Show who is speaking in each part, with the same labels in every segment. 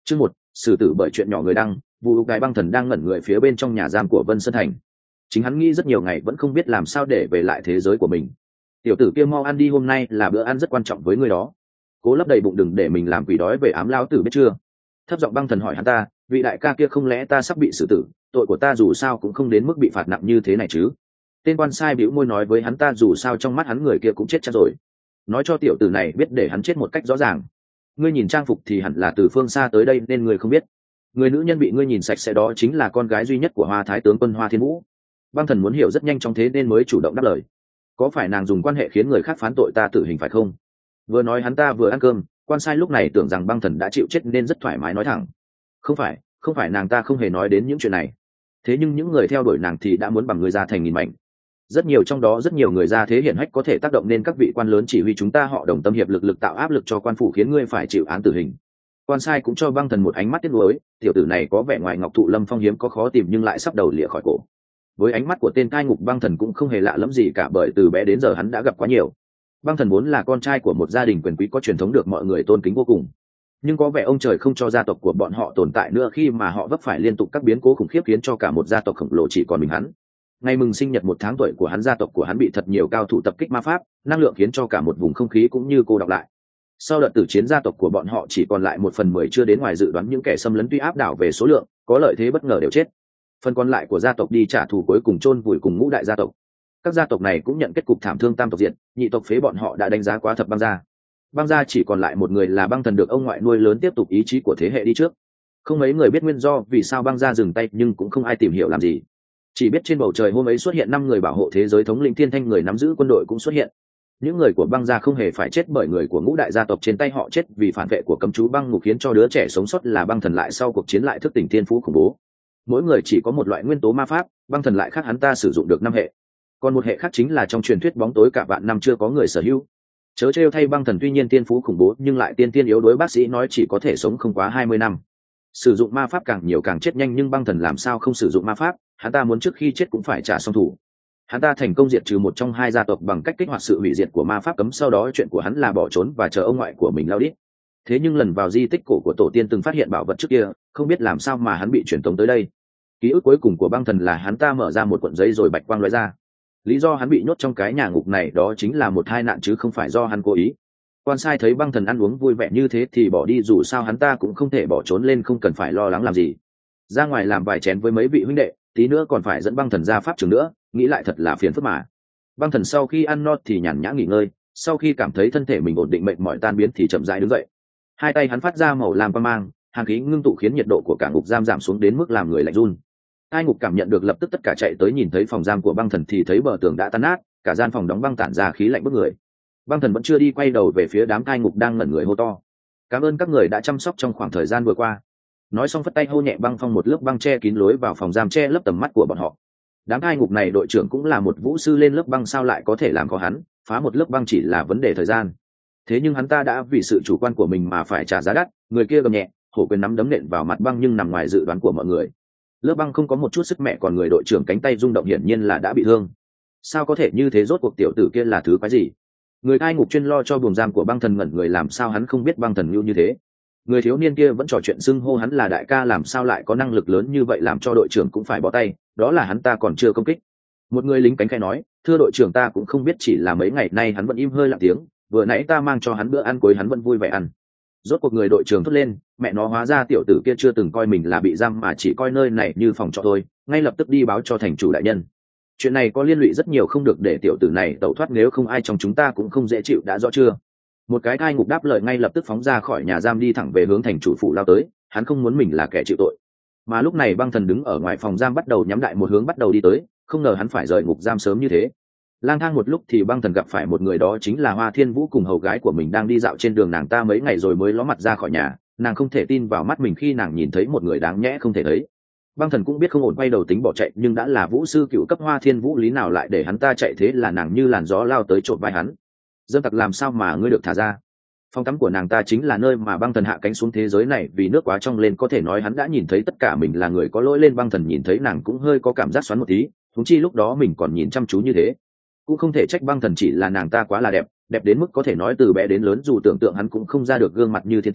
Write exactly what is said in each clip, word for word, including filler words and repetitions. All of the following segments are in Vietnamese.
Speaker 1: Chương một, xử tử bởi chuyện nhỏ người đăng. Vụ cái băng thần đang ngẩn người phía bên trong nhà giam của Vân Sơn Thành. Chính hắn nghĩ rất nhiều ngày vẫn không biết làm sao để về lại thế giới của mình. Tiểu tử kia mau ăn đi, hôm nay là bữa ăn rất quan trọng với người đó. Cố lấp đầy bụng đừng để mình làm quỷ đói về ám lao tử biết chưa? Thấp giọng băng thần hỏi hắn ta, vị đại ca kia không lẽ ta sắp bị xử tử, tội của ta dù sao cũng không đến mức bị phạt nặng như thế này chứ? Tên quan sai bĩu môi nói với hắn ta dù sao trong mắt hắn người kia cũng chết chắc rồi. Nói cho tiểu tử này biết để hắn chết một cách rõ ràng. Ngươi nhìn trang phục thì hẳn là từ phương xa tới đây nên ngươi không biết. Người nữ nhân bị ngươi nhìn sạch sẽ đó chính là con gái duy nhất của Hoa Thái tướng quân Hoa Thiên Vũ. Băng thần muốn hiểu rất nhanh trong thế nên mới chủ động đáp lời. Có phải nàng dùng quan hệ khiến người khác phán tội ta tử hình phải không? Vừa nói hắn ta vừa ăn cơm, quan sai lúc này tưởng rằng băng thần đã chịu chết nên rất thoải mái nói thẳng. Không phải, không phải, nàng ta không hề nói đến những chuyện này. Thế nhưng những người theo đuổi nàng thì đã muốn bằng người ra thành nghìn mảnh. Rất nhiều trong đó rất nhiều người ra thế hiển hách có thể tác động nên các vị quan lớn chỉ huy chúng ta họ đồng tâm hiệp lực lực tạo áp lực cho quan phủ khiến ngươi phải chịu án tử hình. Quan sai cũng cho băng thần một ánh mắt tiếc nuối, tiểu tử này có vẻ ngoài ngọc thụ lâm phong hiếm có khó tìm nhưng lại sắp đầu lìa khỏi cổ. Với ánh mắt của tên cai ngục, băng thần cũng không hề lạ lẫm gì cả bởi từ bé đến giờ hắn đã gặp quá nhiều. Băng thần vốn là con trai của một gia đình quyền quý có truyền thống được mọi người tôn kính vô cùng, nhưng có vẻ ông trời không cho gia tộc của bọn họ tồn tại nữa khi mà họ vấp phải liên tục các biến cố khủng khiếp khiến cho cả một gia tộc khổng lồ chỉ còn mình hắn. Ngày mừng sinh nhật một tháng tuổi của hắn, gia tộc của hắn bị thật nhiều cao thủ tập kích ma pháp, năng lượng khiến cho cả một vùng không khí cũng như cô đọng lại. Sau đợt tử chiến, gia tộc của bọn họ chỉ còn lại một phần mười chưa đến, ngoài dự đoán những kẻ xâm lấn tuy áp đảo về số lượng, có lợi thế bất ngờ đều chết. Phần còn lại của gia tộc đi trả thù cuối cùng chôn vùi cùng ngũ đại gia tộc. Các gia tộc này cũng nhận kết cục thảm thương tam tộc diệt, nhị tộc phế bọn họ đã đánh giá quá thập băng gia. Băng gia chỉ còn lại một người là băng thần được ông ngoại nuôi lớn tiếp tục ý chí của thế hệ đi trước. Không mấy người biết nguyên do vì sao băng gia dừng tay, nhưng cũng không ai tìm hiểu làm gì. Chỉ biết trên bầu trời hôm ấy xuất hiện năm người bảo hộ thế giới, thống lĩnh thiên thanh, người nắm giữ quân đội cũng xuất hiện. Những người của băng gia không hề phải chết bởi người của ngũ đại gia tộc trên tay họ chết vì phản vệ của cấm chú băng ngục, khiến cho đứa trẻ sống sót là băng thần lại sau cuộc chiến lại thức tỉnh thiên phú khủng bố. Mỗi người chỉ có một loại nguyên tố ma pháp, băng thần lại khác hắn ta sử dụng được năm hệ. Còn một hệ khác chính là trong truyền thuyết bóng tối cả vạn năm chưa có người sở hữu. Chớ trêu thay băng thần tuy nhiên tiên phú khủng bố nhưng lại tiên tiên yếu đuối, bác sĩ nói chỉ có thể sống không quá hai mươi năm. Sử dụng ma pháp càng nhiều càng chết nhanh, nhưng băng thần làm sao không sử dụng ma pháp, hắn ta muốn trước khi chết cũng phải trả xong thủ. Hắn ta thành công diệt trừ một trong hai gia tộc bằng cách kích hoạt sự hủy diệt của ma pháp cấm, sau đó chuyện của hắn là bỏ trốn và chờ ông ngoại của mình lao đi. Thế nhưng lần vào di tích cổ của tổ tiên từng phát hiện bảo vật trước kia, không biết làm sao mà hắn bị truyền tống tới đây. Ký ức cuối cùng của băng thần là hắn ta mở ra một cuộn giấy rồi bạch quang lóe ra. Lý do hắn bị nhốt trong cái nhà ngục này đó chính là một tai nạn chứ không phải do hắn cố ý. Quan sai thấy băng thần ăn uống vui vẻ như thế thì bỏ đi, dù sao hắn ta cũng không thể bỏ trốn lên, không cần phải lo lắng làm gì. Ra ngoài làm vài chén với mấy vị huynh đệ, tí nữa còn phải dẫn băng thần ra pháp trường nữa, nghĩ lại thật là phiền phức mà. Băng thần sau khi ăn no thì nhàn nhã nghỉ ngơi, sau khi cảm thấy thân thể mình ổn định, mệt mỏi tan biến thì chậm rãi đứng dậy. Hai tay hắn phát ra màu lam quang mang, hàn khí ngưng tụ khiến nhiệt độ của cả ngục giam giảm xuống đến mức làm người lạnh run. Hai ngục cảm nhận được lập tức tất cả chạy tới, nhìn thấy phòng giam của băng thần thì thấy bờ tường đã tan nát, cả gian phòng đóng băng tản ra khí lạnh bức người. Băng thần vẫn chưa đi, quay đầu về phía đám cai ngục đang ngẩn người hô to: cảm ơn các người đã chăm sóc trong khoảng thời gian vừa qua. Nói xong phất tay hô nhẹ băng phong, một lớp băng che kín lối vào phòng giam, che lấp tầm mắt của bọn họ. Đám cai ngục này đội trưởng cũng là một vũ sư, lên lớp băng sao lại có thể làm khó hắn, phá một lớp băng chỉ là vấn đề thời gian. Thế nhưng hắn ta đã vì sự chủ quan của mình mà phải trả giá đắt. Người kia gầm nhẹ, hổ quyền nắm đấm nện vào mặt băng nhưng nằm ngoài dự đoán của mọi người. Lớp băng không có một chút sức mẹ, còn người đội trưởng cánh tay rung động hiển nhiên là đã bị thương. Sao có thể như thế, rốt cuộc tiểu tử kia là thứ quái gì? Người cai ngục chuyên lo cho buồng giam của băng thần ngẩn người, làm sao hắn không biết băng thần nhu như thế. Người thiếu niên kia vẫn trò chuyện xưng hô hắn là đại ca, làm sao lại có năng lực lớn như vậy làm cho đội trưởng cũng phải bó tay, đó là hắn ta còn chưa công kích. Một người lính cánh khai nói: thưa đội trưởng, ta cũng không biết, chỉ là mấy ngày nay hắn vẫn im hơi lặng tiếng, vừa nãy ta mang cho hắn bữa ăn cuối hắn vẫn vui vẻ ăn. Rốt cuộc người đội trưởng thốt lên: mẹ nó, hóa ra tiểu tử kia chưa từng coi mình là bị giam mà chỉ coi nơi này như phòng trọ thôi, ngay lập tức đi báo cho thành chủ đại nhân. Chuyện này có liên lụy rất nhiều, không được để tiểu tử này tẩu thoát, nếu không ai trong chúng ta cũng không dễ chịu, đã rõ chưa? Một cái cai ngục đáp lời, ngay lập tức phóng ra khỏi nhà giam đi thẳng về hướng thành chủ phủ lao tới. Hắn không muốn mình là kẻ chịu tội. Mà lúc này băng thần đứng ở ngoài phòng giam bắt đầu nhắm đại một hướng bắt đầu đi tới, không ngờ hắn phải rời ngục giam sớm như thế. Lang thang một lúc thì băng thần gặp phải một người, đó chính là Hoa Thiên Vũ cùng hầu gái của mình đang đi dạo trên đường. Nàng ta mấy ngày rồi mới ló mặt ra khỏi nhà, nàng không thể tin vào mắt mình khi nàng nhìn thấy một người đáng nhẽ không thể thấy. Băng thần cũng biết không ổn, quay đầu tính bỏ chạy, nhưng đã là vũ sư cựu cấp Hoa Thiên Vũ, lý nào lại để hắn ta chạy, thế là nàng như làn gió lao tới trộm vai hắn. Dâm tặc, làm sao mà ngươi được thả ra? Phòng tắm của nàng ta chính là nơi mà băng thần hạ cánh xuống thế giới này, vì nước quá trong lên có thể nói hắn đã nhìn thấy tất cả mình là người có lỗi lên. Băng thần nhìn thấy nàng cũng hơi có cảm giác xoắn một tí, thúng chi lúc đó mình còn nhìn chăm chú như thế. Cũng không thể trách băng thần, chỉ là nàng ta quá là đẹp, đẹp đến mức có thể nói từ bé đến lớn dù tưởng tượng hắn cũng không ra được gương mặt như thiên tiên.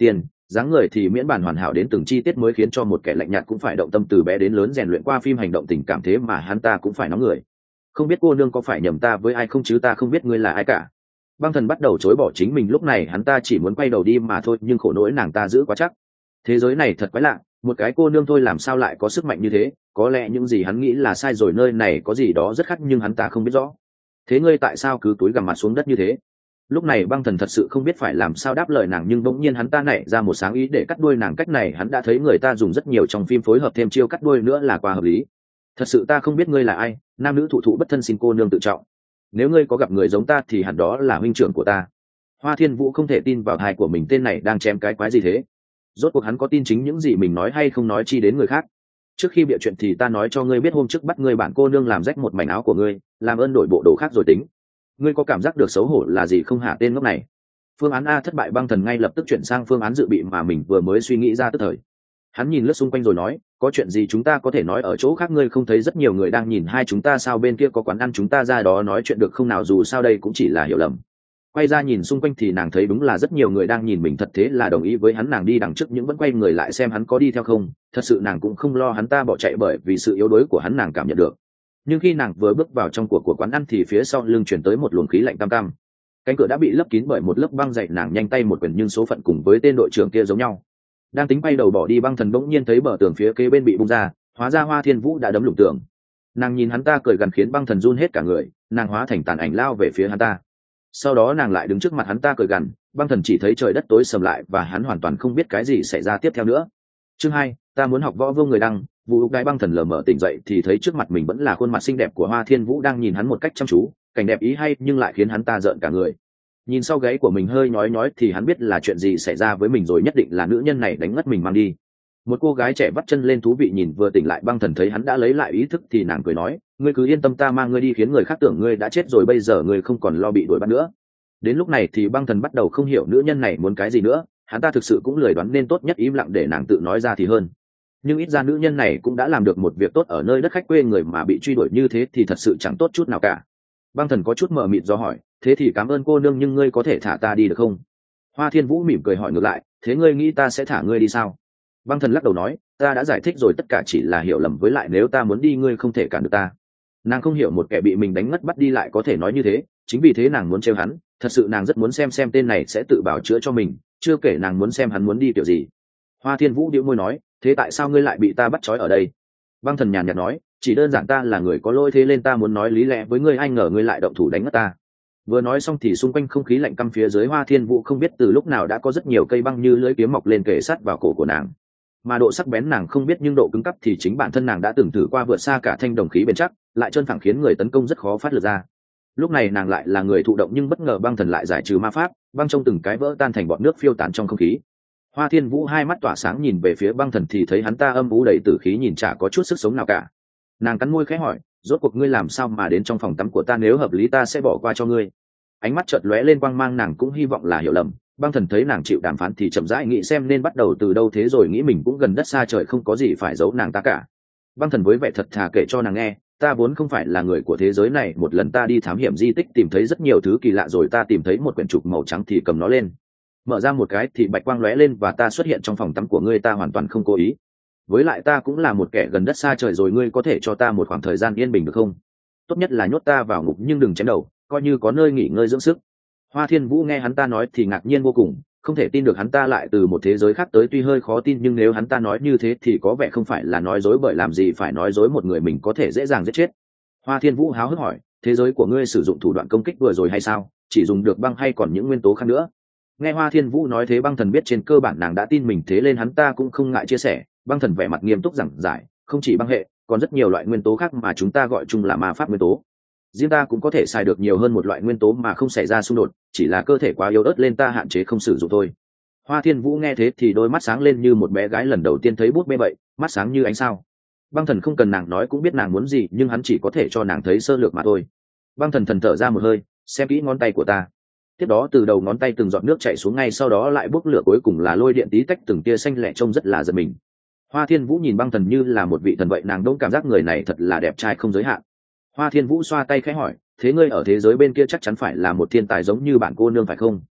Speaker 1: dáng người thì miễn bản hoàn hảo đến từng chi tiết mới khiến cho một kẻ lạnh nhạt cũng phải động tâm từ bé đến lớn rèn luyện qua phim hành động tình cảm, thế mà hắn ta cũng phải nóng người. Không biết cô nương có phải nhầm ta với ai không chứ, ta không biết ngươi là ai cả. Băng Thần bắt đầu chối bỏ chính mình, lúc này hắn ta chỉ muốn quay đầu đi mà thôi, nhưng khổ nỗi nàng ta giữ quá chắc. Thế giới này thật quái lạ, một cái cô nương thôi làm sao lại có sức mạnh như thế, có lẽ những gì hắn nghĩ là sai rồi, nơi này có gì đó rất khác nhưng hắn ta không biết rõ. Thế ngươi tại sao cứ túi gằm mặt xuống đất như thế? Lúc này Băng Thần thật sự không biết phải làm sao đáp lời nàng, nhưng bỗng nhiên hắn ta nảy ra một sáng ý để cắt đuôi nàng. Cách này hắn đã thấy người ta dùng rất nhiều trong phim, phối hợp thêm chiêu cắt đuôi nữa là quá hợp lý. Thật sự ta không biết ngươi là ai, nam nữ thụ thụ bất thân, xin cô nương tự trọng. Nếu ngươi có gặp người giống ta thì hẳn đó là huynh trưởng của ta. Hoa Thiên Vũ không thể tin vào tai của mình, tên này đang chém cái quái gì thế? Rốt cuộc hắn có tin chính những gì mình nói hay không, nói chi đến người khác. Trước khi bịa chuyện thì ta nói cho ngươi biết, hôm trước bắt ngươi bản cô nương làm rách một mảnh áo của ngươi, làm ơn đổi bộ đồ khác rồi tính. Ngươi có cảm giác được xấu hổ là gì không hả tên ngốc này? Phương án A thất bại, Băng Thần ngay lập tức chuyển sang phương án dự bị mà mình vừa mới suy nghĩ ra tức thời. Hắn nhìn lướt xung quanh rồi nói, có chuyện gì chúng ta có thể nói ở chỗ khác, ngươi không thấy rất nhiều người đang nhìn hai chúng ta sao, bên kia có quán ăn chúng ta ra đó nói chuyện được không nào, dù sao đây cũng chỉ là hiểu lầm. Quay ra nhìn xung quanh thì nàng thấy đúng là rất nhiều người đang nhìn mình thật, thế là đồng ý với hắn. Nàng đi đằng trước nhưng vẫn quay người lại xem hắn có đi theo không. Thật sự nàng cũng không lo hắn ta bỏ chạy, bởi vì sự yếu đuối của hắn nàng cảm nhận được. Nhưng khi nàng vừa bước vào trong của của quán ăn thì phía sau lưng chuyển tới một luồng khí lạnh cam cam. Cánh cửa đã bị lấp kín bởi một lớp băng dày, nàng nhanh tay một quyền, nhưng số phận cùng với tên đội trưởng kia giống nhau. Đang tính bay đầu bỏ đi, Băng Thần bỗng nhiên thấy bờ tường phía kế bên bị bung ra, hóa ra Hoa Thiên Vũ đã đấm lủng tường. Nàng nhìn hắn ta cười gần khiến Băng Thần run hết cả người, nàng hóa thành tàn ảnh lao về phía hắn ta. Sau đó nàng lại đứng trước mặt hắn ta cười gằn. Băng Thần chỉ thấy trời đất tối sầm lại và hắn hoàn toàn không biết cái gì xảy ra tiếp theo nữa. Chương hai, ta muốn học võ vô người đăng. Vụ ục đái. Băng Thần lờ mờ tỉnh dậy thì thấy trước mặt mình vẫn là khuôn mặt xinh đẹp của Hoa Thiên Vũ đang nhìn hắn một cách chăm chú, cảnh đẹp ý hay nhưng lại khiến hắn ta rợn cả người. Nhìn sau gáy của mình hơi nhói nhói thì hắn biết là chuyện gì xảy ra với mình rồi, nhất định là nữ nhân này đánh ngất mình mang đi. Một cô gái trẻ vắt chân lên thú vị nhìn. Vừa tỉnh lại Băng Thần thấy hắn đã lấy lại ý thức thì nàng cười nói, ngươi cứ yên tâm, ta mang ngươi đi khiến người khác tưởng ngươi đã chết rồi, bây giờ ngươi không còn lo bị đuổi bắt nữa. Đến lúc này thì Băng Thần bắt đầu không hiểu nữ nhân này muốn cái gì nữa, hắn ta thực sự cũng lười đoán nên tốt nhất im lặng để nàng tự nói ra thì hơn. Nhưng ít ra nữ nhân này cũng đã làm được một việc tốt ở nơi đất khách quê người, mà bị truy đuổi như thế thì thật sự chẳng tốt chút nào cả. Băng Thần có chút mờ mịt do hỏi, thế thì cảm ơn cô nương, nhưng ngươi có thể thả ta đi được không? Hoa Thiên Vũ mỉm cười hỏi ngược lại, thế ngươi nghĩ ta sẽ thả ngươi đi sao? Băng Thần lắc đầu nói, ta đã giải thích rồi, tất cả chỉ là hiểu lầm, với lại nếu ta muốn đi ngươi không thể cản được ta. Nàng không hiểu một kẻ bị mình đánh ngất bắt đi lại có thể nói như thế, chính vì thế nàng muốn trêu hắn. Thật sự nàng rất muốn xem xem tên này sẽ tự bào chữa cho mình, chưa kể nàng muốn xem hắn muốn đi kiểu gì. Hoa Thiên Vũ điệu môi nói, thế tại sao ngươi lại bị ta bắt trói ở đây? Băng Thần nhàn nhạt nói, chỉ đơn giản ta là người có lỗi, thế nên ta muốn nói lý lẽ với ngươi, ai ngờ ngươi lại động thủ đánh ngất ta. Vừa nói xong thì xung quanh không khí lạnh căm phía dưới Hoa Thiên Vũ không biết từ lúc nào đã có rất nhiều cây băng như lưỡi kiếm mọc lên kề sát vào cổ của nàng. Mà độ sắc bén nàng không biết, nhưng độ cứng cắp thì chính bản thân nàng đã từng thử qua, vượt xa cả thanh đồng khí bền chắc, lại trơn phẳng khiến người tấn công rất khó phát lực ra. Lúc này nàng lại là người thụ động, nhưng bất ngờ Băng Thần lại giải trừ ma pháp, băng trong từng cái vỡ tan thành bọt nước phiêu tán trong không khí. Hoa Thiên Vũ hai mắt tỏa sáng nhìn về phía Băng Thần thì thấy hắn ta âm u đầy tử khí, nhìn chả có chút sức sống nào cả. Nàng cắn môi khẽ hỏi, rốt cuộc ngươi làm sao mà đến trong phòng tắm của ta, nếu hợp lý ta sẽ bỏ qua cho ngươi. Ánh mắt chợt lóe lên quang mang, nàng cũng hy vọng là hiểu lầm. Băng Thần thấy nàng chịu đàm phán thì chậm rãi nghĩ xem nên bắt đầu từ đâu, thế rồi nghĩ mình cũng gần đất xa trời, không có gì phải giấu nàng ta cả. Băng Thần với vẻ thật thà kể cho nàng nghe, ta vốn không phải là người của thế giới này, một lần ta đi thám hiểm di tích tìm thấy rất nhiều thứ kỳ lạ, rồi ta tìm thấy một quyển trục màu trắng thì cầm nó lên, mở ra một cái thì bạch quang lóe lên và ta xuất hiện trong phòng tắm của ngươi, ta hoàn toàn không cố ý. Với lại ta cũng là một kẻ gần đất xa trời rồi, ngươi có thể cho ta một khoảng thời gian yên bình được không? Tốt nhất là nhốt ta vào ngục nhưng đừng chém đầu, coi như có nơi nghỉ ngơi dưỡng sức. Hoa Thiên Vũ nghe hắn ta nói thì ngạc nhiên vô cùng, không thể tin được hắn ta lại từ một thế giới khác tới, tuy hơi khó tin nhưng nếu hắn ta nói như thế thì có vẻ không phải là nói dối, bởi làm gì phải nói dối một người mình có thể dễ dàng giết chết. Hoa Thiên Vũ háo hức hỏi, thế giới của ngươi sử dụng thủ đoạn công kích vừa rồi hay sao, chỉ dùng được băng hay còn những nguyên tố khác nữa? Nghe Hoa Thiên Vũ nói thế, Băng Thần biết trên cơ bản nàng đã tin mình, thế nên hắn ta cũng không ngại chia sẻ. Băng Thần vẻ mặt nghiêm túc giảng giải, không chỉ băng hệ, còn rất nhiều loại nguyên tố khác mà chúng ta gọi chung là ma pháp nguyên tố. Riêng ta cũng có thể xài được nhiều hơn một loại nguyên tố mà không xảy ra xung đột, chỉ là cơ thể quá yếu ớt lên ta hạn chế không sử dụng thôi. Hoa Thiên Vũ nghe thế thì đôi mắt sáng lên như một bé gái lần đầu tiên thấy bút bê vậy, mắt sáng như ánh sao. Băng Thần không cần nàng nói cũng biết nàng muốn gì, nhưng hắn chỉ có thể cho nàng thấy sơ lược mà thôi. Băng Thần thần thở ra một hơi, xem kỹ ngón tay của ta. Tiếp đó từ đầu ngón tay từng giọt nước chảy xuống, ngay sau đó lại bốc lửa, cuối cùng là lôi điện tí tách từng tia xanh lẻ, trông rất là giật mình. Hoa Thiên Vũ nhìn Băng Thần như là một vị thần vậy, nàng đông cảm giác người này thật là đẹp trai không giới hạn. Hoa Thiên Vũ xoa tay khẽ hỏi, thế ngươi ở thế giới bên kia chắc chắn phải là một thiên tài giống như bạn cô nương phải không?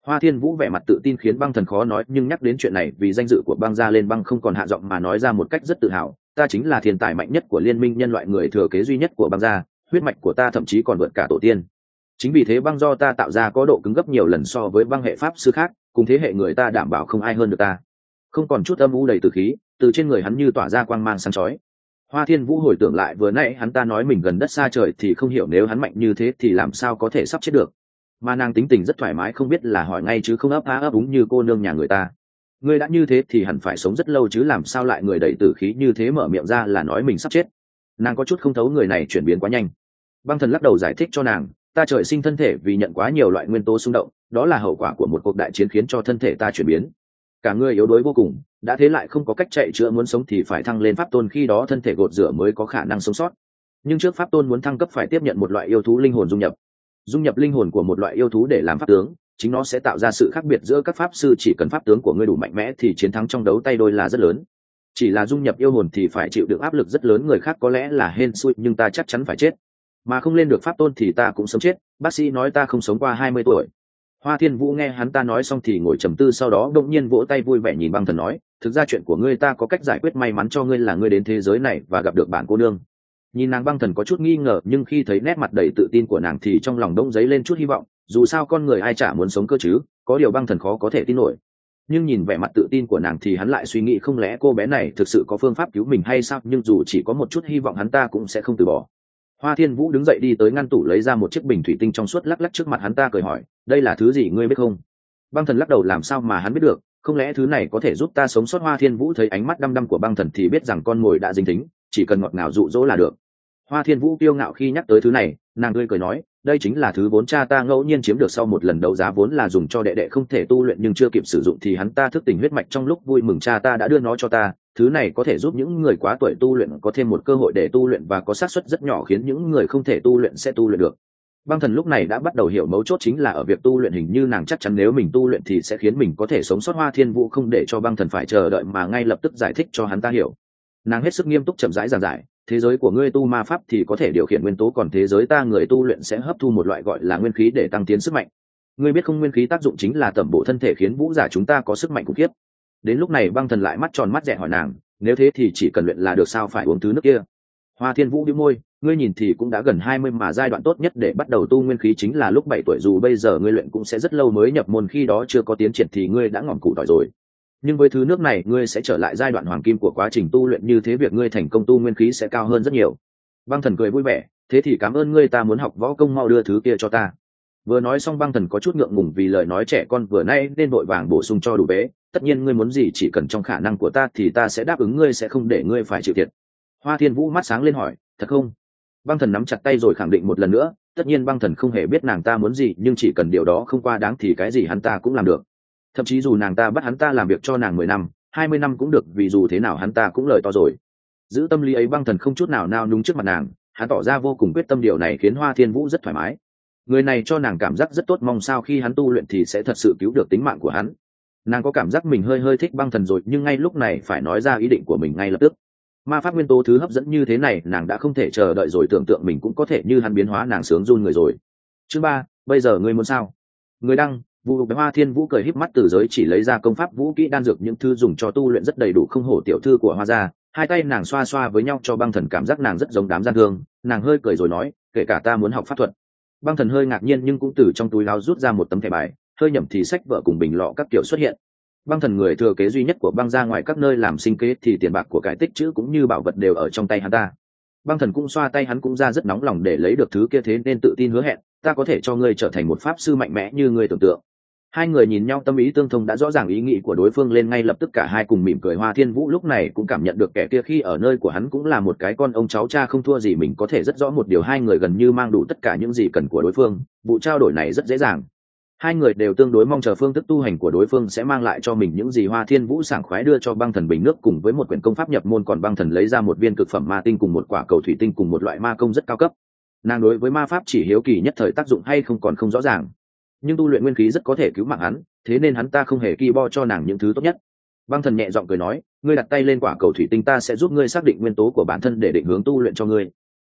Speaker 1: Hoa Thiên Vũ vẻ mặt tự tin khiến băng thần khó nói, nhưng nhắc đến chuyện này vì danh dự của băng gia lên băng không còn hạ giọng mà nói ra một cách rất tự hào, ta chính là thiên tài mạnh nhất của liên minh nhân loại, người thừa kế duy nhất của băng gia, huyết mạch của ta thậm chí còn vượt cả tổ tiên. Chính vì thế băng do ta tạo ra có độ cứng gấp nhiều lần so với băng hệ pháp sư khác, cùng thế hệ người ta đảm bảo không ai hơn được ta. Không còn chút âm u đầy từ khí, từ trên người hắn như tỏa ra quang mang sáng chói. Hoa Thiên Vũ hồi tưởng lại vừa nãy hắn ta nói mình gần đất xa trời thì không hiểu nếu hắn mạnh như thế thì làm sao có thể sắp chết được. Mà nàng tính tình rất thoải mái, không biết là hỏi ngay chứ không ấp á ấp úng như cô nương nhà người ta. Ngươi đã như thế thì hẳn phải sống rất lâu chứ, làm sao lại người đầy tử khí như thế mở miệng ra là nói mình sắp chết. Nàng có chút không thấu người này chuyển biến quá nhanh. Băng thần lắc đầu giải thích cho nàng, ta trời sinh thân thể vì nhận quá nhiều loại nguyên tố xung động, đó là hậu quả của một cuộc đại chiến khiến cho thân thể ta chuyển biến. Cả người yếu đuối vô cùng, đã thế lại không có cách chạy chữa, muốn sống thì phải thăng lên pháp tôn, khi đó thân thể gột rửa mới có khả năng sống sót. Nhưng trước pháp tôn muốn thăng cấp phải tiếp nhận một loại yêu thú linh hồn dung nhập. Dung nhập linh hồn của một loại yêu thú để làm pháp tướng, chính nó sẽ tạo ra sự khác biệt giữa các pháp sư, chỉ cần pháp tướng của ngươi đủ mạnh mẽ thì chiến thắng trong đấu tay đôi là rất lớn. Chỉ là dung nhập yêu hồn thì phải chịu được áp lực rất lớn, người khác có lẽ là hên xui nhưng ta chắc chắn phải chết. Mà không lên được pháp tôn thì ta cũng sống chết, bác sĩ nói ta không sống qua hai mươi tuổi. Hoa Thiên Vũ nghe hắn ta nói xong thì ngồi trầm tư, sau đó đột nhiên vỗ tay vui vẻ nhìn băng thần nói, thực ra chuyện của ngươi ta có cách giải quyết, may mắn cho ngươi là ngươi đến thế giới này và gặp được bản cô nương. Nhìn nàng, băng thần có chút nghi ngờ, nhưng khi thấy nét mặt đầy tự tin của nàng thì trong lòng đông dấy lên chút hy vọng, dù sao con người ai chả muốn sống cơ chứ, có điều băng thần khó có thể tin nổi. Nhưng nhìn vẻ mặt tự tin của nàng thì hắn lại suy nghĩ không lẽ cô bé này thực sự có phương pháp cứu mình hay sao, nhưng dù chỉ có một chút hy vọng hắn ta cũng sẽ không từ bỏ. Hoa Thiên Vũ đứng dậy đi tới ngăn tủ lấy ra một chiếc bình thủy tinh trong suốt, lắc lắc trước mặt hắn ta cười hỏi, đây là thứ gì ngươi biết không? Băng thần lắc đầu, làm sao mà hắn biết được, không lẽ thứ này có thể giúp ta sống sót? Hoa Thiên Vũ thấy ánh mắt đăm đăm của băng thần thì biết rằng con mồi đã dính tính, chỉ cần ngọt ngào dụ dỗ là được. Hoa Thiên Vũ kiêu ngạo khi nhắc tới thứ này, nàng tươi cười nói, đây chính là thứ vốn cha ta ngẫu nhiên chiếm được sau một lần đấu giá, vốn là dùng cho đệ đệ không thể tu luyện nhưng chưa kịp sử dụng thì hắn ta thức tỉnh huyết mạch trong lúc vui mừng, cha ta đã đưa nó cho ta. Thứ này có thể giúp những người quá tuổi tu luyện có thêm một cơ hội để tu luyện, và có xác suất rất nhỏ khiến những người không thể tu luyện sẽ tu luyện được. Băng thần lúc này đã bắt đầu hiểu mấu chốt chính là ở việc tu luyện, hình như nàng chắc chắn nếu mình tu luyện thì sẽ khiến mình có thể sống sót. Hoa Thiên Vũ không để cho băng thần phải chờ đợi mà ngay lập tức giải thích cho hắn ta hiểu. Nàng hết sức nghiêm túc chậm rãi giảng giải, thế giới của ngươi tu ma pháp thì có thể điều khiển nguyên tố, còn thế giới ta người tu luyện sẽ hấp thu một loại gọi là nguyên khí để tăng tiến sức mạnh. Ngươi biết không, nguyên khí tác dụng chính là tẩm bổ thân thể khiến vũ giả chúng ta có sức mạnh khủng khiếp. Đến lúc này băng thần lại mắt tròn mắt dẹ hỏi nàng, nếu thế thì chỉ cần luyện là được sao phải uống thứ nước kia? Hoa Thiên Vũ bĩu môi, ngươi nhìn thì cũng đã gần hai mươi mà giai đoạn tốt nhất để bắt đầu tu nguyên khí chính là lúc bảy tuổi, dù bây giờ ngươi luyện cũng sẽ rất lâu mới nhập môn, khi đó chưa có tiến triển thì ngươi đã ngỏm củ tỏi rồi. Nhưng với thứ nước này ngươi sẽ trở lại giai đoạn hoàng kim của quá trình tu luyện, như thế việc ngươi thành công tu nguyên khí sẽ cao hơn rất nhiều. Băng thần cười vui vẻ, thế thì cảm ơn ngươi, ta muốn học võ công, mau đưa thứ kia cho ta. Vừa nói xong băng thần có chút ngượng ngùng vì lời nói trẻ con vừa nay nên vội vàng bổ sung cho đủ bế, tất nhiên ngươi muốn gì chỉ cần trong khả năng của ta thì ta sẽ đáp ứng ngươi, sẽ không để ngươi phải chịu thiệt. Hoa Thiên Vũ mắt sáng lên hỏi, thật không? Băng thần nắm chặt tay rồi khẳng định một lần nữa, tất nhiên băng thần không hề biết nàng ta muốn gì, nhưng chỉ cần điều đó không quá đáng thì cái gì hắn ta cũng làm được. Thậm chí dù nàng ta bắt hắn ta làm việc cho nàng mười năm hai mươi năm cũng được, vì dù thế nào hắn ta cũng lời to rồi. Giữ tâm lý ấy, băng thần không chút nào nao núng trước mặt nàng, hắn tỏ ra vô cùng quyết tâm, điều này khiến Hoa Thiên Vũ rất thoải mái. Người này cho nàng cảm giác rất tốt, mong sao khi hắn tu luyện thì sẽ thật sự cứu được tính mạng của hắn. Nàng có cảm giác mình hơi hơi thích băng thần rồi, nhưng ngay lúc này phải nói ra ý định của mình ngay lập tức. Ma pháp nguyên tố thứ hấp dẫn như thế này nàng đã không thể chờ đợi rồi, tưởng tượng mình cũng có thể như hắn biến hóa, nàng sướng run người rồi. Chương ba, bây giờ ngươi muốn sao? Người đăng Vũ Hoa Thiên Vũ cười híp mắt từ giới chỉ lấy ra công pháp vũ kỹ đan dược, những thư dùng cho tu luyện rất đầy đủ, không hổ tiểu thư của Hoa gia. Hai tay nàng xoa xoa với nhau cho băng thần cảm giác nàng rất giống đám gian thương, nàng hơi cười rồi nói, kể cả ta muốn học pháp thuật. Băng thần hơi ngạc nhiên nhưng cũng từ trong túi áo rút ra một tấm thẻ bài, hơi nhẩm thì sách vở cùng bình lọ các kiểu xuất hiện. Băng thần người thừa kế duy nhất của băng gia, ngoài các nơi làm sinh kế thì tiền bạc của cải tích chữ cũng như bảo vật đều ở trong tay hắn ta. Băng thần cũng xoa tay, hắn cũng ra rất nóng lòng để lấy được thứ kia, thế nên tự tin hứa hẹn, ta có thể cho ngươi trở thành một pháp sư mạnh mẽ như ngươi tưởng tượng. Hai người nhìn nhau tâm ý tương thông, đã rõ ràng ý nghĩ của đối phương lên ngay lập tức cả hai cùng mỉm cười. Hoa Thiên Vũ lúc này cũng cảm nhận được kẻ kia khi ở nơi của hắn cũng là một cái con ông cháu cha không thua gì mình, có thể rất rõ một điều, hai người gần như mang đủ tất cả những gì cần của đối phương, vụ trao đổi này rất dễ dàng. Hai người đều tương đối mong chờ phương thức tu hành của đối phương sẽ mang lại cho mình những gì. Hoa Thiên Vũ sảng khoái đưa cho băng thần bình nước cùng với một quyển công pháp nhập môn, còn băng thần lấy ra một viên cực phẩm ma tinh cùng một quả cầu thủy tinh cùng một loại ma công rất cao cấp. Nàng đối với ma pháp chỉ hiếu kỳ nhất thời tác dụng hay không còn không rõ ràng, nhưng tu luyện nguyên khí rất có thể cứu mạng hắn, thế nên hắn ta không hề ki bo cho nàng những thứ tốt nhất. Băng thần nhẹ giọng cười nói, ngươi đặt tay lên quả cầu thủy tinh, ta sẽ giúp ngươi xác định nguyên tố của bản thân để định hướng tu luyện cho ngươi.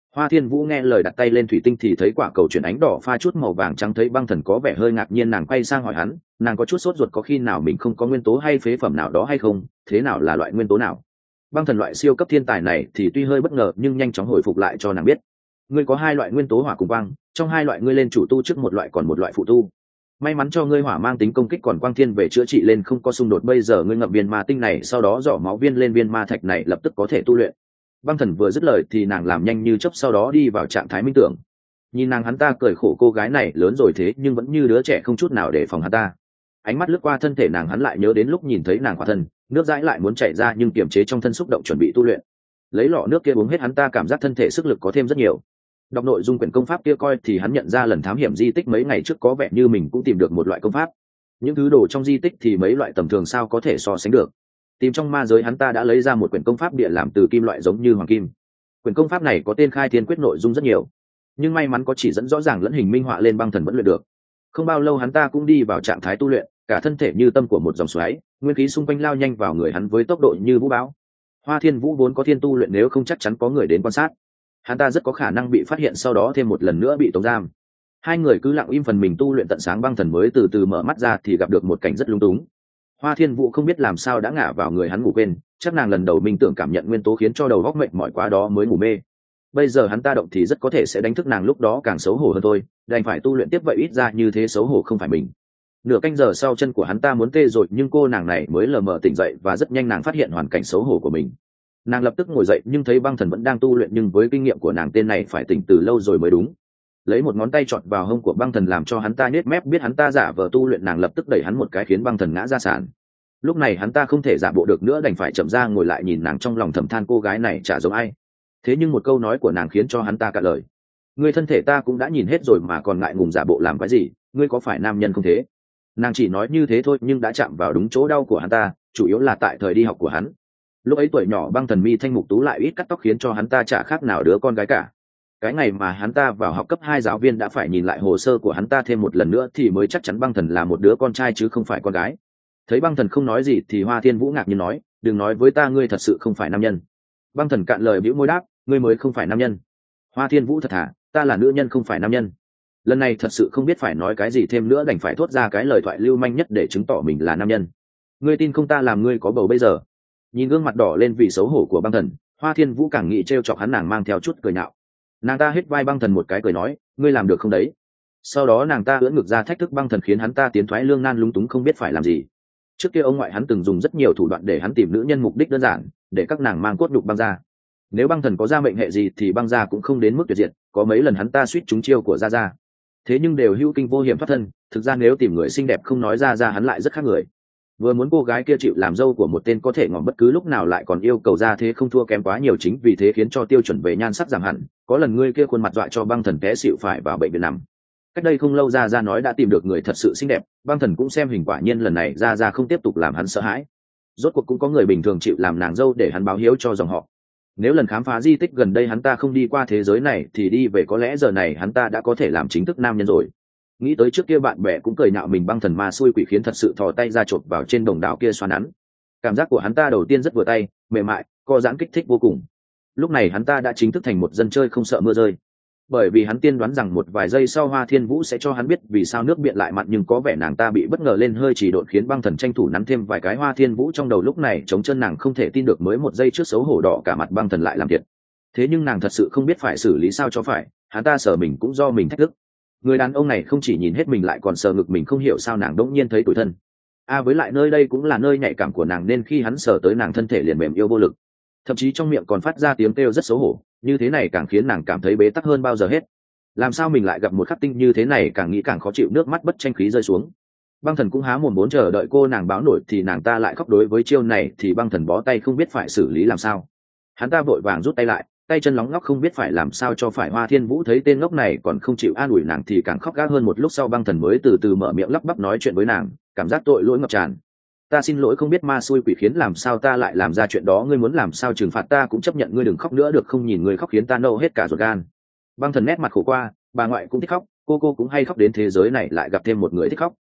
Speaker 1: Hoa Thiên Vũ nghe lời đặt tay lên thủy tinh thì thấy quả cầu chuyển ánh đỏ pha chút màu vàng trắng, thấy băng thần có vẻ hơi ngạc nhiên, nàng quay sang hỏi hắn, nàng có chút sốt ruột, có khi nào mình không có nguyên tố hay phế phẩm nào đó hay không, thế nào là loại nguyên tố nào? Băng thần loại siêu cấp thiên tài này thì tuy hơi bất ngờ nhưng nhanh chóng hồi phục lại cho nàng biết, ngươi có hai loại nguyên tố hỏa cùng quang, trong hai loại ngươi lên chủ tu trước một loại còn một loại phụ tu. May mắn cho ngươi hỏa mang tính công kích, còn quang thiên về chữa trị lên không có xung đột. Bây giờ ngươi ngậm viên ma tinh này, sau đó dỏ máu viên lên viên ma thạch này, lập tức có thể tu luyện. Băng thần vừa dứt lời thì nàng làm nhanh như chớp, sau đó đi vào trạng thái minh tưởng. Nhìn nàng, hắn ta cười khổ, cô gái này lớn rồi thế nhưng vẫn như đứa trẻ, không chút nào để phòng hắn ta. Ánh mắt lướt qua thân thể nàng, hắn lại nhớ đến lúc nhìn thấy nàng khỏa thân, nước dãi lại muốn chảy ra nhưng kiềm chế trong thân xúc động chuẩn bị tu luyện. Lấy lọ nước kia uống hết, hắn ta cảm giác thân thể sức lực có thêm rất nhiều. Đọc nội dung quyển công pháp kia coi thì hắn nhận ra lần thám hiểm di tích mấy ngày trước có vẻ như mình cũng tìm được một loại công pháp. Những thứ đồ trong di tích thì mấy loại tầm thường sao có thể so sánh được. Tìm trong ma giới, hắn ta đã lấy ra một quyển công pháp địa làm từ kim loại giống như hoàng kim. Quyển công pháp này có tên khai thiên quyết, nội dung rất nhiều, nhưng may mắn có chỉ dẫn rõ ràng lẫn hình minh họa lên, băng thần vẫn luyện được. Không bao lâu hắn ta cũng đi vào trạng thái tu luyện, cả thân thể như tâm của một dòng xoáy, nguyên khí xung quanh lao nhanh vào người hắn với tốc độ như vũ bão. Hoa Thiên Vũ vốn có thiên tu luyện, nếu không chắc chắn có người đến quan sát, hắn ta rất có khả năng bị phát hiện, sau đó thêm một lần nữa bị tống giam. Hai người cứ lặng im phần mình tu luyện tận sáng, băng thần mới từ từ mở mắt ra thì gặp được một cảnh rất lung túng. Hoa Thiên Vũ không biết làm sao đã ngả vào người hắn ngủ quên, chắc nàng lần đầu minh tưởng cảm nhận nguyên tố khiến cho đầu góc mệt mỏi quá đó mới ngủ mê. Bây giờ hắn ta động thì rất có thể sẽ đánh thức nàng, lúc đó càng xấu hổ hơn thôi, đành phải tu luyện tiếp, vậy ít ra như thế xấu hổ không phải mình. Nửa canh giờ sau chân của hắn ta muốn tê rồi, nhưng cô nàng này mới lờ mờ tỉnh dậy và rất nhanh nàng phát hiện hoàn cảnh xấu hổ của mình. Nàng lập tức ngồi dậy nhưng thấy băng thần vẫn đang tu luyện, nhưng với kinh nghiệm của nàng tên này phải tỉnh từ lâu rồi mới đúng. Lấy một ngón tay chọt vào hông của băng thần làm cho hắn ta nhếch mép, biết hắn ta giả vờ tu luyện, nàng lập tức đẩy hắn một cái khiến băng thần ngã ra sàn. Lúc này hắn ta không thể giả bộ được nữa, đành phải chậm ra ngồi lại nhìn nàng, trong lòng thầm than cô gái này chả giống ai. Thế nhưng một câu nói của nàng khiến cho hắn ta cạn lời. Ngươi thân thể ta cũng đã nhìn hết rồi mà còn ngại ngùng giả bộ làm cái gì, ngươi có phải nam nhân không thế? Nàng chỉ nói như thế thôi nhưng đã chạm vào đúng chỗ đau của hắn ta, chủ yếu là tại thời đi học của hắn. Lúc ấy tuổi nhỏ, băng thần mi thanh mục tú lại ít cắt tóc khiến cho hắn ta chả khác nào đứa con gái cả. Cái ngày mà hắn ta vào học cấp hai, giáo viên đã phải nhìn lại hồ sơ của hắn ta thêm một lần nữa thì mới chắc chắn băng thần là một đứa con trai chứ không phải con gái. Thấy băng thần không nói gì thì Hoa Thiên Vũ ngạc nhiên nói, đừng nói với ta ngươi thật sự không phải nam nhân. Băng thần cạn lời bĩu môi đáp, ngươi mới không phải nam nhân. Hoa Thiên Vũ thật thà, ta là nữ nhân không phải nam nhân. Lần này thật sự không biết phải nói cái gì thêm nữa, đành phải thốt ra cái lời thoại lưu manh nhất để chứng tỏ mình là nam nhân. Ngươi tin không ta làm ngươi có bầu bây giờ? Nhìn gương mặt đỏ lên vì xấu hổ của băng thần, Hoa Thiên Vũ càng nghĩ trêu chọc hắn, nàng mang theo chút cười nhạo. Nàng ta hít vai băng thần một cái cười nói, ngươi làm được không đấy? Sau đó nàng ta ưỡn ngực ra thách thức băng thần khiến hắn ta tiến thoái lưỡng nan, lúng túng không biết phải làm gì. Trước kia ông ngoại hắn từng dùng rất nhiều thủ đoạn để hắn tìm nữ nhân, mục đích đơn giản để các nàng mang cốt nhục băng ra. Nếu băng thần có gia mệnh hệ gì thì băng gia cũng không đến mức tuyệt diệt, có mấy lần hắn ta suýt trúng chiêu của gia gia, thế nhưng đều hữu kinh vô hiểm thoát thân. Thực ra nếu tìm người xinh đẹp không nói ra ra, hắn lại rất khác người. Vừa muốn cô gái kia chịu làm dâu của một tên có thể ngỏm bất cứ lúc nào, lại còn yêu cầu ra thế không thua kém quá nhiều, chính vì thế khiến cho tiêu chuẩn về nhan sắc giảm hẳn. Có lần ngươi kia khuôn mặt dọa cho băng thần té xịu phải vào bệnh viện nằm. Cách đây không lâu ra ra nói đã tìm được người thật sự xinh đẹp, băng thần cũng xem hình, quả nhiên lần này ra ra không tiếp tục làm hắn sợ hãi. Rốt cuộc cũng có người bình thường chịu làm nàng dâu để hắn báo hiếu cho dòng họ. Nếu lần khám phá di tích gần đây hắn ta không đi qua thế giới này thì đi về, có lẽ giờ này hắn ta đã có thể làm chính thức nam nhân rồi. Nghĩ tới trước kia bạn bè cũng cười nhạo mình, băng thần ma xui quỷ khiến thật sự thò tay ra chộp vào trên đồng đảo kia xoa nắn. Cảm giác của hắn ta đầu tiên rất vừa tay, mềm mại, co giãn, kích thích vô cùng. Lúc này hắn ta đã chính thức thành một dân chơi không sợ mưa rơi. Bởi vì hắn tiên đoán rằng một vài giây sau Hoa Thiên Vũ sẽ cho hắn biết vì sao nước biển lại mặn, nhưng có vẻ nàng ta bị bất ngờ lên hơi chỉ độn khiến băng thần tranh thủ nắn thêm vài cái Hoa Thiên Vũ trong đầu. Lúc này chống chân nàng không thể tin được, mới một giây trước xấu hổ đỏ cả mặt, băng thần lại làm thiệt. Thế nhưng nàng thật sự không biết phải xử lý sao cho phải, hắn ta sợ mình cũng do mình thách thức. Người đàn ông này không chỉ nhìn hết mình lại còn sờ ngực mình, không hiểu sao nàng đỗng nhiên thấy tủi thân. A à, với lại nơi đây cũng là nơi nhạy cảm của nàng nên khi hắn sờ tới nàng thân thể liền mềm yêu vô lực, thậm chí trong miệng còn phát ra tiếng kêu rất xấu hổ. Như thế này càng khiến nàng cảm thấy bế tắc hơn bao giờ hết. Làm sao mình lại gặp một khắc tinh như thế này, càng nghĩ càng khó chịu, nước mắt bất tranh khí rơi xuống. Băng thần cũng há mồm muốn chờ đợi cô nàng báo nổi thì nàng ta lại khóc. Đối với chiêu này thì băng thần bó tay không biết phải xử lý làm sao. Hắn ta vội vàng rút tay lại, tay chân lóng ngóc không biết phải làm sao cho phải. Hoa Thiên Vũ thấy tên ngốc này còn không chịu an ủi nàng thì càng khóc gác hơn. Một lúc sau băng thần mới từ từ mở miệng lắp bắp nói chuyện với nàng, cảm giác tội lỗi ngập tràn. Ta xin lỗi, không biết ma xui quỷ khiến làm sao ta lại làm ra chuyện đó, ngươi muốn làm sao trừng phạt ta cũng chấp nhận, ngươi đừng khóc nữa được không, nhìn ngươi khóc khiến ta nâu hết cả ruột gan. Băng thần nét mặt khổ qua, bà ngoại cũng thích khóc, cô cô cũng hay khóc, đến thế giới này lại gặp thêm một người thích khóc.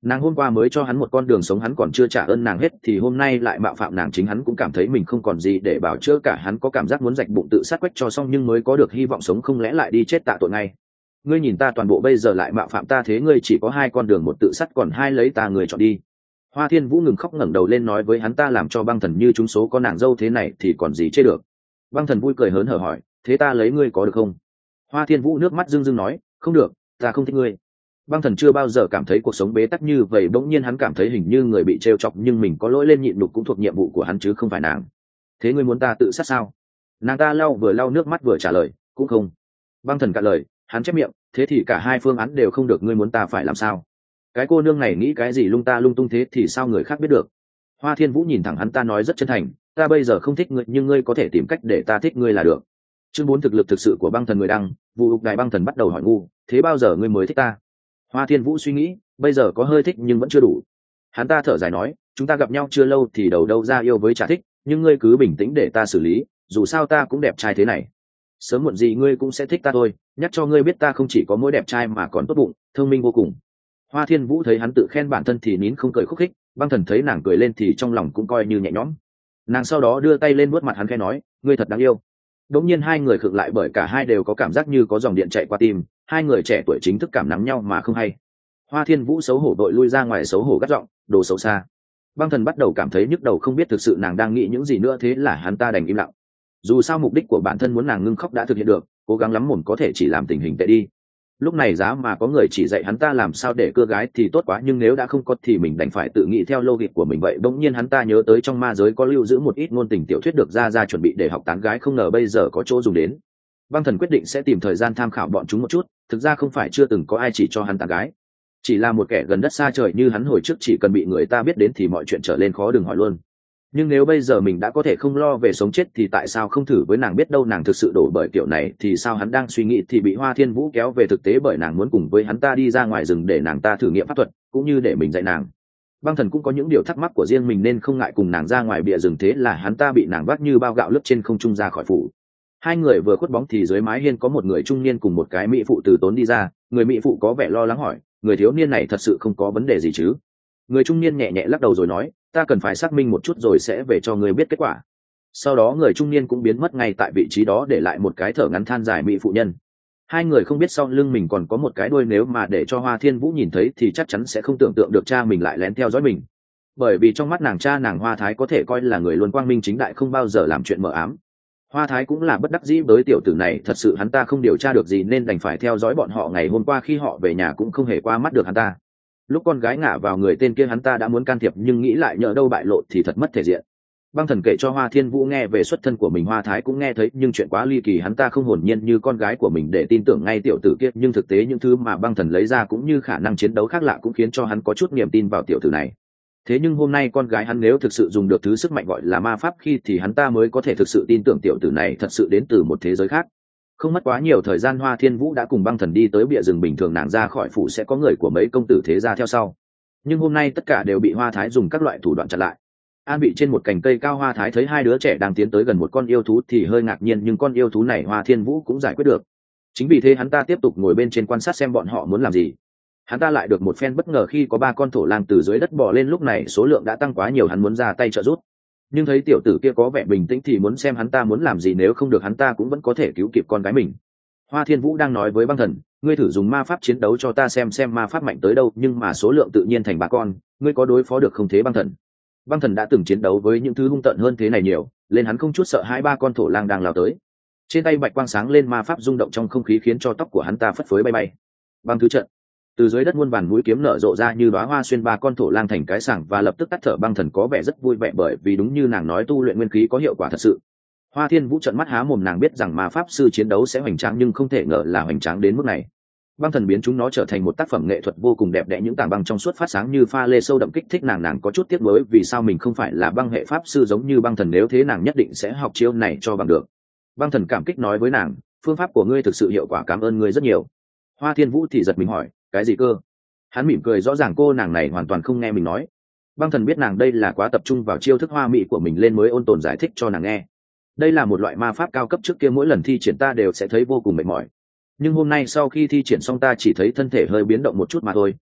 Speaker 1: Nàng hôm qua mới cho hắn một con đường sống, hắn còn chưa trả ơn nàng hết thì hôm nay lại mạo phạm nàng, chính hắn cũng cảm thấy mình không còn gì để bảo chữa cả. Hắn có cảm giác muốn rạch bụng tự sát quách cho xong nhưng mới có được hy vọng sống, không lẽ lại đi chết tạ tội ngay. Ngươi nhìn ta toàn bộ bây giờ lại mạo phạm ta, thế ngươi chỉ có hai con đường, một tự sát còn hai lấy ta, người chọn đi. Hoa Thiên Vũ ngừng khóc ngẩng đầu lên nói với hắn, ta làm cho Băng Thần như trúng số, có nàng dâu thế này thì còn gì chê được. Băng Thần vui cười hớn hở hỏi, thế ta lấy ngươi có được không? Hoa Thiên Vũ nước mắt rưng rưng nói, không được, ta không thích ngươi. Băng Thần chưa bao giờ cảm thấy cuộc sống bế tắc như vậy, bỗng nhiên hắn cảm thấy hình như người bị trêu chọc nhưng mình có lỗi lên nhịn nhục cũng thuộc nhiệm vụ của hắn chứ không phải nàng. Thế ngươi muốn ta tự sát sao? Nàng ta lau vừa lau nước mắt vừa trả lời, cũng không. Băng Thần cạn lời, hắn chép miệng, thế thì cả hai phương án đều không được, ngươi muốn ta phải làm sao? Cái cô nương này nghĩ cái gì lung ta lung tung thế thì sao người khác biết được? Hoa Thiên Vũ nhìn thẳng hắn ta nói rất chân thành, ta bây giờ không thích ngươi nhưng ngươi có thể tìm cách để ta thích ngươi là được. Chương bốn, thực lực thực sự của Băng Thần người đăng. Vụ ục đài Băng Thần bắt đầu hỏi ngu, thế bao giờ ngươi mới thích ta? Hoa Thiên Vũ suy nghĩ, bây giờ có hơi thích nhưng vẫn chưa đủ. Hắn ta thở dài nói, chúng ta gặp nhau chưa lâu thì đầu đâu ra yêu với chả thích, nhưng ngươi cứ bình tĩnh để ta xử lý, dù sao ta cũng đẹp trai thế này, sớm muộn gì ngươi cũng sẽ thích ta thôi. Nhắc cho ngươi biết ta không chỉ có mỗi đẹp trai mà còn tốt bụng, thông minh vô cùng. Hoa Thiên Vũ thấy hắn tự khen bản thân thì nín không cười khúc khích. Băng Thần thấy nàng cười lên thì trong lòng cũng coi như nhẹ nhõm. Nàng sau đó đưa tay lên vuốt mặt hắn khẽ nói, ngươi thật đáng yêu. Đống nhiên hai người khựng lại bởi cả hai đều có cảm giác như có dòng điện chạy qua tim, hai người trẻ tuổi chính thức cảm nắng nhau mà không hay. Hoa Thiên Vũ xấu hổ đội lui ra ngoài, xấu hổ gắt giọng, đồ xấu xa. Băng Thần bắt đầu cảm thấy nhức đầu, không biết thực sự nàng đang nghĩ những gì nữa, thế là hắn ta đành im lặng. Dù sao mục đích của bản thân muốn nàng ngưng khóc đã thực hiện được, cố gắng lắm mồm có thể chỉ làm tình hình tệ đi. Lúc này giá mà có người chỉ dạy hắn ta làm sao để cưa gái thì tốt quá, nhưng nếu đã không có thì mình đành phải tự nghĩ theo logic của mình vậy. Bỗng nhiên hắn ta nhớ tới trong ma giới có lưu giữ một ít ngôn tình tiểu thuyết được ra ra chuẩn bị để học tán gái, không ngờ bây giờ có chỗ dùng đến. Băng Thần quyết định sẽ tìm thời gian tham khảo bọn chúng một chút. Thực ra không phải chưa từng có ai chỉ cho hắn tán gái, chỉ là một kẻ gần đất xa trời như hắn hồi trước chỉ cần bị người ta biết đến thì mọi chuyện trở lên khó đừng hỏi luôn. Nhưng nếu bây giờ mình đã có thể không lo về sống chết thì tại sao không thử với nàng, biết đâu nàng thực sự đổ bởi kiểu này thì sao. Hắn đang suy nghĩ thì bị Hoa Thiên Vũ kéo về thực tế, bởi nàng muốn cùng với hắn ta đi ra ngoài rừng để nàng ta thử nghiệm pháp thuật cũng như để mình dạy nàng. Băng Thần cũng có những điều thắc mắc của riêng mình nên không ngại cùng nàng ra ngoài bìa rừng, thế là hắn ta bị nàng vác như bao gạo lướt trên không trung ra khỏi phủ. Hai người vừa khuất bóng thì dưới mái hiên có một người trung niên cùng một cái mỹ phụ từ tốn đi ra. Người mỹ phụ có vẻ lo lắng hỏi, người thiếu niên này thật sự không có vấn đề gì chứ? Người trung niên nhẹ nhẹ lắc đầu rồi nói, ta cần phải xác minh một chút rồi sẽ về cho người biết kết quả. Sau đó người trung niên cũng biến mất ngay tại vị trí đó, để lại một cái thở ngắn than dài mỹ phụ nhân. Hai người không biết sau lưng mình còn có một cái đuôi, nếu mà để cho Hoa Thiên Vũ nhìn thấy thì chắc chắn sẽ không tưởng tượng được cha mình lại lén theo dõi mình. Bởi vì trong mắt nàng, cha nàng Hoa Thái có thể coi là người luôn quang minh chính đại, không bao giờ làm chuyện mờ ám. Hoa Thái cũng là bất đắc dĩ với tiểu tử này, thật sự hắn ta không điều tra được gì nên đành phải theo dõi bọn họ. Ngày hôm qua khi họ về nhà cũng không hề qua mắt được hắn ta. Lúc con gái ngả vào người tên kia hắn ta đã muốn can thiệp nhưng nghĩ lại nhỡ đâu bại lộ thì thật mất thể diện. Băng Thần kể cho Hoa Thiên Vũ nghe về xuất thân của mình. Hoa Thái cũng nghe thấy nhưng chuyện quá ly kỳ, hắn ta không hồn nhiên như con gái của mình để tin tưởng ngay tiểu tử kia, nhưng thực tế những thứ mà Băng Thần lấy ra cũng như khả năng chiến đấu khác lạ cũng khiến cho hắn có chút niềm tin vào tiểu tử này. Thế nhưng hôm nay con gái hắn nếu thực sự dùng được thứ sức mạnh gọi là ma pháp khi thì hắn ta mới có thể thực sự tin tưởng tiểu tử này thật sự đến từ một thế giới khác. Không mất quá nhiều thời gian, Hoa Thiên Vũ đã cùng Băng Thần đi tới bìa rừng. Bình thường nàng ra khỏi phủ sẽ có người của mấy công tử thế gia theo sau, nhưng hôm nay tất cả đều bị Hoa Thái dùng các loại thủ đoạn chặn lại. An bị trên một cành cây cao, Hoa Thái thấy hai đứa trẻ đang tiến tới gần một con yêu thú thì hơi ngạc nhiên, nhưng con yêu thú này Hoa Thiên Vũ cũng giải quyết được. Chính vì thế hắn ta tiếp tục ngồi bên trên quan sát xem bọn họ muốn làm gì. Hắn ta lại được một phen bất ngờ khi có ba con thổ lang từ dưới đất bò lên, lúc này số lượng đã tăng quá nhiều, hắn muốn ra tay trợ giúp nhưng thấy tiểu tử kia có vẻ bình tĩnh thì muốn xem hắn ta muốn làm gì, nếu không được hắn ta cũng vẫn có thể cứu kịp con gái mình. Hoa Thiên Vũ đang nói với Băng Thần, ngươi thử dùng ma pháp chiến đấu cho ta xem xem ma pháp mạnh tới đâu, nhưng mà số lượng tự nhiên thành ba con, ngươi có đối phó được không thế Băng Thần? Băng Thần đã từng chiến đấu với những thứ hung tợn hơn thế này nhiều, lên hắn không chút sợ hãi ba con thổ lang đang lao tới. Trên tay bạch quang sáng lên, ma pháp rung động trong không khí khiến cho tóc của hắn ta phất phới bay bay. Băng thứ trận, từ dưới đất muôn vàn mũi kiếm nở rộ ra như đóa hoa xuyên ba con thổ lang thành cái sảng và lập tức tắt thở. Băng Thần có vẻ rất vui vẻ bởi vì đúng như nàng nói, tu luyện nguyên khí có hiệu quả thật sự. Hoa Thiên Vũ trợn mắt há mồm, nàng biết rằng ma pháp sư chiến đấu sẽ hoành tráng nhưng không thể ngờ là hoành tráng đến mức này. Băng Thần biến chúng nó trở thành một tác phẩm nghệ thuật vô cùng đẹp đẽ, những tảng băng trong suốt phát sáng như pha lê sâu đậm kích thích nàng. Nàng có chút tiếc nuối vì sao mình không phải là băng hệ pháp sư giống như Băng Thần, nếu thế nàng nhất định sẽ học chiêu này cho bằng được. Băng Thần cảm kích nói với nàng, phương pháp của ngươi thực sự hiệu quả, cảm ơn ngươi rất nhiều. Hoa Thiên Vũ thì giật mình hỏi, cái gì cơ? Hắn mỉm cười, rõ ràng cô nàng này hoàn toàn không nghe mình nói. Băng Thần biết nàng đây là quá tập trung vào chiêu thức hoa mỹ của mình lên mới ôn tồn giải thích cho nàng nghe. Đây là một loại ma pháp cao cấp, trước kia mỗi lần thi triển ta đều sẽ thấy vô cùng mệt mỏi, nhưng hôm nay sau khi thi triển xong ta chỉ thấy thân thể hơi biến động một chút mà thôi,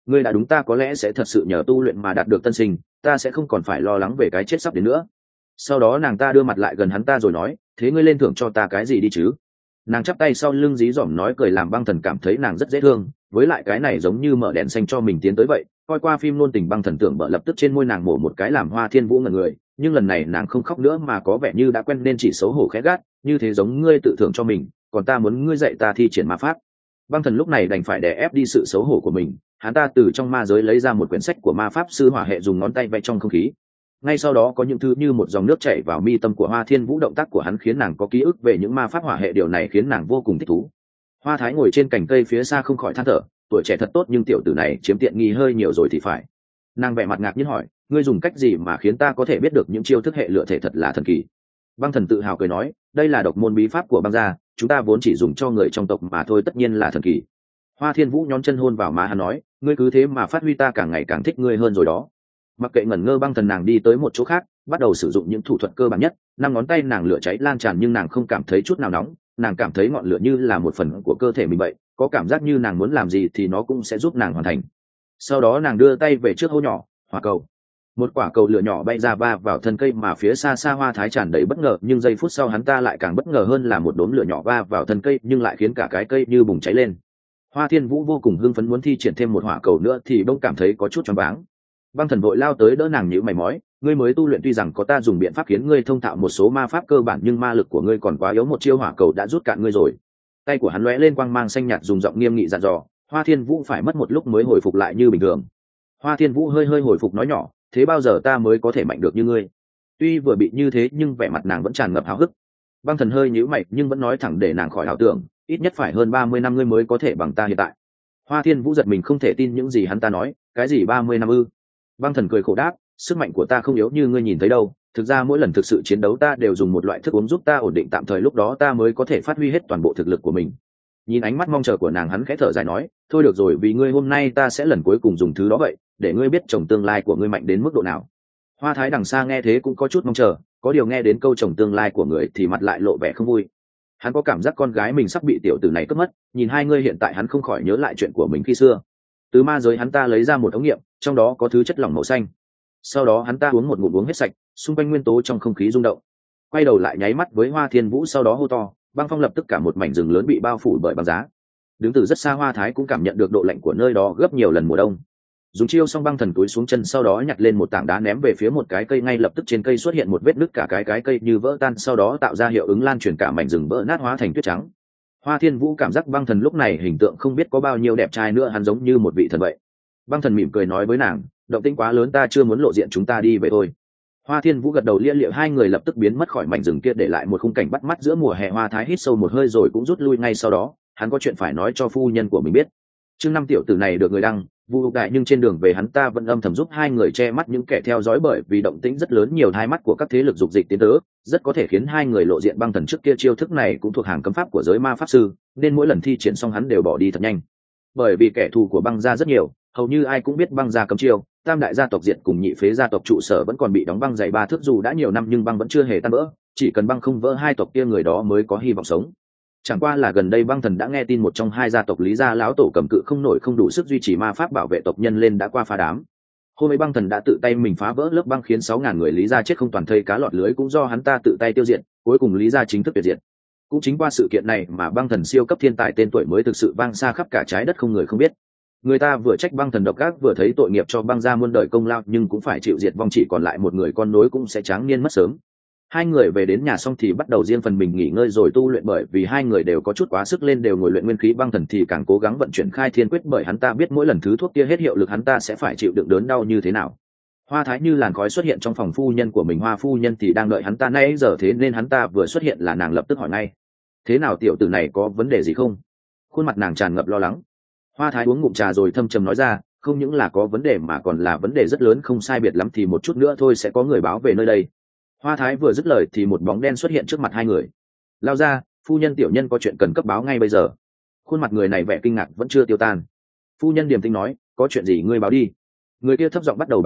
Speaker 1: ngươi đã đúng, ta có lẽ sẽ thật sự nhờ tu luyện mà đạt được tân sinh, ta sẽ không còn phải lo lắng về cái chết sắp đến nữa. Sau đó nàng ta đưa mặt lại gần hắn ta rồi nói, thế ngươi lên thưởng cho ta cái gì đi chứ? Nàng chắp tay sau lưng dí dỏm nói cười làm Băng Thần cảm thấy nàng rất dễ thương, với lại cái này giống như mở đèn xanh cho mình tiến tới vậy. Coi qua phim nôn tình, Băng Thần tưởng bợ lập tức trên môi nàng mổ một cái làm Hoa Thiên Vũ ngẩn người, nhưng lần này nàng không khóc nữa mà có vẻ như đã quen nên chỉ xấu hổ khẽ gắt, như thế giống ngươi tự thưởng cho mình, còn ta muốn ngươi dạy ta thi triển ma pháp. Băng Thần lúc này đành phải đè ép đi sự xấu hổ của mình, hắn ta từ trong ma giới lấy ra một quyển sách của ma pháp sư hỏa hệ, dùng ngón tay vẽ trong không khí. Ngay sau đó có những thứ như một dòng nước chảy vào mi tâm của Hoa Thiên Vũ, động tác của hắn khiến nàng có ký ức về những ma pháp hỏa hệ, điều này khiến nàng vô cùng thích thú. Hoa Thái ngồi trên cành cây phía xa không khỏi than thở, tuổi trẻ thật tốt nhưng tiểu tử này chiếm tiện nghi hơi nhiều rồi thì phải. Nàng vẻ mặt ngạc nhiên hỏi, ngươi dùng cách gì mà khiến ta có thể biết được những chiêu thức hệ lửa thể thật là thần kỳ? Băng Thần tự hào cười nói, đây là độc môn bí pháp của băng gia, chúng ta vốn chỉ dùng cho người trong tộc mà thôi, tất nhiên là thần kỳ. Hoa Thiên Vũ nhón chân hôn vào má hắn nói, ngươi cứ thế mà phát huy, ta càng ngày càng thích ngươi hơn rồi đó. Mặc kệ ngẩn ngơ, Băng Thần nàng đi tới một chỗ khác, bắt đầu sử dụng những thủ thuật cơ bản nhất. Năm ngón tay nàng lửa cháy lan tràn nhưng nàng không cảm thấy chút nào nóng, nàng cảm thấy ngọn lửa như là một phần của cơ thể mình vậy, có cảm giác như nàng muốn làm gì thì nó cũng sẽ giúp nàng hoàn thành. Sau đó nàng đưa tay về trước hố nhỏ, hỏa cầu. Một quả cầu lửa nhỏ bay ra va vào thân cây mà phía xa xa Hoa Thái tràn đầy bất ngờ, nhưng giây phút sau hắn ta lại càng bất ngờ hơn là một đốm lửa nhỏ va vào thân cây nhưng lại khiến cả cái cây như bùng cháy lên. Hoa Thiên Vũ vô cùng hưng phấn muốn thi triển thêm một hỏa cầu nữa thì bỗng cảm thấy có chút choáng váng. Băng Thần vội lao tới đỡ nàng, nhíu mày mói, ngươi mới tu luyện, tuy rằng có ta dùng biện pháp khiến ngươi thông thạo một số ma pháp cơ bản nhưng ma lực của ngươi còn quá yếu, một chiêu hỏa cầu đã rút cạn ngươi rồi. Tay của hắn lóe lên quang mang xanh nhạt, dùng giọng nghiêm nghị dặn dò. Hoa Thiên Vũ phải mất một lúc mới hồi phục lại như bình thường. Hoa Thiên Vũ hơi hơi hồi phục nói nhỏ, thế bao giờ ta mới có thể mạnh được như ngươi? Tuy vừa bị như thế nhưng vẻ mặt nàng vẫn tràn ngập háo hức. Băng Thần hơi nhíu mày nhưng vẫn nói thẳng để nàng khỏi ảo tưởng, ít nhất phải hơn ba mươi năm ngươi mới có thể bằng ta hiện tại. Hoa Thiên Vũ giật mình không thể tin những gì hắn ta nói, cái gì ba mươi năm ư? Băng Thần cười khổ đáp, sức mạnh của ta không yếu như ngươi nhìn thấy đâu, thực ra mỗi lần thực sự chiến đấu ta đều dùng một loại thức uống giúp ta ổn định tạm thời, lúc đó ta mới có thể phát huy hết toàn bộ thực lực của mình. Nhìn ánh mắt mong chờ của nàng, hắn khẽ thở dài nói, thôi được rồi, vì ngươi hôm nay ta sẽ lần cuối cùng dùng thứ đó vậy, để ngươi biết chồng tương lai của ngươi mạnh đến mức độ nào. Hoa Thái đằng xa nghe thế cũng có chút mong chờ, có điều nghe đến câu chồng tương lai của người thì mặt lại lộ vẻ không vui. Hắn có cảm giác con gái mình sắp bị tiểu tử này cướp mất, nhìn hai người hiện tại hắn không khỏi nhớ lại chuyện của mình khi xưa. Từ ma giới hắn ta lấy ra một ống nghiệm, trong đó có thứ chất lỏng màu xanh. Sau đó hắn ta uống một ngụm uống hết sạch, xung quanh nguyên tố trong không khí rung động. Quay đầu lại nháy mắt với Hoa Thiên Vũ, sau đó hô to, băng phong, lập tức cả một mảnh rừng lớn bị bao phủ bởi băng giá. Đứng từ rất xa Hoa Thái cũng cảm nhận được độ lạnh của nơi đó gấp nhiều lần mùa đông. Dùng chiêu xong, Băng Thần túi xuống chân, sau đó nhặt lên một tảng đá ném về phía một cái cây, ngay lập tức trên cây xuất hiện một vết nứt, cả cái cái cây như vỡ tan, sau đó tạo ra hiệu ứng lan truyền, cả mảnh rừng vỡ nát hóa thành tuyết trắng. Hoa Thiên Vũ cảm giác Băng Thần lúc này hình tượng không biết có bao nhiêu đẹp trai nữa, hắn giống như một vị thần vậy. Băng Thần mỉm cười nói với nàng, động tĩnh quá lớn, ta chưa muốn lộ diện, chúng ta đi về thôi. Hoa Thiên Vũ gật đầu lia lịa, hai người lập tức biến mất khỏi mảnh rừng kia, để lại một khung cảnh bắt mắt giữa mùa hè. Hoa Thái hít sâu một hơi rồi cũng rút lui ngay sau đó, hắn có chuyện phải nói cho phu nhân của mình biết. Chương năm tiểu tử này được người đăng vu đại, nhưng trên đường về hắn ta vẫn âm thầm giúp hai người che mắt những kẻ theo dõi, bởi vì động tĩnh rất lớn, nhiều hai mắt của các thế lực dục dịch tiến tới, rất có thể khiến hai người lộ diện. Băng Thần trước kia chiêu thức này cũng thuộc hàng cấm pháp của giới ma pháp sư, nên mỗi lần thi triển xong hắn đều bỏ đi thật nhanh. Bởi vì kẻ thù của băng gia rất nhiều, hầu như ai cũng biết băng gia cấm chiêu, tam đại gia tộc diệt cùng nhị phế gia tộc trụ sở vẫn còn bị đóng băng dày ba thước, dù đã nhiều năm nhưng băng vẫn chưa hề tan vỡ, chỉ cần băng không vỡ hai tộc kia, người đó mới có hy vọng sống. Chẳng qua là gần đây Băng Thần đã nghe tin một trong hai gia tộc Lý gia lão tổ cầm cự không nổi, không đủ sức duy trì ma pháp bảo vệ tộc nhân, lên đã qua phá đám. Hôm ấy Băng Thần đã tự tay mình phá vỡ lớp băng, khiến sáu ngàn người Lý gia chết không toàn thây, cá lọt lưới cũng do hắn ta tự tay tiêu diệt, cuối cùng Lý gia chính thức tuyệt diệt. Cũng chính qua sự kiện này mà Băng Thần siêu cấp thiên tài tên tuổi mới thực sự vang xa khắp cả trái đất, không người không biết. Người ta vừa trách Băng Thần độc ác, vừa thấy tội nghiệp cho băng gia muôn đời công lao, nhưng cũng phải chịu diệt vong, chỉ còn lại một người con nối cũng sẽ tráng niên mất sớm. Hai người về đến nhà xong thì bắt đầu riêng phần mình nghỉ ngơi rồi tu luyện, bởi vì hai người đều có chút quá sức lên đều ngồi luyện nguyên khí. Băng Thần thì càng cố gắng vận chuyển khai thiên quyết, bởi hắn ta biết mỗi lần thứ thuốc kia hết hiệu lực hắn ta sẽ phải chịu đựng đớn đau như thế nào. Hoa Thái như làn khói xuất hiện trong phòng phu nhân của mình, Hoa phu nhân thì đang đợi hắn ta nay giờ, thế nên hắn ta vừa xuất hiện là nàng lập tức hỏi ngay, thế nào, tiểu tử này có vấn đề gì không? Khuôn mặt nàng tràn ngập lo lắng. Hoa Thái uống ngụm trà rồi thâm trầm nói ra, không những là có vấn đề mà còn là vấn đề rất lớn, không sai biệt lắm thì một chút nữa thôi sẽ có người báo về nơi đây. Hoa Thái vừa dứt lời thì một bóng đen xuất hiện trước mặt hai người. Lao ra, phu nhân, tiểu nhân có chuyện cần cấp báo ngay bây giờ. Khuôn mặt người này vẻ kinh ngạc vẫn chưa tiêu tan. Phu nhân điềm tĩnh nói, có chuyện gì ngươi báo đi. Người kia thấp giọng bắt đầu báo cáo,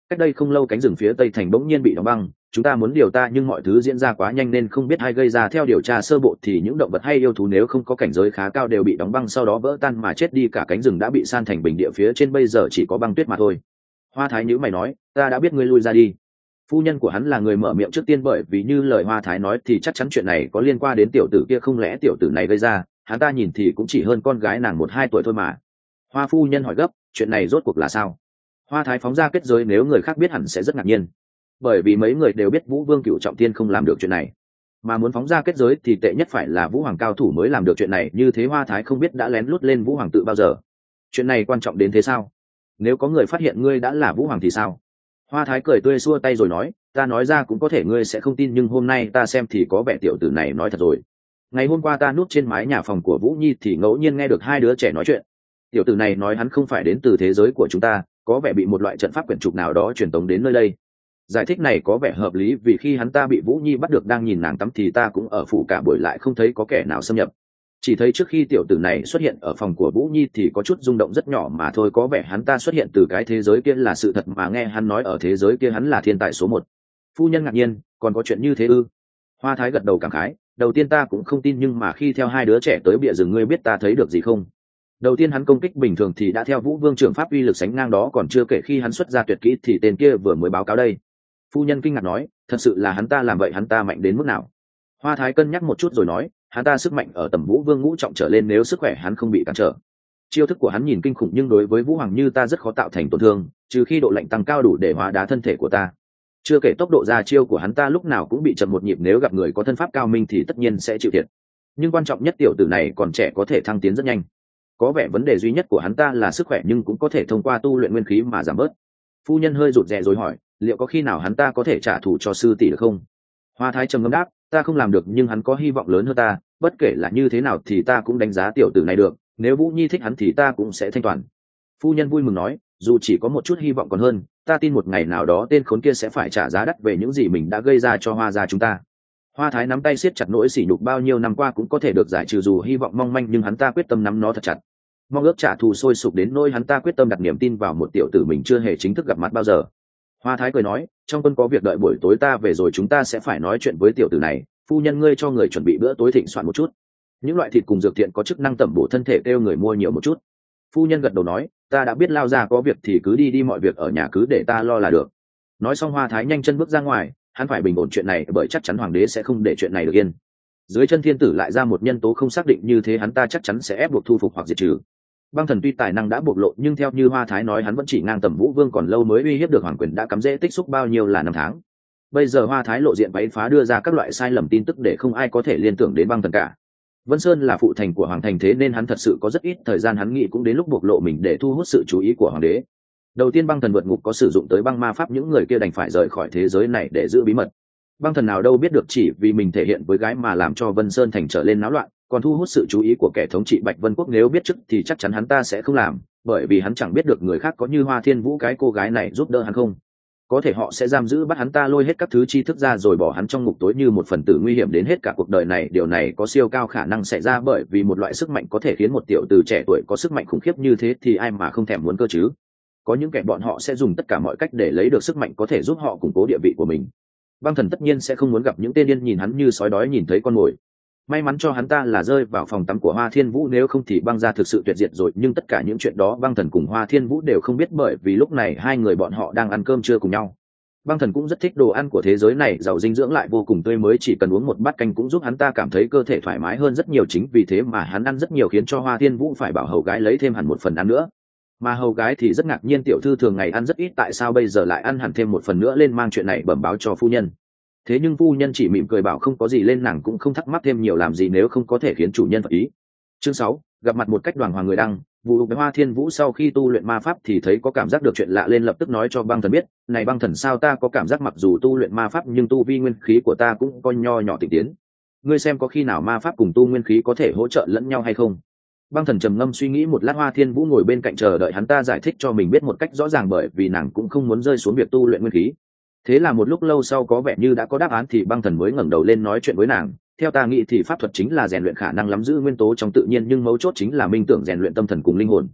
Speaker 1: Cách đây không lâu cánh rừng phía tây thành bỗng nhiên bị đóng băng, chúng ta muốn điều ta nhưng mọi thứ diễn ra quá nhanh nên không biết ai gây ra. Theo điều tra sơ bộ thì những động vật hay yêu thú nếu không có cảnh giới khá cao đều bị đóng băng sau đó vỡ tan mà chết đi, cả cánh rừng đã bị san thành bình địa, phía trên bây giờ chỉ có băng tuyết mà thôi. Hoa Thái nhíu mày nói, ta đã biết ngươi lui ra đi. Phu nhân của hắn là người mở miệng trước tiên, bởi vì như lời Hoa Thái nói thì chắc chắn chuyện này có liên quan đến tiểu tử kia, không lẽ tiểu tử này gây ra? Hắn ta nhìn thì cũng chỉ hơn con gái nàng một hai tuổi thôi mà. Hoa phu nhân hỏi gấp, chuyện này rốt cuộc là sao? Hoa Thái phóng ra kết giới, nếu người khác biết hẳn sẽ rất ngạc nhiên, bởi vì mấy người đều biết Vũ Vương Cửu Trọng Thiên không làm được chuyện này, mà muốn phóng ra kết giới thì tệ nhất phải là Vũ Hoàng cao thủ mới làm được chuyện này. Như thế Hoa Thái không biết đã lén lút lên Vũ Hoàng tự bao giờ. Chuyện này quan trọng đến thế sao? Nếu có người phát hiện ngươi đã là Vũ Hoàng thì sao? Hoa Thái cười tươi xua tay rồi nói, ta nói ra cũng có thể ngươi sẽ không tin, nhưng hôm nay ta xem thì có vẻ tiểu tử này nói thật rồi. Ngày hôm qua ta núp trên mái nhà phòng của Vũ Nhi thì ngẫu nhiên nghe được hai đứa trẻ nói chuyện. Tiểu tử này nói hắn không phải đến từ thế giới của chúng ta, có vẻ bị một loại trận pháp quyển trục nào đó truyền tống đến nơi đây. Giải thích này có vẻ hợp lý, vì khi hắn ta bị Vũ Nhi bắt được đang nhìn nàng tắm thì ta cũng ở phủ cả buổi lại không thấy có kẻ nào xâm nhập. Chỉ thấy trước khi tiểu tử này xuất hiện ở phòng của Vũ Nhi thì có chút rung động rất nhỏ mà thôi, có vẻ hắn ta xuất hiện từ cái thế giới kia là sự thật, mà nghe hắn nói ở thế giới kia hắn là thiên tài số một. Phu nhân ngạc nhiên, còn có chuyện như thế ư? Hoa Thái gật đầu cảm khái, đầu tiên ta cũng không tin, nhưng mà khi theo hai đứa trẻ tới bìa rừng ngươi biết ta thấy được gì không? Đầu tiên hắn công kích bình thường thì đã theo Vũ Vương trưởng pháp uy lực sánh ngang đó, còn chưa kể khi hắn xuất ra tuyệt kỹ thì tên kia vừa mới báo cáo đây. Phu nhân kinh ngạc nói, thật sự là hắn ta làm vậy? Hắn ta mạnh đến mức nào? Hoa Thái cân nhắc một chút rồi nói, hắn ta sức mạnh ở tầm Vũ Vương ngũ trọng trở lên nếu sức khỏe hắn không bị cản trở. Chiêu thức của hắn nhìn kinh khủng nhưng đối với Vũ Hoàng như ta rất khó tạo thành tổn thương, trừ khi độ lạnh tăng cao đủ để hóa đá thân thể của ta. Chưa kể tốc độ ra chiêu của hắn ta lúc nào cũng bị chậm một nhịp, nếu gặp người có thân pháp cao minh thì tất nhiên sẽ chịu thiệt. Nhưng quan trọng nhất tiểu tử này còn trẻ, có thể thăng tiến rất nhanh. Có vẻ vấn đề duy nhất của hắn ta là sức khỏe, nhưng cũng có thể thông qua tu luyện nguyên khí mà giảm bớt. Phu nhân hơi rụt rè rồi hỏi, liệu có khi nào hắn ta có thể trả thù cho sư tỷ được không? Hoa Thái trầm ngâm đáp, ta không làm được nhưng hắn có hy vọng lớn hơn ta, bất kể là như thế nào thì ta cũng đánh giá tiểu tử này được, nếu Vũ Nhi thích hắn thì ta cũng sẽ thanh toàn. Phu nhân vui mừng nói, dù chỉ có một chút hy vọng còn hơn, ta tin một ngày nào đó tên khốn kia sẽ phải trả giá đắt về những gì mình đã gây ra cho Hoa gia chúng ta. Hoa Thái nắm tay siết chặt, nỗi sỉ nhục bao nhiêu năm qua cũng có thể được giải trừ, dù hy vọng mong manh nhưng hắn ta quyết tâm nắm nó thật chặt. Mong ước trả thù sôi sục đến nỗi hắn ta quyết tâm đặt niềm tin vào một tiểu tử mình chưa hề chính thức gặp mặt bao giờ. Hoa Thái cười nói, trong quân có việc đợi buổi tối ta về rồi chúng ta sẽ phải nói chuyện với tiểu tử này. Phu nhân ngươi cho người chuẩn bị bữa tối thịnh soạn một chút, những loại thịt cùng dược thiện có chức năng tẩm bổ thân thể, kêu người mua nhiều một chút. Phu nhân gật đầu nói, ta đã biết, lao ra có việc thì cứ đi đi, mọi việc ở nhà cứ để ta lo là được. Nói xong Hoa Thái nhanh chân bước ra ngoài, hắn phải bình ổn chuyện này bởi chắc chắn hoàng đế sẽ không để chuyện này được yên. Dưới chân thiên tử lại ra một nhân tố không xác định như thế, hắn ta chắc chắn sẽ ép buộc thu phục hoặc diệt trừ. Băng Thần tuy tài năng đã bộc lộ nhưng theo như Hoa Thái nói hắn vẫn chỉ ngang tầm Vũ Vương, còn lâu mới uy hiếp được hoàng quyền đã cắm rễ tích xúc bao nhiêu là năm tháng. Bây giờ Hoa Thái lộ diện bấy phá, đưa ra các loại sai lầm tin tức để không ai có thể liên tưởng đến Băng Thần cả. Vân Sơn là phụ thành của hoàng thành, thế nên hắn thật sự có rất ít thời gian, hắn nghĩ cũng đến lúc bộc lộ mình để thu hút sự chú ý của hoàng đế. Đầu tiên Băng Thần vượt ngục có sử dụng tới băng ma pháp, những người kia đành phải rời khỏi thế giới này để giữ bí mật. Băng Thần nào đâu biết được chỉ vì mình thể hiện với gái mà làm cho Vân Sơn thành trở lên náo loạn, còn thu hút sự chú ý của kẻ thống trị Bạch Vân Quốc. Nếu biết trước thì chắc chắn hắn ta sẽ không làm, bởi vì hắn chẳng biết được người khác có như Hoa Thiên Vũ cái cô gái này giúp đỡ hắn không. Có thể họ sẽ giam giữ bắt hắn ta, lôi hết các thứ tri thức ra rồi bỏ hắn trong ngục tối như một phần tử nguy hiểm đến hết cả cuộc đời này. Điều này có siêu cao khả năng xảy ra, bởi vì một loại sức mạnh có thể khiến một tiểu tử trẻ tuổi có sức mạnh khủng khiếp như thế thì ai mà không thèm muốn cơ chứ. Có những kẻ bọn họ sẽ dùng tất cả mọi cách để lấy được sức mạnh có thể giúp họ củng cố địa vị của mình. Băng Thần tất nhiên sẽ không muốn gặp những tên điên nhìn hắn như sói đói nhìn thấy con mồi. May mắn cho hắn ta là rơi vào phòng tắm của Hoa Thiên Vũ, nếu không thì băng gia thực sự tuyệt diệt rồi. Nhưng tất cả những chuyện đó Băng Thần cùng Hoa Thiên Vũ đều không biết, bởi vì lúc này hai người bọn họ đang ăn cơm trưa cùng nhau. Băng Thần cũng rất thích đồ ăn của thế giới này, giàu dinh dưỡng lại vô cùng tươi mới, chỉ cần uống một bát canh cũng giúp hắn ta cảm thấy cơ thể thoải mái hơn rất nhiều. Chính vì thế mà hắn ăn rất nhiều, khiến cho Hoa Thiên Vũ phải bảo hầu gái lấy thêm hẳn một phần ăn nữa. Mà hầu gái thì rất ngạc nhiên, tiểu thư thường ngày ăn rất ít, tại sao bây giờ lại ăn hẳn thêm một phần nữa lên, mang chuyện này bẩm báo cho phu nhân. Thế nhưng phu nhân chỉ mỉm cười bảo không có gì lên, nàng cũng không thắc mắc thêm nhiều làm gì nếu không có thể khiến chủ nhân phật ý. Chương sáu, gặp mặt một cách đoàn hoàng người đăng. Vụ với Hoa Thiên Vũ sau khi tu luyện ma pháp thì thấy có cảm giác được chuyện lạ lên, lập tức nói cho Băng Thần biết, này Băng Thần, sao ta có cảm giác mặc dù tu luyện ma pháp nhưng tu vi nguyên khí của ta cũng có nho nhỏ tịnh tiến. Ngươi xem có khi nào ma pháp cùng tu nguyên khí có thể hỗ trợ lẫn nhau hay không? Băng Thần trầm ngâm suy nghĩ một lát. Hoa Thiên Vũ ngồi bên cạnh chờ đợi hắn ta giải thích cho mình biết một cách rõ ràng, bởi vì nàng cũng không muốn rơi xuống việc tu luyện nguyên khí. Thế là một lúc lâu sau có vẻ như đã có đáp án thì Băng Thần mới ngẩng đầu lên nói chuyện với nàng. Theo ta nghĩ thì pháp thuật chính là rèn luyện khả năng nắm giữ nguyên tố trong tự nhiên, nhưng mấu chốt chính là minh tưởng rèn luyện tâm thần cùng linh hồn.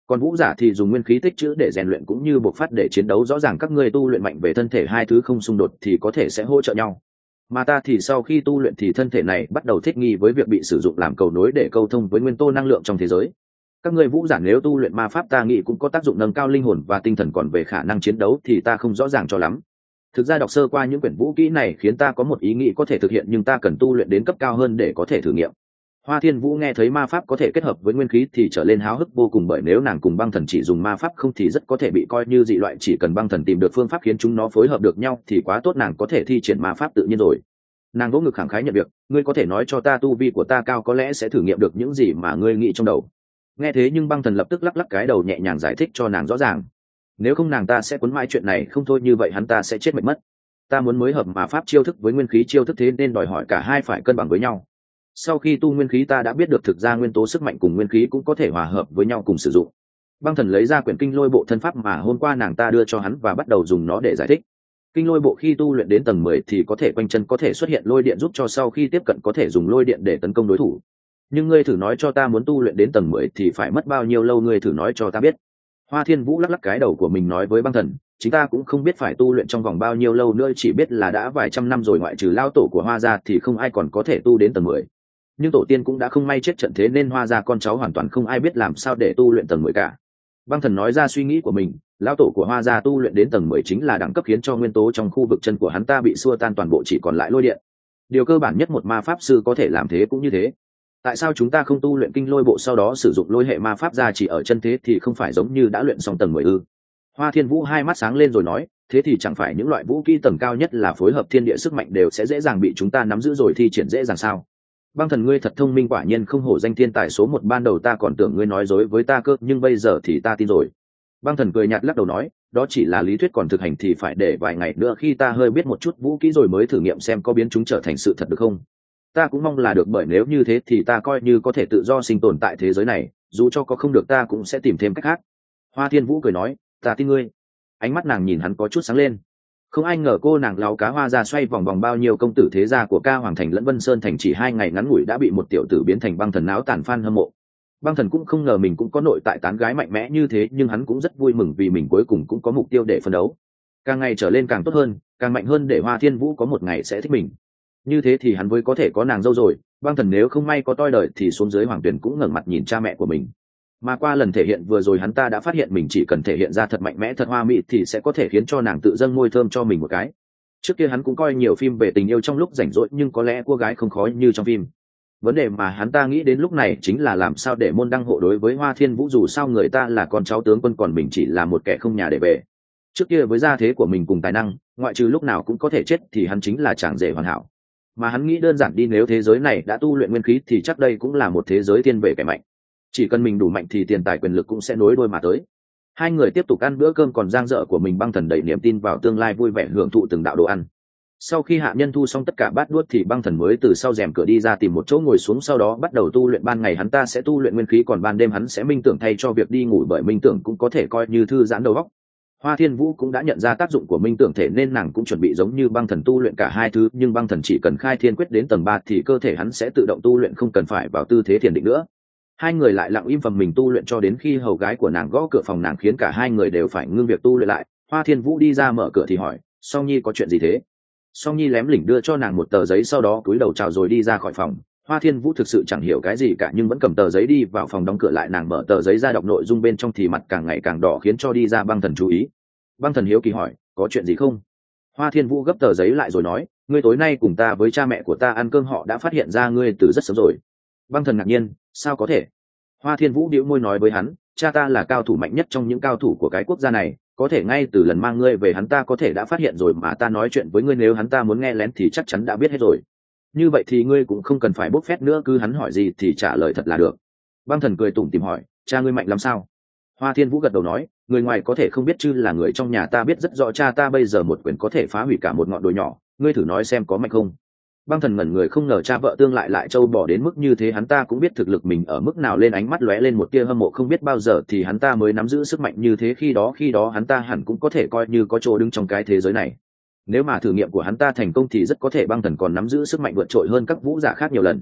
Speaker 1: còn vũ giả thì dùng nguyên khí tích trữ để rèn luyện cũng như bộc phát để chiến đấu. Rõ ràng các ngươi tu luyện mạnh về thân thể, hai thứ không xung đột thì có thể sẽ hỗ trợ nhau, mà ta thì sau khi tu luyện thì thân thể này bắt đầu thích nghi với việc bị sử dụng làm cầu nối để câu thông với nguyên tố năng lượng trong thế giới. Các ngươi vũ giả nếu tu luyện ma pháp ta nghĩ cũng có tác dụng nâng cao linh hồn và tinh thần, còn về khả năng chiến đấu thì ta không rõ ràng cho lắm. Thực ra đọc sơ qua những quyển vũ kỹ này khiến ta có một ý nghĩ có thể thực hiện, nhưng ta cần tu luyện đến cấp cao hơn để có thể thử nghiệm. Hoa Thiên Vũ nghe thấy ma pháp có thể kết hợp với nguyên khí thì trở lên háo hức vô cùng, bởi nếu nàng cùng băng thần chỉ dùng ma pháp không thì rất có thể bị coi như dị loại. Chỉ cần băng thần tìm được phương pháp khiến chúng nó phối hợp được nhau thì quá tốt, nàng có thể thi triển ma pháp tự nhiên rồi. Nàng vỗ ngực khẳng khái nhận việc, ngươi có thể nói cho ta tu vi của ta cao, có lẽ sẽ thử nghiệm được những gì mà ngươi nghĩ trong đầu. Nghe thế nhưng băng thần lập tức lắc lắc cái đầu nhẹ nhàng giải thích cho nàng rõ ràng. Nếu không nàng ta sẽ cuốn mãi chuyện này không thôi, như vậy hắn ta sẽ chết mệt mất. Ta muốn mới hợp ma pháp chiêu thức với nguyên khí chiêu thức, thế nên đòi hỏi cả hai phải cân bằng với nhau. Sau khi tu nguyên khí ta đã biết được thực ra nguyên tố sức mạnh cùng nguyên khí cũng có thể hòa hợp với nhau cùng sử dụng. Băng thần lấy ra quyển kinh lôi bộ thân pháp mà hôm qua nàng ta đưa cho hắn và bắt đầu dùng nó để giải thích. Kinh lôi bộ khi tu luyện đến tầng mười thì có thể quanh chân có thể xuất hiện lôi điện, giúp cho sau khi tiếp cận có thể dùng lôi điện để tấn công đối thủ. Nhưng ngươi thử nói cho ta muốn tu luyện đến tầng mười thì phải mất bao nhiêu lâu, ngươi thử nói cho ta biết. Hoa Thiên Vũ lắc lắc cái đầu của mình nói với băng thần, chính ta cũng không biết phải tu luyện trong vòng bao nhiêu lâu nữa, chỉ biết là đã vài trăm năm rồi, ngoại trừ lao tổ của Hoa gia thì không ai còn có thể tu đến tầng mười. Nhưng tổ tiên cũng đã không may chết trận, thế nên Hoa gia con cháu hoàn toàn không ai biết làm sao để tu luyện tầng mười cả. Băng thần nói ra suy nghĩ của mình, lão tổ của Hoa gia tu luyện đến tầng mười chính là đẳng cấp khiến cho nguyên tố trong khu vực chân của hắn ta bị xua tan toàn bộ, chỉ còn lại lôi điện. Điều cơ bản nhất một ma pháp sư có thể làm thế cũng như thế. Tại sao chúng ta không tu luyện kinh lôi bộ sau đó sử dụng lôi hệ ma pháp ra chỉ ở chân, thế thì không phải giống như đã luyện xong tầng mười ư? Hoa Thiên Vũ hai mắt sáng lên rồi nói, thế thì chẳng phải những loại vũ kỹ tầng cao nhất là phối hợp thiên địa sức mạnh đều sẽ dễ dàng bị chúng ta nắm giữ rồi thi triển dễ dàng sao? Băng thần ngươi thật thông minh, quả nhiên không hổ danh thiên tài số một, ban đầu ta còn tưởng ngươi nói dối với ta cơ, nhưng bây giờ thì ta tin rồi. Băng thần cười nhạt lắc đầu nói, đó chỉ là lý thuyết, còn thực hành thì phải để vài ngày nữa khi ta hơi biết một chút vũ kỹ rồi mới thử nghiệm xem có biến chúng trở thành sự thật được không. Ta cũng mong là được, bởi nếu như thế thì ta coi như có thể tự do sinh tồn tại thế giới này, dù cho có không được ta cũng sẽ tìm thêm cách khác. Hoa Thiên Vũ cười nói, ta tin ngươi. Ánh mắt nàng nhìn hắn có chút sáng lên. Không ai ngờ cô nàng láo cá Hoa ra xoay vòng vòng bao nhiêu công tử thế gia của Ca Hoàng Thành lẫn Vân Sơn Thành chỉ hai ngày ngắn ngủi đã bị một tiểu tử biến thành băng thần náo tàn fan hâm mộ. Băng thần cũng không ngờ mình cũng có nội tại tán gái mạnh mẽ như thế, nhưng hắn cũng rất vui mừng vì mình cuối cùng cũng có mục tiêu để phấn đấu. Càng ngày trở lên càng tốt hơn, càng mạnh hơn, để Hoa Thiên Vũ có một ngày sẽ thích mình. Như thế thì hắn mới có thể có nàng dâu rồi. Băng thần nếu không may có toi đời thì xuống dưới Hoàng Tuyển cũng ngẩng mặt nhìn cha mẹ của mình. Mà qua lần thể hiện vừa rồi hắn ta đã phát hiện mình chỉ cần thể hiện ra thật mạnh mẽ, thật hoa mỹ thì sẽ có thể khiến cho nàng tự dâng môi thơm cho mình một cái. Trước kia hắn cũng coi nhiều phim về tình yêu trong lúc rảnh rỗi, nhưng có lẽ cô gái không khó như trong phim. Vấn đề mà hắn ta nghĩ đến lúc này chính là làm sao để môn đăng hộ đối với Hoa Thiên Vũ, dù sao người ta là con cháu tướng quân còn mình chỉ là một kẻ không nhà để về. Trước kia với gia thế của mình cùng tài năng, ngoại trừ lúc nào cũng có thể chết thì hắn chính là chàng rể hoàn hảo. Mà hắn nghĩ đơn giản đi, nếu thế giới này đã tu luyện nguyên khí thì chắc đây cũng là một thế giới thiên về kẻ mạnh. Chỉ cần mình đủ mạnh thì tiền tài quyền lực cũng sẽ nối đuôi mà tới. Hai người tiếp tục ăn bữa cơm còn dang dở của mình. Băng thần đầy niềm tin vào tương lai, vui vẻ hưởng thụ từng đạo đồ ăn. Sau khi hạ nhân thu xong tất cả bát đuốc thì băng thần mới từ sau rèm cửa đi ra tìm một chỗ ngồi xuống, sau đó bắt đầu tu luyện. Ban ngày hắn ta sẽ tu luyện nguyên khí, còn ban đêm hắn sẽ minh tưởng thay cho việc đi ngủ, bởi minh tưởng cũng có thể coi như thư giãn đầu óc. Hoa Thiên Vũ cũng đã nhận ra tác dụng của minh tưởng thể nên nàng cũng chuẩn bị giống như băng thần tu luyện cả hai thứ, nhưng băng thần chỉ cần khai thiên quyết đến tầng ba thì cơ thể hắn sẽ tự động tu luyện, không cần phải vào tư thế thiền định nữa. Hai người lại lặng im phẩm mình tu luyện cho đến khi hầu gái của nàng gõ cửa phòng nàng, khiến cả hai người đều phải ngưng việc tu luyện lại. Hoa Thiên Vũ đi ra mở cửa thì hỏi, Song Nhi có chuyện gì thế? Song Nhi lém lỉnh đưa cho nàng một tờ giấy, sau đó cúi đầu chào rồi đi ra khỏi phòng. Hoa Thiên Vũ thực sự chẳng hiểu cái gì cả nhưng vẫn cầm tờ giấy đi vào phòng, đóng cửa lại. Nàng mở tờ giấy ra đọc nội dung bên trong thì mặt càng ngày càng đỏ, khiến cho đi ra băng thần chú ý. Băng thần hiếu kỳ hỏi, có chuyện gì không? Hoa Thiên Vũ gấp tờ giấy lại rồi nói, ngươi tối nay cùng ta với cha mẹ của ta ăn cơm, họ đã phát hiện ra ngươi từ rất sớm rồi. Băng thần ngạc nhiên, sao có thể? Hoa Thiên Vũ bĩu môi nói với hắn, cha ta là cao thủ mạnh nhất trong những cao thủ của cái quốc gia này, có thể ngay từ lần mang ngươi về hắn ta có thể đã phát hiện rồi, mà ta nói chuyện với ngươi nếu hắn ta muốn nghe lén thì chắc chắn đã biết hết rồi. Như vậy thì ngươi cũng không cần phải bốc phét nữa, cứ hắn hỏi gì thì trả lời thật là được. Băng thần cười tủm tỉm hỏi, cha ngươi mạnh lắm sao? Hoa Thiên Vũ gật đầu nói, người ngoài có thể không biết chứ là người trong nhà ta biết rất rõ, cha ta bây giờ một quyền có thể phá hủy cả một ngọn đồi nhỏ, ngươi thử nói xem có mạnh không? Băng thần ngẩn người, không ngờ cha vợ tương lại lại trâu bò đến mức như thế. Hắn ta cũng biết thực lực mình ở mức nào, lên ánh mắt lóe lên một tia hâm mộ, không biết bao giờ thì hắn ta mới nắm giữ sức mạnh như thế. Khi đó khi đó hắn ta hẳn cũng có thể coi như có chỗ đứng trong cái thế giới này. Nếu mà thử nghiệm của hắn ta thành công thì rất có thể băng thần còn nắm giữ sức mạnh vượt trội hơn các vũ giả khác nhiều lần.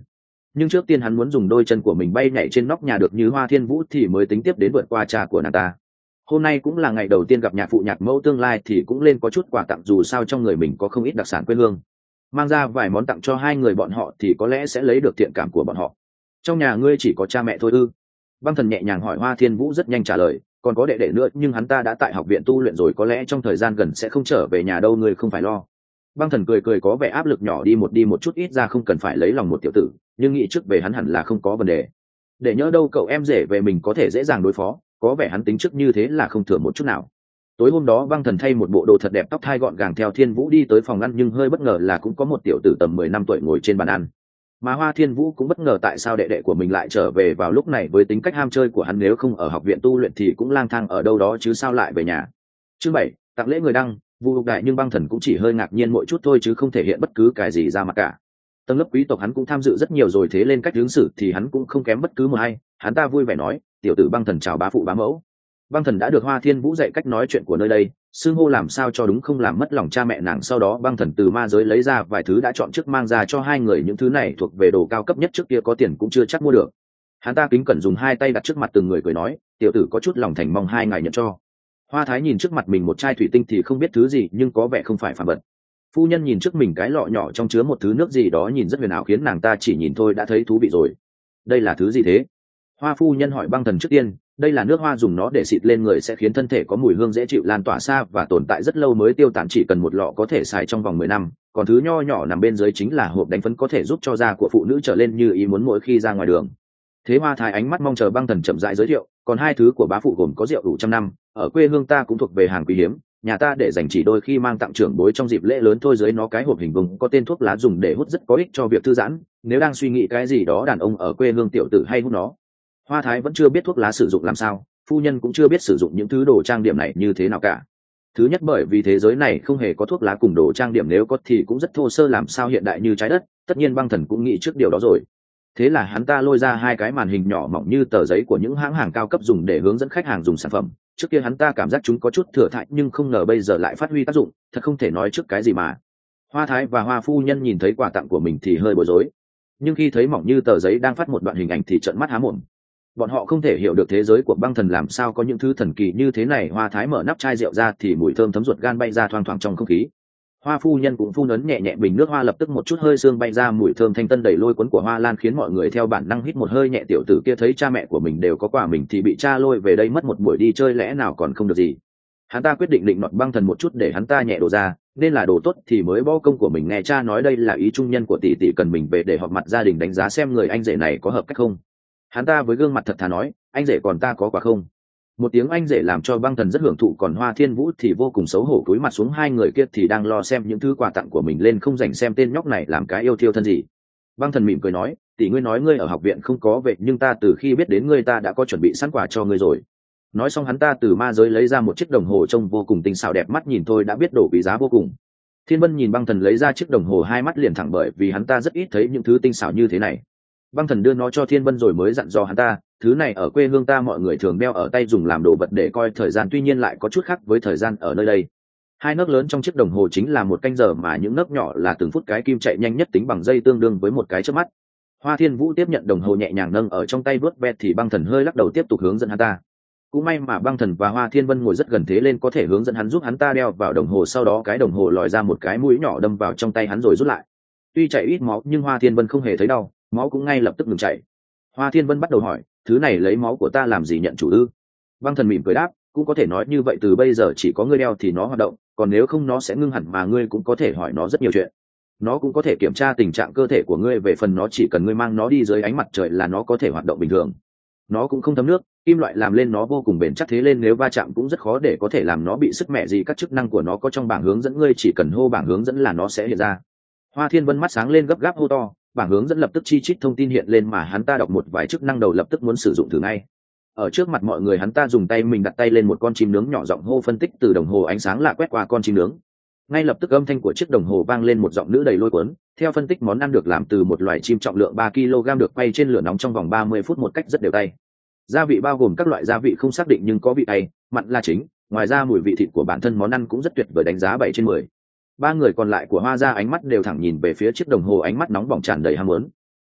Speaker 1: nhưng trước tiên hắn muốn dùng đôi chân của mình bay nhảy trên nóc nhà được như Hoa Thiên Vũ thì mới tính tiếp đến vượt qua cha của nàng ta. Hôm nay cũng là ngày đầu tiên gặp nhạc phụ nhạc mẫu tương lai thì cũng lên có chút quà tặng, dù sao trong người mình có không ít đặc sản quê hương, mang ra vài món tặng cho hai người bọn họ thì có lẽ sẽ lấy được thiện cảm của bọn họ. Trong nhà ngươi chỉ có cha mẹ thôi ư? Băng Thần nhẹ nhàng hỏi. Hoa Thiên Vũ rất nhanh trả lời, còn có đệ đệ nữa nhưng hắn ta đã tại học viện tu luyện rồi, có lẽ trong thời gian gần sẽ không trở về nhà đâu, ngươi không phải lo. Băng Thần cười cười có vẻ áp lực nhỏ đi một đi một chút, ít ra không cần phải lấy lòng một tiểu tử, nhưng nghĩ trước về hắn hẳn là không có vấn đề. Để nhỡ đâu cậu em rể về mình có thể dễ dàng đối phó, có vẻ hắn tính trước như thế là không thừa một chút nào. Tối hôm đó Băng Thần thay một bộ đồ thật đẹp, tóc thai gọn gàng theo Thiên Vũ đi tới phòng ăn, nhưng hơi bất ngờ là cũng có một tiểu tử tầm mười năm tuổi ngồi trên bàn ăn. Mà Hoa Thiên Vũ cũng bất ngờ tại sao đệ đệ của mình lại trở về vào lúc này, với tính cách ham chơi của hắn nếu không ở học viện tu luyện thì cũng lang thang ở đâu đó chứ sao lại về nhà. Chương bảy, tặng lễ người đăng, Vu Lục Đại, nhưng Băng Thần cũng chỉ hơi ngạc nhiên mỗi chút thôi chứ không thể hiện bất cứ cái gì ra mặt cả. Tầng lớp quý tộc hắn cũng tham dự rất nhiều rồi, thế lên cách ứng xử thì hắn cũng không kém bất cứ một ai. Hắn ta vui vẻ nói, tiểu tử Băng Thần chào bá phụ bá mẫu. Băng Thần đã được Hoa Thiên Vũ dạy cách nói chuyện của nơi đây, xưng hô làm sao cho đúng, không làm mất lòng cha mẹ nàng. Sau đó Băng Thần từ ma giới lấy ra vài thứ đã chọn trước mang ra cho hai người, những thứ này thuộc về đồ cao cấp nhất, trước kia có tiền cũng chưa chắc mua được. Hắn ta kính cẩn dùng hai tay đặt trước mặt từng người cười nói, tiểu tử có chút lòng thành, mong hai ngài nhận cho. Hoa Thái nhìn trước mặt mình một chai thủy tinh thì không biết thứ gì nhưng có vẻ không phải phàm vật. Phu nhân nhìn trước mình cái lọ nhỏ trong chứa một thứ nước gì đó nhìn rất huyền ảo, khiến nàng ta chỉ nhìn thôi đã thấy thú vị rồi. Đây là thứ gì thế? Hoa phu nhân hỏi Băng Thần trước tiên. Đây là nước hoa, dùng nó để xịt lên người sẽ khiến thân thể có mùi hương dễ chịu, lan tỏa xa và tồn tại rất lâu mới tiêu tán, chỉ cần một lọ có thể xài trong vòng mười năm. Còn thứ nho nhỏ nằm bên dưới chính là hộp đánh phấn, có thể giúp cho da của phụ nữ trở lên như ý muốn mỗi khi ra ngoài đường. Thế Hoa Thái ánh mắt mong chờ Băng Thần chậm rãi giới thiệu, còn hai thứ của bá phụ gồm có rượu đủ trăm năm, ở quê hương ta cũng thuộc về hàng quý hiếm, nhà ta để dành chỉ đôi khi mang tặng trưởng bối trong dịp lễ lớn thôi. Dưới nó cái hộp hình vuông có tên thuốc lá dùng để hút, rất có ích cho việc thư giãn, nếu đang suy nghĩ cái gì đó đàn ông ở quê hương tiểu tử hay hút nó. Hoa Thái vẫn chưa biết thuốc lá sử dụng làm sao, phu nhân cũng chưa biết sử dụng những thứ đồ trang điểm này như thế nào cả. Thứ nhất bởi vì thế giới này không hề có thuốc lá cùng đồ trang điểm, nếu có thì cũng rất thô sơ, làm sao hiện đại như trái đất. Tất nhiên Băng Thần cũng nghĩ trước điều đó rồi. Thế là hắn ta lôi ra hai cái màn hình nhỏ mỏng như tờ giấy của những hãng hàng cao cấp dùng để hướng dẫn khách hàng dùng sản phẩm. Trước kia hắn ta cảm giác chúng có chút thừa thãi nhưng không ngờ bây giờ lại phát huy tác dụng, thật không thể nói trước cái gì mà. Hoa Thái và Hoa phu nhân nhìn thấy quà tặng của mình thì hơi bối rối, nhưng khi thấy mỏng như tờ giấy đang phát một đoạn hình ảnh thì trợn mắt há mồm. Bọn họ không thể hiểu được thế giới của Băng Thần làm sao có những thứ thần kỳ như thế này. Hoa Thái mở nắp chai rượu ra thì mùi thơm thấm ruột gan bay ra thoang thoảng trong không khí. Hoa phu nhân cũng phun ấn nhẹ nhẹ bình nước hoa, lập tức một chút hơi sương bay ra, mùi thơm thanh tân đầy lôi cuốn của hoa lan khiến mọi người theo bản năng hít một hơi nhẹ. Tiểu tử kia thấy cha mẹ của mình đều có quà, mình thì bị cha lôi về đây mất một buổi đi chơi, lẽ nào còn không được gì. Hắn ta quyết định định nọt Băng Thần một chút để hắn ta nhẹ đồ ra, nên là đồ tốt thì mới bỏ công của mình. Nghe cha nói đây là ý trung nhân của tỷ tỷ, cần mình về để họp mặt gia đình đánh giá xem người anh rể này có hợp cách không. Hắn ta với gương mặt thật thà nói, anh rể còn ta có quà không? Một tiếng anh rể làm cho Băng Thần rất hưởng thụ, còn Hoa Thiên Vũ thì vô cùng xấu hổ cúi mặt xuống. Hai người kia thì đang lo xem những thứ quà tặng của mình lên, không rảnh xem tên nhóc này làm cái yêu thiêu thân gì. Băng Thần mỉm cười nói, tỷ ngươi nói ngươi ở học viện không có về, nhưng ta từ khi biết đến ngươi ta đã có chuẩn bị sẵn quà cho ngươi rồi. Nói xong hắn ta từ ma giới lấy ra một chiếc đồng hồ trông vô cùng tinh xảo, đẹp mắt nhìn thôi đã biết đồ quý giá vô cùng. Thiên Vân nhìn Băng Thần lấy ra chiếc đồng hồ, hai mắt liền thẳng, bởi vì hắn ta rất ít thấy những thứ tinh xảo như thế này. Băng Thần đưa nó cho Thiên Vân rồi mới dặn dò hắn ta, thứ này ở quê hương ta mọi người thường đeo ở tay dùng làm đồ vật để coi thời gian, tuy nhiên lại có chút khác với thời gian ở nơi đây. Hai nấc lớn trong chiếc đồng hồ chính là một canh giờ, mà những nấc nhỏ là từng phút, cái kim chạy nhanh nhất tính bằng giây tương đương với một cái chớp mắt. Hoa Thiên Vũ tiếp nhận đồng hồ nhẹ nhàng nâng ở trong tay vuốt ve thì Băng Thần hơi lắc đầu tiếp tục hướng dẫn hắn ta. Cũng may mà Băng Thần và Hoa Thiên Vân ngồi rất gần, thế lên có thể hướng dẫn hắn, giúp hắn ta đeo vào đồng hồ. Sau đó cái đồng hồ lòi ra một cái mũi nhỏ đâm vào trong tay hắn rồi rút lại. Tuy chảy ít máu nhưng Hoa Thiên Vân không hề thấy đau, máu cũng ngay lập tức ngừng chảy. Hoa Thiên Vân bắt đầu hỏi, thứ này lấy máu của ta làm gì nhận chủ ư? Băng Thần mỉm cười đáp, cũng có thể nói như vậy, từ bây giờ chỉ có ngươi đeo thì nó hoạt động, còn nếu không nó sẽ ngưng hẳn, mà ngươi cũng có thể hỏi nó rất nhiều chuyện. Nó cũng có thể kiểm tra tình trạng cơ thể của ngươi, về phần nó chỉ cần ngươi mang nó đi dưới ánh mặt trời là nó có thể hoạt động bình thường. Nó cũng không thấm nước, kim loại làm lên nó vô cùng bền chắc, thế nên nếu va chạm cũng rất khó để có thể làm nó bị sức mẻ gì. Các chức năng của nó có trong bảng hướng dẫn, ngươi chỉ cần hô bảng hướng dẫn là nó sẽ hiện ra. Hoa Thiên Vân mắt sáng lên gấp gáp hô to, bảng hướng dẫn lập tức chi chít thông tin hiện lên, mà hắn ta đọc một vài chức năng đầu lập tức muốn sử dụng thử ngay. Ở trước mặt mọi người hắn ta dùng tay mình đặt tay lên một con chim nướng nhỏ, giọng hô phân tích từ đồng hồ ánh sáng lạ quét qua con chim nướng. Ngay lập tức âm thanh của chiếc đồng hồ vang lên, một giọng nữ đầy lôi cuốn theo phân tích món ăn được làm từ một loài chim trọng lượng ba ki lô gam được quay trên lửa nóng trong vòng ba mươi phút một cách rất đều tay. Gia vị bao gồm các loại gia vị không xác định nhưng có vị cay, mặn là chính, ngoài ra mùi vị thịt của bản thân món ăn cũng rất tuyệt vời, đánh giá bảy trên mười. Ba người còn lại của Hoa gia ánh mắt đều thẳng nhìn về phía chiếc đồng hồ, ánh mắt nóng bỏng tràn đầy ham muốn.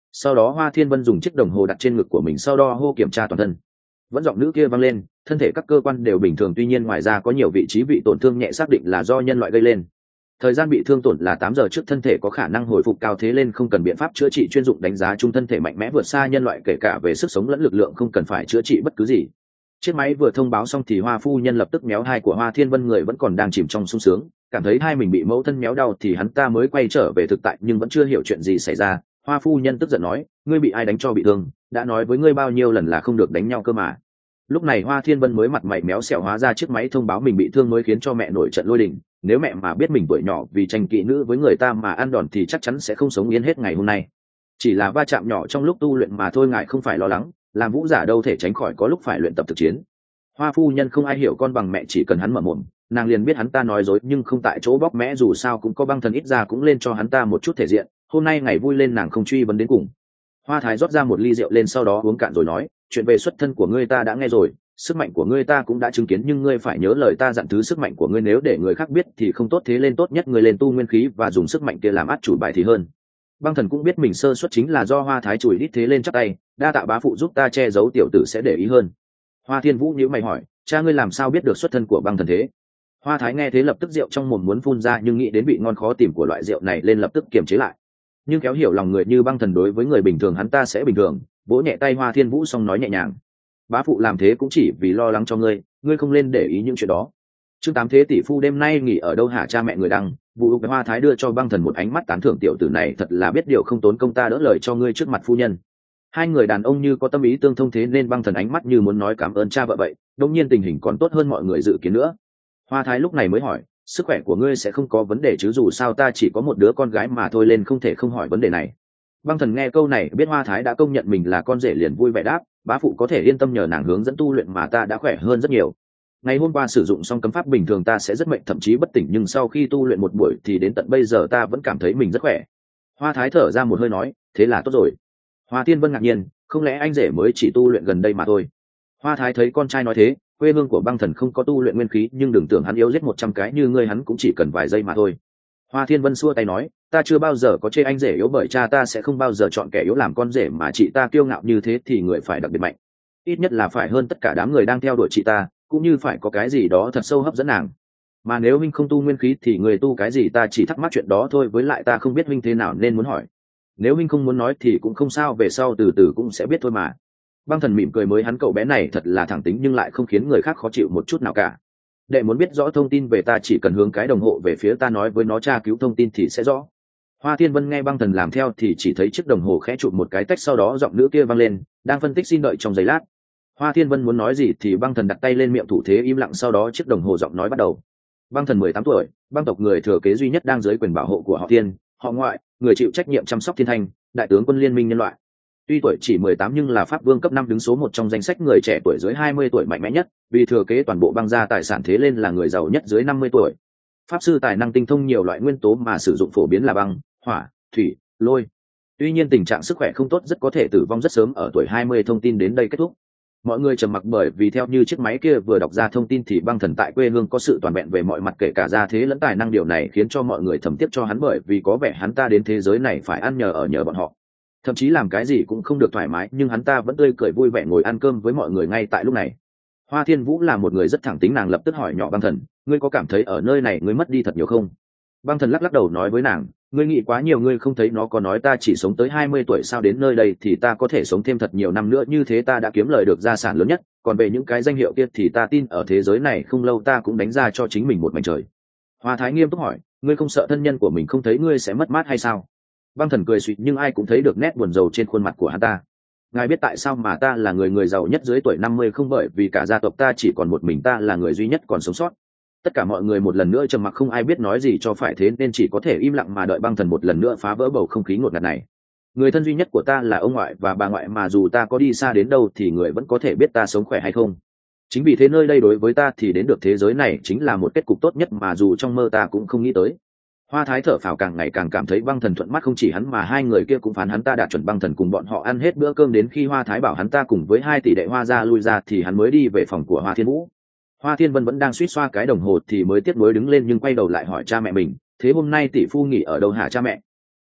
Speaker 1: Sau đó Hoa Thiên Vân dùng chiếc đồng hồ đặt trên ngực của mình, sau đó hô kiểm tra toàn thân. Vẫn giọng nữ kia vang lên, thân thể các cơ quan đều bình thường, tuy nhiên ngoài ra có nhiều vị trí bị tổn thương nhẹ, xác định là do nhân loại gây lên. Thời gian bị thương tổn là tám giờ trước, thân thể có khả năng hồi phục cao thế lên, không cần biện pháp chữa trị chuyên dụng, đánh giá chung thân thể mạnh mẽ vượt xa nhân loại kể cả về sức sống lẫn lực lượng, không cần phải chữa trị bất cứ gì. Chiếc máy vừa thông báo xong thì Hoa phu nhân lập tức méo hai của Hoa Thiên Vân, người vẫn còn đang chìm trong sung sướng, cảm thấy hai mình bị mẫu thân méo đau thì hắn ta mới quay trở về thực tại, nhưng vẫn chưa hiểu chuyện gì xảy ra. Hoa phu nhân tức giận nói, ngươi bị ai đánh cho bị thương, đã nói với ngươi bao nhiêu lần là không được đánh nhau cơ mà. Lúc này Hoa Thiên Vân mới mặt mày méo xẹo, hóa ra chiếc máy thông báo mình bị thương mới khiến cho mẹ nổi trận lôi đình. Nếu mẹ mà biết mình tuổi nhỏ vì tranh kỵ nữ với người ta mà ăn đòn thì chắc chắn sẽ không sống yên hết ngày hôm nay. Chỉ là va chạm nhỏ trong lúc tu luyện mà thôi, ngài không phải lo lắng, làm vũ giả đâu thể tránh khỏi có lúc phải luyện tập thực chiến. Hoa phu nhân không ai hiểu con bằng mẹ, chỉ cần hắn mở mồm nàng liền biết hắn ta nói dối, nhưng không tại chỗ bóc mẽ, dù sao cũng có băng thần, ít ra cũng lên cho hắn ta một chút thể diện. Hôm nay ngày vui lên, nàng không truy vấn đến cùng. Hoa Thái rót ra một ly rượu lên, sau đó uống cạn rồi nói, chuyện về xuất thân của ngươi ta đã nghe rồi, sức mạnh của ngươi ta cũng đã chứng kiến, nhưng ngươi phải nhớ lời ta dặn, thứ sức mạnh của ngươi nếu để người khác biết thì không tốt, thế lên tốt nhất ngươi lên tu nguyên khí và dùng sức mạnh kia làm át chủ bài thì hơn. Băng thần cũng biết mình sơ suất chính là do Hoa Thái chùi đít, thế lên chắp tay, đa tạ bá phụ giúp ta che giấu, tiểu tử sẽ để ý hơn. Hoa Thiên Vũ nhíu mày hỏi, cha ngươi làm sao biết được xuất thân của băng thần thế? Hoa Thái nghe thế lập tức rượu trong mồm muốn phun ra, nhưng nghĩ đến vị ngon khó tìm của loại rượu này lên lập tức kiềm chế lại. Nhưng kéo hiểu lòng người như băng thần, đối với người bình thường hắn ta sẽ bình thường, vỗ nhẹ tay Hoa Thiên Vũ xong nói nhẹ nhàng, bá phụ làm thế cũng chỉ vì lo lắng cho ngươi, ngươi không lên để ý những chuyện đó. Chương tám, thế tỷ phu đêm nay nghỉ ở đâu hả cha mẹ người đăng? Vụ Hoa Thái đưa cho băng thần một ánh mắt tán thưởng, tiểu tử này thật là biết điều, không tốn công ta đỡ lời cho ngươi trước mặt phu nhân. Hai người đàn ông như có tâm ý tương thông, thế nên băng thần ánh mắt như muốn nói cảm ơn cha vợ vậy. Đương nhiên tình hình còn tốt hơn mọi người dự kiến nữa. Hoa Thái lúc này mới hỏi, sức khỏe của ngươi sẽ không có vấn đề chứ? Dù sao ta chỉ có một đứa con gái mà thôi, lên không thể không hỏi vấn đề này. Băng thần nghe câu này biết Hoa Thái đã công nhận mình là con rể, liền vui vẻ đáp, bá phụ có thể yên tâm, nhờ nàng hướng dẫn tu luyện mà ta đã khỏe hơn rất nhiều. Ngày hôm qua sử dụng xong cấm pháp, bình thường ta sẽ rất mệt, thậm chí bất tỉnh, nhưng sau khi tu luyện một buổi thì đến tận bây giờ ta vẫn cảm thấy mình rất khỏe. Hoa Thái thở ra một hơi nói, thế là tốt rồi. Hoa Thiên Vân ngạc nhiên, không lẽ anh rể mới chỉ tu luyện gần đây mà thôi? Hoa Thái thấy con trai nói thế, quê hương của băng thần không có tu luyện nguyên khí, nhưng đừng tưởng hắn yếu giết một trăm cái như ngươi, hắn cũng chỉ cần vài giây mà thôi. Hoa Thiên Vân xua tay nói, ta chưa bao giờ có chê anh rể yếu, bởi cha ta sẽ không bao giờ chọn kẻ yếu làm con rể, mà chị ta kiêu ngạo như thế thì người phải đặc biệt mạnh, ít nhất là phải hơn tất cả đám người đang theo đuổi chị ta, cũng như phải có cái gì đó thật sâu hấp dẫn nàng. Mà nếu huynh không tu nguyên khí thì người tu cái gì? Ta chỉ thắc mắc chuyện đó thôi, với lại ta không biết huynh thế nào nên muốn hỏi. Nếu huynh không muốn nói thì cũng không sao, về sau từ từ cũng sẽ biết thôi mà. Băng thần mỉm cười, mới hắn cậu bé này thật là thẳng tính nhưng lại không khiến người khác khó chịu một chút nào cả. Đệ muốn biết rõ thông tin về ta chỉ cần hướng cái đồng hồ về phía ta, nói với nó tra cứu thông tin thì sẽ rõ. Hoa Thiên Vân nghe băng thần làm theo thì chỉ thấy chiếc đồng hồ khẽ chụp một cái tách, sau đó giọng nữ kia vang lên, đang phân tích, xin đợi trong giây lát. Hoa Thiên Vân muốn nói gì thì băng thần đặt tay lên miệng, thủ thế im lặng, sau đó chiếc đồng hồ giọng nói bắt đầu. Băng thần mười tám tuổi, băng tộc người thừa kế duy nhất đang dưới quyền bảo hộ của họ Thiên, họ Ngoại, người chịu trách nhiệm chăm sóc thiên thanh, đại tướng quân liên minh nhân loại. Tuy tuổi chỉ mười tám nhưng là pháp vương cấp năm, đứng số một trong danh sách người trẻ tuổi dưới hai mươi tuổi mạnh mẽ nhất, vì thừa kế toàn bộ băng gia tài sản, thế nên là người giàu nhất dưới năm mươi tuổi. Pháp sư tài năng tinh thông nhiều loại nguyên tố mà sử dụng phổ biến là băng, hỏa, thủy, lôi. Tuy nhiên tình trạng sức khỏe không tốt, rất có thể tử vong rất sớm ở tuổi hai mươi. Thông tin đến đây kết thúc. Mọi người trầm mặc, bởi vì theo như chiếc máy kia vừa đọc ra thông tin thì băng thần tại quê hương có sự toàn vẹn về mọi mặt, kể cả gia thế lẫn tài năng. Điều này khiến cho mọi người thầm tiếc cho hắn, bởi vì có vẻ hắn ta đến thế giới này phải ăn nhờ ở nhờ bọn họ, thậm chí làm cái gì cũng không được thoải mái, nhưng hắn ta vẫn tươi cười vui vẻ ngồi ăn cơm với mọi người ngay tại lúc này. Hoa Thiên Vũ là một người rất thẳng tính, nàng lập tức hỏi nhỏ băng thần, ngươi có cảm thấy ở nơi này ngươi mất đi thật nhiều không? Băng thần lắc lắc đầu nói với nàng, ngươi nghĩ quá nhiều, ngươi không thấy nó có nói ta chỉ sống tới hai mươi tuổi sao? Đến nơi đây thì ta có thể sống thêm thật nhiều năm nữa, như thế ta đã kiếm lời được gia sản lớn nhất, còn về những cái danh hiệu kia thì ta tin ở thế giới này không lâu ta cũng đánh ra cho chính mình một mảnh trời. Hoa Thái nghiêm túc hỏi, ngươi không sợ thân nhân của mình không thấy ngươi sẽ mất mát hay sao? Băng thần cười suỵt, nhưng ai cũng thấy được nét buồn rầu trên khuôn mặt của hắn ta. Ngài biết tại sao mà ta là người người giàu nhất dưới tuổi năm mươi không? Bởi vì cả gia tộc ta chỉ còn một mình ta là người duy nhất còn sống sót. Tất cả mọi người một lần nữa trầm mặc, không ai biết nói gì cho phải, thế nên chỉ có thể im lặng mà đợi băng thần một lần nữa phá vỡ bầu không khí ngột ngạt này. Người thân duy nhất của ta là ông ngoại và bà ngoại, mà dù ta có đi xa đến đâu thì người vẫn có thể biết ta sống khỏe hay không. Chính vì thế nơi đây đối với ta thì đến được thế giới này chính là một kết cục tốt nhất mà dù trong mơ ta cũng không nghĩ tới. Hoa Thái thở phào, càng ngày càng cảm thấy băng thần thuận mắt, không chỉ hắn mà hai người kia cũng phán hắn ta đạt chuẩn. Băng thần cùng bọn họ ăn hết bữa cơm, đến khi Hoa Thái bảo hắn ta cùng với hai tỷ đệ Hoa ra lui ra thì hắn mới đi về phòng của Hoa Thiên Vũ. Hoa Thiên Vân vẫn đang suýt xoa cái đồng hồ thì mới tiếc nuối đứng lên, nhưng quay đầu lại hỏi cha mẹ mình, thế hôm nay tỷ phu nghỉ ở đâu hả cha mẹ?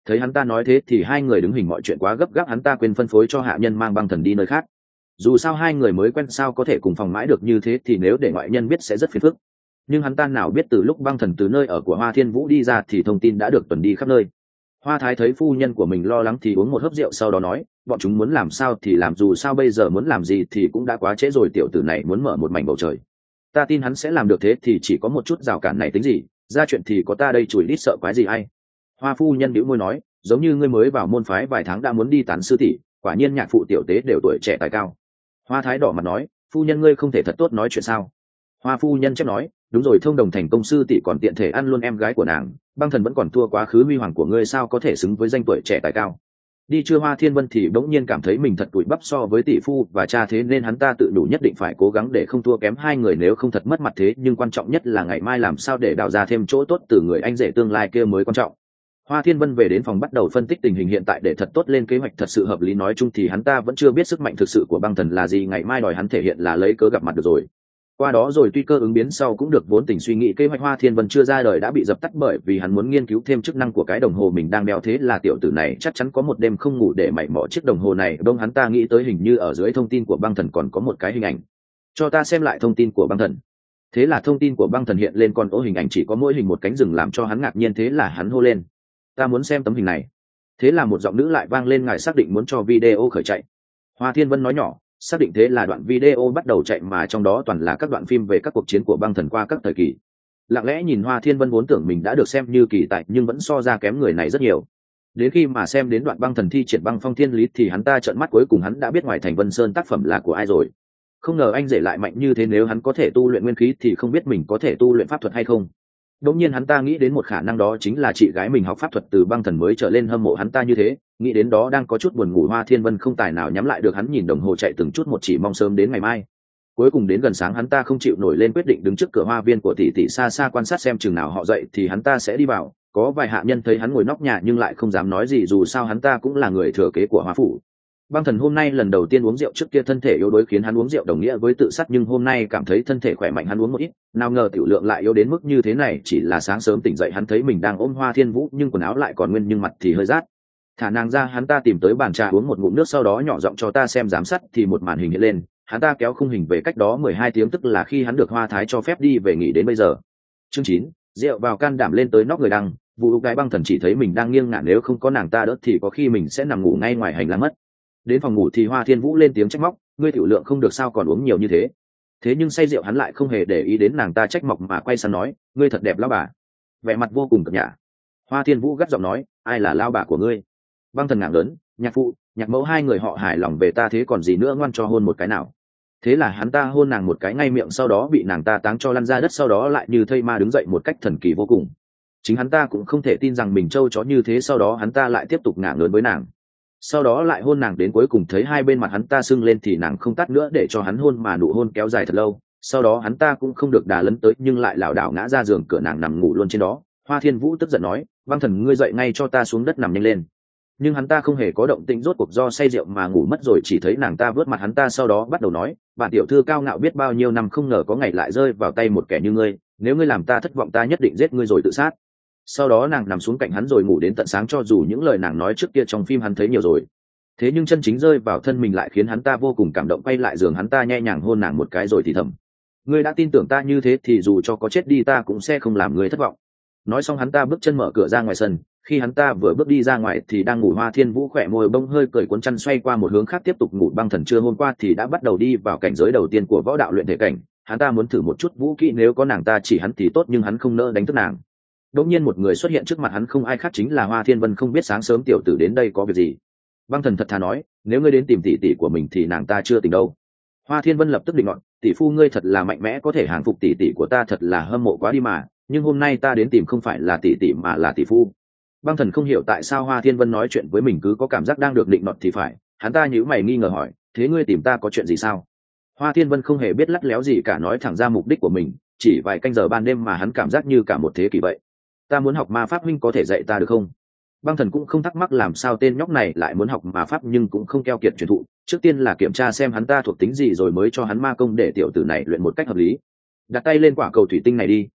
Speaker 1: Thấy hắn ta nói thế thì hai người đứng hình mọi chuyện quá gấp gáp, hắn ta quên phân phối cho hạ nhân mang băng thần đi nơi khác. Dù sao hai người mới quen sao có thể cùng phòng mãi được như thế, thì nếu để ngoại nhân biết sẽ rất phiền phức. Nhưng hắn ta nào biết từ lúc băng thần từ nơi ở của Hoa Thiên Vũ đi ra thì thông tin đã được tuần đi khắp nơi. Hoa Thái thấy phu nhân của mình lo lắng thì uống một hớp rượu, sau đó nói, bọn chúng muốn làm sao thì làm, dù sao bây giờ muốn làm gì thì cũng đã quá trễ rồi, tiểu tử này muốn mở một mảnh bầu trời. Ta tin hắn sẽ làm được, thế thì chỉ có một chút rào cản này tính gì, ra chuyện thì có ta đây chùi đít sợ quái gì ai. Hoa phu nhân bĩu môi nói, giống như ngươi mới vào môn phái vài tháng đã muốn đi tán sư tỷ, quả nhiên nhạc phụ tiểu tế đều tuổi trẻ tài cao. Hoa Thái đỏ mặt nói, phu nhân ngươi không thể thật tốt nói chuyện sao. Hoa phu nhân chép nói, đúng rồi, thông đồng thành công sư tỷ còn tiện thể ăn luôn em gái của nàng, băng thần vẫn còn thua quá khứ huy hoàng của ngươi, sao có thể xứng với danh tuổi trẻ tài cao. Đi chưa Hoa Thiên Vân thì bỗng nhiên cảm thấy mình thật tủi bắp so với tỷ phu và cha, thế nên hắn ta tự đủ nhất định phải cố gắng để không thua kém hai người, nếu không thật mất mặt. Thế nhưng quan trọng nhất là ngày mai làm sao để đào ra thêm chỗ tốt từ người anh rể tương lai kia mới quan trọng. Hoa Thiên Vân về đến phòng bắt đầu phân tích tình hình hiện tại để thật tốt lên kế hoạch thật sự hợp lý. Nói chung thì hắn ta vẫn chưa biết sức mạnh thực sự của băng thần là gì, ngày mai đòi hắn thể hiện là lấy cớ gặp mặt được rồi. Qua đó rồi tuy cơ ứng biến sau cũng được, vốn tình suy nghĩ kế hoạch Hoa Thiên Vân chưa ra đời đã bị dập tắt bởi vì hắn muốn nghiên cứu thêm chức năng của cái đồng hồ mình đang đeo. Thế là tiểu tử này chắc chắn có một đêm không ngủ để mày mò chiếc đồng hồ này. Đông hắn ta nghĩ tới hình như ở dưới thông tin của băng thần còn có một cái hình ảnh, cho ta xem lại thông tin của băng thần. Thế là thông tin của băng thần hiện lên, còn ố hình ảnh chỉ có mỗi hình một cánh rừng làm cho hắn ngạc nhiên. Thế là hắn hô lên, ta muốn xem tấm hình này. Thế là một giọng nữ lại vang lên, ngài xác định muốn cho video khởi chạy. Hoa Thiên Vân nói nhỏ, xác định. Thế là đoạn video bắt đầu chạy, mà trong đó toàn là các đoạn phim về các cuộc chiến của băng thần qua các thời kỳ. Lặng lẽ nhìn Hoa Thiên Vân vốn tưởng mình đã được xem như kỳ tài nhưng vẫn so ra kém người này rất nhiều. Đến khi mà xem đến đoạn băng thần thi triển băng phong thiên lý thì hắn ta trợn mắt, cuối cùng hắn đã biết ngoài Thành Vân Sơn tác phẩm là của ai rồi. Không ngờ anh rể lại mạnh như thế, nếu hắn có thể tu luyện nguyên khí thì không biết mình có thể tu luyện pháp thuật hay không. Đột nhiên hắn ta nghĩ đến một khả năng, đó chính là chị gái mình học pháp thuật từ băng thần mới trở lên hâm mộ hắn ta như thế. Nghĩ đến đó đang có chút buồn ngủ, Hoa Thiên Vân không tài nào nhắm lại được, hắn nhìn đồng hồ chạy từng chút một, chỉ mong sớm đến ngày mai. Cuối cùng đến gần sáng hắn ta không chịu nổi lên quyết định đứng trước cửa hoa viên của tỷ tỷ xa xa quan sát xem chừng nào họ dậy thì hắn ta sẽ đi vào. Có vài hạ nhân thấy hắn ngồi nóc nhà nhưng lại không dám nói gì, dù sao hắn ta cũng là người thừa kế của Hoa phủ. Băng thần hôm nay lần đầu tiên uống rượu, trước kia thân thể yếu đuối khiến hắn uống rượu đồng nghĩa với tự sát, nhưng hôm nay cảm thấy thân thể khỏe mạnh hắn uống một ít, nào ngờ tiểu lượng lại yếu đến mức như thế này. Chỉ là sáng sớm tỉnh dậy hắn thấy mình đang ôm Hoa Thiên Vũ nhưng quần áo lại còn nguyên nhưng mặt thì hơi rát. Thả nàng ra, hắn ta tìm tới bàn trà uống một ngụm nước, sau đó nhỏ giọng cho ta xem giám sát thì một màn hình hiện lên. Hắn ta kéo khung hình về cách đó mười hai tiếng, tức là khi hắn được Hoa Thái cho phép đi về nghỉ đến bây giờ. Chương chín, rượu vào can đảm lên tới nóc người đăng. Vụ gái băng thần chỉ thấy mình đang nghiêng ngả, nếu không có nàng ta đỡ thì có khi mình sẽ nằm ngủ ngay ngoài hành lang mất. Đến phòng ngủ thì Hoa Thiên Vũ lên tiếng trách móc, ngươi tiểu lượng không được sao còn uống nhiều như thế. Thế nhưng say rượu hắn lại không hề để ý đến nàng ta trách móc mà quay sang nói, ngươi thật đẹp lão bà. Vẻ mặt vô cùng cợt nhả. Hoa Thiên Vũ gắt giọng nói, ai là lão bà của ngươi? Băng thần ngạc lớn, nhạc phụ, nhạc mẫu hai người họ hài lòng về ta thế còn gì nữa, ngoan cho hôn một cái nào. Thế là hắn ta hôn nàng một cái ngay miệng, sau đó bị nàng ta táng cho lăn ra đất, sau đó lại như thây ma đứng dậy một cách thần kỳ vô cùng. Chính hắn ta cũng không thể tin rằng mình trâu chó như thế. Sau đó hắn ta lại tiếp tục ngả lớn với nàng, sau đó lại hôn nàng, đến cuối cùng thấy hai bên mặt hắn ta sưng lên thì nàng không tắt nữa để cho hắn hôn, mà nụ hôn kéo dài thật lâu. Sau đó hắn ta cũng không được đà lấn tới nhưng lại lảo đảo ngã ra giường cửa, nàng nằm ngủ luôn trên đó. Hoa Thiên Vũ tức giận nói, băng thần ngươi dậy ngay cho ta xuống đất nằm nhanh lên. Nhưng hắn ta không hề có động tĩnh, rốt cuộc do say rượu mà ngủ mất rồi. Chỉ thấy nàng ta vớt mặt hắn ta, sau đó bắt đầu nói, bản tiểu thư cao ngạo biết bao nhiêu năm, không ngờ có ngày lại rơi vào tay một kẻ như ngươi, nếu ngươi làm ta thất vọng ta nhất định giết ngươi rồi tự sát. Sau đó nàng nằm xuống cạnh hắn rồi ngủ đến tận sáng, cho dù những lời nàng nói trước kia trong phim hắn thấy nhiều rồi. Thế nhưng chân chính rơi vào thân mình lại khiến hắn ta vô cùng cảm động. Quay lại giường hắn ta nhẹ nhàng hôn nàng một cái rồi thì thầm, ngươi đã tin tưởng ta như thế thì dù cho có chết đi ta cũng sẽ không làm ngươi thất vọng. Nói xong hắn ta bước chân mở cửa ra ngoài sân. Khi hắn ta vừa bước đi ra ngoài thì đang ngủ Hoa Thiên Vũ khỏe môi bông hơi cười cuốn chăn xoay qua một hướng khác tiếp tục ngủ. Băng thần chưa hôm qua thì đã bắt đầu đi vào cảnh giới đầu tiên của võ đạo luyện thể cảnh. Hắn ta muốn thử một chút vũ kỹ, nếu có nàng ta chỉ hắn thì tốt, nhưng hắn không nỡ đánh thức nàng. Đột nhiên một người xuất hiện trước mặt hắn, không ai khác chính là Hoa Thiên Vân. Không biết sáng sớm tiểu tử đến đây có việc gì? Băng thần thật thà nói, nếu ngươi đến tìm tỷ tỷ của mình thì nàng ta chưa tỉnh đâu. Hoa Thiên Vân lập tức định ngọn, tỷ phu ngươi thật là mạnh mẽ, có thể hàng phục tỷ tỷ của ta, thật là hâm mộ quá đi mà. Nhưng hôm nay ta đến tìm không phải là tỷ tỷ mà là tỷ phu. Băng thần không hiểu tại sao Hoa Thiên Vân nói chuyện với mình cứ có cảm giác đang được định nọt thì phải. Hắn ta nhíu mày nghi ngờ hỏi, thế ngươi tìm ta có chuyện gì sao? Hoa Thiên Vân không hề biết lắt léo gì cả, nói thẳng ra mục đích của mình. Chỉ vài canh giờ ban đêm mà hắn cảm giác như cả một thế kỷ vậy. Ta muốn học ma pháp, huynh có thể dạy ta được không? Băng thần cũng không thắc mắc làm sao tên nhóc này lại muốn học ma pháp, nhưng cũng không keo kiệt truyền thụ. Trước tiên là kiểm tra xem hắn ta thuộc tính gì rồi mới cho hắn ma công để tiểu tử này luyện một cách hợp lý. Đặt tay lên quả cầu thủy tinh này đi.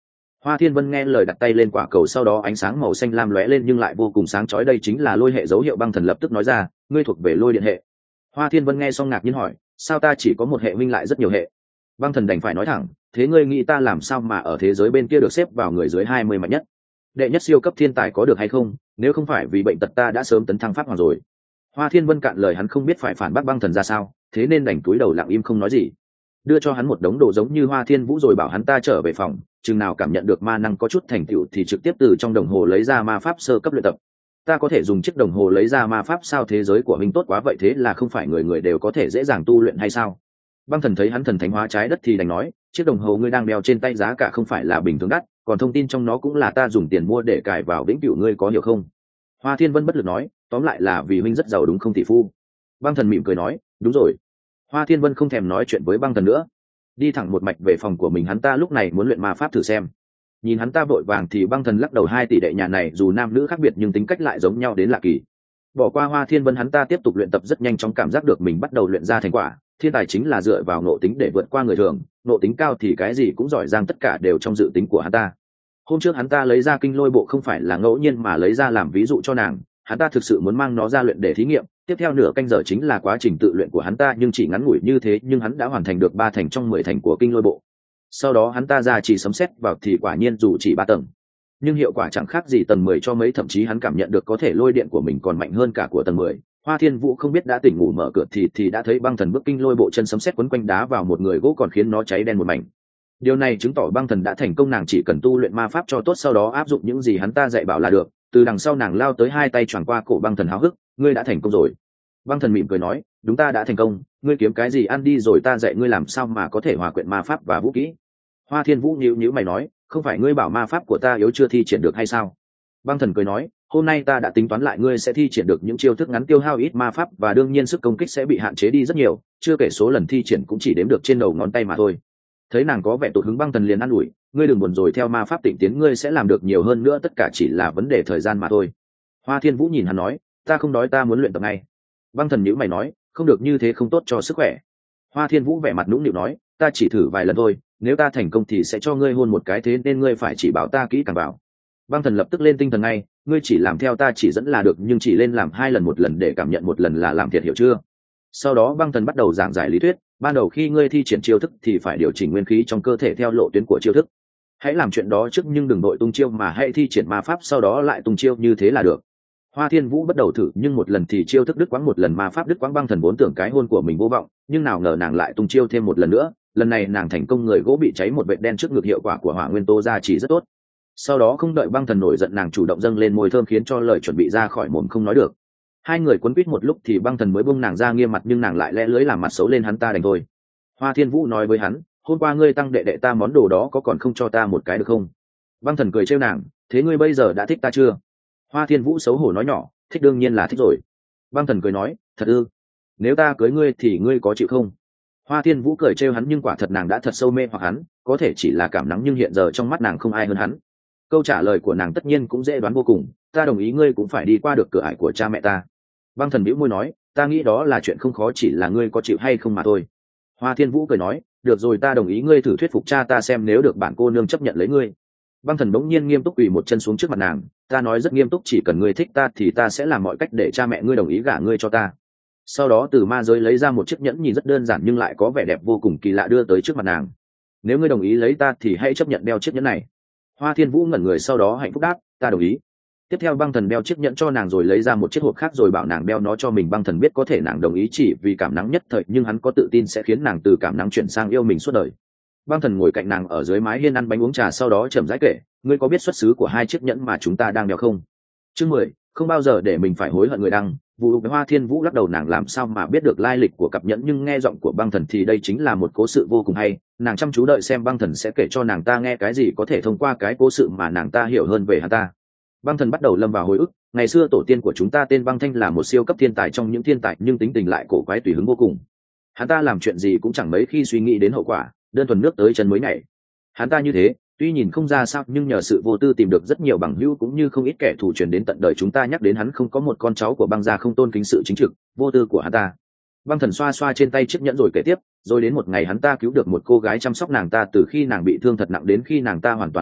Speaker 1: Hoa Thiên Vân nghe lời đặt tay lên quả cầu, sau đó ánh sáng màu xanh lam lóe lên nhưng lại vô cùng sáng chói, đây chính là lôi hệ dấu hiệu. Băng Thần lập tức nói ra, ngươi thuộc về lôi điện hệ. Hoa Thiên Vân nghe xong ngạc nhiên hỏi, sao ta chỉ có một hệ minh lại rất nhiều hệ? Băng Thần đành phải nói thẳng, thế ngươi nghĩ ta làm sao mà ở thế giới bên kia được xếp vào người dưới hai mươi mạnh nhất, đệ nhất siêu cấp thiên tài có được hay không? Nếu không phải vì bệnh tật ta đã sớm tấn thăng pháp hoàng rồi. Hoa Thiên Vân cạn lời, hắn không biết phải phản bác Băng Thần ra sao, thế nên đành cúi đầu lặng im không nói gì. Đưa cho hắn một đống đồ giống như Hoa Thiên Vũ rồi bảo hắn ta trở về phòng, chừng nào cảm nhận được ma năng có chút thành tựu thì trực tiếp từ trong đồng hồ lấy ra ma pháp sơ cấp luyện tập. Ta có thể dùng chiếc đồng hồ lấy ra ma pháp sao? Thế giới của mình tốt quá vậy, thế là không phải người người đều có thể dễ dàng tu luyện hay sao? Băng Thần thấy hắn thần thánh hóa trái đất thì đành nói, chiếc đồng hồ ngươi đang đeo trên tay giá cả không phải là bình thường đắt, còn thông tin trong nó cũng là ta dùng tiền mua để cài vào vĩnh cửu, ngươi có hiểu không? Hoa Thiên Vân bất lực nói, tóm lại là vì huynh rất giàu đúng không tỷ phu? Băng Thần mỉm cười nói, đúng rồi. Hoa Thiên Vân không thèm nói chuyện với Băng Thần nữa, đi thẳng một mạch về phòng của mình. Hắn ta lúc này muốn luyện ma pháp thử xem. Nhìn hắn ta vội vàng thì Băng Thần lắc đầu, hai tỷ đệ nhà này dù nam nữ khác biệt nhưng tính cách lại giống nhau đến lạ kỳ. Bỏ qua Hoa Thiên Vân, hắn ta tiếp tục luyện tập, rất nhanh chóng cảm giác được mình bắt đầu luyện ra thành quả. Thiên tài chính là dựa vào ngộ tính để vượt qua người thường, ngộ tính cao thì cái gì cũng giỏi giang, tất cả đều trong dự tính của hắn ta. Hôm trước hắn ta lấy ra kinh lôi bộ không phải là ngẫu nhiên mà lấy ra làm ví dụ cho nàng, hắn ta thực sự muốn mang nó ra luyện để thí nghiệm. Tiếp theo nửa canh giờ chính là quá trình tự luyện của hắn ta, nhưng chỉ ngắn ngủi như thế nhưng hắn đã hoàn thành được ba thành trong mười thành của kinh lôi bộ. Sau đó hắn ta ra chỉ sấm sét vào thì quả nhiên dù chỉ ba tầng nhưng hiệu quả chẳng khác gì tầng mười cho mấy, thậm chí hắn cảm nhận được có thể lôi điện của mình còn mạnh hơn cả của tầng mười. Hoa Thiên Vũ không biết đã tỉnh ngủ mở cửa thì thì đã thấy Băng Thần bước kinh lôi bộ chân sấm sét quấn quanh đá vào một người gỗ còn khiến nó cháy đen một mảnh. Điều này chứng tỏ Băng Thần đã thành công, nàng chỉ cần tu luyện ma pháp cho tốt, sau đó áp dụng những gì hắn ta dạy bảo là được. Từ đằng sau nàng lao tới, hai tay choàng qua cổ Băng Thần háo hức, ngươi đã thành công rồi. Băng Thần mỉm cười nói, đúng, ta đã thành công, ngươi kiếm cái gì ăn đi rồi ta dạy ngươi làm sao mà có thể hòa quyện ma pháp và vũ kỹ. Hoa Thiên Vũ nhíu nhíu mày nói, không phải ngươi bảo ma pháp của ta yếu chưa thi triển được hay sao? Băng Thần cười nói, hôm nay ta đã tính toán lại, ngươi sẽ thi triển được những chiêu thức ngắn tiêu hao ít ma pháp và đương nhiên sức công kích sẽ bị hạn chế đi rất nhiều, chưa kể số lần thi triển cũng chỉ đếm được trên đầu ngón tay mà thôi. Thấy nàng có vẻ tụt hứng, Băng Thần liền an ủi, ngươi đừng buồn rồi, theo ma pháp tịnh tiến ngươi sẽ làm được nhiều hơn nữa, tất cả chỉ là vấn đề thời gian mà thôi. Hoa Thiên Vũ nhìn hắn nói, ta không đói, ta muốn luyện tập ngay. Băng Thần nhíu mày nói, không được, như thế không tốt cho sức khỏe. Hoa Thiên Vũ vẻ mặt nũng nịu nói, ta chỉ thử vài lần thôi, nếu ta thành công thì sẽ cho ngươi hôn một cái, thế nên ngươi phải chỉ bảo ta kỹ càng vào. Băng Thần lập tức lên tinh thần ngay, ngươi chỉ làm theo ta chỉ dẫn là được, nhưng chỉ lên làm hai lần, một lần để cảm nhận, một lần là làm thiệt, hiểu chưa? Sau đó Băng Thần bắt đầu giảng giải lý thuyết, ban đầu khi ngươi thi triển chiêu thức thì phải điều chỉnh nguyên khí trong cơ thể theo lộ tuyến của chiêu thức. Hãy làm chuyện đó trước nhưng đừng đội tung chiêu mà hãy thi triển ma pháp sau đó lại tung chiêu, như thế là được. Hoa Thiên Vũ bắt đầu thử, nhưng một lần thì chiêu thức đứt quãng, một lần ma pháp đứt quãng. Băng Thần vốn tưởng cái hôn của mình vô vọng, nhưng nào ngờ nàng lại tung chiêu thêm một lần nữa, lần này nàng thành công, người gỗ bị cháy một vệt đen trước ngực, hiệu quả của hỏa nguyên tố ra chỉ rất tốt. Sau đó không đợi Băng Thần nổi giận, nàng chủ động dâng lên môi thơm khiến cho lời chuẩn bị ra khỏi mồm không nói được. Hai người quấn quýt một lúc thì Băng Thần mới buông nàng ra, nghiêm mặt nhưng nàng lại lẽ lưới làm mặt xấu lên hắn ta, đành thôi. Hoa Thiên Vũ nói với hắn, hôm qua ngươi tăng đệ đệ ta món đồ đó có còn không cho ta một cái được không? Băng Thần cười trêu nàng, thế ngươi bây giờ đã thích ta chưa? Hoa Thiên Vũ xấu hổ nói nhỏ, thích, đương nhiên là thích rồi. Băng Thần cười nói, thật ư? Nếu ta cưới ngươi thì ngươi có chịu không? Hoa Thiên Vũ cười trêu hắn, nhưng quả thật nàng đã thật sâu mê hoặc hắn, có thể chỉ là cảm nắng nhưng hiện giờ trong mắt nàng không ai hơn hắn. Câu trả lời của nàng tất nhiên cũng dễ đoán vô cùng, ta đồng ý, ngươi cũng phải đi qua được cửa ải của cha mẹ ta. Băng Thần bĩu môi nói, ta nghĩ đó là chuyện không khó, chỉ là ngươi có chịu hay không mà thôi. Hoa Thiên Vũ cười nói, được rồi, ta đồng ý, ngươi thử thuyết phục cha ta xem, nếu được bản cô nương chấp nhận lấy ngươi. Băng Thần bỗng nhiên nghiêm túc quỳ một chân xuống trước mặt nàng, ta nói rất nghiêm túc, chỉ cần ngươi thích ta thì ta sẽ làm mọi cách để cha mẹ ngươi đồng ý gả ngươi cho ta. Sau đó từ ma giới lấy ra một chiếc nhẫn nhìn rất đơn giản nhưng lại có vẻ đẹp vô cùng kỳ lạ, đưa tới trước mặt nàng. Nếu ngươi đồng ý lấy ta thì hãy chấp nhận đeo chiếc nhẫn này. Hoa Thiên Vũ ngẩn người, sau đó hạnh phúc đáp, ta đồng ý. Tiếp theo Băng Thần đeo chiếc nhẫn cho nàng rồi lấy ra một chiếc hộp khác rồi bảo nàng đeo nó cho mình. Băng Thần biết có thể nàng đồng ý chỉ vì cảm nắng nhất thời, nhưng hắn có tự tin sẽ khiến nàng từ cảm nắng chuyển sang yêu mình suốt đời. Băng Thần ngồi cạnh nàng ở dưới mái hiên ăn bánh uống trà, sau đó chậm rãi kể, ngươi có biết xuất xứ của hai chiếc nhẫn mà chúng ta đang đeo không? Chương mười, không bao giờ để mình phải hối hận người đăng. Vụ với Hoa Thiên Vũ lắc đầu, nàng làm sao mà biết được lai lịch của cặp nhẫn, nhưng nghe giọng của Băng Thần thì đây chính là một cố sự vô cùng hay. Nàng chăm chú đợi xem Băng Thần sẽ kể cho nàng ta nghe cái gì có thể thông qua cái cố sự mà nàng ta hiểu hơn về hắn ta. Băng Thần bắt đầu lâm vào hồi ức, ngày xưa tổ tiên của chúng ta tên Băng Thanh là một siêu cấp thiên tài trong những thiên tài, nhưng tính tình lại cổ quái tùy hứng vô cùng. Hắn ta làm chuyện gì cũng chẳng mấy khi suy nghĩ đến hậu quả, đơn thuần nước tới chân mới nhảy. Hắn ta như thế, tuy nhìn không ra sao nhưng nhờ sự vô tư tìm được rất nhiều bằng hữu cũng như không ít kẻ thù truyền đến tận đời chúng ta. Nhắc đến hắn, không có một con cháu của Băng gia không tôn kính sự chính trực, vô tư của hắn ta. Băng Thần xoa xoa trên tay chiếc nhẫn rồi kể tiếp, rồi đến một ngày hắn ta cứu được một cô gái, chăm sóc nàng ta từ khi nàng bị thương thật nặng đến khi nàng ta hoàn toàn hồi phục.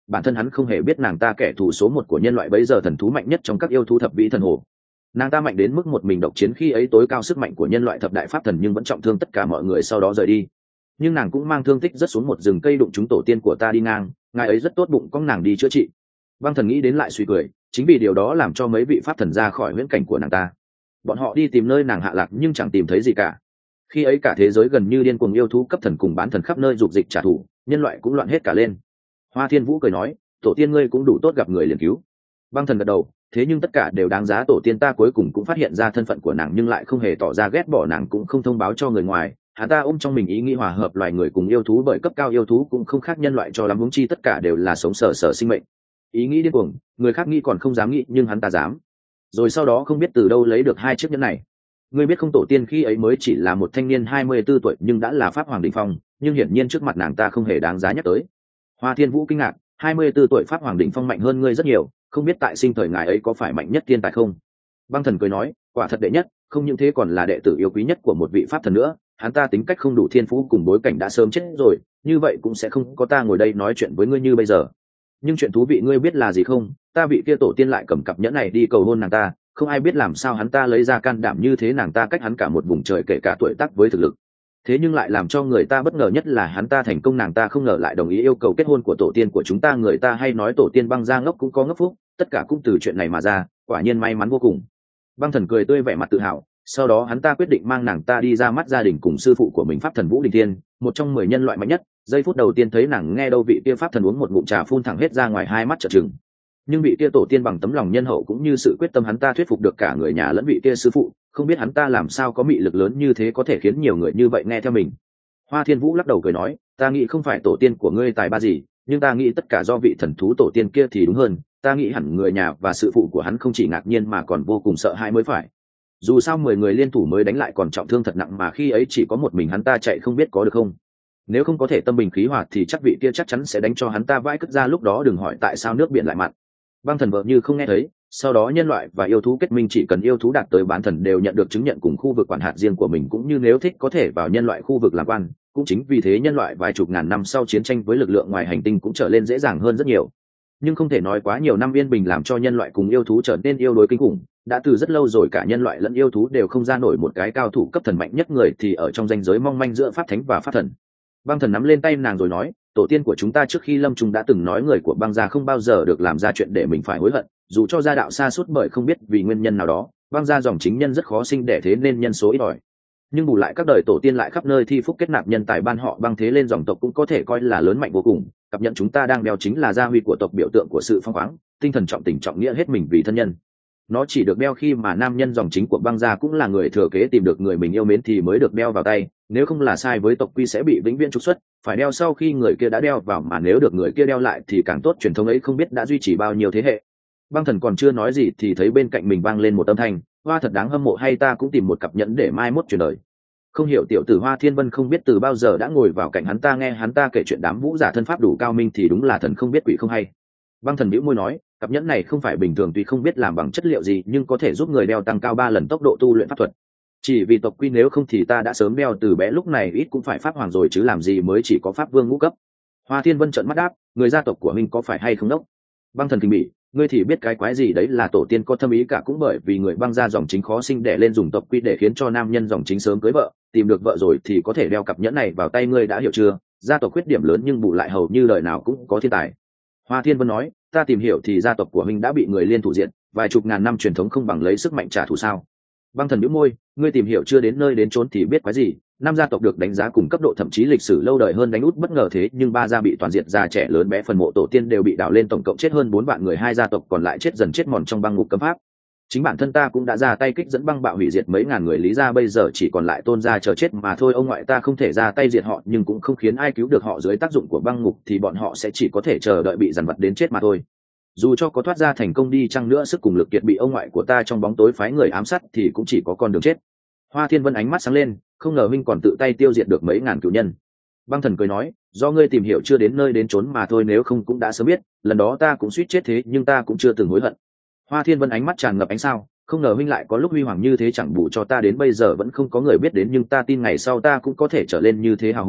Speaker 1: bản thân hắn không hề biết nàng ta kẻ thù số một của nhân loại bấy giờ thần thú mạnh nhất trong các yêu thú thập vĩ thần hồ. Nàng ta mạnh đến mức một mình độc chiến khi ấy tối cao sức mạnh của nhân loại thập đại pháp thần nhưng vẫn trọng thương tất cả mọi người sau đó rời đi. Nhưng nàng cũng mang thương tích rất xuống một rừng cây đụng chúng tổ tiên của ta đi ngang, ngài ấy rất tốt bụng con nàng đi chữa trị. Băng thần nghĩ đến lại suy cười, chính vì điều đó làm cho mấy vị pháp thần ra khỏi huyễn cảnh của nàng ta. Bọn họ đi tìm nơi nàng hạ lạc nhưng chẳng tìm thấy gì cả. Khi ấy cả thế giới gần như điên cuồng yêu thú cấp thần cùng bán thần khắp nơi dục dịch trả thù, nhân loại cũng loạn hết cả lên. Hoa Thiên Vũ cười nói, tổ tiên ngươi cũng đủ tốt gặp người liền cứu. Băng thần gật đầu, thế nhưng tất cả đều đáng giá. Tổ tiên ta cuối cùng cũng phát hiện ra thân phận của nàng nhưng lại không hề tỏ ra ghét bỏ nàng, cũng không thông báo cho người ngoài. Hắn ta ôm trong mình ý nghĩ hòa hợp loài người cùng yêu thú, bởi cấp cao yêu thú cũng không khác nhân loại cho lắm, huống chi tất cả đều là sống sờ sờ sinh mệnh. Ý nghĩ điên cuồng, người khác nghĩ còn không dám nghĩ nhưng hắn ta dám. Rồi sau đó không biết từ đâu lấy được hai chiếc nhẫn này. Ngươi biết không, tổ tiên khi ấy mới chỉ là một thanh niên hai mươi tư tuổi nhưng đã là pháp hoàng đỉnh phong, nhưng hiển nhiên trước mặt nàng ta không hề đáng giá nhắc tới. Hoa Thiên Vũ kinh ngạc, hai mươi tư tuổi pháp hoàng đỉnh phong mạnh hơn ngươi rất nhiều, không biết tại sinh thời ngài ấy có phải mạnh nhất thiên tài không? Băng thần cười nói, quả thật đệ nhất, không những thế còn là đệ tử yêu quý nhất của một vị pháp thần nữa. Hắn ta tính cách không đủ thiên phú cùng bối cảnh đã sớm chết rồi, như vậy cũng sẽ không có ta ngồi đây nói chuyện với ngươi như bây giờ. Nhưng chuyện thú vị ngươi biết là gì không? Ta vị kia tổ tiên lại cầm cặp nhẫn này đi cầu hôn nàng ta, không ai biết làm sao hắn ta lấy ra can đảm như thế. Nàng ta cách hắn cả một vùng trời kể cả tuổi tác với thực lực, thế nhưng lại làm cho người ta bất ngờ nhất là hắn ta thành công. Nàng ta không ngờ lại đồng ý yêu cầu kết hôn của tổ tiên của chúng ta. Người ta hay nói tổ tiên Băng gia ngốc cũng có ngốc phúc, tất cả cũng từ chuyện này mà ra, quả nhiên may mắn vô cùng. Băng thần cười tươi vẻ mặt tự hào. Sau đó hắn ta quyết định mang nàng ta đi ra mắt gia đình cùng sư phụ của mình pháp thần Vũ Đình Thiên, một trong mười nhân loại mạnh nhất. Giây phút đầu tiên thấy nàng nghe đâu vị kia pháp thần uống một ngụm trà phun thẳng hết ra ngoài, hai mắt trợn trừng. Nhưng vị kia tổ tiên bằng tấm lòng nhân hậu cũng như sự quyết tâm hắn ta thuyết phục được cả người nhà lẫn vị kia sư phụ. Không biết hắn ta làm sao có mị lực lớn như thế có thể khiến nhiều người như vậy nghe theo mình. Hoa Thiên Vũ lắc đầu cười nói, ta nghĩ không phải tổ tiên của ngươi tài ba gì, nhưng ta nghĩ tất cả do vị thần thú tổ tiên kia thì đúng hơn. Ta nghĩ hẳn người nhà và sư phụ của hắn không chỉ ngạc nhiên mà còn vô cùng sợ hãi mới phải. Dù sao mười người liên thủ mới đánh lại còn trọng thương thật nặng, mà khi ấy chỉ có một mình hắn ta chạy không biết có được không. Nếu không có thể tâm bình khí hòa thì chắc vị kia chắc chắn sẽ đánh cho hắn ta vãi cất ra, lúc đó đừng hỏi tại sao nước biển lại mặn. Băng thần vợ như không nghe thấy. Sau đó nhân loại và yêu thú kết minh, chỉ cần yêu thú đạt tới bán thần đều nhận được chứng nhận cùng khu vực quản hạt riêng của mình, cũng như nếu thích có thể vào nhân loại khu vực làm quan. Cũng chính vì thế nhân loại vài chục ngàn năm sau chiến tranh với lực lượng ngoài hành tinh cũng trở lên dễ dàng hơn rất nhiều. Nhưng không thể nói quá nhiều năm yên bình làm cho nhân loại cùng yêu thú trở nên yêu đối kinh khủng. Đã từ rất lâu rồi cả nhân loại lẫn yêu thú đều không ra nổi một cái cao thủ cấp thần mạnh nhất, người thì ở trong ranh giới mong manh giữa pháp thánh và pháp thần. Băng thần nắm lên tay nàng rồi nói, tổ tiên của chúng ta trước khi lâm chung đã từng nói người của Băng gia không bao giờ được làm ra chuyện để mình phải hối hận. Dù cho gia đạo xa suốt bởi không biết vì nguyên nhân nào đó, Băng gia dòng chính nhân rất khó sinh đẻ, thế nên nhân số ít ỏi. Nhưng bù lại các đời tổ tiên lại khắp nơi thi phúc kết nạp nhân tài, ban họ Băng thế lên dòng tộc cũng có thể coi là lớn mạnh vô cùng. Cặp nhẫn chúng ta đang đeo chính là gia huy của tộc, biểu tượng của sự phong khoáng, tinh thần trọng tình trọng nghĩa hết mình vì thân nhân. Nó chỉ được đeo khi mà nam nhân dòng chính của Băng gia cũng là người thừa kế tìm được người mình yêu mến thì mới được đeo vào tay, nếu không là sai với tộc quy sẽ bị vĩnh viễn trục xuất, phải đeo sau khi người kia đã đeo vào, mà nếu được người kia đeo lại thì càng tốt. Truyền thống ấy không biết đã duy trì bao nhiêu thế hệ. Băng thần còn chưa nói gì thì thấy bên cạnh mình vang lên một âm thanh, hoa thật đáng hâm mộ, hay ta cũng tìm một cặp nhẫn để mai mốt truyền đời. Không hiểu tiểu tử Hoa Thiên Vân không biết từ bao giờ đã ngồi vào cạnh hắn ta nghe hắn ta kể chuyện đám vũ giả thân pháp đủ cao minh thì đúng là thần không biết quỷ không hay. Băng thần bĩu môi nói, cặp nhẫn này không phải bình thường, tuy không biết làm bằng chất liệu gì nhưng có thể giúp người đeo tăng cao ba lần tốc độ tu luyện pháp thuật. Chỉ vì tộc quy, nếu không thì ta đã sớm đeo từ bé, lúc này ít cũng phải pháp hoàng rồi chứ làm gì mới chỉ có pháp vương ngũ cấp. Hoa Thiên Vân trợn mắt đáp, người gia tộc của mình có phải hay không đốc? Băng thần kinh bỉ, ngươi thì biết cái quái gì đấy, là tổ tiên có thâm ý cả, cũng bởi vì người Băng gia dòng chính khó sinh đẻ lên dùng tộc quy để khiến cho nam nhân dòng chính sớm cưới vợ, tìm được vợ rồi thì có thể đeo cặp nhẫn này vào tay. Ngươi đã hiểu chưa? Gia tộc khuyết điểm lớn nhưng bù lại hầu như đời nào cũng có thiên tài. Hoa Thiên Vân nói, ta tìm hiểu thì gia tộc của mình đã bị người liên thủ diện, vài chục ngàn năm truyền thống không bằng lấy sức mạnh trả thù sao? Băng thần nhíu môi, ngươi tìm hiểu chưa đến nơi đến chốn thì biết quái gì. Năm gia tộc được đánh giá cùng cấp độ thậm chí lịch sử lâu đời hơn đánh út bất ngờ thế nhưng ba gia bị toàn diệt, già trẻ lớn bé phần mộ tổ tiên đều bị đào lên, tổng cộng chết hơn bốn vạn người, hai gia tộc còn lại chết dần chết mòn trong băng ngục cấm pháp. Chính bản thân ta cũng đã ra tay kích dẫn băng bạo hủy diệt mấy ngàn người, Lý gia bây giờ chỉ còn lại Tôn gia chờ chết mà thôi. Ông ngoại ta không thể ra tay diệt họ nhưng cũng không khiến ai cứu được họ, dưới tác dụng của băng ngục thì bọn họ sẽ chỉ có thể chờ đợi bị dằn vặt đến chết mà thôi. Dù cho có thoát ra thành công đi chăng nữa, sức cùng lực kiệt bị ông ngoại của ta trong bóng tối phái người ám sát thì cũng chỉ có con đường chết. Hoa Thiên Vân ánh mắt sáng lên, không ngờ huynh còn tự tay tiêu diệt được mấy ngàn cửu nhân. Băng thần cười nói, do ngươi tìm hiểu chưa đến nơi đến chốn mà thôi, nếu không cũng đã sớm biết, lần đó ta cũng suýt chết thế nhưng ta cũng chưa từng hối hận. Hoa Thiên Vân ánh mắt tràn ngập ánh sao, không ngờ huynh lại có lúc huy hoàng như thế, chẳng bù cho ta đến bây giờ vẫn không có người biết đến, nhưng ta tin ngày sau ta cũng có thể trở lên như thế hào hùng.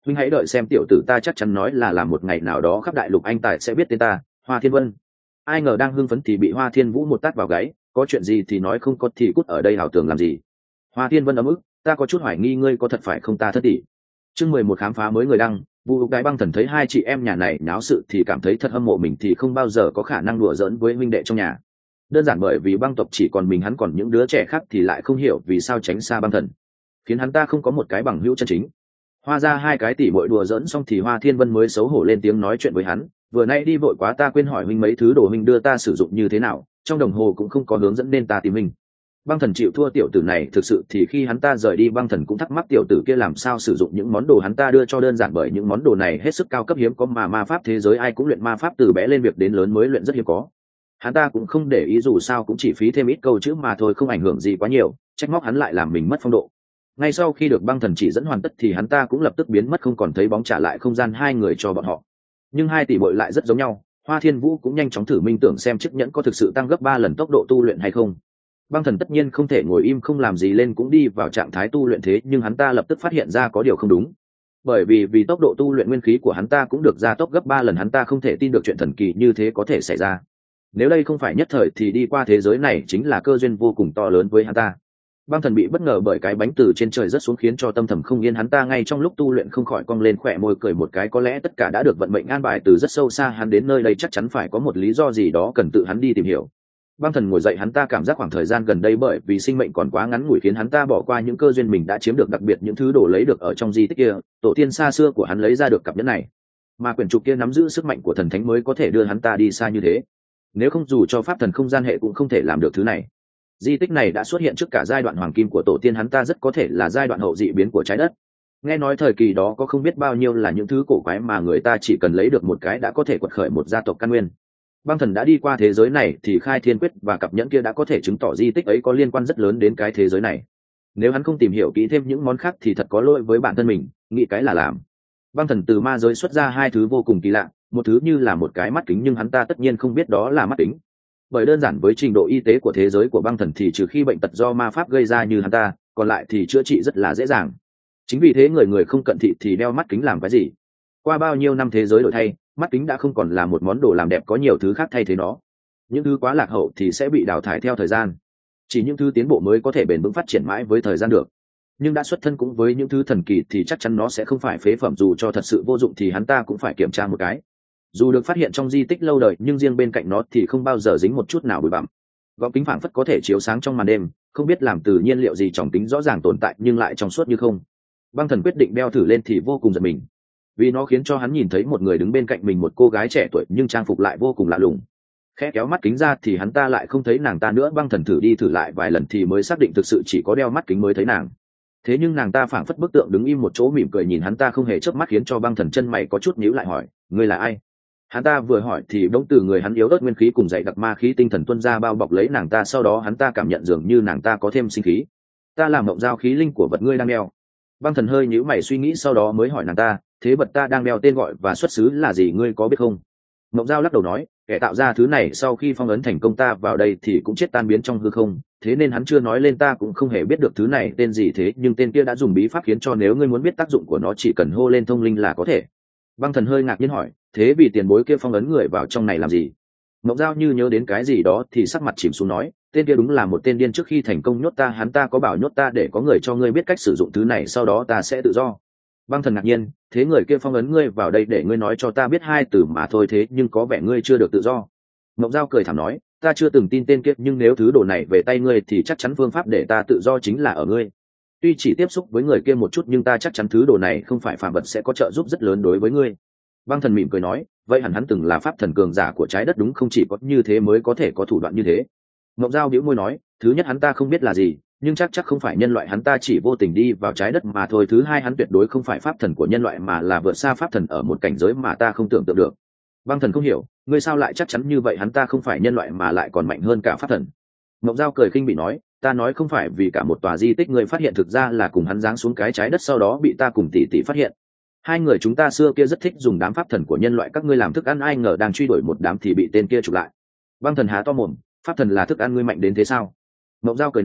Speaker 1: huynh hãy đợi xem, tiểu tử ta chắc chắn nói là làm một ngày nào đó khắp đại lục anh tài sẽ biết tên ta, Hoa Thiên Vân. Ai ngờ đang hưng phấn thì bị Hoa Thiên Vũ một tát vào gáy, có chuyện gì thì nói, không có thì cút ở đây hảo tưởng làm gì. Hoa Thiên Vân ấm ức, ta có chút hoài nghi ngươi có thật phải không ta thất tỷ. Chương mười một khám phá mới người đăng. Vu Đái Băng Thần thấy hai chị em nhà này náo sự thì cảm thấy thật hâm mộ mình thì không bao giờ có khả năng đùa giỡn với huynh đệ trong nhà. Đơn giản bởi vì băng tộc chỉ còn mình hắn, còn những đứa trẻ khác thì lại không hiểu vì sao tránh xa băng thần, khiến hắn ta không có một cái bằng hữu chân chính. Hoa ra hai cái tỷ muội đùa giỡn xong thì Hoa Thiên Vân mới xấu hổ lên tiếng nói chuyện với hắn, vừa nay đi vội quá ta quên hỏi huynh mấy thứ đồ huynh đưa ta sử dụng như thế nào, trong đồng hồ cũng không có hướng dẫn nên ta tìm huynh. Băng thần chịu thua tiểu tử này, thực sự thì khi hắn ta rời đi băng thần cũng thắc mắc tiểu tử kia làm sao sử dụng những món đồ hắn ta đưa cho, đơn giản bởi những món đồ này hết sức cao cấp hiếm có mà ma pháp thế giới ai cũng luyện ma pháp từ bé lên việc đến lớn mới luyện rất hiếm có. Hắn ta cũng không để ý, dù sao cũng chỉ phí thêm ít câu chữ mà thôi, không ảnh hưởng gì quá nhiều, trách móc hắn lại làm mình mất phong độ. Ngay sau khi được băng thần chỉ dẫn hoàn tất thì hắn ta cũng lập tức biến mất không còn thấy bóng, trả lại không gian hai người cho bọn họ. Nhưng hai tỷ muội lại rất giống nhau, Hoa Thiên Vũ cũng nhanh chóng thử minh tưởng xem chiếc nhẫn có thực sự tăng gấp ba lần tốc độ tu luyện hay không. Băng thần tất nhiên không thể ngồi im không làm gì, lên cũng đi vào trạng thái tu luyện, thế nhưng hắn ta lập tức phát hiện ra có điều không đúng. Bởi vì vì tốc độ tu luyện nguyên khí của hắn ta cũng được gia tốc gấp ba lần, hắn ta không thể tin được chuyện thần kỳ như thế có thể xảy ra. Nếu đây không phải nhất thời thì đi qua thế giới này chính là cơ duyên vô cùng to lớn với hắn ta. Băng thần bị bất ngờ bởi cái bánh từ trên trời rớt xuống khiến cho tâm thầm không yên, hắn ta ngay trong lúc tu luyện không khỏi cong lên khỏe môi cười một cái, có lẽ tất cả đã được vận mệnh an bài từ rất sâu xa, hắn đến nơi đây chắc chắn phải có một lý do gì đó cần tự hắn đi tìm hiểu. Băng thần ngồi dậy, hắn ta cảm giác khoảng thời gian gần đây bởi vì sinh mệnh còn quá ngắn ngủi khiến hắn ta bỏ qua những cơ duyên mình đã chiếm được, đặc biệt những thứ đồ lấy được ở trong di tích kia. Tổ tiên xa xưa của hắn lấy ra được cặp nhẫn này, mà quyển trục kia nắm giữ sức mạnh của thần thánh mới có thể đưa hắn ta đi xa như thế, nếu không dù cho pháp thần không gian hệ cũng không thể làm được thứ này. Di tích này đã xuất hiện trước cả giai đoạn hoàng kim của tổ tiên hắn ta, rất có thể là giai đoạn hậu dị biến của trái đất. Nghe nói thời kỳ đó có không biết bao nhiêu là những thứ cổ quái mà người ta chỉ cần lấy được một cái đã có thể quật khởi một gia tộc căn nguyên. Băng thần đã đi qua thế giới này thì khai thiên quyết và cặp nhẫn kia đã có thể chứng tỏ di tích ấy có liên quan rất lớn đến cái thế giới này. Nếu hắn không tìm hiểu kỹ thêm những món khác thì thật có lỗi với bản thân mình, nghĩ cái là làm. Băng thần từ ma giới xuất ra hai thứ vô cùng kỳ lạ, một thứ như là một cái mắt kính, nhưng hắn ta tất nhiên không biết đó là mắt kính. Bởi đơn giản với trình độ y tế của thế giới của băng thần thì trừ khi bệnh tật do ma pháp gây ra như hắn ta, còn lại thì chữa trị rất là dễ dàng. Chính vì thế người người không cận thị thì đeo mắt kính làm cái gì. Qua bao nhiêu năm thế giới đổi thay, mắt kính đã không còn là một món đồ làm đẹp, có nhiều thứ khác thay thế nó. Những thứ quá lạc hậu thì sẽ bị đào thải theo thời gian, chỉ những thứ tiến bộ mới có thể bền vững phát triển mãi với thời gian được. Nhưng đã xuất thân cũng với những thứ thần kỳ thì chắc chắn nó sẽ không phải phế phẩm, dù cho thật sự vô dụng thì hắn ta cũng phải kiểm tra một cái. Dù được phát hiện trong di tích lâu đời nhưng riêng bên cạnh nó thì không bao giờ dính một chút nào bụi bặm. Gọng kính phảng phất có thể chiếu sáng trong màn đêm, không biết làm từ nhiên liệu gì, tròng kính rõ ràng tồn tại nhưng lại trong suốt như không. Băng thần quyết định đeo thử lên thì vô cùng giật mình, vì nó khiến cho hắn nhìn thấy một người đứng bên cạnh mình, một cô gái trẻ tuổi nhưng trang phục lại vô cùng lạ lùng. Khẽ kéo mắt kính ra thì hắn ta lại không thấy nàng ta nữa. Băng thần thử đi thử lại vài lần thì mới xác định thực sự chỉ có đeo mắt kính mới thấy nàng. Thế nhưng nàng ta phảng phất bức tượng đứng im một chỗ mỉm cười nhìn hắn ta không hề chớp mắt, khiến cho băng thần chân mày có chút nhíu lại, hỏi ngươi là ai. Hắn ta vừa hỏi thì bỗng từ người hắn yếu ớt nguyên khí cùng dậy đặc ma khí tinh thần tuôn ra bao bọc lấy nàng ta, sau đó hắn ta cảm nhận dường như nàng ta có thêm sinh khí. Ta là mộng giao khí linh của vật ngươi đang đeo. Băng thần hơi nhíu mày suy nghĩ, sau đó mới hỏi nàng ta, thế vật ta đang đeo tên gọi và xuất xứ là gì, ngươi có biết không? Mộng giao lắc đầu nói, kẻ tạo ra thứ này sau khi phong ấn thành công ta vào đây thì cũng chết tan biến trong hư không, thế nên hắn chưa nói lên, ta cũng không hề biết được thứ này tên gì, thế nhưng tên kia đã dùng bí pháp khiến cho nếu ngươi muốn biết tác dụng của nó chỉ cần hô lên thông linh là có thể. Băng thần hơi ngạc nhiên hỏi, thế vì tiền bối kia phong ấn người vào trong này làm gì? Mộng giao như nhớ đến cái gì đó thì sắc mặt chìm xuống nói, tên kia đúng là một tên điên, trước khi thành công nhốt ta hắn ta có bảo nhốt ta để có người cho ngươi biết cách sử dụng thứ này, sau đó ta sẽ tự do. Băng thần ngạc nhiên, thế người kia phong ấn ngươi vào đây để ngươi nói cho ta biết hai từ mà thôi, thế nhưng có vẻ ngươi chưa được tự do. Mộng giao cười thảm nói, ta chưa từng tin tên kia, nhưng nếu thứ đồ này về tay ngươi thì chắc chắn phương pháp để ta tự do chính là ở ngươi. Tuy chỉ tiếp xúc với người kia một chút nhưng ta chắc chắn thứ đồ này không phải phàm vật, sẽ có trợ giúp rất lớn đối với ngươi. Băng thần mỉm cười nói, vậy hẳn hắn từng là pháp thần cường giả của trái đất đúng không, chỉ có như thế mới có thể có thủ đoạn như thế. Mộng giao bĩu môi nói, thứ nhất hắn ta không biết là gì, nhưng chắc chắc không phải nhân loại, hắn ta chỉ vô tình đi vào trái đất mà thôi. Thứ hai hắn tuyệt đối không phải pháp thần của nhân loại mà là vượt xa pháp thần ở một cảnh giới mà ta không tưởng tượng được. Băng thần không hiểu, ngươi sao lại chắc chắn như vậy, hắn ta không phải nhân loại mà lại còn mạnh hơn cả pháp thần. Mộng giao cười khinh bị nói, ta nói không phải vì cả một tòa di tích ngươi phát hiện, thực ra là cùng hắn giáng xuống cái trái đất sau đó bị ta cùng tỷ tỷ phát hiện. Hai người chúng ta xưa kia rất thích dùng đám pháp thần của nhân loại các ngươi làm thức ăn, ai ngờ đang truy đuổi một đám thì bị tên kia chụp lại. Băng thần há to mồm, pháp thần là thức ăn ngươi mạnh đến thế sao? Mộng giao cười nói,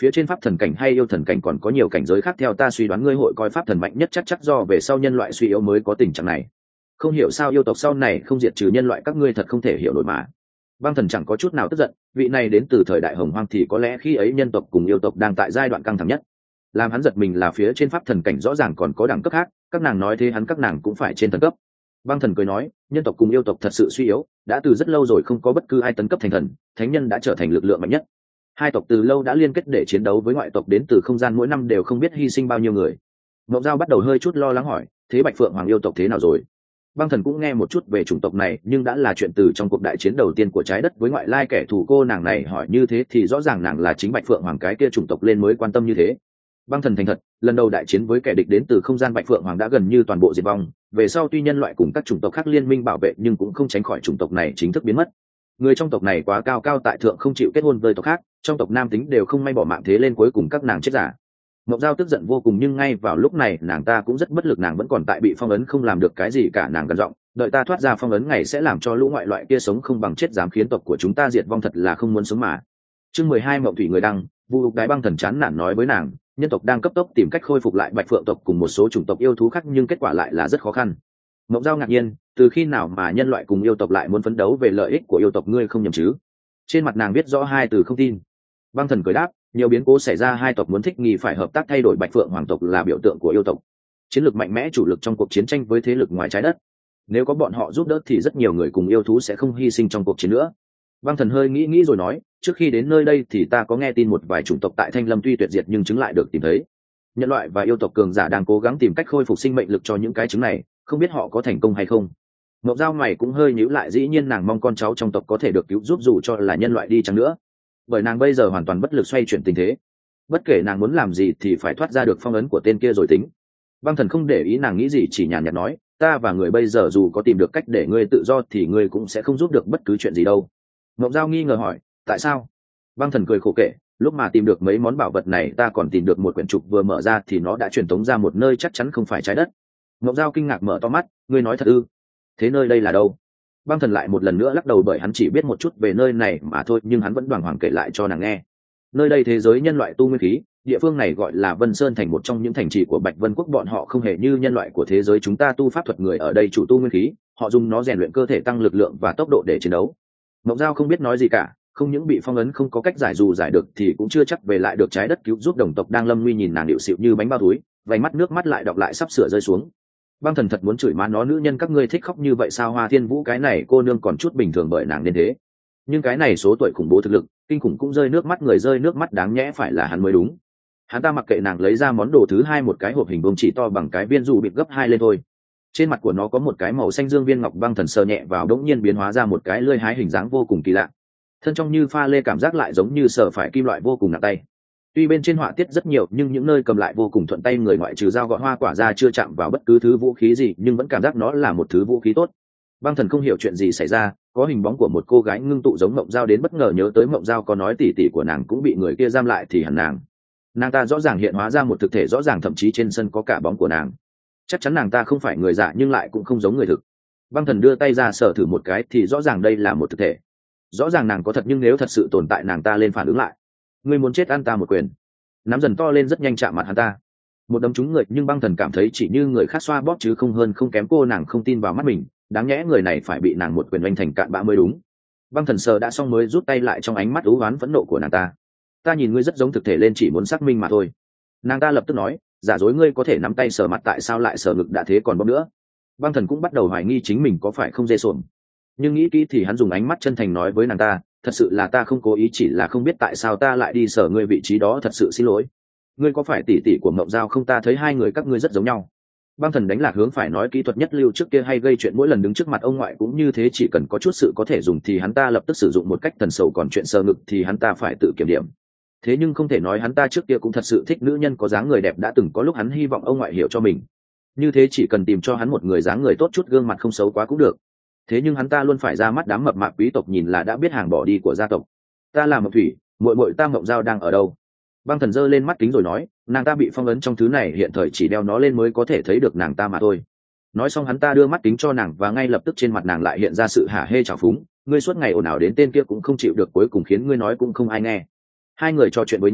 Speaker 1: phía trên pháp thần cảnh hay yêu thần cảnh còn có nhiều cảnh giới khác, theo ta suy đoán ngươi hội coi pháp thần mạnh nhất chắc chắc do về sau nhân loại suy yếu mới có tình trạng này. Không hiểu sao yêu tộc sau này không diệt trừ nhân loại, các ngươi thật không thể hiểu nổi mà. Băng thần chẳng có chút nào tức giận, vị này đến từ thời đại hồng hoang thì có lẽ khi ấy nhân tộc cùng yêu tộc đang tại giai đoạn căng thẳng nhất. Làm hắn giật mình là phía trên pháp thần cảnh rõ ràng còn có đẳng cấp khác, các nàng nói thế hắn các nàng cũng phải trên thần cấp. Băng thần cười nói, nhân tộc cùng yêu tộc thật sự suy yếu, đã từ rất lâu rồi không có bất cứ ai tấn cấp thành thần, thánh nhân đã trở thành lực lượng mạnh nhất. Hai tộc từ lâu đã liên kết để chiến đấu với ngoại tộc đến từ không gian, mỗi năm đều không biết hy sinh bao nhiêu người. Ngọc Giao bắt đầu hơi chút lo lắng hỏi, thế Bạch Phượng Hoàng yêu tộc thế nào rồi? Băng thần cũng nghe một chút về chủng tộc này, nhưng đã là chuyện từ trong cuộc đại chiến đầu tiên của trái đất với ngoại lai kẻ thù, cô nàng này hỏi như thế thì rõ ràng nàng là chính Bạch Phượng Hoàng cái kia chủng tộc lên mới quan tâm như thế. Băng thần thành thật, lần đầu đại chiến với kẻ địch đến từ không gian, Bạch Phượng Hoàng đã gần như toàn bộ diệt vong, về sau tuy nhân loại cùng các chủng tộc khác liên minh bảo vệ nhưng cũng không tránh khỏi chủng tộc này chính thức biến mất. Người trong tộc này quá cao cao tại thượng, không chịu kết hôn với tộc khác, trong tộc nam tính đều không may bỏ mạng, thế lên cuối cùng các nàng chết giả. Mộc Giao tức giận vô cùng, nhưng ngay vào lúc này nàng ta cũng rất bất lực, nàng vẫn còn tại bị phong ấn không làm được cái gì cả. Nàng gần giọng, đợi ta thoát ra phong ấn ngày sẽ làm cho lũ ngoại loại kia sống không bằng chết, dám khiến tộc của chúng ta diệt vong, thật là không muốn sống mà. Chương mười hai Mộng Thủy người đăng. Vu Lục Đái Băng thần chán nản nói với nàng, nhân tộc đang cấp tốc tìm cách khôi phục lại Bạch Phượng tộc cùng một số chủng tộc yêu thú khác, nhưng kết quả lại là rất khó khăn. Mộc Giao ngạc nhiên, từ khi nào mà nhân loại cùng yêu tộc lại muốn phấn đấu về lợi ích của yêu tộc, ngươi không nhầm chứ? Trên mặt nàng viết rõ hai từ không tin. Băng thần cười đáp, nhiều biến cố xảy ra, hai tộc muốn thích nghi phải hợp tác, thay đổi Bạch Phượng Hoàng tộc là biểu tượng của yêu tộc, chiến lược mạnh mẽ, chủ lực trong cuộc chiến tranh với thế lực ngoài trái đất. Nếu có bọn họ giúp đỡ thì rất nhiều người cùng yêu thú sẽ không hy sinh trong cuộc chiến nữa. Băng thần hơi nghĩ nghĩ rồi nói, trước khi đến nơi đây thì ta có nghe tin một vài chủng tộc tại Thanh Lâm tuy tuyệt diệt nhưng trứng lại được tìm thấy. Nhân loại và yêu tộc cường giả đang cố gắng tìm cách khôi phục sinh mệnh lực cho những cái trứng này, không biết họ có thành công hay không. Ngọc Giao mày cũng hơi nhíu lại, dĩ nhiên nàng mong con cháu trong tộc có thể được cứu giúp dù cho là nhân loại đi chăng nữa, bởi nàng bây giờ hoàn toàn bất lực xoay chuyển tình thế. Bất kể nàng muốn làm gì thì phải thoát ra được phong ấn của tên kia rồi tính. Băng thần không để ý nàng nghĩ gì, chỉ nhàn nhạt nói, ta và người bây giờ dù có tìm được cách để ngươi tự do thì ngươi cũng sẽ không giúp được bất cứ chuyện gì đâu. Ngọc Giao nghi ngờ hỏi, tại sao? Băng thần cười khổ kể, lúc mà tìm được mấy món bảo vật này ta còn tìm được một quyển trục, vừa mở ra thì nó đã truyền tống ra một nơi chắc chắn không phải trái đất. Ngọc Giao kinh ngạc mở to mắt, ngươi nói thật ư? Thế nơi đây là đâu? Băng thần lại một lần nữa lắc đầu, bởi hắn chỉ biết một chút về nơi này mà thôi, nhưng hắn vẫn đoàng hoàng kể lại cho nàng nghe. Nơi đây thế giới nhân loại tu nguyên khí, địa phương này gọi là Vân Sơn thành, một trong những thành trì của Bạch Vân quốc. Bọn họ không hề như nhân loại của thế giới chúng ta tu pháp thuật, người ở đây chủ tu nguyên khí, họ dùng nó rèn luyện cơ thể, tăng lực lượng và tốc độ để chiến đấu. Ngọc Giao không biết nói gì cả, không những bị phong ấn không có cách giải, dù giải được thì cũng chưa chắc về lại được trái đất cứu giúp đồng tộc đang lâm nguy. Nhìn nàng điệu xịu như bánh bao túi, vành mắt nước mắt lại đọng lại sắp sửa rơi xuống. Băng thần thật muốn chửi má nó, nữ nhân các ngươi thích khóc như vậy sao? Hoa Thiên Vũ cái này cô nương còn chút bình thường bởi nàng nên thế, nhưng cái này số tuổi khủng bố thực lực kinh khủng cũng rơi nước mắt, người rơi nước mắt đáng nhẽ phải là hắn mới đúng. Hắn ta mặc kệ nàng, lấy ra món đồ thứ hai, một cái hộp hình vuông chỉ to bằng cái viên dù bịt gấp hai lên thôi. Trên mặt của nó có một cái màu xanh dương viên ngọc. Băng thần sờ nhẹ vào đống nhiên biến hóa ra một cái lưỡi hái hình dáng vô cùng kỳ lạ, thân trong như pha lê, cảm giác lại giống như sờ phải kim loại vô cùng nặng tay. Tuy bên trên họa tiết rất nhiều nhưng những nơi cầm lại vô cùng thuận tay người, ngoại trừ dao gọt hoa quả ra chưa chạm vào bất cứ thứ vũ khí gì, nhưng vẫn cảm giác nó là một thứ vũ khí tốt. Băng thần không hiểu chuyện gì xảy ra, có hình bóng của một cô gái ngưng tụ giống Mộng Giao đến, bất ngờ nhớ tới Mộng Giao có nói tỷ tỷ của nàng cũng bị người kia giam lại thì hẳn nàng nàng ta rõ ràng hiện hóa ra một thực thể rõ ràng, thậm chí trên sân có cả bóng của nàng. Chắc chắn nàng ta không phải người giả nhưng lại cũng không giống người thực. Băng thần đưa tay ra sờ thử một cái thì rõ ràng đây là một thực thể, rõ ràng nàng có thật, nhưng nếu thật sự tồn tại nàng ta lên phản ứng lại. Ngươi muốn chết, ăn ta một quyền. Nắm dần to lên rất nhanh chạm mặt hắn ta, một đấm trúng người, nhưng băng thần cảm thấy chỉ như người khác xoa bóp chứ không hơn không kém. Cô nàng không tin vào mắt mình, đáng nhẽ người này phải bị nàng một quyền oanh thành cạn bã mới đúng. Băng thần sờ đã xong mới rút tay lại, trong ánh mắt ú oán phẫn nộ của nàng ta, ta nhìn ngươi rất giống thực thể lên, chỉ muốn xác minh mà thôi. Nàng ta lập tức nói, giả dối, ngươi có thể nắm tay sờ mặt, tại sao lại sờ ngực đã thế còn bóp nữa? Băng thần cũng bắt đầu hoài nghi chính mình có phải không dê sồn, nhưng nghĩ kỹ thì hắn dùng ánh mắt chân thành nói với nàng ta, thật sự là ta không cố ý, chỉ là không biết tại sao ta lại đi sờ ngươi vị trí đó, thật sự xin lỗi. Ngươi có phải tỷ tỷ của Mộng Giao không? Ta thấy hai người các ngươi rất giống nhau. Băng thần đánh lạc hướng, phải nói kỹ thuật nhất lưu trước kia hay gây chuyện mỗi lần đứng trước mặt ông ngoại cũng như thế, chỉ cần có chút sự có thể dùng thì hắn ta lập tức sử dụng một cách thần sầu, còn chuyện sờ ngực thì hắn ta phải tự kiểm điểm. Thế nhưng không thể nói hắn ta trước kia cũng thật sự thích nữ nhân có dáng người đẹp, đã từng có lúc hắn hy vọng ông ngoại hiểu cho mình, như thế chỉ cần tìm cho hắn một người dáng người tốt chút, gương mặt không xấu quá cũng được. Thế nhưng hắn ta luôn phải ra mắt đám mập mạp quý tộc, nhìn là đã biết hàng bỏ đi của gia tộc. Ta là Mộng Thủy, muội muội ta Mộng Giao đang ở đâu? Băng thần giơ lên mắt kính rồi nói, nàng ta bị phong ấn trong thứ này, hiện thời chỉ đeo nó lên mới có thể thấy được nàng ta mà thôi. Nói xong hắn ta đưa mắt kính cho nàng và ngay lập tức trên mặt nàng lại hiện ra sự hả hê trào phúng, ngươi suốt ngày ồn ào đến tên kia cũng không chịu được, cuối cùng khiến ngươi nói cũng không ai nghe. Hai người trò chuyện với nhau,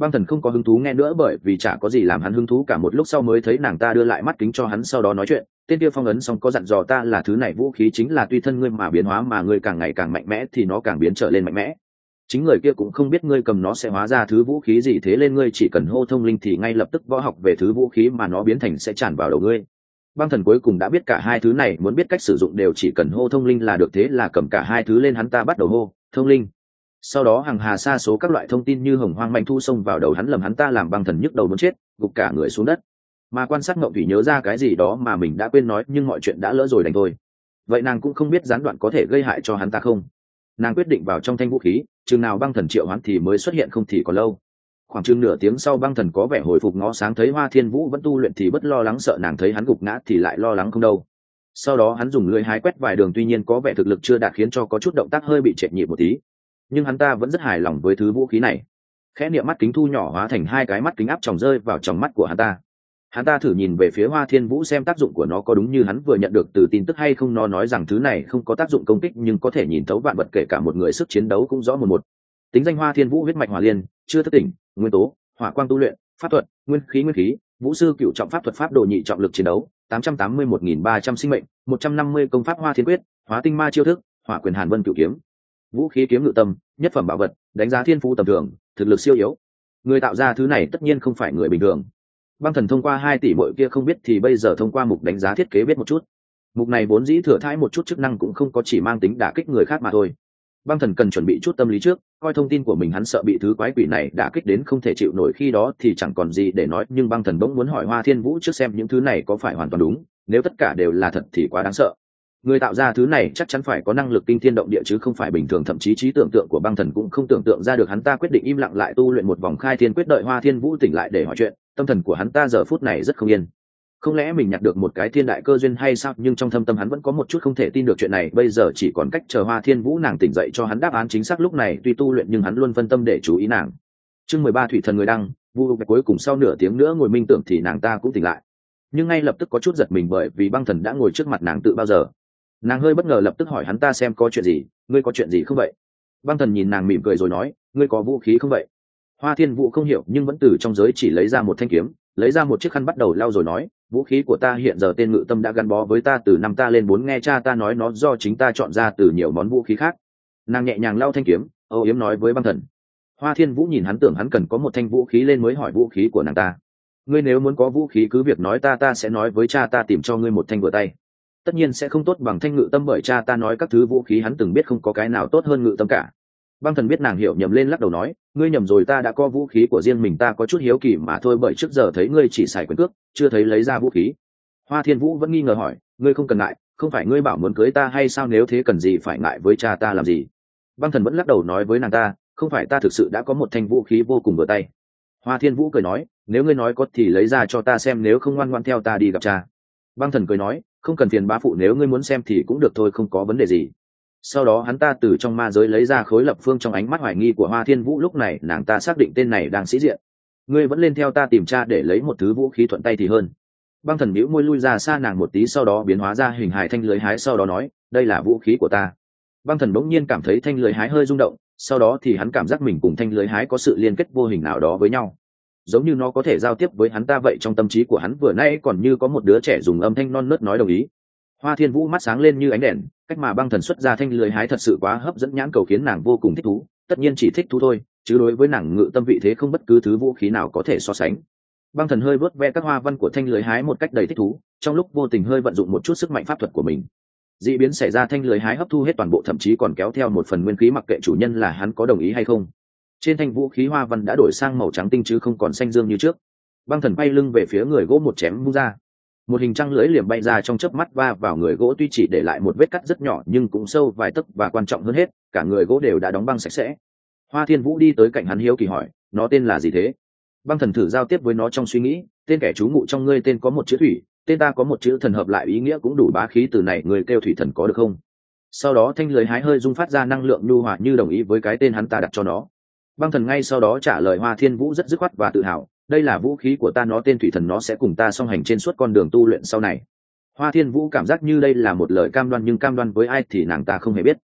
Speaker 1: Băng Thần không có hứng thú nghe nữa, bởi vì chả có gì làm hắn hứng thú cả. Một lúc sau mới thấy nàng ta đưa lại mắt kính cho hắn, sau đó nói chuyện. Tên kia phong ấn xong có dặn dò ta là thứ này vũ khí chính là tùy thân ngươi mà biến hóa, mà ngươi càng ngày càng mạnh mẽ thì nó càng biến trở lên mạnh mẽ. Chính người kia cũng không biết ngươi cầm nó sẽ hóa ra thứ vũ khí gì, thế nên ngươi chỉ cần hô thông linh thì ngay lập tức võ học về thứ vũ khí mà nó biến thành sẽ tràn vào đầu ngươi. Băng Thần cuối cùng đã biết cả hai thứ này, muốn biết cách sử dụng đều chỉ cần hô thông linh là được, thế là cầm cả hai thứ lên, hắn ta bắt đầu hô thông linh. Sau đó hàng hà sa số các loại thông tin như hồng hoang mạnh thu xông vào đầu hắn, lầm hắn ta làm Băng Thần nhức đầu muốn chết, gục cả người xuống đất. Mà quan sát Ngộng Thủy nhớ ra cái gì đó mà mình đã quên nói, nhưng mọi chuyện đã lỡ rồi đành thôi. Vậy nàng cũng không biết gián đoạn có thể gây hại cho hắn ta không. Nàng quyết định vào trong thanh vũ khí, chừng nào Băng Thần triệu hoán thì mới xuất hiện, không thì còn lâu. Khoảng chừng nửa tiếng sau, Băng Thần có vẻ hồi phục, ngó sáng thấy Hoa Thiên Vũ vẫn tu luyện thì bất lo lắng, sợ nàng thấy hắn gục ngã thì lại lo lắng không đâu. Sau đó hắn dùng lưỡi hái quét vài đường, tuy nhiên có vẻ thực lực chưa đạt khiến cho có chút động tác hơi bị trệ nhịp một tí, nhưng hắn ta vẫn rất hài lòng với thứ vũ khí này. Khẽ niệm, mắt kính thu nhỏ hóa thành hai cái mắt kính áp tròng rơi vào trong mắt của hắn ta. Hắn ta thử nhìn về phía Hoa Thiên Vũ xem tác dụng của nó có đúng như hắn vừa nhận được từ tin tức hay không. Nó nói rằng thứ này không có tác dụng công kích nhưng có thể nhìn thấu vạn vật, kể cả một người, sức chiến đấu cũng rõ một một. Tính danh Hoa Thiên Vũ huyết mạch hỏa liên, chưa thức tỉnh, nguyên tố hỏa quang tu luyện, pháp thuật nguyên khí nguyên khí, vũ sư cựu trọng pháp thuật pháp đồ nhị trọng lực chiến đấu, tám trăm tám mươi mốt nghìn ba trăm sinh mệnh, một trăm năm mươi công pháp Hoa Thiên quyết, hóa tinh ma chiêu thức, hỏa quyền Hàn Vân cửu kiếm. Vũ khí kiếm ngự tâm, nhất phẩm bảo vật, đánh giá thiên phú tầm thường, thực lực siêu yếu. Người tạo ra thứ này tất nhiên không phải người bình thường. Băng Thần thông qua hai tỷ muội kia không biết thì bây giờ thông qua mục đánh giá thiết kế biết một chút. Mục này vốn dĩ thừa thãi một chút chức năng, cũng không có chỉ mang tính đả kích người khác mà thôi. Băng Thần cần chuẩn bị chút tâm lý trước, coi thông tin của mình, hắn sợ bị thứ quái quỷ này đả kích đến không thể chịu nổi, khi đó thì chẳng còn gì để nói. Nhưng Băng Thần bỗng muốn hỏi Hoa Thiên Vũ trước xem những thứ này có phải hoàn toàn đúng, nếu tất cả đều là thật thì quá đáng sợ. Người tạo ra thứ này chắc chắn phải có năng lực kinh thiên động địa chứ không phải bình thường, thậm chí trí tưởng tượng của Băng Thần cũng không tưởng tượng ra được. Hắn ta quyết định im lặng lại tu luyện một vòng khai thiên quyết, đợi Hoa Thiên Vũ tỉnh lại để hỏi chuyện. Tâm thần của hắn ta giờ phút này rất không yên. Không lẽ mình nhặt được một cái thiên đại cơ duyên hay sao? Nhưng trong thâm tâm hắn vẫn có một chút không thể tin được chuyện này. Bây giờ chỉ còn cách chờ Hoa Thiên Vũ nàng tỉnh dậy cho hắn đáp án chính xác. Lúc này tuy tu luyện nhưng hắn luôn phân tâm để chú ý nàng. Chương mười ba, Thủy Thần người đăng. Vu cuối cùng sau nửa tiếng nữa ngồi minh tưởng thì nàng ta cũng tỉnh lại, nhưng ngay lập tức có chút giật mình bởi vì Băng Thần đã ngồi trước mặt nàng tự bao giờ. Nàng hơi bất ngờ, lập tức hỏi hắn ta xem có chuyện gì. Ngươi có chuyện gì không vậy? Băng Thần nhìn nàng mỉm cười rồi nói, ngươi có vũ khí không vậy? Hoa Thiên Vũ không hiểu nhưng vẫn từ trong giới chỉ lấy ra một thanh kiếm, lấy ra một chiếc khăn bắt đầu lau rồi nói, vũ khí của ta hiện giờ tên ngự tâm đã gắn bó với ta từ năm ta lên bốn, nghe cha ta nói nó do chính ta chọn ra từ nhiều món vũ khí khác. Nàng nhẹ nhàng lau thanh kiếm, âu yếm nói với Băng Thần. Hoa Thiên Vũ nhìn hắn tưởng hắn cần có một thanh vũ khí lên mới hỏi vũ khí của nàng ta. Ngươi nếu muốn có vũ khí cứ việc nói, ta ta sẽ nói với cha ta tìm cho ngươi một thanh vừa tay. Tất nhiên sẽ không tốt bằng thanh ngự tâm, bởi cha ta nói các thứ vũ khí hắn từng biết không có cái nào tốt hơn ngự tâm cả. Băng Thần biết nàng hiểu nhầm lên lắc đầu nói, ngươi nhầm rồi, ta đã có vũ khí của riêng mình, ta có chút hiếu kỳ mà thôi, bởi trước giờ thấy ngươi chỉ xài quyền cước, chưa thấy lấy ra vũ khí. Hoa Thiên Vũ vẫn nghi ngờ hỏi, ngươi không cần ngại, không phải ngươi bảo muốn cưới ta hay sao, nếu thế cần gì phải ngại với cha ta làm gì? Băng Thần vẫn lắc đầu nói với nàng ta, không phải, ta thực sự đã có một thanh vũ khí vô cùng vừa tay. Hoa Thiên Vũ cười nói, nếu ngươi nói có thì lấy ra cho ta xem, nếu không ngoan ngoãn theo ta đi gặp cha. Băng Thần cười nói, không cần phiền bá phụ, nếu ngươi muốn xem thì cũng được thôi, không có vấn đề gì. Sau đó hắn ta từ trong ma giới lấy ra khối lập phương. Trong ánh mắt hoài nghi của Hoa Thiên Vũ lúc này nàng ta xác định tên này đang sĩ diện. Ngươi vẫn lên theo ta tìm cha để lấy một thứ vũ khí thuận tay thì hơn. Băng Thần bĩu môi lui ra xa nàng một tí, sau đó biến hóa ra hình hài thanh lưới hái, sau đó nói, đây là vũ khí của ta. Băng Thần bỗng nhiên cảm thấy thanh lưới hái hơi rung động, sau đó thì hắn cảm giác mình cùng thanh lưới hái có sự liên kết vô hình nào đó với nhau, giống như nó có thể giao tiếp với hắn ta vậy. Trong tâm trí của hắn vừa nãy còn như có một đứa trẻ dùng âm thanh non nớt nói đồng ý. Hoa Thiên Vũ mắt sáng lên như ánh đèn, cách mà Băng Thần xuất ra thanh lưới hái thật sự quá hấp dẫn nhãn cầu, khiến nàng vô cùng thích thú. Tất nhiên chỉ thích thú thôi, chứ đối với nàng ngự tâm vị thế không bất cứ thứ vũ khí nào có thể so sánh. Băng Thần hơi vớt ve các hoa văn của thanh lưới hái một cách đầy thích thú, trong lúc vô tình hơi vận dụng một chút sức mạnh pháp thuật của mình. Dị biến xảy ra, thanh lưới hái hấp thu hết toàn bộ, thậm chí còn kéo theo một phần nguyên khí, mặc kệ chủ nhân là hắn có đồng ý hay không. Trên thanh vũ khí hoa văn đã đổi sang màu trắng tinh chứ không còn xanh dương như trước. Băng Thần bay lưng về phía người gỗ, một chém vung ra, một hình trăng lưỡi liềm bay ra trong chớp mắt va vào người gỗ, tuy chỉ để lại một vết cắt rất nhỏ nhưng cũng sâu vài tấc, và quan trọng hơn hết, cả người gỗ đều đã đóng băng sạch sẽ. Hoa Thiên Vũ đi tới cạnh hắn hiếu kỳ hỏi, nó tên là gì thế? Băng Thần thử giao tiếp với nó trong suy nghĩ, tên kẻ trú ngụ trong ngươi tên có một chữ thủy, tên ta có một chữ thần, hợp lại ý nghĩa cũng đủ bá khí, từ này người kêu thủy thần có được không? Sau đó thanh lưới hái hơi rung phát ra năng lượng nhu hòa như đồng ý với cái tên hắn ta đặt cho nó. Băng Thần ngay sau đó trả lời Hoa Thiên Vũ rất dứt khoát và tự hào, đây là vũ khí của ta, nó tên thủy thần, nó sẽ cùng ta song hành trên suốt con đường tu luyện sau này. Hoa Thiên Vũ cảm giác như đây là một lời cam đoan, nhưng cam đoan với ai thì nàng ta không hề biết.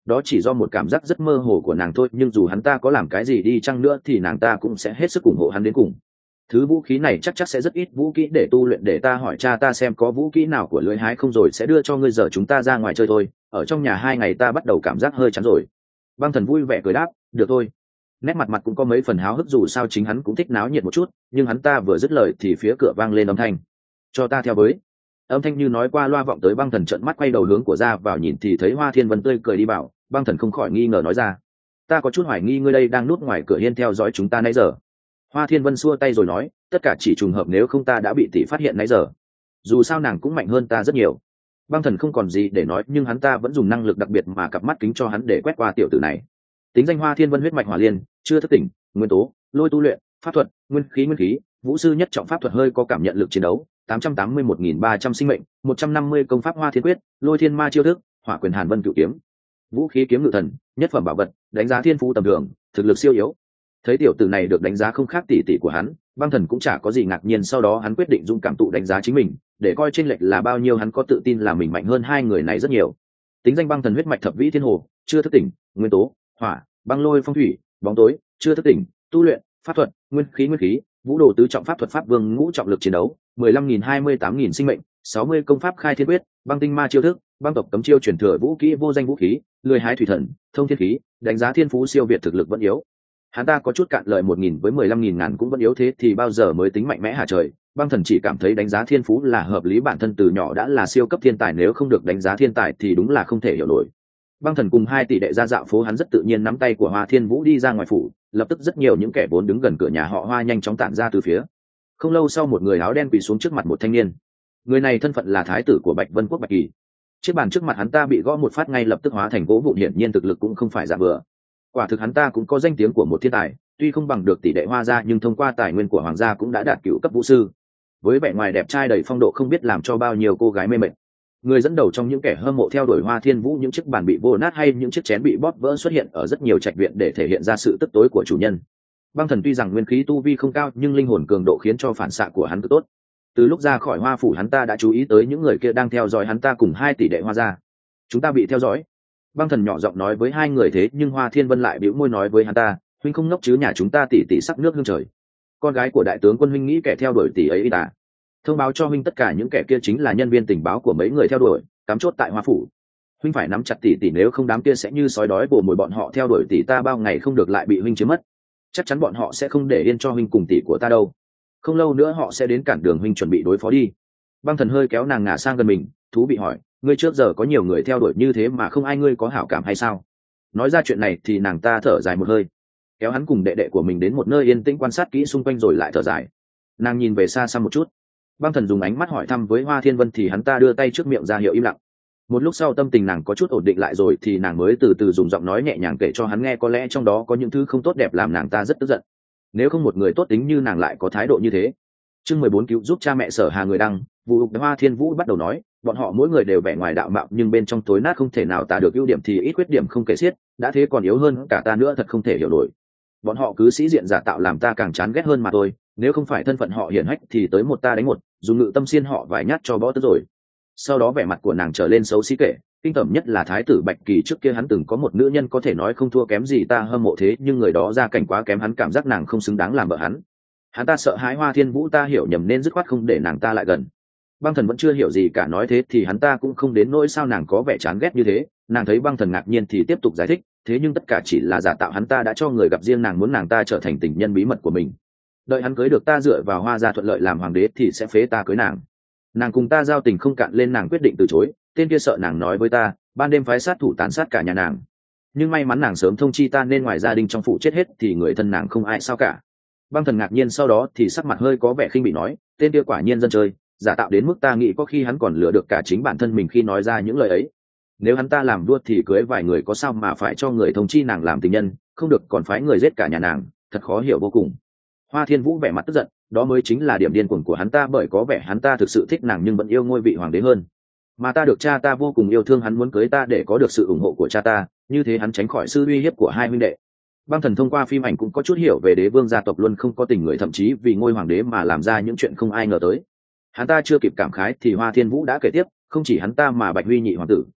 Speaker 1: đó chỉ do một cảm giác rất mơ hồ của nàng thôi, nhưng dù hắn ta có làm cái gì đi chăng nữa thì nàng ta cũng sẽ hết sức ủng hộ hắn đến cùng. Thứ vũ khí này chắc chắc sẽ rất ít vũ kỹ để tu luyện, để ta hỏi cha ta xem có vũ kỹ nào của lưỡi hái không rồi sẽ đưa cho ngươi, giờ chúng ta ra ngoài chơi thôi, ở trong nhà hai ngày ta bắt đầu cảm giác hơi chán rồi. Băng Thần vui vẻ cười đáp, được thôi. Nét mặt mặt cũng có mấy phần háo hức, dù sao chính hắn cũng thích náo nhiệt một chút, nhưng hắn ta vừa dứt lời thì phía cửa vang lên âm thanh, cho ta theo với. Âm thanh như nói qua loa vọng tới. Băng Thần trợn mắt quay đầu hướng của ra vào nhìn thì thấy Hoa Thiên Vân tươi cười đi vào. Băng Thần không khỏi nghi ngờ nói ra, ta có chút hoài nghi ngươi đây đang núp ngoài cửa hiên theo dõi chúng ta nãy giờ. Hoa Thiên Vân xua tay rồi nói, tất cả chỉ trùng hợp, nếu không ta đã bị tỷ phát hiện nãy giờ. Dù sao nàng cũng mạnh hơn ta rất nhiều. Băng Thần không còn gì để nói, nhưng hắn ta vẫn dùng năng lực đặc biệt mà cặp mắt kính cho hắn để quét qua tiểu tử này. Tính danh Hoa Thiên Vân, huyết mạch hỏa liên, chưa thức tỉnh, nguyên tố lôi, tu luyện pháp thuật nguyên khí, nguyên khí vũ sư nhất trọng, pháp thuật hơi có cảm nhận lực chiến đấu, tám trăm tám mươi mốt nghìn ba trăm sinh mệnh, một trăm năm mươi công pháp Hoa Thiên Quyết, lôi thiên ma chiêu thức, hỏa quyền Hàn Vân cửu kiếm. Vũ khí kiếm ngự thần, nhất phẩm bảo vật, đánh giá thiên phú tầm thường, thực lực siêu yếu. Thấy tiểu tử này được đánh giá không khác tỷ tỷ của hắn, Băng Thần cũng chả có gì ngạc nhiên, sau đó hắn quyết định dung cảm tụ đánh giá chính mình, để coi chênh lệch là bao nhiêu. Hắn có tự tin là mình mạnh hơn hai người này rất nhiều. Tính danh Băng Thần, huyết mạch thập vĩ thiên hồ, chưa thức tỉnh, nguyên tố hỏa, băng lôi phong thủy, bóng tối, chưa thức tỉnh, tu luyện pháp thuật nguyên khí, nguyên khí vũ đồ tứ trọng, pháp thuật pháp vương ngũ trọng, lực chiến đấu mười lăm nghìn hai mươi tám nghìn sinh mệnh, sáu mươi công pháp khai thiên quyết, băng tinh ma chiêu thức, băng tộc cấm chiêu truyền thừa, vũ kỹ vô danh vũ khí, lười hái thủy thần, thông thiên khí, đánh giá thiên phú siêu việt, thực lực vẫn yếu. Hắn ta có chút cạn lời, một nghìn với mười lăm nghìn ngàn cũng vẫn yếu, thế thì bao giờ mới tính mạnh mẽ hả trời. Băng Thần chỉ cảm thấy đánh giá thiên phú là hợp lý, bản thân từ nhỏ đã là siêu cấp thiên tài, nếu không được đánh giá thiên tài thì đúng là không thể hiểu nổi. Băng Thần cùng hai tỷ đệ ra dạo phố, hắn rất tự nhiên nắm tay của Hoa Thiên Vũ đi ra ngoài phủ, lập tức rất nhiều những kẻ vốn đứng gần cửa nhà họ Hoa nhanh chóng tản ra từ phía. Không lâu sau, một người áo đen quỳ xuống trước mặt một thanh niên. Người này thân phận là thái tử của Bạch Vân Quốc Bạch Kỳ. Chiếc bàn trước mặt hắn ta bị gõ một phát ngay lập tức hóa thành gỗ vụn, hiển nhiên thực lực cũng không phải giả bừa. Quả thực hắn ta cũng có danh tiếng của một thiên tài, tuy không bằng được tỷ đệ Hoa gia nhưng thông qua tài nguyên của hoàng gia cũng đã đạt cửu cấp vũ sư. Với vẻ ngoài đẹp trai đầy phong độ không biết làm cho bao nhiêu cô gái mê mệt. Người dẫn đầu trong những kẻ hâm mộ theo đuổi Hoa Thiên Vũ, những chiếc bàn bị vô nát hay những chiếc chén bị bóp vỡ xuất hiện ở rất nhiều trạch viện để thể hiện ra sự tức tối của chủ nhân. Băng Thần tuy rằng nguyên khí tu vi không cao nhưng linh hồn cường độ khiến cho phản xạ của hắn cực tốt. Từ lúc ra khỏi Hoa phủ, hắn ta đã chú ý tới những người kia đang theo dõi hắn ta cùng hai tỷ đệ Hoa gia. Chúng ta bị theo dõi. Băng Thần nhỏ giọng nói với hai người, thế nhưng Hoa Thiên Vân lại bĩu môi nói với hắn ta, huynh không ngốc chứ, nhà chúng ta tỷ tỷ sắc nước hương trời. Con gái của đại tướng quân, huynh nghĩ kẻ theo đuổi tỷ ấy à? Thông báo cho huynh tất cả những kẻ kia chính là nhân viên tình báo của mấy người theo đuổi, cắm chốt tại Hoa phủ. Huynh phải nắm chặt tỷ tỷ, nếu không đám kia sẽ như sói đói vồ mồi, bọn họ theo đuổi tỷ ta bao ngày không được lại bị huynh chiếm mất. Chắc chắn bọn họ sẽ không để yên cho huynh cùng tỷ của ta đâu. Không lâu nữa họ sẽ đến cản đường huynh, chuẩn bị đối phó đi. Băng Thần hơi kéo nàng ngả sang gần mình, thú bị hỏi, ngươi trước giờ có nhiều người theo đuổi như thế mà không ai ngươi có hảo cảm hay sao? Nói ra chuyện này thì nàng ta thở dài một hơi, kéo hắn cùng đệ đệ của mình đến một nơi yên tĩnh quan sát kỹ xung quanh rồi lại thở dài. Nàng nhìn về xa xăm một chút. Băng Thần dùng ánh mắt hỏi thăm với Hoa Thiên Vân thì hắn ta đưa tay trước miệng ra hiệu im lặng. Một lúc sau tâm tình nàng có chút ổn định lại rồi thì nàng mới từ từ dùng giọng nói nhẹ nhàng kể cho hắn nghe, có lẽ trong đó có những thứ không tốt đẹp làm nàng ta rất tức giận. Nếu không một người tốt tính như nàng lại có thái độ như thế. Chương mười bốn cứu giúp cha mẹ Sở Hà. Người đăng, Vũ Hoa Thiên Vũ bắt đầu nói, bọn họ mỗi người đều vẻ ngoài đạo mạo nhưng bên trong tối nát, không thể nào tả được ưu điểm thì ít khuyết điểm không kể xiết, đã thế còn yếu hơn cả ta nữa, thật không thể hiểu nổi. Bọn họ cứ sĩ diện giả tạo làm ta càng chán ghét hơn mà thôi, nếu không phải thân phận họ hiển hách thì tới một ta đánh một, dùng ngự tâm xiên họ vài nhát cho bó tức rồi. Sau đó vẻ mặt của nàng trở lên xấu xí kể, kinh tởm nhất là thái tử Bạch Kỳ, trước kia hắn từng có một nữ nhân có thể nói không thua kém gì ta, hâm mộ thế nhưng người đó gia cảnh quá kém, hắn cảm giác nàng không xứng đáng làm vợ hắn. Hắn ta sợ hãi Hoa Thiên Vũ ta hiểu nhầm nên dứt khoát không để nàng ta lại gần. Băng Thần vẫn chưa hiểu gì cả, nói thế thì hắn ta cũng không đến nỗi sao nàng có vẻ chán ghét như thế. Nàng thấy Băng Thần ngạc nhiên thì tiếp tục giải thích, thế nhưng tất cả chỉ là giả tạo, hắn ta đã cho người gặp riêng nàng, muốn nàng ta trở thành tình nhân bí mật của mình. Đợi hắn cưới được ta, dựa vào Hoa gia thuận lợi làm hoàng đế thì sẽ phế ta cưới nàng. Nàng cùng ta giao tình không cạn lên, nàng quyết định từ chối. Tên kia sợ nàng nói với ta, ban đêm phái sát thủ tàn sát cả nhà nàng. Nhưng may mắn nàng sớm thông chi ta nên ngoài gia đình trong phủ chết hết thì người thân nàng không ai sao cả. Băng Thần ngạc nhiên, sau đó thì sắc mặt hơi có vẻ khinh bị nói, tên kia quả nhiên dân chơi, giả tạo đến mức ta nghĩ có khi hắn còn lừa được cả chính bản thân mình khi nói ra những lời ấy. Nếu hắn ta làm đua thì cưới vài người có sao mà phải cho người thông chi nàng làm tình nhân, không được còn phái người giết cả nhà nàng, thật khó hiểu vô cùng. Hoa Thiên Vũ vẻ mặt tức giận, đó mới chính là điểm điên cuồng của hắn ta, bởi có vẻ hắn ta thực sự thích nàng nhưng vẫn yêu ngôi vị hoàng đế hơn. Mà ta được cha ta vô cùng yêu thương, hắn muốn cưới ta để có được sự ủng hộ của cha ta, như thế hắn tránh khỏi sự uy hiếp của hai huynh đệ. Băng Thần thông qua phim ảnh cũng có chút hiểu về đế vương gia tộc luôn không có tình người, thậm chí vì ngôi hoàng đế mà làm ra những chuyện không ai ngờ tới. Hắn ta chưa kịp cảm khái thì Hoa Thiên Vũ đã kể tiếp, không chỉ hắn ta mà Bạch Huy nhị hoàng tử,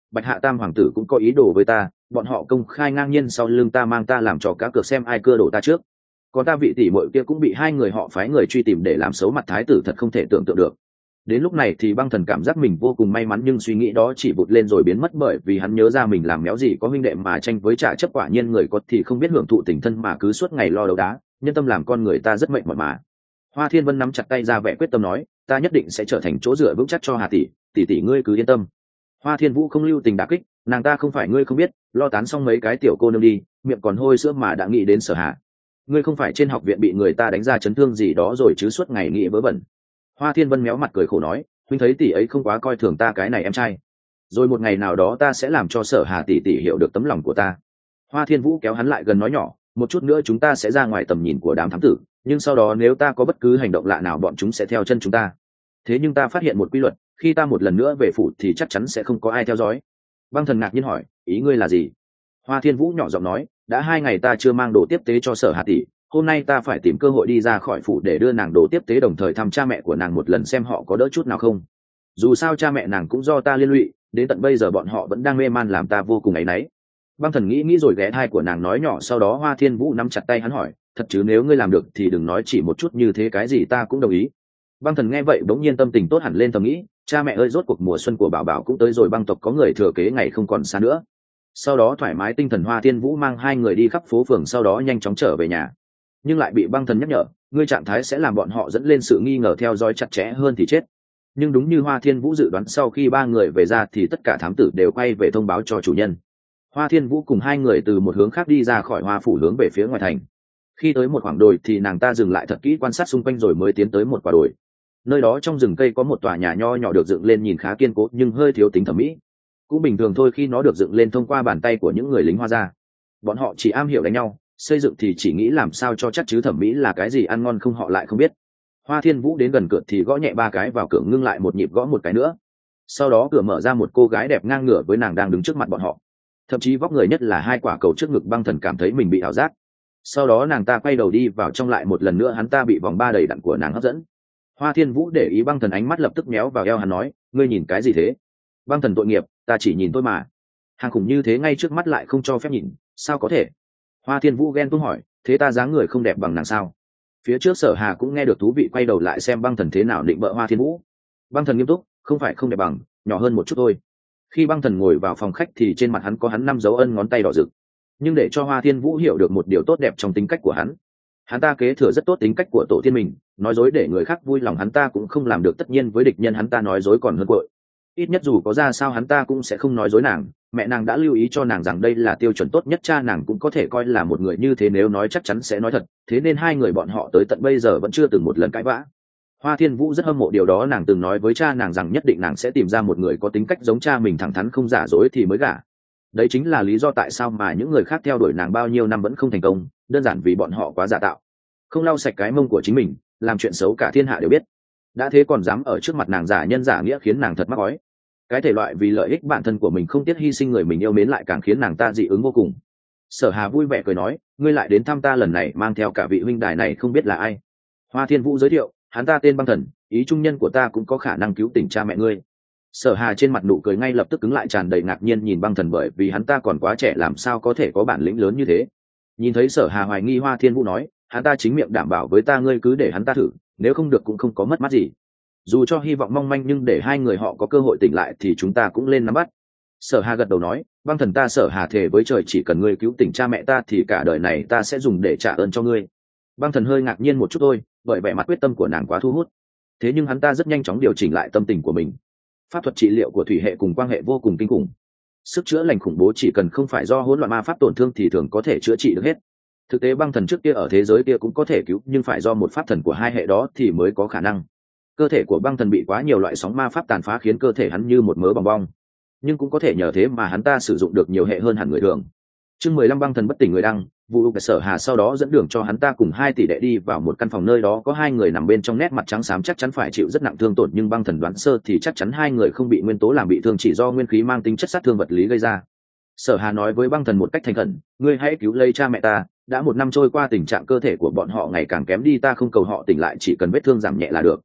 Speaker 1: bạch hạ tam hoàng tử cũng có ý đồ với ta, bọn họ công khai ngang nhiên sau lưng ta, mang ta làm trò cá cược xem ai cưa đổ ta trước. Còn ta vị tỷ muội kia cũng bị hai người họ phái người truy tìm để làm xấu mặt thái tử, thật không thể tưởng tượng được. Đến lúc này thì băng thần cảm giác mình vô cùng may mắn, nhưng suy nghĩ đó chỉ vụt lên rồi biến mất, bởi vì hắn nhớ ra mình làm méo gì có huynh đệ mà tranh với trả chấp, quả nhiên người có thì không biết hưởng thụ tình thân mà cứ suốt ngày lo đấu đá, nhân tâm làm con người ta rất mệt mỏi mà. Hoa Thiên Vân nắm chặt tay ra vẻ quyết tâm nói, ta nhất định sẽ trở thành chỗ dựa vững chắc cho Hà tỷ, tỷ tỷ ngươi cứ yên tâm. Hoa Thiên Vũ không lưu tình đả kích, nàng ta không phải ngươi không biết, lo tán xong mấy cái tiểu cô nương đi, miệng còn hôi sữa mà đã nghĩ đến Sở Hà. Ngươi không phải trên học viện bị người ta đánh ra chấn thương gì đó rồi chứ, suốt ngày nghĩ vớ vẩn. Hoa Thiên Vân méo mặt cười khổ nói, huynh thấy tỷ ấy không quá coi thường ta cái này em trai, rồi một ngày nào đó ta sẽ làm cho Sở Hà tỷ tỷ hiểu được tấm lòng của ta. Hoa Thiên Vũ kéo hắn lại gần nói nhỏ, một chút nữa chúng ta sẽ ra ngoài tầm nhìn của đám thám tử, nhưng sau đó nếu ta có bất cứ hành động lạ nào bọn chúng sẽ theo chân chúng ta. Thế nhưng ta phát hiện một quy luật, khi ta một lần nữa về phủ thì chắc chắn sẽ không có ai theo dõi. Băng Thần ngạc nhiên hỏi, ý ngươi là gì? Hoa Thiên Vũ nhỏ giọng nói, đã hai ngày ta chưa mang đồ tiếp tế cho Sở Hà tỷ, hôm nay ta phải tìm cơ hội đi ra khỏi phủ để đưa nàng đồ tiếp tế, đồng thời thăm cha mẹ của nàng một lần xem họ có đỡ chút nào không. Dù sao cha mẹ nàng cũng do ta liên lụy, đến tận bây giờ bọn họ vẫn đang mê man làm ta vô cùng áy náy. Băng Thần nghĩ nghĩ rồi ghé thai của nàng nói nhỏ, sau đó Hoa Thiên Vũ nắm chặt tay hắn hỏi, thật chứ, nếu ngươi làm được thì đừng nói chỉ một chút như thế, cái gì ta cũng đồng ý. Băng Thần nghe vậy bỗng nhiên tâm tình tốt hẳn lên, thầm nghĩ, cha mẹ ơi, rốt cuộc mùa xuân của bảo bảo cũng tới rồi, băng tộc có người thừa kế ngày không còn xa nữa. Sau đó thoải mái tinh thần, Hoa Thiên Vũ mang hai người đi khắp phố phường, sau đó nhanh chóng trở về nhà, nhưng lại bị Băng Thần nhắc nhở, ngươi trạng thái sẽ làm bọn họ dẫn lên sự nghi ngờ, theo dõi chặt chẽ hơn thì chết. Nhưng đúng như Hoa Thiên Vũ dự đoán, sau khi ba người về ra thì tất cả thám tử đều quay về thông báo cho chủ nhân. Hoa Thiên Vũ cùng hai người từ một hướng khác đi ra khỏi Hoa phủ hướng về phía ngoài thành. Khi tới một khoảng đồi thì nàng ta dừng lại thật kỹ quan sát xung quanh rồi mới tiến tới một quả đồi. Nơi đó trong rừng cây có một tòa nhà nho nhỏ được dựng lên nhìn khá kiên cố nhưng hơi thiếu tính thẩm mỹ. Cũng bình thường thôi khi nó được dựng lên thông qua bàn tay của những người lính Hoa gia. Bọn họ chỉ am hiểu đánh nhau, xây dựng thì chỉ nghĩ làm sao cho chắc, chứ thẩm mỹ là cái gì ăn ngon không họ lại không biết. Hoa Thiên Vũ đến gần cửa thì gõ nhẹ ba cái vào cửa, ngưng lại một nhịp gõ một cái nữa. Sau đó cửa mở ra, một cô gái đẹp ngang ngửa với nàng đang đứng trước mặt bọn họ. Thậm chí vóc người nhất là hai quả cầu trước ngực. Băng Thần cảm thấy mình bị ảo giác. Sau đó nàng ta quay đầu đi vào trong lại một lần nữa, hắn ta bị vòng ba đầy đặn của nàng hấp dẫn. Hoa Thiên Vũ để ý Băng Thần, ánh mắt lập tức méo vào eo hắn nói, ngươi nhìn cái gì thế? Băng Thần tội nghiệp, ta chỉ nhìn thôi mà. Hàng khủng như thế ngay trước mắt lại không cho phép nhìn, sao có thể? Hoa Thiên Vũ ghen tuông hỏi, thế ta dáng người không đẹp bằng nàng sao? Phía trước Sở Hà cũng nghe được thú vị, quay đầu lại xem Băng Thần thế nào định bợ Hoa Thiên Vũ. Băng Thần nghiêm túc, không phải không đẹp bằng, nhỏ hơn một chút thôi. Khi Băng Thần ngồi vào phòng khách thì trên mặt hắn có hắn năm dấu ân ngón tay đỏ rực. Nhưng để cho Hoa Thiên Vũ hiểu được một điều tốt đẹp trong tính cách của hắn, hắn ta kế thừa rất tốt tính cách của tổ tiên mình, nói dối để người khác vui lòng hắn ta cũng không làm được, tất nhiên với địch nhân hắn ta nói dối còn hơn cội. Ít nhất dù có ra sao hắn ta cũng sẽ không nói dối nàng, mẹ nàng đã lưu ý cho nàng rằng đây là tiêu chuẩn tốt nhất, cha nàng cũng có thể coi là một người như thế, nếu nói chắc chắn sẽ nói thật, thế nên hai người bọn họ tới tận bây giờ vẫn chưa từng một lần cãi vã. Hoa Thiên Vũ rất hâm mộ điều đó, nàng từng nói với cha nàng rằng nhất định nàng sẽ tìm ra một người có tính cách giống cha mình, thẳng thắn không giả dối thì mới gả. Đấy chính là lý do tại sao mà những người khác theo đuổi nàng bao nhiêu năm vẫn không thành công, đơn giản vì bọn họ quá giả tạo, không lau sạch cái mông của chính mình, làm chuyện xấu cả thiên hạ đều biết. Đã thế còn dám ở trước mặt nàng giả nhân giả nghĩa, khiến nàng thật mắc ói. Cái thể loại vì lợi ích bản thân của mình không tiếc hy sinh người mình yêu mến lại càng khiến nàng ta dị ứng vô cùng. Sở Hà vui vẻ cười nói, ngươi lại đến thăm ta lần này mang theo cả vị huynh đài này, không biết là ai? Hoa Thiên Vũ giới thiệu, hắn ta tên Băng Thần, ý trung nhân của ta cũng có khả năng cứu tỉnh cha mẹ ngươi. Sở Hà trên mặt nụ cười ngay lập tức cứng lại, tràn đầy ngạc nhiên nhìn Băng Thần, bởi vì hắn ta còn quá trẻ, làm sao có thể có bản lĩnh lớn như thế. Nhìn thấy Sở Hà hoài nghi, Hoa Thiên Vũ nói, hắn ta chính miệng đảm bảo với ta, ngươi cứ để hắn ta thử, nếu không được cũng không có mất mát gì. Dù cho hy vọng mong manh nhưng để hai người họ có cơ hội tỉnh lại thì chúng ta cũng lên nắm bắt. Sở Hà gật đầu nói, Băng Thần, ta Sở Hà thề với trời, chỉ cần ngươi cứu tỉnh cha mẹ ta thì cả đời này ta sẽ dùng để trả ơn cho ngươi. Băng Thần hơi ngạc nhiên một chút thôi, bởi vẻ mặt quyết tâm của nàng quá thu hút. Thế nhưng hắn ta rất nhanh chóng điều chỉnh lại tâm tình của mình. Pháp thuật trị liệu của thủy hệ cùng quang hệ vô cùng kinh khủng, sức chữa lành khủng bố, chỉ cần không phải do hỗn loạn ma pháp tổn thương thì thường có thể chữa trị được hết. Thực tế Băng Thần trước kia ở thế giới kia cũng có thể cứu, nhưng phải do một pháp thần của hai hệ đó thì mới có khả năng. Cơ thể của Băng Thần bị quá nhiều loại sóng ma pháp tàn phá, khiến cơ thể hắn như một mớ bong bong, nhưng cũng có thể nhờ thế mà hắn ta sử dụng được nhiều hệ hơn hẳn người thường. Chương mười lăm, Băng Thần bất tỉnh người đăng. Vụ Sở Sở Hà sau đó dẫn đường cho hắn ta cùng hai tỷ đệ đi vào một căn phòng, nơi đó có hai người nằm bên trong, nét mặt trắng xám, chắc chắn phải chịu rất nặng thương tổn, nhưng Băng Thần đoán sơ thì chắc chắn hai người không bị nguyên tố làm bị thương, chỉ do nguyên khí mang tính chất sát thương vật lý gây ra. Sở Hà nói với Băng Thần một cách thành khẩn, ngươi hãy cứu lấy cha mẹ ta, đã một năm trôi qua tình trạng cơ thể của bọn họ ngày càng kém đi, ta không cầu họ tỉnh lại, chỉ cần vết thương giảm nhẹ là được.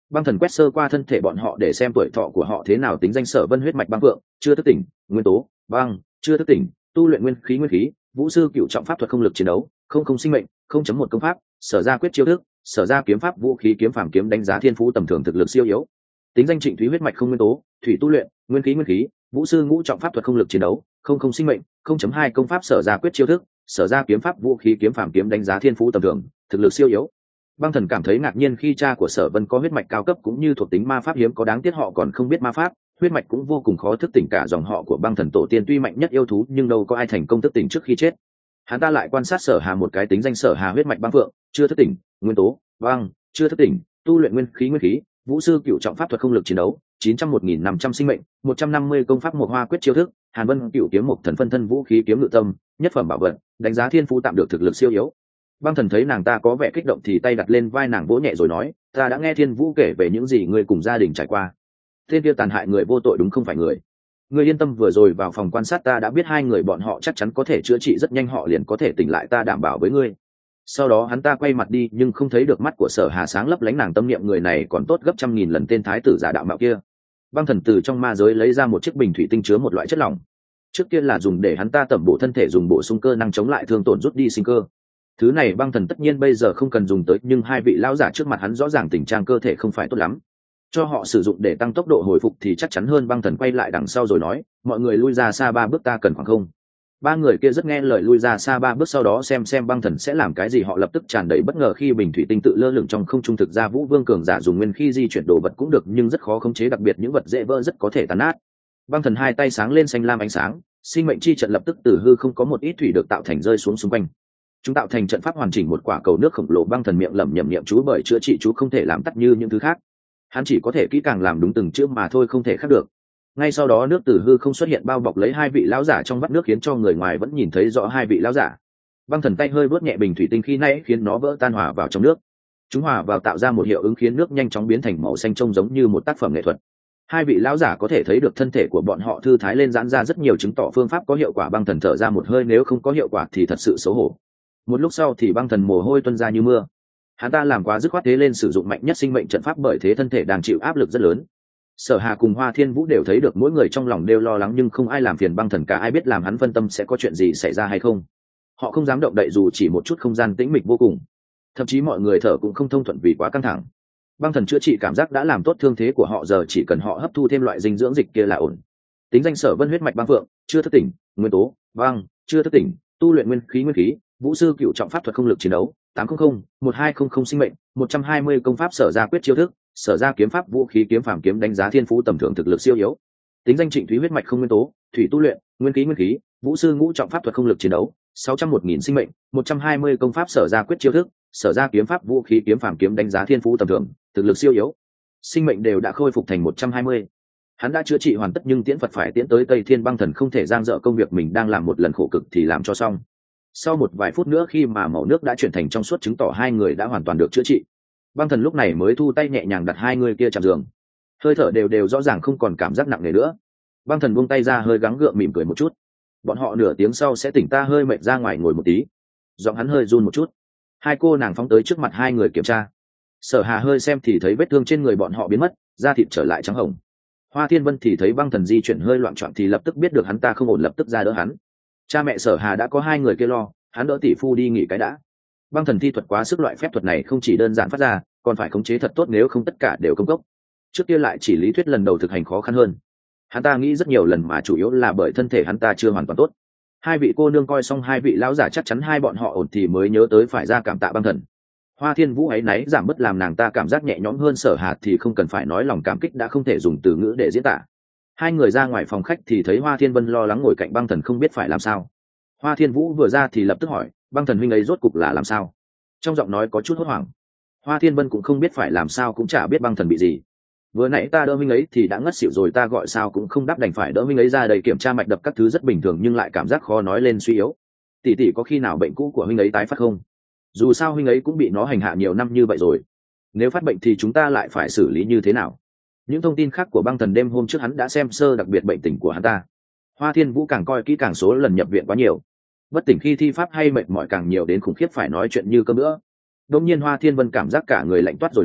Speaker 1: Băng thần quét sơ qua thân thể bọn họ để xem tuổi thọ của họ thế nào. Tính danh Sở Vân huyết mạch băng phượng, chưa thức tỉnh, nguyên tố băng, chưa thức tỉnh, tu luyện nguyên khí nguyên khí, vũ sư cựu trọng pháp thuật không lực chiến đấu, không không sinh mệnh, không chấm một công pháp, sở ra quyết chiêu thức, sở ra kiếm pháp vũ khí kiếm phàm kiếm đánh giá thiên phú tầm thường thực lực siêu yếu. Tính danh Trịnh Thúy huyết mạch không nguyên tố, thủy tu luyện, nguyên khí nguyên khí, vũ sư ngũ trọng pháp thuật không lực chiến đấu, không không sinh mệnh, không chấm hai công pháp sở ra quyết chiêu thức, sở ra kiếm pháp vũ khí kiếm phàm kiếm đánh giá thiên phú tầm thường thực lực siêu yếu. Băng thần cảm thấy ngạc nhiên khi cha của Sở Vân có huyết mạch cao cấp cũng như thuộc tính ma pháp hiếm có, đáng tiếc họ còn không biết ma pháp, huyết mạch cũng vô cùng khó thức tỉnh. Cả dòng họ của băng thần tổ tiên tuy mạnh nhất yêu thú nhưng đâu có ai thành công thức tỉnh trước khi chết. Hắn ta lại quan sát Sở Hà, một cái tính danh Sở Hà huyết mạch băng phượng, chưa thức tỉnh, nguyên tố băng, chưa thức tỉnh, tu luyện nguyên khí nguyên khí, vũ sư cựu trọng pháp thuật không lực chiến đấu, chín trăm một nghìn năm trăm sinh mệnh, một trăm năm mươi công pháp một hoa quyết chiêu thức, Hàn Vân cựu kiếm một thần phân thân vũ khí kiếm ngự tâm, nhất phẩm bảo vật, đánh giá thiên phú tạm được thực lực siêu yếu. Băng thần thấy nàng ta có vẻ kích động thì tay đặt lên vai nàng vỗ nhẹ rồi nói, ta đã nghe Thiên Vũ kể về những gì ngươi cùng gia đình trải qua. Tên kia tàn hại người vô tội đúng không phải người. Ngươi yên tâm, vừa rồi vào phòng quan sát ta đã biết hai người bọn họ chắc chắn có thể chữa trị rất nhanh, họ liền có thể tỉnh lại, ta đảm bảo với ngươi. Sau đó hắn ta quay mặt đi nhưng không thấy được mắt của Sở Hà sáng lấp lánh, nàng tâm niệm người này còn tốt gấp trăm nghìn lần tên thái tử giả đạo mạo kia. Băng thần từ trong ma giới lấy ra một chiếc bình thủy tinh chứa một loại chất lỏng. Trước kia là dùng để hắn ta tẩm bổ thân thể, dùng bổ sung cơ năng chống lại thương tổn, rút đi sinh cơ. Thứ này băng thần tất nhiên bây giờ không cần dùng tới, nhưng hai vị lão giả trước mặt hắn rõ ràng tình trạng cơ thể không phải tốt lắm, cho họ sử dụng để tăng tốc độ hồi phục thì chắc chắn hơn. Băng thần quay lại đằng sau rồi nói, mọi người lui ra xa ba bước, ta cần khoảng không. Ba người kia rất nghe lời lui ra xa ba bước, sau đó xem xem băng thần sẽ làm cái gì. Họ lập tức tràn đầy bất ngờ khi bình thủy tinh tự lơ lửng trong không trung. Thực ra Vũ Vương cường giả dùng nguyên khí di chuyển đồ vật cũng được nhưng rất khó khống chế, đặc biệt những vật dễ vỡ rất có thể tàn nát. Băng thần hai tay sáng lên xanh lam ánh sáng, sinh mệnh chi trận lập tức từ hư không có một ít thủy được tạo thành rơi xuống xung quanh. Chúng tạo thành trận pháp hoàn chỉnh, một quả cầu nước khổng lồ. Băng thần miệng lẩm nhẩm niệm chú, bởi chữa trị chú không thể làm tắt như những thứ khác, hắn chỉ có thể kỹ càng làm đúng từng chữ mà thôi, không thể khác được. Ngay sau đó nước từ hư không xuất hiện bao bọc lấy hai vị lão giả trong vắt nước, khiến cho người ngoài vẫn nhìn thấy rõ hai vị lão giả. Băng thần tay hơi vớt nhẹ bình thủy tinh khi nãy khiến nó vỡ tan, hòa vào trong nước. Chúng hòa vào tạo ra một hiệu ứng khiến nước nhanh chóng biến thành màu xanh, trông giống như một tác phẩm nghệ thuật. Hai vị lão giả có thể thấy được thân thể của bọn họ thư thái lên, giãn ra rất nhiều, chứng tỏ phương pháp có hiệu quả. Băng thần thở ra một hơi, nếu không có hiệu quả thì thật sự xấu hổ. Một lúc sau thì băng thần mồ hôi tuôn ra như mưa. Hắn ta làm quá dứt khoát, thế lên sử dụng mạnh nhất sinh mệnh trận pháp, bởi thế thân thể đang chịu áp lực rất lớn. Sở Hà cùng Hoa Thiên Vũ đều thấy được, mỗi người trong lòng đều lo lắng nhưng không ai làm phiền băng thần cả, ai biết làm hắn phân tâm sẽ có chuyện gì xảy ra hay không. Họ không dám động đậy dù chỉ một chút, không gian tĩnh mịch vô cùng, thậm chí mọi người thở cũng không thông thuận vì quá căng thẳng. Băng thần chữa trị cảm giác đã làm tốt thương thế của họ, giờ chỉ cần họ hấp thu thêm loại dinh dưỡng dịch kia là ổn. Tính danh Sở Vân huyết mạch băng phượng, chưa thức tỉnh, nguyên tố băng, chưa thức tỉnh, tu luyện nguyên khí nguyên khí, vũ sư cựu trọng pháp thuật không lực chiến đấu, tám trăm một hai không không sinh mệnh, một trăm hai mươi công pháp sở ra quyết chiêu thức, sở ra kiếm pháp vũ khí kiếm phàm kiếm đánh giá thiên phú tầm thường thực lực siêu yếu. Tính danh Trịnh Thúy huyết mạch không nguyên tố, thủy tu luyện, nguyên khí nguyên khí, vũ sư ngũ trọng pháp thuật không lực chiến đấu, sáu trăm một nghìn sinh mệnh, một trăm hai mươi công pháp sở ra quyết chiêu thức, sở ra kiếm pháp vũ khí kiếm phàm kiếm đánh giá thiên phú tầm thường thực lực siêu yếu. Sinh mệnh đều đã khôi phục thành một trăm hai mươi. Hắn đã chữa trị hoàn tất nhưng tiễn Phật phải tiễn tới Tây Thiên, băng thần không thể giang dở công việc mình đang làm một lần khổ cực thì làm cho xong. Sau một vài phút nữa khi mà màu nước đã chuyển thành trong suốt, chứng tỏ hai người đã hoàn toàn được chữa trị. Băng thần lúc này mới thu tay nhẹ nhàng đặt hai người kia chạm giường, hơi thở đều đều rõ ràng, không còn cảm giác nặng nề nữa. Băng thần buông tay ra, hơi gắng gượng mỉm cười một chút. Bọn họ nửa tiếng sau sẽ tỉnh, ta hơi mệt, ra ngoài ngồi một tí. Giọng hắn hơi run một chút. Hai cô nàng phóng tới trước mặt hai người kiểm tra. Sở Hà hơi xem thì thấy vết thương trên người bọn họ biến mất, da thịt trở lại trắng hồng. Hoa Thiên Vân thì thấy băng thần di chuyển hơi loạn trọn thì lập tức biết được hắn ta không ổn, lập tức ra đỡ hắn. Cha mẹ Sở Hà đã có hai người kia lo, hắn đỡ tỷ phu đi nghỉ cái đã. Băng thần thi thuật quá sức, loại phép thuật này không chỉ đơn giản phát ra, còn phải khống chế thật tốt, nếu không tất cả đều công cốc. Trước kia lại chỉ lý thuyết, lần đầu thực hành khó khăn hơn. Hắn ta nghĩ rất nhiều lần mà chủ yếu là bởi thân thể hắn ta chưa hoàn toàn tốt. Hai vị cô nương coi xong hai vị lão giả chắc chắn hai bọn họ ổn thì mới nhớ tới phải ra cảm tạ băng thần. Hoa Thiên Vũ ấy náy giảm bớt làm nàng ta cảm giác nhẹ nhõm hơn. Sở Hà thì không cần phải nói, lòng cảm kích đã không thể dùng từ ngữ để diễn tả. Hai người ra ngoài phòng khách thì thấy Hoa Thiên Vân lo lắng ngồi cạnh băng thần không biết phải làm sao. Hoa Thiên Vũ vừa ra thì lập tức hỏi, băng thần huynh ấy rốt cục là làm sao? Trong giọng nói có chút hốt hoảng. Hoa Thiên Vân cũng không biết phải làm sao, cũng chả biết băng thần bị gì. Vừa nãy ta đỡ huynh ấy thì đã ngất xỉu rồi, ta gọi sao cũng không đáp, đành phải đỡ huynh ấy ra đây kiểm tra mạch đập các thứ, rất bình thường nhưng lại cảm giác khó nói lên suy yếu. Tỷ tỷ có khi nào bệnh cũ của huynh ấy tái phát không? Dù sao huynh ấy cũng bị nó hành hạ nhiều năm như vậy rồi. Nếu phát bệnh thì chúng ta lại phải xử lý như thế nào? Những thông tin khác của băng thần đêm hôm trước hắn đã xem sơ, đặc biệt bệnh tình của hắn ta. Hoa Thiên Vũ càng coi kỹ càng, số lần nhập viện quá nhiều, bất tỉnh khi thi pháp hay mệt mỏi càng nhiều đến khủng khiếp, phải nói chuyện như cơm nữa. Đột nhiên Hoa Thiên Vân cảm giác cả người lạnh toát rồi nói,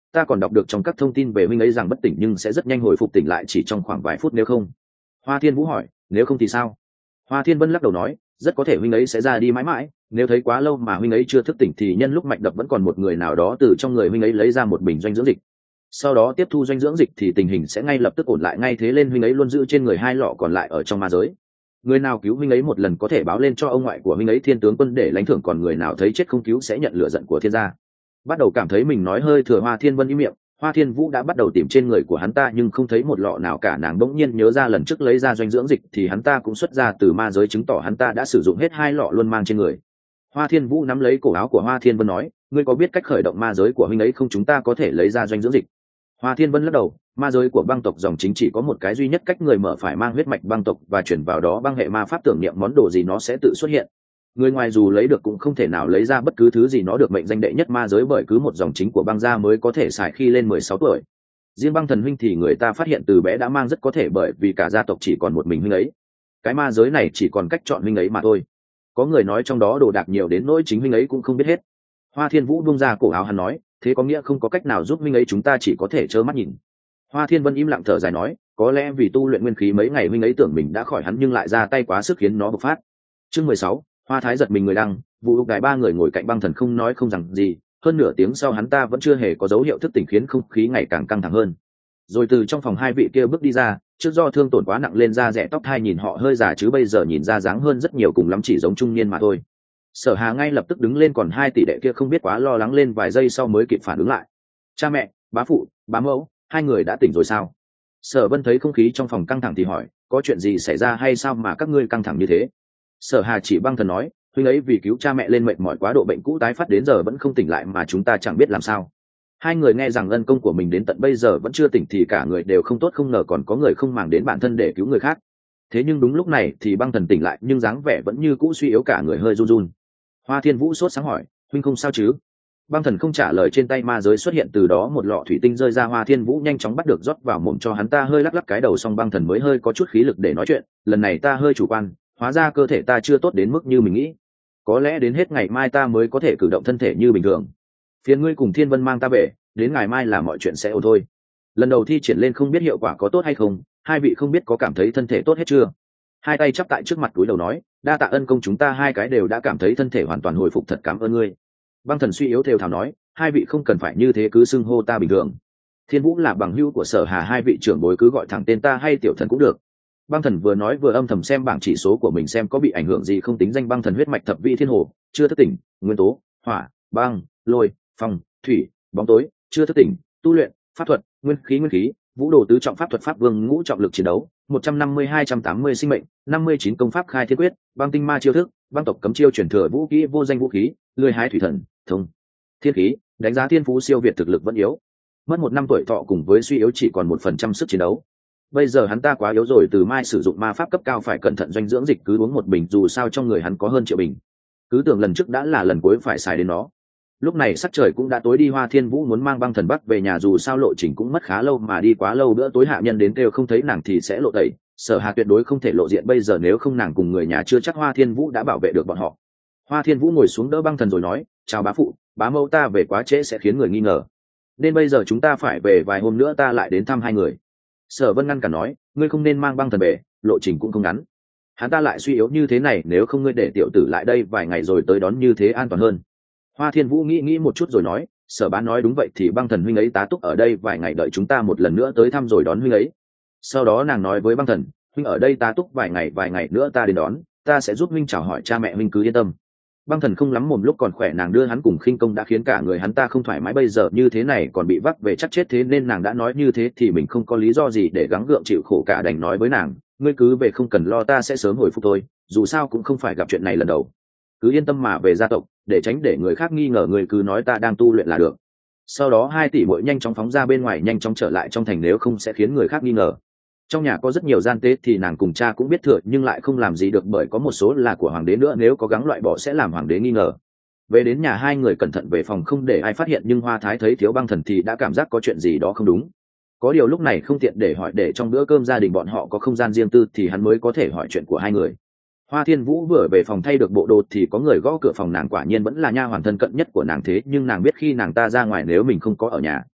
Speaker 1: ta còn đọc được trong các thông tin về huynh ấy rằng bất tỉnh nhưng sẽ rất nhanh hồi phục tỉnh lại chỉ trong khoảng vài phút nếu không. Hoa Thiên Vũ hỏi, nếu không thì sao? Hoa Thiên Vân lắc đầu nói, rất có thể huynh ấy sẽ ra đi mãi mãi, nếu thấy quá lâu mà huynh ấy chưa thức tỉnh thì nhân lúc mạch đập vẫn còn một người nào đó từ trong người huynh ấy lấy ra một bình doanh dưỡng dịch, sau đó tiếp thu doanh dưỡng dịch thì tình hình sẽ ngay lập tức ổn lại ngay thế lên huynh ấy luôn giữ trên người hai lọ còn lại ở trong ma giới. Người nào cứu huynh ấy một lần có thể báo lên cho ông ngoại của huynh ấy Thiên tướng quân để lãnh thưởng, còn người nào thấy chết không cứu sẽ nhận lửa giận của thiên gia. Bắt đầu cảm thấy mình nói hơi thừa, Hoa Thiên Vân im miệng. Hoa Thiên Vũ đã bắt đầu tìm trên người của hắn ta nhưng không thấy một lọ nào cả. Nàng bỗng nhiên nhớ ra lần trước lấy ra doanh dưỡng dịch thì hắn ta cũng xuất ra từ ma giới, chứng tỏ hắn ta đã sử dụng hết hai lọ luôn mang trên người. Hoa Thiên Vũ nắm lấy cổ áo của Hoa Thiên Vân nói, ngươi có biết cách khởi động ma giới của huynh ấy không? Chúng ta có thể lấy ra doanh dưỡng dịch. Hoa Thiên Vân lắc đầu, ma giới của băng tộc dòng chính chỉ có một cái duy nhất cách, người mở phải mang huyết mạch băng tộc và chuyển vào đó băng hệ ma pháp, tưởng niệm món đồ gì nó sẽ tự xuất hiện. Người ngoài dù lấy được cũng không thể nào lấy ra bất cứ thứ gì, nó được mệnh danh đệ nhất ma giới bởi cứ một dòng chính của băng gia mới có thể xài khi lên mười sáu tuổi. Riêng Băng Thần huynh thì người ta phát hiện từ bé đã mang, rất có thể bởi vì cả gia tộc chỉ còn một mình huynh ấy. Cái ma giới này chỉ còn cách chọn huynh ấy mà thôi. Có người nói trong đó đồ đạc nhiều đến nỗi chính huynh ấy cũng không biết hết. Hoa Thiên Vũ buông ra cổ áo hắn nói, thế có nghĩa không có cách nào giúp huynh ấy, chúng ta chỉ có thể trơ mắt nhìn. Hoa Thiên Vân im lặng thở dài nói, có lẽ vì tu luyện nguyên khí mấy ngày huynh ấy tưởng mình đã khỏi hắn nhưng lại ra tay quá sức khiến nó bộc phát. Chương mười sáu, Hoa Thái giật mình người đăng. Vụ Lục Đài ba người ngồi cạnh Băng Thần không nói không rằng gì, hơn nửa tiếng sau hắn ta vẫn chưa hề có dấu hiệu thức tỉnh, khiến không khí ngày càng căng thẳng hơn. Rồi từ trong phòng hai vị kia bước đi ra, trước do thương tổn quá nặng lên da rẻ tóc thai nhìn họ hơi già chứ bây giờ nhìn ra dáng hơn rất nhiều, cùng lắm chỉ giống trung niên mà thôi. Sở Hà ngay lập tức đứng lên, còn hai tỷ đệ kia không biết quá lo lắng, lên vài giây sau mới kịp phản ứng lại. Cha mẹ, bá phụ, bá mẫu, hai người đã tỉnh rồi sao? Sở Vân thấy không khí trong phòng căng thẳng thì hỏi, có chuyện gì xảy ra hay sao mà các ngươi căng thẳng như thế? Sở Hà chỉ Băng Thần nói, huynh ấy vì cứu cha mẹ lên mệt mỏi quá độ, bệnh cũ tái phát đến giờ vẫn không tỉnh lại mà chúng ta chẳng biết làm sao. Hai người nghe rằng ân công của mình đến tận bây giờ vẫn chưa tỉnh thì cả người đều không tốt, không ngờ còn có người không màng đến bản thân để cứu người khác. Thế nhưng đúng lúc này thì Băng Thần tỉnh lại nhưng dáng vẻ vẫn như cũ suy yếu, cả người hơi run run. Hoa Thiên Vũ sốt sáng hỏi, huynh không sao chứ? Băng Thần không trả lời, trên tay ma giới xuất hiện từ đó một lọ thủy tinh rơi ra. Hoa Thiên Vũ nhanh chóng bắt được rót vào mồm cho hắn ta, hơi lắc lắc cái đầu xong Băng Thần mới hơi có chút khí lực để nói chuyện, lần này ta hơi chủ quan, hóa ra cơ thể ta chưa tốt đến mức như mình nghĩ, có lẽ đến hết ngày mai ta mới có thể cử động thân thể như bình thường. Phiền ngươi cùng Thiên Vân mang ta về, đến ngày mai là mọi chuyện sẽ ổn thôi. Lần đầu thi triển lên không biết hiệu quả có tốt hay không, hai vị không biết có cảm thấy thân thể tốt hết chưa? Hai tay chắp tại trước mặt túi đầu nói, đa tạ ân công, chúng ta hai cái đều đã cảm thấy thân thể hoàn toàn hồi phục, thật cảm ơn ngươi. Băng Thần suy yếu thều thào nói, hai vị không cần phải như thế, cứ xưng hô ta bình thường. Thiên Vũ là bằng hữu của Sở Hà, hai vị trưởng bối cứ gọi thẳng tên ta hay tiểu thần cũng được. Băng Thần vừa nói vừa âm thầm xem bảng chỉ số của mình xem có bị ảnh hưởng gì không. Tính danh Băng Thần huyết mạch thập vị thiên hồ, chưa thức tỉnh, nguyên tố hỏa, băng, lôi, phong, thủy, bóng tối, chưa thức tỉnh, tu luyện pháp thuật, nguyên khí nguyên khí, vũ đồ tứ trọng pháp thuật, pháp vương ngũ trọng lực chiến đấu, một trăm năm mươi hai trăm tám mươi sinh mệnh, năm mươi chín công pháp khai thiên quyết, băng tinh ma chiêu thức, băng tộc cấm chiêu truyền thừa vũ khí vô danh vũ khí, lười hái thủy thần, thông thiên khí, đánh giá thiên phú siêu việt, thực lực vẫn yếu, mất một năm tuổi thọ cùng với suy yếu chỉ còn một phần trăm sức chiến đấu. Bây giờ hắn ta quá yếu rồi, từ mai sử dụng ma pháp cấp cao phải cẩn thận, doanh dưỡng dịch cứ uống một bình, dù sao trong người hắn có hơn triệu bình, cứ tưởng lần trước đã là lần cuối phải xài đến nó. Lúc này sắc trời cũng đã tối đi, Hoa Thiên Vũ muốn mang Băng Thần bắc về nhà, dù sao lộ trình cũng mất khá lâu mà đi quá lâu, bữa tối hạ nhân đến kêu không thấy nàng thì sẽ lộ tẩy. Sở Hà tuyệt đối không thể lộ diện bây giờ, nếu không nàng cùng người nhà chưa chắc Hoa Thiên Vũ đã bảo vệ được bọn họ. Hoa Thiên Vũ ngồi xuống đỡ Băng Thần rồi nói, chào bá phụ, bá mẫu, ta về quá trễ sẽ khiến người nghi ngờ, nên bây giờ chúng ta phải về vài hôm nữa ta lại đến thăm hai người. Sở Vân ngăn cản nói, ngươi không nên mang Băng Thần về, lộ trình cũng không ngắn, hắn ta lại suy yếu như thế này, nếu không ngươi để tiểu tử lại đây vài ngày rồi tới đón như thế an toàn hơn. Hoa Thiên Vũ nghĩ nghĩ một chút rồi nói, Sở bá nói đúng vậy, thì Băng Thần huynh ấy tá túc ở đây vài ngày, đợi chúng ta một lần nữa tới thăm rồi đón huynh ấy. Sau đó nàng nói với Băng Thần, huynh ở đây tá túc vài ngày, vài ngày nữa ta đến đón, ta sẽ giúp huynh chào hỏi cha mẹ huynh, cứ yên tâm. Băng Thần không lắm mồm, lúc còn khỏe nàng đưa hắn cùng khinh công đã khiến cả người hắn ta không thoải mái, bây giờ như thế này còn bị vác về chắc chết, thế nên nàng đã nói như thế thì mình không có lý do gì để gắng gượng chịu khổ cả, đành nói với nàng, ngươi cứ về không cần lo, ta sẽ sớm hồi phục thôi, dù sao cũng không phải gặp chuyện này lần đầu, cứ yên tâm mà về gia tộc, để tránh để người khác nghi ngờ, người cứ nói ta đang tu luyện là được. Sau đó hai tỷ muội nhanh chóng phóng ra bên ngoài, nhanh chóng trở lại trong thành, nếu không sẽ khiến người khác nghi ngờ. Trong nhà có rất nhiều gian tế thì nàng cùng cha cũng biết thừa nhưng lại không làm gì được, bởi có một số là của hoàng đế nữa, nếu có gắng loại bỏ sẽ làm hoàng đế nghi ngờ. Về đến nhà hai người cẩn thận về phòng không để ai phát hiện, nhưng Hoa Thái thấy thiếu Băng Thần thì đã cảm giác có chuyện gì đó không đúng. Có điều lúc này không tiện để hỏi, để trong bữa cơm gia đình bọn họ có không gian riêng tư thì hắn mới có thể hỏi chuyện của hai người. Hoa Thiên Vũ vừa về phòng thay được bộ đồ thì có người gõ cửa phòng, nàng quả nhiên vẫn là nha hoàn thân cận nhất của nàng, thế nhưng nàng biết khi nàng ta ra ngoài nếu mình không có ở nhà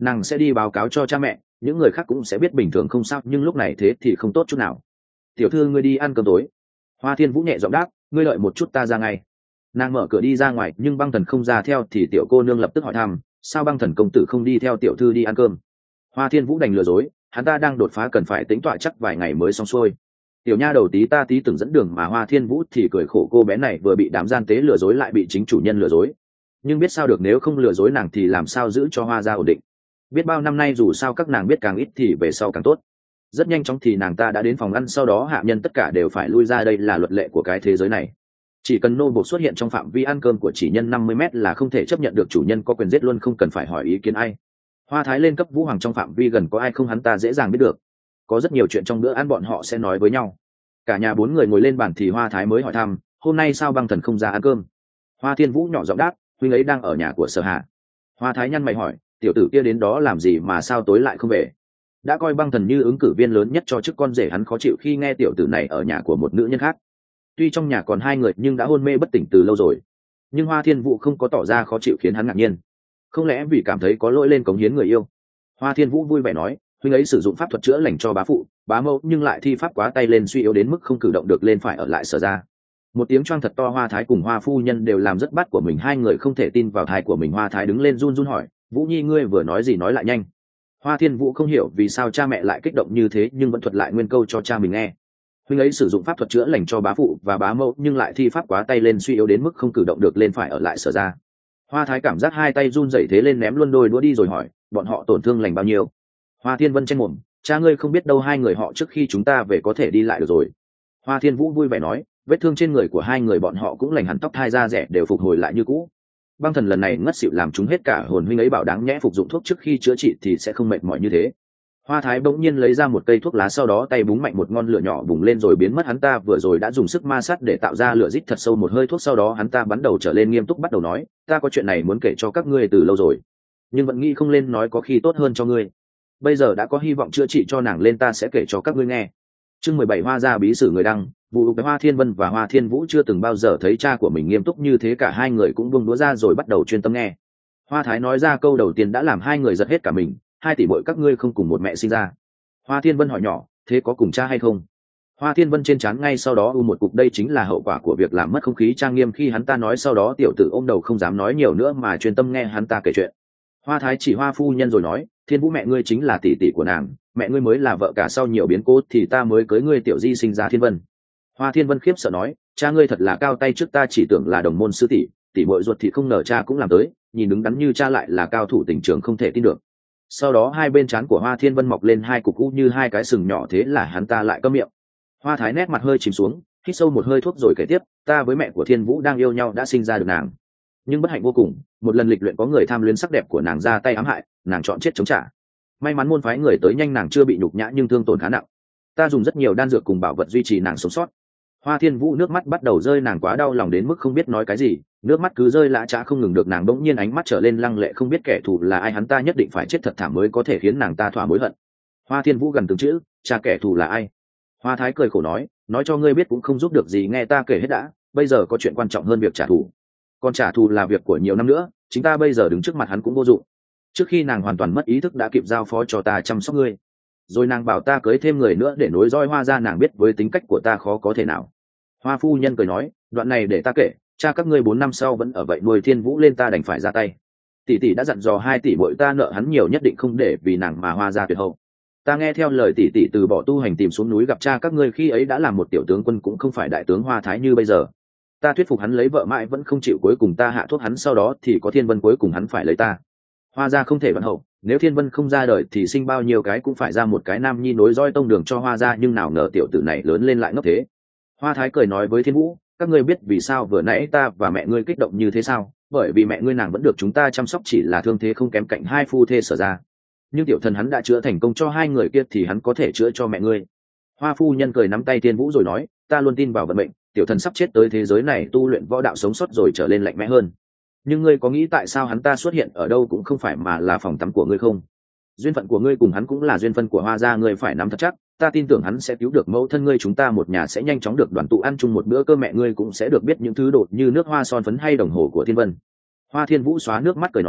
Speaker 1: nàng sẽ đi báo cáo cho cha mẹ, những người khác cũng sẽ biết bình thường không sao, nhưng lúc này thế thì không tốt chút nào. Tiểu thư ngươi đi ăn cơm tối. Hoa Thiên Vũ nhẹ giọng đáp, ngươi đợi một chút ta ra ngay. Nàng mở cửa đi ra ngoài, nhưng Băng Thần không ra theo thì tiểu cô nương lập tức hỏi thăm, sao Băng Thần công tử không đi theo tiểu thư đi ăn cơm? Hoa Thiên Vũ đành lừa dối, hắn ta đang đột phá cần phải tính tọa chắc vài ngày mới xong xuôi. Tiểu nha đầu tí ta tí từng dẫn đường, mà Hoa Thiên Vũ thì cười khổ, cô bé này vừa bị đám gian tế lừa dối lại bị chính chủ nhân lừa dối. Nhưng biết sao được, nếu không lừa dối nàng thì làm sao giữ cho Hoa gia ổn định. Biết bao năm nay dù sao các nàng biết càng ít thì về sau càng tốt. Rất nhanh chóng thì nàng ta đã đến phòng ăn, sau đó hạ nhân tất cả đều phải lui ra, đây là luật lệ của cái thế giới này. Chỉ cần nô buộc xuất hiện trong phạm vi ăn cơm của chỉ nhân năm mươi mét là không thể chấp nhận được, chủ nhân có quyền giết luôn, không cần phải hỏi ý kiến ai. Hoa Thái lên cấp vũ hoàng trong phạm vi gần có ai không hắn ta dễ dàng biết được. Có rất nhiều chuyện trong bữa ăn bọn họ sẽ nói với nhau. Cả nhà bốn người ngồi lên bàn thì Hoa Thái mới hỏi thăm, hôm nay sao Băng Thần không ra ăn cơm? Hoa Thiên Vũ nhỏ giọng đáp, huynh ấy đang ở nhà của Sở Hạ. Hoa Thái nhăn mày hỏi, tiểu tử kia đến đó làm gì mà sao tối lại không về? Đã coi Băng Thần như ứng cử viên lớn nhất cho chức con rể, hắn khó chịu khi nghe tiểu tử này ở nhà của một nữ nhân khác. Tuy trong nhà còn hai người nhưng đã hôn mê bất tỉnh từ lâu rồi. Nhưng Hoa Thiên Vũ không có tỏ ra khó chịu khiến hắn ngạc nhiên. Không lẽ vì cảm thấy có lỗi lên cống hiến người yêu? Hoa Thiên Vũ vui vẻ nói, huynh ấy sử dụng pháp thuật chữa lành cho bá phụ, bá mẫu, nhưng lại thi pháp quá tay lên suy yếu đến mức không cử động được lên, phải ở lại Sở gia. Một tiếng choang thật to, Hoa Thái cùng Hoa phu nhân đều làm rất bắt của mình, hai người không thể tin vào tai của mình. Hoa Thái đứng lên run run hỏi, Vũ Nhi ngươi vừa nói gì, nói lại nhanh. Hoa Thiên Vũ không hiểu vì sao cha mẹ lại kích động như thế, nhưng vẫn thuật lại nguyên câu cho cha mình nghe. Huynh ấy sử dụng pháp thuật chữa lành cho bá phụ và bá mẫu, nhưng lại thi pháp quá tay lên suy yếu đến mức không cử động được lên, phải ở lại Sở gia. Hoa Thái cảm giác hai tay run rẩy, thế lên ném luôn đôi đũa đi rồi hỏi, bọn họ tổn thương lành bao nhiêu? Hoa Thiên Vân chen mồm, cha ngươi không biết đâu, hai người họ trước khi chúng ta về có thể đi lại được rồi. Hoa Thiên Vũ vui vẻ nói, vết thương trên người của hai người bọn họ cũng lành hẳn, tóc thai da rẻ đều phục hồi lại như cũ. Băng Thần lần này ngất xỉu làm chúng hết cả hồn, huynh ấy bảo đáng nhẽ phục dụng thuốc trước khi chữa trị thì sẽ không mệt mỏi như thế. Hoa Thái bỗng nhiên lấy ra một cây thuốc lá, sau đó tay búng mạnh một ngọn lửa nhỏ bùng lên rồi biến mất. Hắn ta vừa rồi đã dùng sức ma sát để tạo ra lửa, rít thật sâu một hơi thuốc, sau đó hắn ta bắt đầu trở lên nghiêm túc, bắt đầu nói, ta có chuyện này muốn kể cho các ngươi từ lâu rồi, nhưng vẫn nghĩ không lên nói, có khi tốt hơn cho ngươi. Bây giờ đã có hy vọng chữa trị cho nàng lên, ta sẽ kể cho các ngươi nghe. Chương mười bảy, Hoa gia bí sử. Người đăng, vụ Hoa Thiên Vân và Hoa Thiên Vũ chưa từng bao giờ thấy cha của mình nghiêm túc như thế, cả hai người cũng buông đũa ra rồi bắt đầu chuyên tâm nghe. Hoa Thái nói ra câu đầu tiên đã làm hai người giật hết cả mình, hai tỷ muội các ngươi không cùng một mẹ sinh ra. Hoa Thiên Vân hỏi nhỏ, thế có cùng cha hay không? Hoa Thiên Vân trên trán ngay sau đó u một cục, đây chính là hậu quả của việc làm mất không khí trang nghiêm khi hắn ta nói. Sau đó tiểu tử ôm đầu không dám nói nhiều nữa mà chuyên tâm nghe hắn ta kể chuyện. Hoa Thái chỉ Hoa phu nhân rồi nói, Thiên Vũ mẹ ngươi chính là tỷ tỷ của nàng, mẹ ngươi mới là vợ cả, sau nhiều biến cố thì ta mới cưới ngươi tiểu di sinh ra Thiên Vân. Hoa Thiên Vân khiếp sợ nói, cha ngươi thật là cao tay, trước ta chỉ tưởng là đồng môn sư tỷ, tỷ muội ruột thì không ngờ cha cũng làm tới, nhìn đứng đắn như cha lại là cao thủ tình trường, không thể tin được. Sau đó hai bên trán của Hoa Thiên Vân mọc lên hai cục u như hai cái sừng nhỏ, thế là hắn ta lại câm miệng. Hoa Thái nét mặt hơi chìm xuống, hít sâu một hơi thuốc rồi kể tiếp, ta với mẹ của Thiên Vũ đang yêu nhau, đã sinh ra được nàng, nhưng bất hạnh vô cùng, một lần lịch luyện có người tham luyến sắc đẹp của nàng ra tay ám hại, nàng chọn chết chống trả. May mắn môn phái người tới nhanh, nàng chưa bị nhục nhã nhưng thương tổn khá nặng, ta dùng rất nhiều đan dược cùng bảo vật duy trì nàng sống sót. Hoa Thiên Vũ nước mắt bắt đầu rơi, nàng quá đau lòng đến mức không biết nói cái gì, nước mắt cứ rơi lã chã không ngừng được. Nàng bỗng nhiên ánh mắt trở lên lăng lệ, không biết kẻ thù là ai, hắn ta nhất định phải chết thật thảm mới có thể khiến nàng ta thỏa mối hận. Hoa Thiên Vũ gần từng chữ, cha kẻ thù là ai? Hoa Thái cười khổ nói, nói cho ngươi biết cũng không giúp được gì, nghe ta kể hết đã, bây giờ có chuyện quan trọng hơn việc trả thù. Còn trả thù là việc của nhiều năm nữa, chính ta bây giờ đứng trước mặt hắn cũng vô dụng. Trước khi nàng hoàn toàn mất ý thức đã kịp giao phó cho ta chăm sóc ngươi, rồi nàng bảo ta cưới thêm người nữa để nối roi Hoa gia, nàng biết với tính cách của ta khó có thể nào. Hoa phu nhân cười nói, đoạn này để ta kể, cha các ngươi bốn năm sau vẫn ở vậy nuôi Thiên Vũ lên, ta đành phải ra tay. Tỷ tỷ đã dặn dò hai tỷ muội ta nợ hắn nhiều, nhất định không để vì nàng mà Hoa gia tuyệt hậu. Ta nghe theo lời tỷ tỷ từ bỏ tu hành tìm xuống núi gặp cha các ngươi, khi ấy đã là một tiểu tướng quân cũng không phải đại tướng Hoa Thái như bây giờ. Ta thuyết phục hắn lấy vợ mãi vẫn không chịu, cuối cùng ta hạ thuốc hắn, sau đó thì có Thiên Vân, cuối cùng hắn phải lấy ta. Hoa gia không thể vận hậu, nếu Thiên Vân không ra đời thì sinh bao nhiêu cái cũng phải ra một cái nam nhi nối roi tông đường cho Hoa gia, nhưng nào ngờ tiểu tử này lớn lên lại ngốc thế. Hoa Thái cười nói với Thiên Vũ, các ngươi biết vì sao vừa nãy ta và mẹ ngươi kích động như thế sao? Bởi vì mẹ ngươi nàng vẫn được chúng ta chăm sóc, chỉ là thương thế không kém cạnh hai phu thê Sở gia. Nhưng tiểu thần hắn đã chữa thành công cho hai người kia thì hắn có thể chữa cho mẹ ngươi. Hoa phu nhân cười nắm tay Thiên Vũ rồi nói, ta luôn tin vào vận mệnh, tiểu thần sắp chết tới thế giới này tu luyện võ đạo sống sót rồi trở lên mạnh mẽ hơn. Nhưng ngươi có nghĩ tại sao hắn ta xuất hiện ở đâu cũng không phải mà là phòng tắm của ngươi không? Duyên phận của ngươi cùng hắn cũng là duyên phận của Hoa gia, ngươi phải nắm thật chắc. Ta tin tưởng hắn sẽ cứu được mẫu thân ngươi, chúng ta một nhà sẽ nhanh chóng được đoàn tụ ăn chung một bữa cơm, mẹ ngươi cũng sẽ được biết những thứ đột như nước hoa son phấn hay đồng hồ của Thiên Vân. Hoa Thiên Vũ xóa nước mắt cười nói,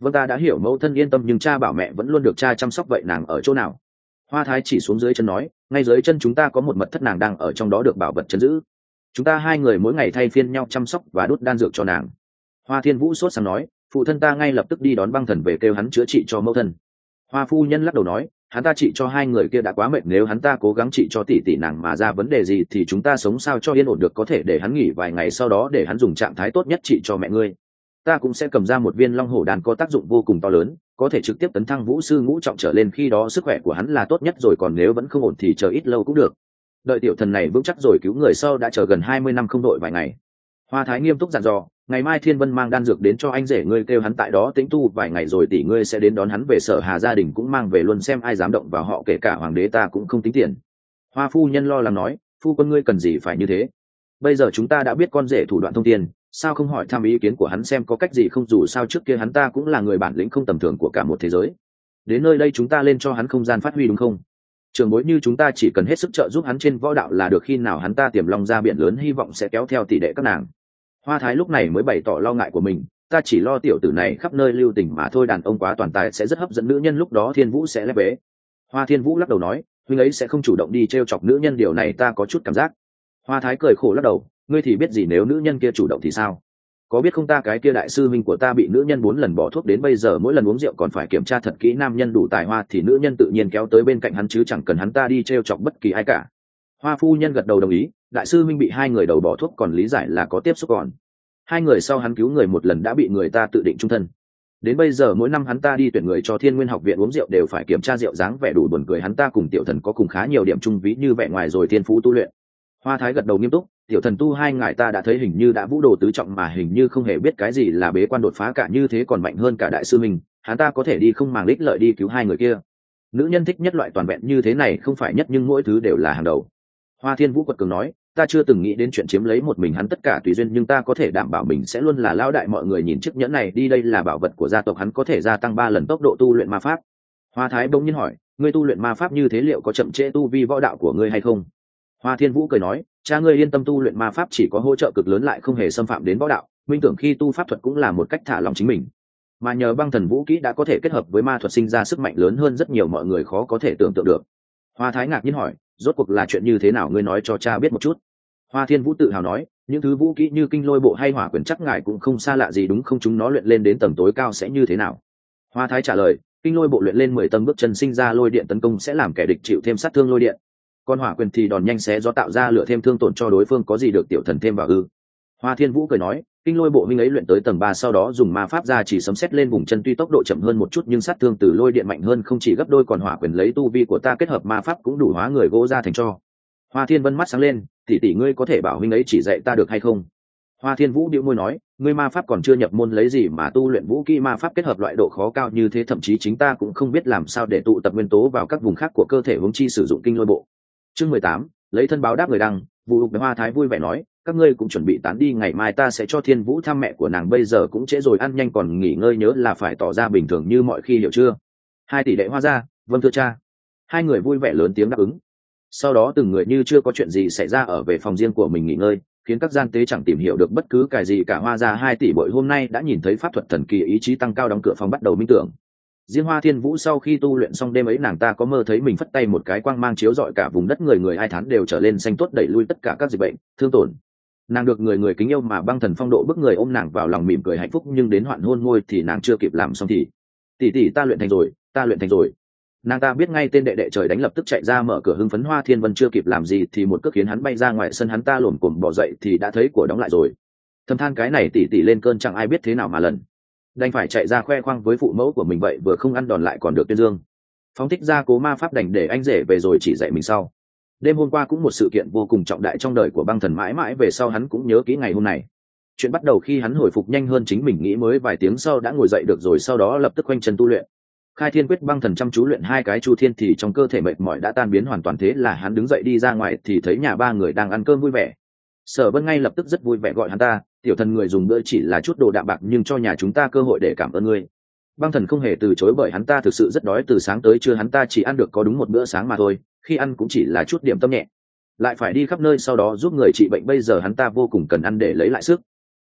Speaker 1: Vâng, ta đã hiểu, mẫu thân yên tâm, nhưng cha bảo mẹ vẫn luôn được cha chăm sóc, vậy nàng ở chỗ nào? Hoa Thái chỉ xuống dưới chân nói, ngay dưới chân chúng ta có một mật thất, nàng đang ở trong đó được bảo vật trấn giữ. Chúng ta hai người mỗi ngày thay phiên nhau chăm sóc và đút đan dược cho nàng. Hoa Thiên Vũ sốt sắng nói, phụ thân ta ngay lập tức đi đón băng thần về, kêu hắn chữa trị cho mẫu thân. Hoa phu nhân lắc đầu nói, hắn ta trị cho hai người kia đã quá mệt, nếu hắn ta cố gắng trị cho tỷ tỷ nàng mà ra vấn đề gì thì chúng ta sống sao cho yên ổn được, có thể để hắn nghỉ vài ngày, sau đó để hắn dùng trạng thái tốt nhất trị cho mẹ ngươi. Ta cũng sẽ cầm ra một viên long hổ đan có tác dụng vô cùng to lớn, có thể trực tiếp tấn thăng vũ sư ngũ trọng trở lên, khi đó sức khỏe của hắn là tốt nhất rồi, còn nếu vẫn không ổn thì chờ ít lâu cũng được. Đợi tiểu thần này vững chắc rồi cứu người sau, đã chờ gần hai mươi năm không đội vài ngày. Hoa Thái nghiêm túc dặn dò, ngày mai Thiên Vân mang đan dược đến cho anh rể ngươi, kêu hắn tại đó tĩnh tu vài ngày rồi tỷ ngươi sẽ đến đón hắn về Sở Hà, gia đình cũng mang về luôn, xem ai dám động vào họ, kể cả hoàng đế ta cũng không tính tiền. Hoa phu nhân lo lắng nói, phu quân ngươi cần gì phải như thế, bây giờ chúng ta đã biết con rể thủ đoạn thông tiền, sao không hỏi thăm ý kiến của hắn xem có cách gì không, dù sao trước kia hắn ta cũng là người bản lĩnh không tầm thường của cả một thế giới. Đến nơi đây chúng ta lên cho hắn không gian phát huy đúng không? Trường bối như chúng ta chỉ cần hết sức trợ giúp hắn trên võ đạo là được, khi nào hắn ta tiềm long ra biển lớn hy vọng sẽ kéo theo tỷ đệ các nàng. Hoa Thái lúc này mới bày tỏ lo ngại của mình, ta chỉ lo tiểu tử này khắp nơi lưu tình mà thôi, đàn ông quá toàn tài sẽ rất hấp dẫn nữ nhân, lúc đó Thiên Vũ sẽ lép vế. Hoa Thiên Vũ lắc đầu nói, huynh ấy sẽ không chủ động đi t r e o chọc nữ nhân, điều này ta có chút cảm giác. Hoa Thái cười khổ lắc đầu, ngươi thì biết gì, nếu nữ nhân kia chủ động thì sao? Có biết không, ta cái kia đại sư huynh của ta bị nữ nhân bốn lần bỏ thuốc, đến bây giờ mỗi lần uống rượu còn phải kiểm tra thật kỹ, nam nhân đủ tài hoa thì nữ nhân tự nhiên kéo tới bên cạnh hắn chứ chẳng cần hắn ta đi t r e o chọc bất kỳ ai cả. Hoa phu nhân gật đầu đồng ý, đại sư huynh bị hai người đầu bỏ thuốc còn lý giải là có tiếp xúc, còn hai người sau hắn cứu người một lần đã bị người ta tự định trung thân. Đến bây giờ mỗi năm hắn ta đi tuyển người cho Thiên Nguyên học viện uống rượu đều phải kiểm tra rượu, dáng vẻ đủ buồn cười, hắn ta cùng tiểu thần có cùng khá nhiều điểm chung, ví như vẻ ngoài rồi thiên phú tu luyện. Hoa Thái gật đầu nghiêm túc, tiểu thần tu hai ngài ta đã thấy hình như đã vũ đồ tứ trọng mà hình như không hề biết cái gì là bế quan đột phá cả, như thế còn mạnh hơn cả đại sư mình, hắn ta có thể đi không màng đích lợi đi cứu hai người kia. Nữ nhân thích nhất loại toàn vẹn như thế này, không phải nhất nhưng mỗi thứ đều là hàng đầu. Hoa Thiên Vũ quật cường nói, ta chưa từng nghĩ đến chuyện chiếm lấy một mình hắn tất cả tùy duyên, nhưng ta có thể đảm bảo mình sẽ luôn là lão đại, mọi người nhìn chiếc nhẫn này đi, đây là bảo vật của gia tộc, hắn có thể gia tăng ba lần tốc độ tu luyện ma pháp. Hoa Thái bỗng nhiên hỏi, ngươi tu luyện ma pháp như thế liệu có chậm trễ tu vi võ đạo của ngươi hay không? Hoa Thiên Vũ cười nói, cha ngươi yên tâm, tu luyện ma pháp chỉ có hỗ trợ cực lớn lại không hề xâm phạm đến võ đạo, minh tưởng khi tu pháp thuật cũng là một cách thả lòng chính mình, mà nhờ băng thần vũ kỹ đã có thể kết hợp với ma thuật sinh ra sức mạnh lớn hơn rất nhiều, mọi người khó có thể tưởng tượng được. Hoa Thái ngạc nhiên hỏi, rốt cuộc là chuyện như thế nào, ngươi nói cho cha biết một chút. Hoa Thiên Vũ tự hào nói, những thứ vũ kỹ như kinh lôi bộ hay hỏa quyền chắc ngài cũng không xa lạ gì đúng không, chúng nó luyện lên đến tầng tối cao sẽ như thế nào? Hoa Thái trả lời, kinh lôi bộ luyện lên mười tầng bước chân sinh ra lôi điện tấn công sẽ làm kẻ địch chịu thêm sát thương lôi điện, còn hỏa quyền thì đòn nhanh xé gió tạo ra lửa thêm thương tổn cho đối phương, có gì được tiểu thần thêm vào ư? Hoa Thiên Vũ cười nói, kinh lôi bộ huynh ấy luyện tới tầng ba sau đó dùng ma pháp ra chỉ sấm sét lên vùng chân, tuy tốc độ chậm hơn một chút nhưng sát thương từ lôi điện mạnh hơn không chỉ gấp đôi, còn hỏa quyền lấy tu vi của ta kết hợp ma pháp cũng đủ hóa người gỗ ra thành tro. Hoa Thiên Vân mắt sáng lên, tỷ tỷ ngươi có thể bảo huynh ấy chỉ dạy ta được hay không? Hoa Thiên Vũ bĩu môi nói, ngươi ma pháp còn chưa nhập môn lấy gì mà tu luyện vũ kỹ ma pháp kết hợp loại độ khó cao như thế, thậm chí chính ta cũng không biết làm sao để tụ tập nguyên tố vào các vùng khác của cơ thể, huống chi sử dụng kinh lôi bộ. Chương mười tám, lấy thân báo đáp người đăng. Vụ Lục với Hoa Thái vui vẻ nói, các ngươi cũng chuẩn bị tán đi, ngày mai ta sẽ cho Thiên Vũ thăm mẹ của nàng, bây giờ cũng trễ rồi, ăn nhanh còn nghỉ ngơi, nhớ là phải tỏ ra bình thường như mọi khi, hiểu chưa? Hai tỷ đệ Hoa gia, vâng thưa cha. Hai người vui vẻ lớn tiếng đáp ứng. Sau đó từng người như chưa có chuyện gì xảy ra ở về phòng riêng của mình nghỉ ngơi, khiến các gian tế chẳng tìm hiểu được bất cứ cái gì cả. Hoa gia hai tỷ bội hôm nay đã nhìn thấy pháp thuật thần kỳ, ý chí tăng cao, đóng cửa phòng bắt đầu minh tưởng. Riêng Hoa Thiên Vũ sau khi tu luyện xong đêm ấy, nàng ta có mơ thấy mình phất tay một cái, quang mang chiếu rọi cả vùng đất, người người ai thán đều trở lên xanh tốt, đẩy lui tất cả các dịch bệnh thương tổn. Nàng được người người kính yêu, mà băng thần phong độ bức người ôm nàng vào lòng mỉm cười hạnh phúc, nhưng đến hoạn hôn môi thì nàng chưa kịp làm xong thì tỷ tỷ ta luyện thành rồi, ta luyện thành rồi. Nàng ta biết ngay tên đệ đệ trời đánh, lập tức chạy ra mở cửa hưng phấn. Hoa Thiên Vân chưa kịp làm gì thì một cước khiến hắn bay ra ngoài sân, hắn ta lồm cồm bỏ dậy thì đã thấy cửa đóng lại rồi. Thầm than cái này tỷ tỷ lên cơn chẳng ai biết thế nào mà lần, đành phải chạy ra khoe khoang với phụ mẫu của mình, vậy vừa không ăn đòn lại còn được tuyên dương. Phóng thích ra cố ma pháp đành để anh rể về rồi chỉ dạy mình sau. Đêm hôm qua cũng một sự kiện vô cùng trọng đại trong đời của băng thần, mãi mãi về sau hắn cũng nhớ kỹ ngày hôm này. Chuyện bắt đầu khi hắn hồi phục nhanh hơn chính mình nghĩ, mới vài tiếng sau đã ngồi dậy được rồi, sau đó lập tức khoanh chân tu luyện khai thiên quyết. Băng thần chăm chú luyện hai cái chu thiên thì trong cơ thể mệt mỏi đã tan biến hoàn toàn, thế là hắn đứng dậy đi ra ngoài thì thấy nhà ba người đang ăn cơm vui vẻ. Sở Vân ngay lập tức rất vui vẻ gọi hắn ta, tiểu thần người dùng bữa chỉ là chút đồ đạm bạc nhưng cho nhà chúng ta cơ hội để cảm ơn ngươi. Băng thần không hề từ chối, bởi hắn ta thực sự rất đói, từ sáng tới trưa hắn ta chỉ ăn được có đúng một bữa sáng mà thôi, khi ăn cũng chỉ là chút điểm tâm nhẹ, lại phải đi khắp nơi sau đó giúp người trị bệnh, bây giờ hắn ta vô cùng cần ăn để lấy lại sức.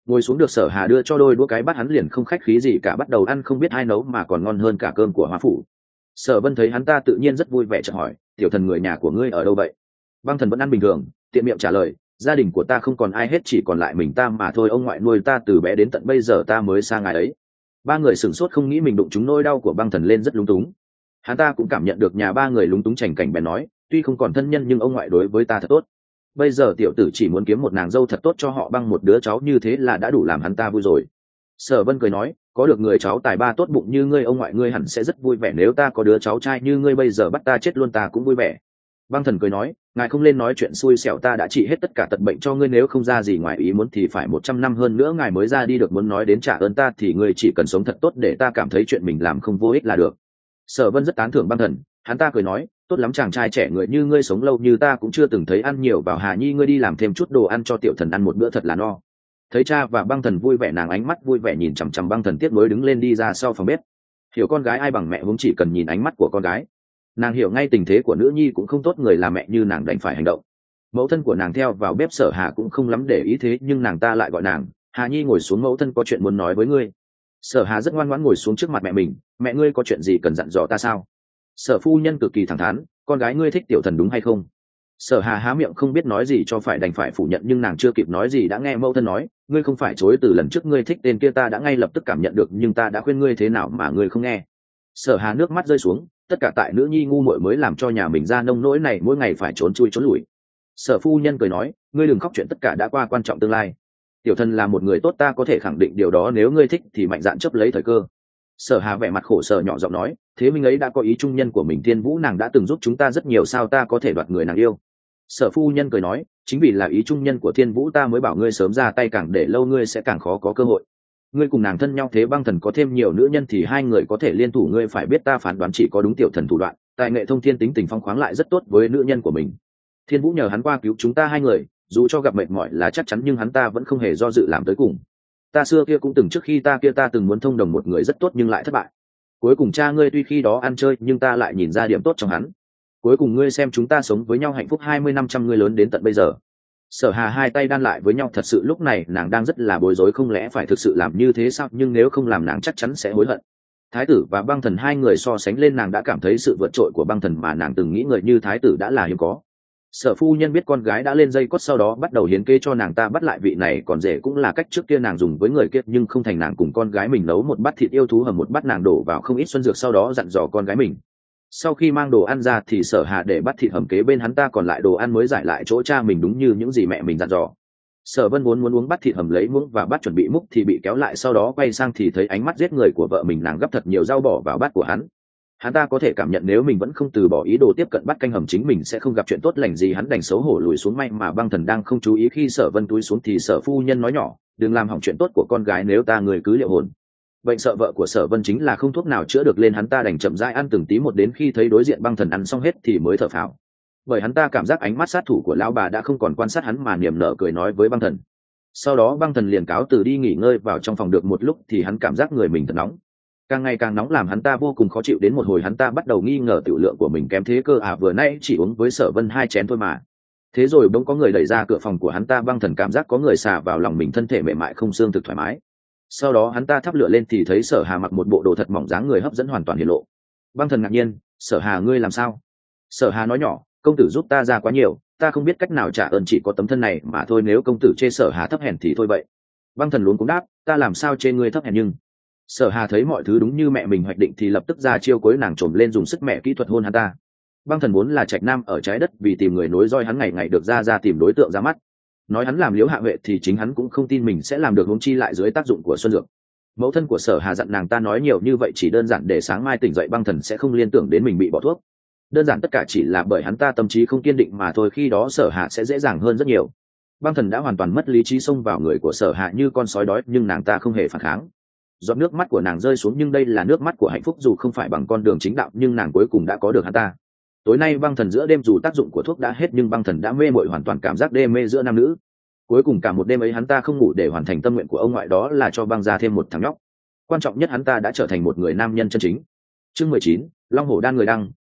Speaker 1: Ngồi xuống được Sở Hà đưa cho đôi đũa cái bát, hắn liền không khách khí gì cả bắt đầu ăn, không biết ai nấu mà còn ngon hơn cả cơm của Hoa Phủ. Sở Vân thấy hắn ta tự nhiên rất vui vẻ chợt hỏi, tiểu thần người nhà của ngươi ở đâu vậy? Băng Thần vẫn ăn bình thường, tiện miệng trả lời, gia đình của ta không còn ai hết, chỉ còn lại mình ta mà thôi, ông ngoại nuôi ta từ bé đến tận bây giờ ta mới sang ngài ấy. Ba người sửng sốt không nghĩ mình đụng trúng nỗi đau của Băng Thần lên rất lúng túng. Hắn ta cũng cảm nhận được nhà ba người lúng túng chành cảnh bèn nói, tuy không còn thân nhân nhưng ông ngoại đối với ta thật tốt. Bây giờ tiểu tử chỉ muốn kiếm một nàng dâu thật tốt cho họ, Băng một đứa cháu như thế là đã đủ làm hắn ta vui rồi. Sở Vân cười nói, có được người cháu tài ba tốt bụng như ngươi, ông ngoại ngươi hẳn sẽ rất vui vẻ, nếu ta có đứa cháu trai như ngươi bây giờ bắt ta chết luôn ta cũng vui vẻ. Băng Thần cười nói, ngài không lên nói chuyện xui xẻo, ta đã trị hết tất cả tật bệnh cho ngươi, nếu không ra gì ngoài ý muốn thì phải một trăm năm hơn nữa ngài mới ra đi được, muốn nói đến trả ơn ta thì ngươi chỉ cần sống thật tốt để ta cảm thấy chuyện mình làm không vô ích là được. Sở Vân rất tán thưởng Băng Thần, hắn ta cười nói, tốt lắm, chàng trai trẻ người như ngươi sống lâu như ta cũng chưa từng thấy, ăn nhiều vào Hà Nhi, ngươi đi làm thêm chút đồ ăn cho tiểu thần ăn một bữa thật là no. Thấy cha và Băng Thần vui vẻ, nàng ánh mắt vui vẻ nhìn chằm chằm Băng Thần, tiếp nối đứng lên đi ra sau phòng bếp. Hiểu con gái ai bằng mẹ, huống chỉ cần nhìn ánh mắt của con gái nàng hiểu ngay tình thế của nữ nhi cũng không tốt, người làm mẹ như nàng đành phải hành động. Mẫu thân của nàng theo vào bếp, Sở Hà cũng không lắm để ý thế nhưng nàng ta lại gọi nàng, Hà Nhi ngồi xuống, mẫu thân có chuyện muốn nói với ngươi. Sở Hà rất ngoan ngoãn ngồi xuống trước mặt mẹ mình, mẹ ngươi có chuyện gì cần dặn dò ta sao? Sở phu nhân cực kỳ thẳng thắn, con gái ngươi thích tiểu thần đúng hay không? Sở Hà há miệng không biết nói gì cho phải, đành phải phủ nhận, nhưng nàng chưa kịp nói gì đã nghe mẫu thân nói, ngươi không phải chối từ lần trước ngươi thích tên kia, ta đã ngay lập tức cảm nhận được, nhưng ta đã khuyên ngươi thế nào mà ngươi không nghe. Sở Hà nước mắt rơi xuống, tất cả tại nữ nhi ngu muội mới làm cho nhà mình ra nông nỗi này, mỗi ngày phải trốn chui trốn lủi. Sở phu nhân cười nói, ngươi đừng khóc, chuyện tất cả đã qua, quan trọng tương lai. Tiểu thần là một người tốt, ta có thể khẳng định điều đó, nếu ngươi thích thì mạnh dạn chấp lấy thời cơ. Sở Hà vẻ mặt khổ sở nhỏ giọng nói, thế minh ấy đã có ý trung nhân của mình, Thiên Vũ nàng đã từng giúp chúng ta rất nhiều, sao ta có thể đoạt người nàng yêu? Sở phu nhân cười nói, chính vì là ý trung nhân của Thiên Vũ ta mới bảo ngươi sớm ra tay, càng để lâu ngươi sẽ càng khó có cơ hội. Ngươi cùng nàng thân nhau thế, Băng Thần có thêm nhiều nữ nhân thì hai người có thể liên thủ, ngươi phải biết ta phán đoán chỉ có đúng tiểu thần thủ đoạn, tài nghệ thông thiên, tính tình phong khoáng lại rất tốt với nữ nhân của mình. Thiên Vũ nhờ hắn qua cứu chúng ta hai người, dù cho gặp mệt mỏi là chắc chắn nhưng hắn ta vẫn không hề do dự làm tới cùng. Ta xưa kia cũng từng, trước khi ta kia ta từng muốn thông đồng một người rất tốt nhưng lại thất bại. Cuối cùng cha ngươi tuy khi đó ăn chơi nhưng ta lại nhìn ra điểm tốt trong hắn. Cuối cùng ngươi xem chúng ta sống với nhau hạnh phúc hai mươi năm, trăm ngươi lớn đến tận bây giờ. Sở Hà hai tay đan lại với nhau, thật sự lúc này nàng đang rất là bối rối, không lẽ phải thực sự làm như thế sao, nhưng nếu không làm nàng chắc chắn sẽ hối hận. Thái tử và Băng Thần hai người so sánh lên, nàng đã cảm thấy sự vượt trội của Băng Thần mà nàng từng nghĩ người như Thái tử đã là hiếm có. Sở phu nhân biết con gái đã lên dây cót, sau đó bắt đầu hiến kế cho nàng ta bắt lại vị này còn rể, cũng là cách trước kia nàng dùng với người kia, nhưng không thành. Nàng cùng con gái mình nấu một bát thịt yêu thú hầm một bát, nàng đổ vào không ít xuân dược, sau đó dặn dò con gái mình. Sau khi mang đồ ăn ra thì Sở Hà để bát thịt hầm kế bên hắn ta, còn lại đồ ăn mới giải lại chỗ cha mình, đúng như những gì mẹ mình dặn dò. Sở Vân muốn muốn uống bát thịt hầm, lấy muỗng và bát chuẩn bị múc thì bị kéo lại, sau đó quay sang thì thấy ánh mắt giết người của vợ mình, nàng gấp thật nhiều rau bỏ vào bát của hắn. Hắn ta có thể cảm nhận nếu mình vẫn không từ bỏ ý đồ tiếp cận bát canh hầm, chính mình sẽ không gặp chuyện tốt lành gì, hắn đành xấu hổ lùi xuống. May mà Băng Thần đang không chú ý, khi Sở Vân túi xuống thì Sở phu nhân nói nhỏ, đừng làm hỏng chuyện tốt của con gái, nếu ta người cứ liệu hồn. Bệnh sợ vợ của Sở Vân chính là không thuốc nào chữa được, lên hắn ta đành chậm rãi ăn từng tí một, đến khi thấy đối diện Băng Thần ăn xong hết thì mới thở phào. Bởi hắn ta cảm giác ánh mắt sát thủ của lão bà đã không còn quan sát hắn mà niềm nở cười nói với Băng Thần. Sau đó Băng Thần liền cáo từ đi nghỉ ngơi. Vào trong phòng được một lúc thì hắn cảm giác người mình thật nóng, càng ngày càng nóng làm hắn ta vô cùng khó chịu. Đến một hồi hắn ta bắt đầu nghi ngờ tiểu lượng của mình kém thế cơ, à vừa nãy chỉ uống với Sở Vân hai chén thôi mà. Thế rồi bỗng có người đẩy ra cửa phòng của hắn ta, Băng Thần cảm giác có người xà vào lòng mình, thân thể mềm mại không xương thực thoải mái. Sau đó hắn ta thắp lửa lên thì thấy Sở Hà mặc một bộ đồ thật mỏng, dáng người hấp dẫn hoàn toàn hiện lộ. Băng Thần ngạc nhiên, Sở Hà ngươi làm sao? Sở Hà nói nhỏ, công tử giúp ta ra quá nhiều, ta không biết cách nào trả ơn, chỉ có tấm thân này mà thôi, nếu công tử chê Sở Hà thấp hèn thì thôi vậy. Băng Thần luống cuống đáp, ta làm sao chê ngươi thấp hèn? Nhưng Sở Hà thấy mọi thứ đúng như mẹ mình hoạch định thì lập tức ra chiêu cuối, nàng trồm lên dùng sức mẹ kỹ thuật hôn hắn ta. Băng Thần vốn là trạch nam ở trái đất, vì tìm người nối roi hắn ngày ngày được ra ra tìm đối tượng ra mắt. Nói hắn làm liễu hạ huệ thì chính hắn cũng không tin mình sẽ làm được, huống chi lại dưới tác dụng của xuân dược. Mẫu thân của Sở Hà dặn nàng ta nói nhiều như vậy chỉ đơn giản để sáng mai tỉnh dậy Băng Thần sẽ không liên tưởng đến mình bị bỏ thuốc. Đơn giản tất cả chỉ là bởi hắn ta tâm trí không kiên định mà thôi, khi đó Sở Hà sẽ dễ dàng hơn rất nhiều. Băng Thần đã hoàn toàn mất lý trí, xông vào người của Sở Hà như con sói đói, nhưng nàng ta không hề phản kháng. Giọt nước mắt của nàng rơi xuống, nhưng đây là nước mắt của hạnh phúc, dù không phải bằng con đường chính đạo nhưng nàng cuối cùng đã có được hắn ta. Tối nay Băng Thần giữa đêm, dù tác dụng của thuốc đã hết nhưng Băng Thần đã mê mội hoàn toàn cảm giác đê mê giữa nam nữ. Cuối cùng cả một đêm ấy hắn ta không ngủ để hoàn thành tâm nguyện của ông ngoại, đó là cho Băng ra thêm một thằng nhóc. Quan trọng nhất, hắn ta đã trở thành một người nam nhân chân chính. Chương mười chín, Long Hổ Đan người đăng,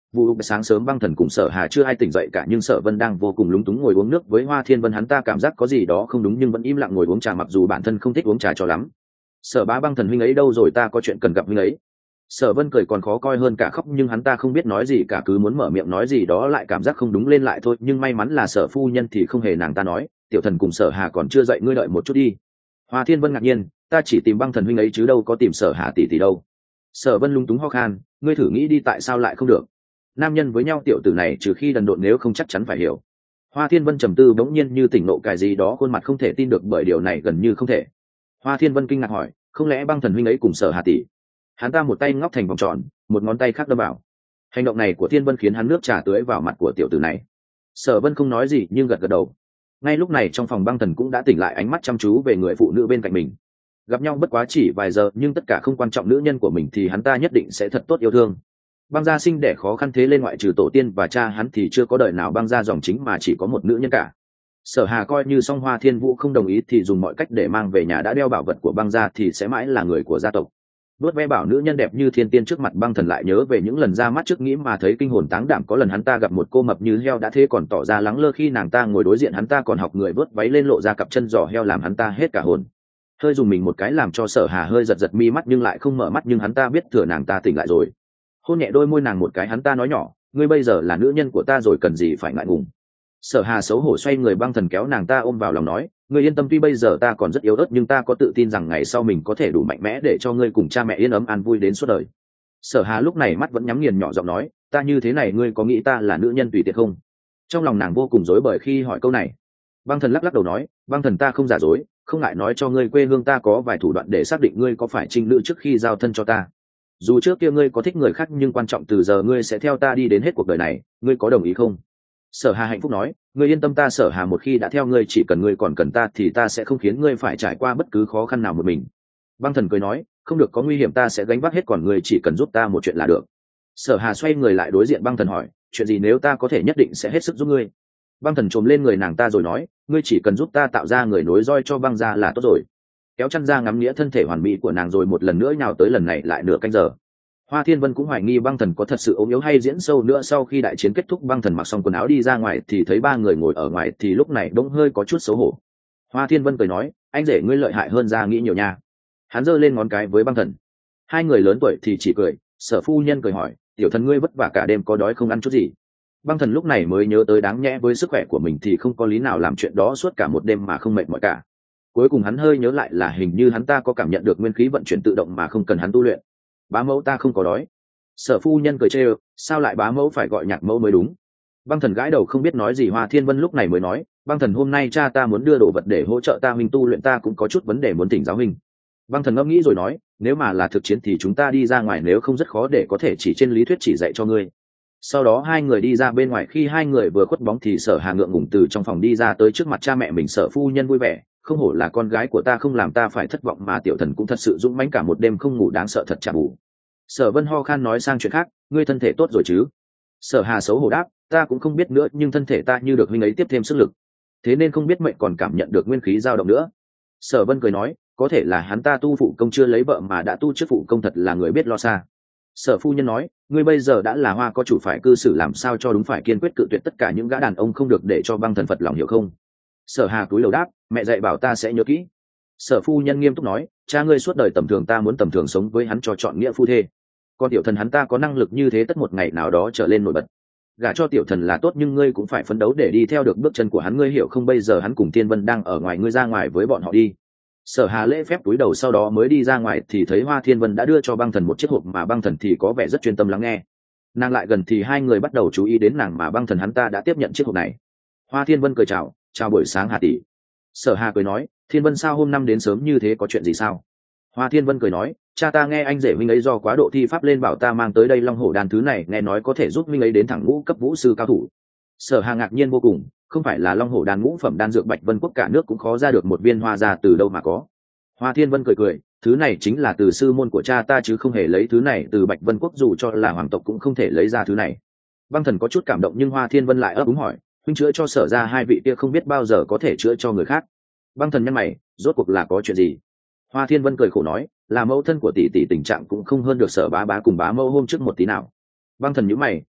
Speaker 1: Vụ sáng sớm băng thần cùng Sở Hà chưa ai tỉnh dậy cả, nhưng Sở Vân đang vô cùng lúng túng ngồi uống nước với Hoa Thiên Vân. Hắn ta cảm giác có gì đó không đúng nhưng vẫn im lặng ngồi uống trà, mặc dù bản thân không thích uống trà cho lắm. Sở Bá Băng thần huynh ấy đâu rồi, ta có chuyện cần gặp huynh ấy. Sở Vân cười còn khó coi hơn cả khóc, nhưng hắn ta không biết nói gì cả, cứ muốn mở miệng nói gì đó lại cảm giác không đúng lên lại thôi. Nhưng may mắn là Sở phu nhân thì không hề, nàng ta nói, tiểu thần cùng Sở Hà còn chưa dậy, ngươi đợi một chút đi. Hoa Thiên Vân ngạc nhiên, ta chỉ tìm Băng thần huynh ấy chứ đâu có tìm Sở Hà tỷ tỷ đâu. Sở Vân lung túng ho khan, ngươi thử nghĩ đi, tại sao lại không được? Nam nhân với nhau tiểu tử này trừ khi đần độn, nếu không chắc chắn phải hiểu. Hoa Thiên Vân trầm tư bỗng nhiên như tỉnh nộ cái gì đó, khuôn mặt không thể tin được bởi điều này gần như không thể. Hoa Thiên Vân kinh ngạc hỏi, không lẽ Băng thần huynh ấy cùng Sở Hà tỷ? Hắn ta một tay ngóc thành vòng tròn, một ngón tay khác đâm vào. Hành động này của Thiên Vân khiến hắn nước trà tưới vào mặt của tiểu tử này. Sở Vân không nói gì nhưng gật gật đầu. Ngay lúc này trong phòng Băng thần cũng đã tỉnh lại, ánh mắt chăm chú về người phụ nữ bên cạnh mình. Gặp nhau bất quá chỉ vài giờ nhưng tất cả không quan trọng, nữ nhân của mình thì hắn ta nhất định sẽ thật tốt yêu thương. Băng gia sinh đẻ khó khăn thế lên, ngoại trừ tổ tiên và cha hắn thì chưa có đời nào băng gia dòng chính mà chỉ có một nữ nhân cả. Sở Hà coi như song Hoa Thiên Vũ không đồng ý thì dùng mọi cách để mang về nhà, đã đeo bảo vật của băng gia thì sẽ mãi là người của gia tộc. Vớt ve bảo nữ nhân đẹp như thiên tiên trước mặt Băng thần lại nhớ về những lần ra mắt trước nghĩ mà thấy kinh hồn táng đảm. Có lần hắn ta gặp một cô mập như heo đã thế còn tỏ ra lắng lơ, khi nàng ta ngồi đối diện hắn ta còn học người vớt váy lên lộ ra cặp chân giò heo làm hắn ta hết cả hồn. Hơi dùng mình một cái làm cho Sở Hà hơi giật giật mi mắt nhưng lại không mở mắt, nhưng hắn ta biết thừa nàng ta tỉnh lại rồi. Hôn nhẹ đôi môi nàng một cái, hắn ta nói nhỏ, ngươi bây giờ là nữ nhân của ta rồi, cần gì phải ngại ngùng. Sở Hà xấu hổ xoay người, Băng thần kéo nàng ta ôm vào lòng nói, ngươi yên tâm, tuy bây giờ ta còn rất yếu ớt nhưng ta có tự tin rằng ngày sau mình có thể đủ mạnh mẽ để cho ngươi cùng cha mẹ yên ấm an vui đến suốt đời. Sở Hà lúc này mắt vẫn nhắm nghiền, nhỏ giọng nói, ta như thế này ngươi có nghĩ ta là nữ nhân tùy tiện không? Trong lòng nàng vô cùng rối bời khi hỏi câu này. Băng thần lắc lắc đầu nói, Băng thần ta không giả dối, không ngại nói cho ngươi, quê hương ta có vài thủ đoạn để xác định ngươi có phải trinh nữ trước khi giao thân cho ta. Dù trước kia ngươi có thích người khác nhưng quan trọng từ giờ ngươi sẽ theo ta đi đến hết cuộc đời này, ngươi có đồng ý không? Sở Hà hạnh phúc nói, ngươi yên tâm, ta Sở Hà một khi đã theo ngươi, chỉ cần ngươi còn cần ta thì ta sẽ không khiến ngươi phải trải qua bất cứ khó khăn nào một mình. Băng thần cười nói, không được, có nguy hiểm ta sẽ gánh vác hết, còn ngươi chỉ cần giúp ta một chuyện là được. Sở Hà xoay người lại đối diện Băng thần hỏi, chuyện gì? Nếu ta có thể nhất định sẽ hết sức giúp ngươi. Băng thần trồm lên người nàng ta rồi nói, ngươi chỉ cần giúp ta tạo ra người nối roi cho băng gia là tốt rồi. Kéo chăn ra ngắm nghĩa thân thể hoàn mỹ của nàng rồi một lần nữa nhào tới, lần này lại nửa canh giờ. Hoa Thiên Vân cũng hoài nghi Băng thần có thật sự ốm yếu hay diễn sâu nữa. Sau khi đại chiến kết thúc, Băng thần mặc xong quần áo đi ra ngoài thì thấy ba người ngồi ở ngoài, thì lúc này bỗng hơi có chút xấu hổ. Hoa Thiên Vân cười nói, anh rể ngươi lợi hại hơn ra nghĩ nhiều nha. Hắn giơ lên ngón cái với Băng thần. Hai người lớn tuổi thì chỉ cười. Sở phu nhân cười hỏi, tiểu thần ngươi vất vả cả đêm có đói không, ăn chút gì? Băng thần lúc này mới nhớ tới đáng nhẽ với sức khỏe của mình thì không có lý nào làm chuyện đó suốt cả một đêm mà không mệt mỏi cả. Cuối cùng hắn hơi nhớ lại là hình như hắn ta có cảm nhận được nguyên khí vận chuyển tự động mà không cần hắn tu luyện. Bá mẫu ta không có đói. Sở phu nhân cười trêu, sao lại bá mẫu, phải gọi nhạc mẫu mới đúng. Băng thần gãi đầu không biết nói gì. Hoa Thiên Vân lúc này mới nói, Băng thần hôm nay cha ta muốn đưa đồ vật để hỗ trợ ta huynh tu luyện, ta cũng có chút vấn đề muốn thỉnh giáo huynh. Băng thần ngẫm nghĩ rồi nói, nếu mà là thực chiến thì chúng ta đi ra ngoài, nếu không rất khó để có thể chỉ trên lý thuyết chỉ dạy cho ngươi. Sau đó hai người đi ra bên ngoài, khi hai người vừa khuất bóng thì Sở Hà ngượng ngùng từ trong phòng đi ra tới trước mặt cha mẹ mình. Sở phu nhân vui vẻ, không hổ là con gái của ta, không làm ta phải thất vọng, mà tiểu thần cũng thật sự dũng mãnh, cả một đêm không ngủ, đáng sợ thật chả bù. Sở Vân ho khan nói sang chuyện khác, ngươi thân thể tốt rồi chứ? Sở Hà xấu hổ đáp, ta cũng không biết nữa, nhưng thân thể ta như được huynh ấy tiếp thêm sức lực, thế nên không biết mệnh còn cảm nhận được nguyên khí dao động nữa. Sở Vân cười nói, có thể là hắn ta tu phụ công chưa lấy vợ mà đã tu trước phụ công, thật là người biết lo xa. Sở phu nhân nói, ngươi bây giờ đã là hoa có chủ, phải cư xử làm sao cho đúng, phải kiên quyết cự tuyệt tất cả những gã đàn ông, không được để cho Băng thần phật lòng, hiểu không? Sở Hà cúi đầu đáp, mẹ dạy bảo ta sẽ nhớ kỹ. Sở phu nhân nghiêm túc nói, cha ngươi suốt đời tầm thường, ta muốn tầm thường sống với hắn cho chọn nghĩa phu thê. Con tiểu thần hắn ta có năng lực như thế, tất một ngày nào đó trở lên nổi bật. Gả cho tiểu thần là tốt, nhưng ngươi cũng phải phấn đấu để đi theo được bước chân của hắn, ngươi hiểu không? Bây giờ hắn cùng Thiên Vân đang ở ngoài, ngươi ra ngoài với bọn họ đi. Sở Hà lễ phép cúi đầu, sau đó mới đi ra ngoài thì thấy Hoa Thiên Vân đã đưa cho Băng thần một chiếc hộp, mà Băng thần thì có vẻ rất chuyên tâm lắng nghe. Nàng lại gần thì hai người bắt đầu chú ý đến nàng, mà Băng thần hắn ta đã tiếp nhận chiếc hộp này. Hoa Thiên Vân cười chào, chào buổi sáng Hà tỷ. Sở Hà cười nói, Thiên Vân sao hôm năm đến sớm như thế, có chuyện gì sao? Hoa Thiên Vân cười nói, cha ta nghe anh rể huynh ấy do quá độ thi pháp lên bảo ta mang tới đây Long Hổ đan, thứ này nghe nói có thể giúp huynh ấy đến thẳng ngũ cấp vũ sư cao thủ. Sở Hà ngạc nhiên vô cùng, không phải là Long Hổ đan ngũ phẩm đan dược Bạch Vân Quốc cả nước cũng khó ra được một viên hoa ra từ đâu mà có. Hoa Thiên Vân cười cười, thứ này chính là từ sư môn của cha ta chứ không hề lấy thứ này từ Bạch Vân Quốc, dù cho là hoàng tộc cũng không thể lấy ra thứ này. Băng thần có chút cảm động, nhưng Hoa Thiên Vân lại ấp úng hỏi, huynh chữa cho Sở ra hai vị kia không biết bao giờ có thể chữa cho người khác. Băng thần nhăn mày, rốt cuộc là có chuyện gì? Hoa Thiên Vân cười khổ nói, là mẫu thân của tỷ tỷ tình trạng cũng không hơn được Sở bá bá cùng bá mẫu hôm trước một tí nào. Băng thần nhíu mày,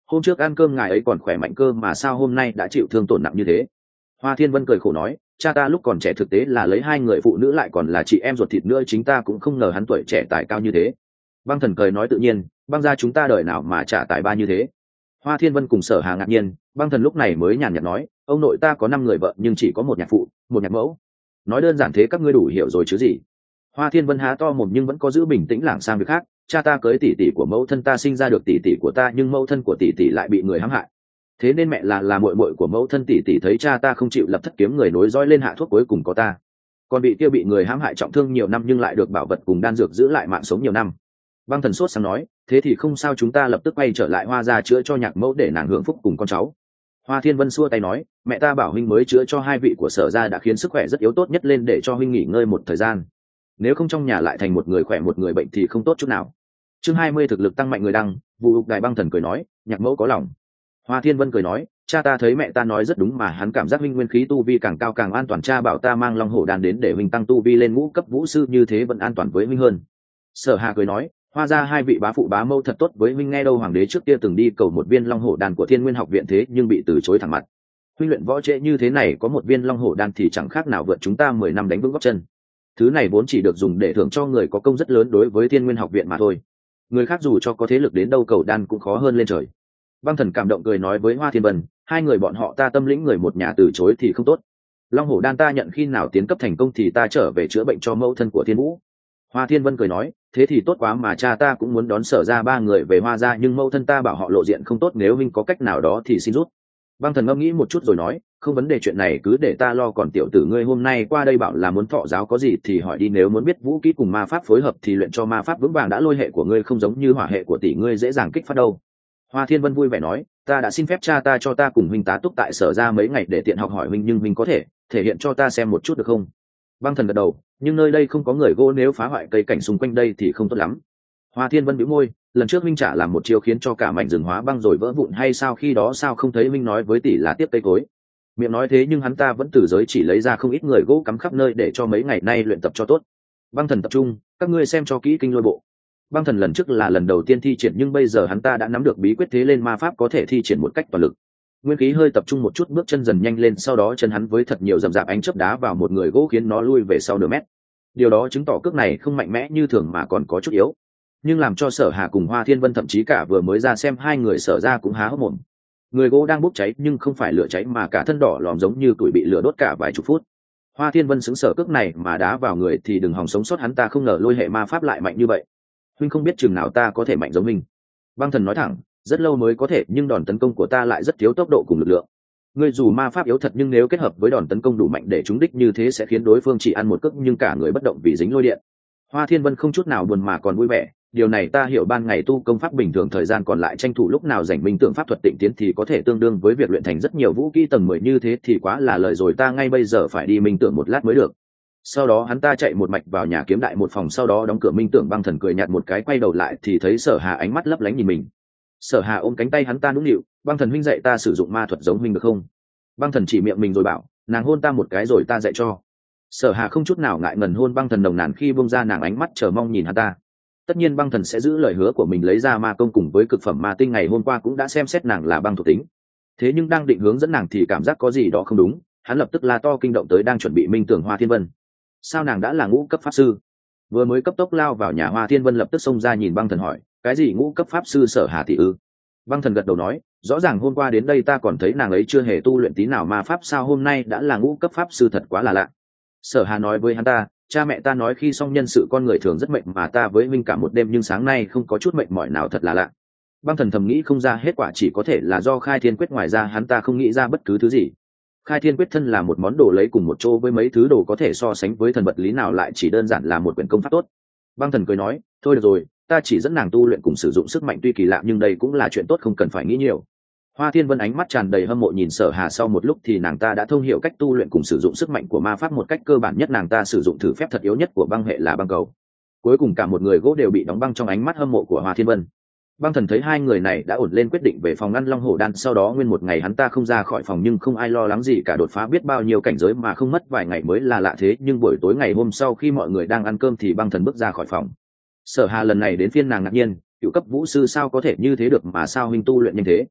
Speaker 1: hôm trước ăn cơm ngài ấy còn khỏe mạnh cơ mà sao hôm nay đã chịu thương tổn nặng như thế. Hoa Thiên Vân cười khổ nói, cha ta lúc còn trẻ thực tế là lấy hai người phụ nữ lại còn là chị em ruột thịt nữa, chính ta cũng không ngờ hắn tuổi trẻ tài cao như thế. Băng Thần cười nói tự nhiên, băng gia chúng ta đời nào mà trả tài ba như thế. Hoa Thiên Vân cùng Sở Hà ngạc nhiên, Băng Thần lúc này mới nhàn nhạt nói, ông nội ta có năm người vợ nhưng chỉ có một nhạc phụ, một nhạc mẫu. Nói đơn giản thế các ngươi đủ hiểu rồi chứ gì. Hoa Thiên Vân há to mồm nhưng vẫn có giữ bình tĩnh lảng sang việc khác, cha ta cưới tỷ tỷ của mẫu thân ta, sinh ra được tỷ tỷ của ta, nhưng mẫu thân của tỷ tỷ lại bị người hãm hại. Thế nên mẹ là là muội muội của mẫu thân tỷ tỷ thấy cha ta không chịu lập thất kiếm người nối dõi lên hạ thuốc, cuối cùng có ta. Còn bị kia bị người hãm hại trọng thương nhiều năm nhưng lại được bảo vật cùng đan dược giữ lại mạng sống nhiều năm. Băng Thần sốt sáng nói, thế thì không sao, chúng ta lập tức quay trở lại Hoa gia chữa cho nhạc mẫu để nàng hưởng phúc cùng con cháu. Hoa Thiên Vân xua tay nói, mẹ ta bảo huynh mới chữa cho hai vị của Sở gia đã khiến sức khỏe rất yếu, tốt nhất lên để cho huynh nghỉ ngơi một thời gian, nếu không trong nhà lại thành một người khỏe một người bệnh thì không tốt chút nào. Chương hai mươi thực lực tăng mạnh người đăng, Vụ Ục Đài. Băng Thần cười nói, nhạc mẫu có lòng. Hoa Thiên Vân cười nói, cha ta thấy mẹ ta nói rất đúng mà, hắn cảm giác huynh nguyên khí tu vi càng cao càng an toàn, cha bảo ta mang Long Hổ đan đến để huynh tăng tu vi lên ngũ cấp vũ sư, như thế vẫn an toàn với huynh hơn. Sở Hà cười nói, Hoa gia hai vị bá phụ bá mẫu thật tốt với huynh, nghe đâu hoàng đế trước kia từng đi cầu một viên Long Hổ đan của Thiên Nguyên học viện thế nhưng bị từ chối thẳng mặt. Huynh luyện võ trễ như thế này có một viên Long Hổ đan thì chẳng khác nào vượt chúng ta mười năm đánh vững gót chân. Thứ này vốn chỉ được dùng để thưởng cho người có công rất lớn đối với Thiên Nguyên học viện mà thôi, người khác dù cho có thế lực đến đâu cầu đan cũng khó hơn lên trời. Băng Thần cảm động cười nói với Hoa Thiên Vân, hai người bọn họ ta tâm lĩnh người một nhà từ chối thì không tốt. Long Hổ đan ta nhận khi nào tiến cấp thành công thì ta trở về chữa bệnh cho mẫu thân của Thiên Vũ. Hoa Thiên Vân cười nói, thế thì tốt quá, mà cha ta cũng muốn đón Sở ra ba người về Hoa gia, nhưng mẫu thân ta bảo họ lộ diện không tốt, nếu huynh có cách nào đó thì xin rút. Băng Thần ngẫm nghĩ một chút rồi nói, không vấn đề, chuyện này cứ để ta lo, còn tiểu tử ngươi hôm nay qua đây bảo là muốn thọ giáo, có gì thì hỏi đi, nếu muốn biết vũ kỹ cùng ma pháp phối hợp thì luyện cho ma pháp vững vàng đã, lôi hệ của ngươi không giống như hỏa hệ của tỷ ngươi dễ dàng kích phát đâu. Hoa Thiên Vân vui vẻ nói, ta đã xin phép cha ta cho ta cùng huynh tá túc tại Sở ra mấy ngày để tiện học hỏi huynh, nhưng huynh có thể thể hiện cho ta xem một chút được không? Băng Thần gật đầu, nhưng nơi đây không có người gỗ, nếu phá hoại cây cảnh xung quanh đây thì không tốt lắm. Hoa Thiên Vân bĩu môi, lần trước huynh trả làm một chiêu khiến cho cả mảnh rừng hóa băng rồi vỡ vụn hay sao, khi đó sao không thấy huynh nói với tỷ là tiếp cây cối? Miệng nói thế nhưng hắn ta vẫn từ giới chỉ lấy ra không ít người gỗ cắm khắp nơi để cho mấy ngày nay luyện tập cho tốt. Băng Thần tập trung, các ngươi xem cho kỹ kinh lôi bộ. Băng Thần lần trước là lần đầu tiên thi triển, nhưng bây giờ hắn ta đã nắm được bí quyết thế lên ma pháp có thể thi triển một cách toàn lực. Nguyên khí hơi tập trung một chút, bước chân dần nhanh lên, sau đó chân hắn với thật nhiều rầm rạp ánh chớp đá vào một người gỗ khiến nó lui về sau nửa mét. Điều đó chứng tỏ cước này không mạnh mẽ như thường mà còn có chút yếu, nhưng làm cho Sở Hà cùng Hoa Thiên Vân thậm chí cả vừa mới ra xem hai người Sở ra cũng há hốc mồm. Người gỗ đang bốc cháy nhưng không phải lửa cháy mà cả thân đỏ lòm giống như tuổi bị lửa đốt cả vài chục phút. Hoa Thiên Vân sững sờ, cước này mà đá vào người thì đừng hòng sống sót, hắn ta không ngờ lôi hệ ma pháp lại mạnh như vậy. Huynh không biết chừng nào ta có thể mạnh giống mình. Băng Thần nói thẳng, rất lâu mới có thể, nhưng đòn tấn công của ta lại rất thiếu tốc độ cùng lực lượng. Ngươi dù ma pháp yếu thật nhưng nếu kết hợp với đòn tấn công đủ mạnh để trúng đích như thế sẽ khiến đối phương chỉ ăn một cước nhưng cả người bất động vì dính lôi điện. Hoa Thiên Vân không chút nào buồn mà còn vui vẻ, điều này ta hiểu, ban ngày tu công pháp bình thường, thời gian còn lại tranh thủ lúc nào rảnh minh tưởng pháp thuật tịnh tiến thì có thể tương đương với việc luyện thành rất nhiều vũ kỹ tầng mười, như thế thì quá là lợi rồi, ta ngay bây giờ phải đi minh tưởng một lát mới được. Sau đó hắn ta chạy một mạch vào nhà kiếm đại một phòng, sau đó đóng cửa minh tưởng. Băng Thần cười nhạt một cái, quay đầu lại thì thấy Sở Hà ánh mắt lấp lánh nhìn mình. Sở Hà ôm cánh tay hắn ta nũng nịu, Băng Thần huynh dạy ta sử dụng ma thuật giống huynh được không? Băng Thần chỉ miệng mình rồi bảo, nàng hôn ta một cái rồi ta dạy cho. Sở Hà không chút nào ngại ngần hôn Băng Thần nồng nàn, khi buông ra nàng ánh mắt chờ mong nhìn hắn ta. Tất nhiên Băng Thần sẽ giữ lời hứa của mình, lấy ra ma công cùng với cực phẩm ma tinh ngày hôm qua cũng đã xem xét nàng là băng thuộc tính. Thế nhưng đang định hướng dẫn nàng thì cảm giác có gì đó không đúng, hắn lập tức la to kinh động tới đang chuẩn bị minh tưởng Hoa Thiên Vân. Sao nàng đã là ngũ cấp pháp sư? Vừa mới cấp tốc lao vào nhà, Hoa Thiên Vân lập tức xông ra nhìn Băng Thần hỏi, cái gì ngũ cấp pháp sư Sở Hà tỷ ư? Băng Thần gật đầu nói, rõ ràng hôm qua đến đây ta còn thấy nàng ấy chưa hề tu luyện tí nào ma pháp, sao hôm nay đã là ngũ cấp pháp sư, thật quá là lạ. Sở Hà nói với hắn ta, cha mẹ ta nói khi xong nhân sự con người thường rất mệt, mà ta với Minh cả một đêm nhưng sáng nay không có chút mệt mỏi nào, thật là lạ. Băng Thần thầm nghĩ không ra hết quả, chỉ có thể là do Khai Thiên Quyết, ngoài ra hắn ta không nghĩ ra bất cứ thứ gì. Khai Thiên Quyết thân là một món đồ lấy cùng một chỗ với mấy thứ đồ có thể so sánh với thần vật lý nào lại chỉ đơn giản là một quyển công pháp tốt. Băng Thần cười nói, thôi được rồi, ta chỉ dẫn nàng tu luyện cùng sử dụng sức mạnh tuy kỳ lạ nhưng đây cũng là chuyện tốt, không cần phải nghĩ nhiều. Hoa Thiên Vân ánh mắt tràn đầy hâm mộ nhìn Sở Hà, sau một lúc thì nàng ta đã thông hiểu cách tu luyện cùng sử dụng sức mạnh của ma pháp một cách cơ bản nhất. Nàng ta sử dụng thử phép thật yếu nhất của băng hệ là băng cầu. Cuối cùng cả một người gỗ đều bị đóng băng trong ánh mắt hâm mộ của Hoa Thiên Vân. Băng Thần thấy hai người này đã ổn lên quyết định về phòng ngăn Long Hổ đan, sau đó nguyên một ngày hắn ta không ra khỏi phòng, nhưng không ai lo lắng gì cả, đột phá biết bao nhiêu cảnh giới mà không mất vài ngày mới là lạ. Thế nhưng buổi tối ngày hôm sau khi mọi người đang ăn cơm thì Băng Thần bước ra khỏi phòng. Sở Hà lần này đến phiên nàng ngạc nhiên, cựu cấp vũ sư sao có thể như thế được, mà sao huynh tu luyện nhanh thế?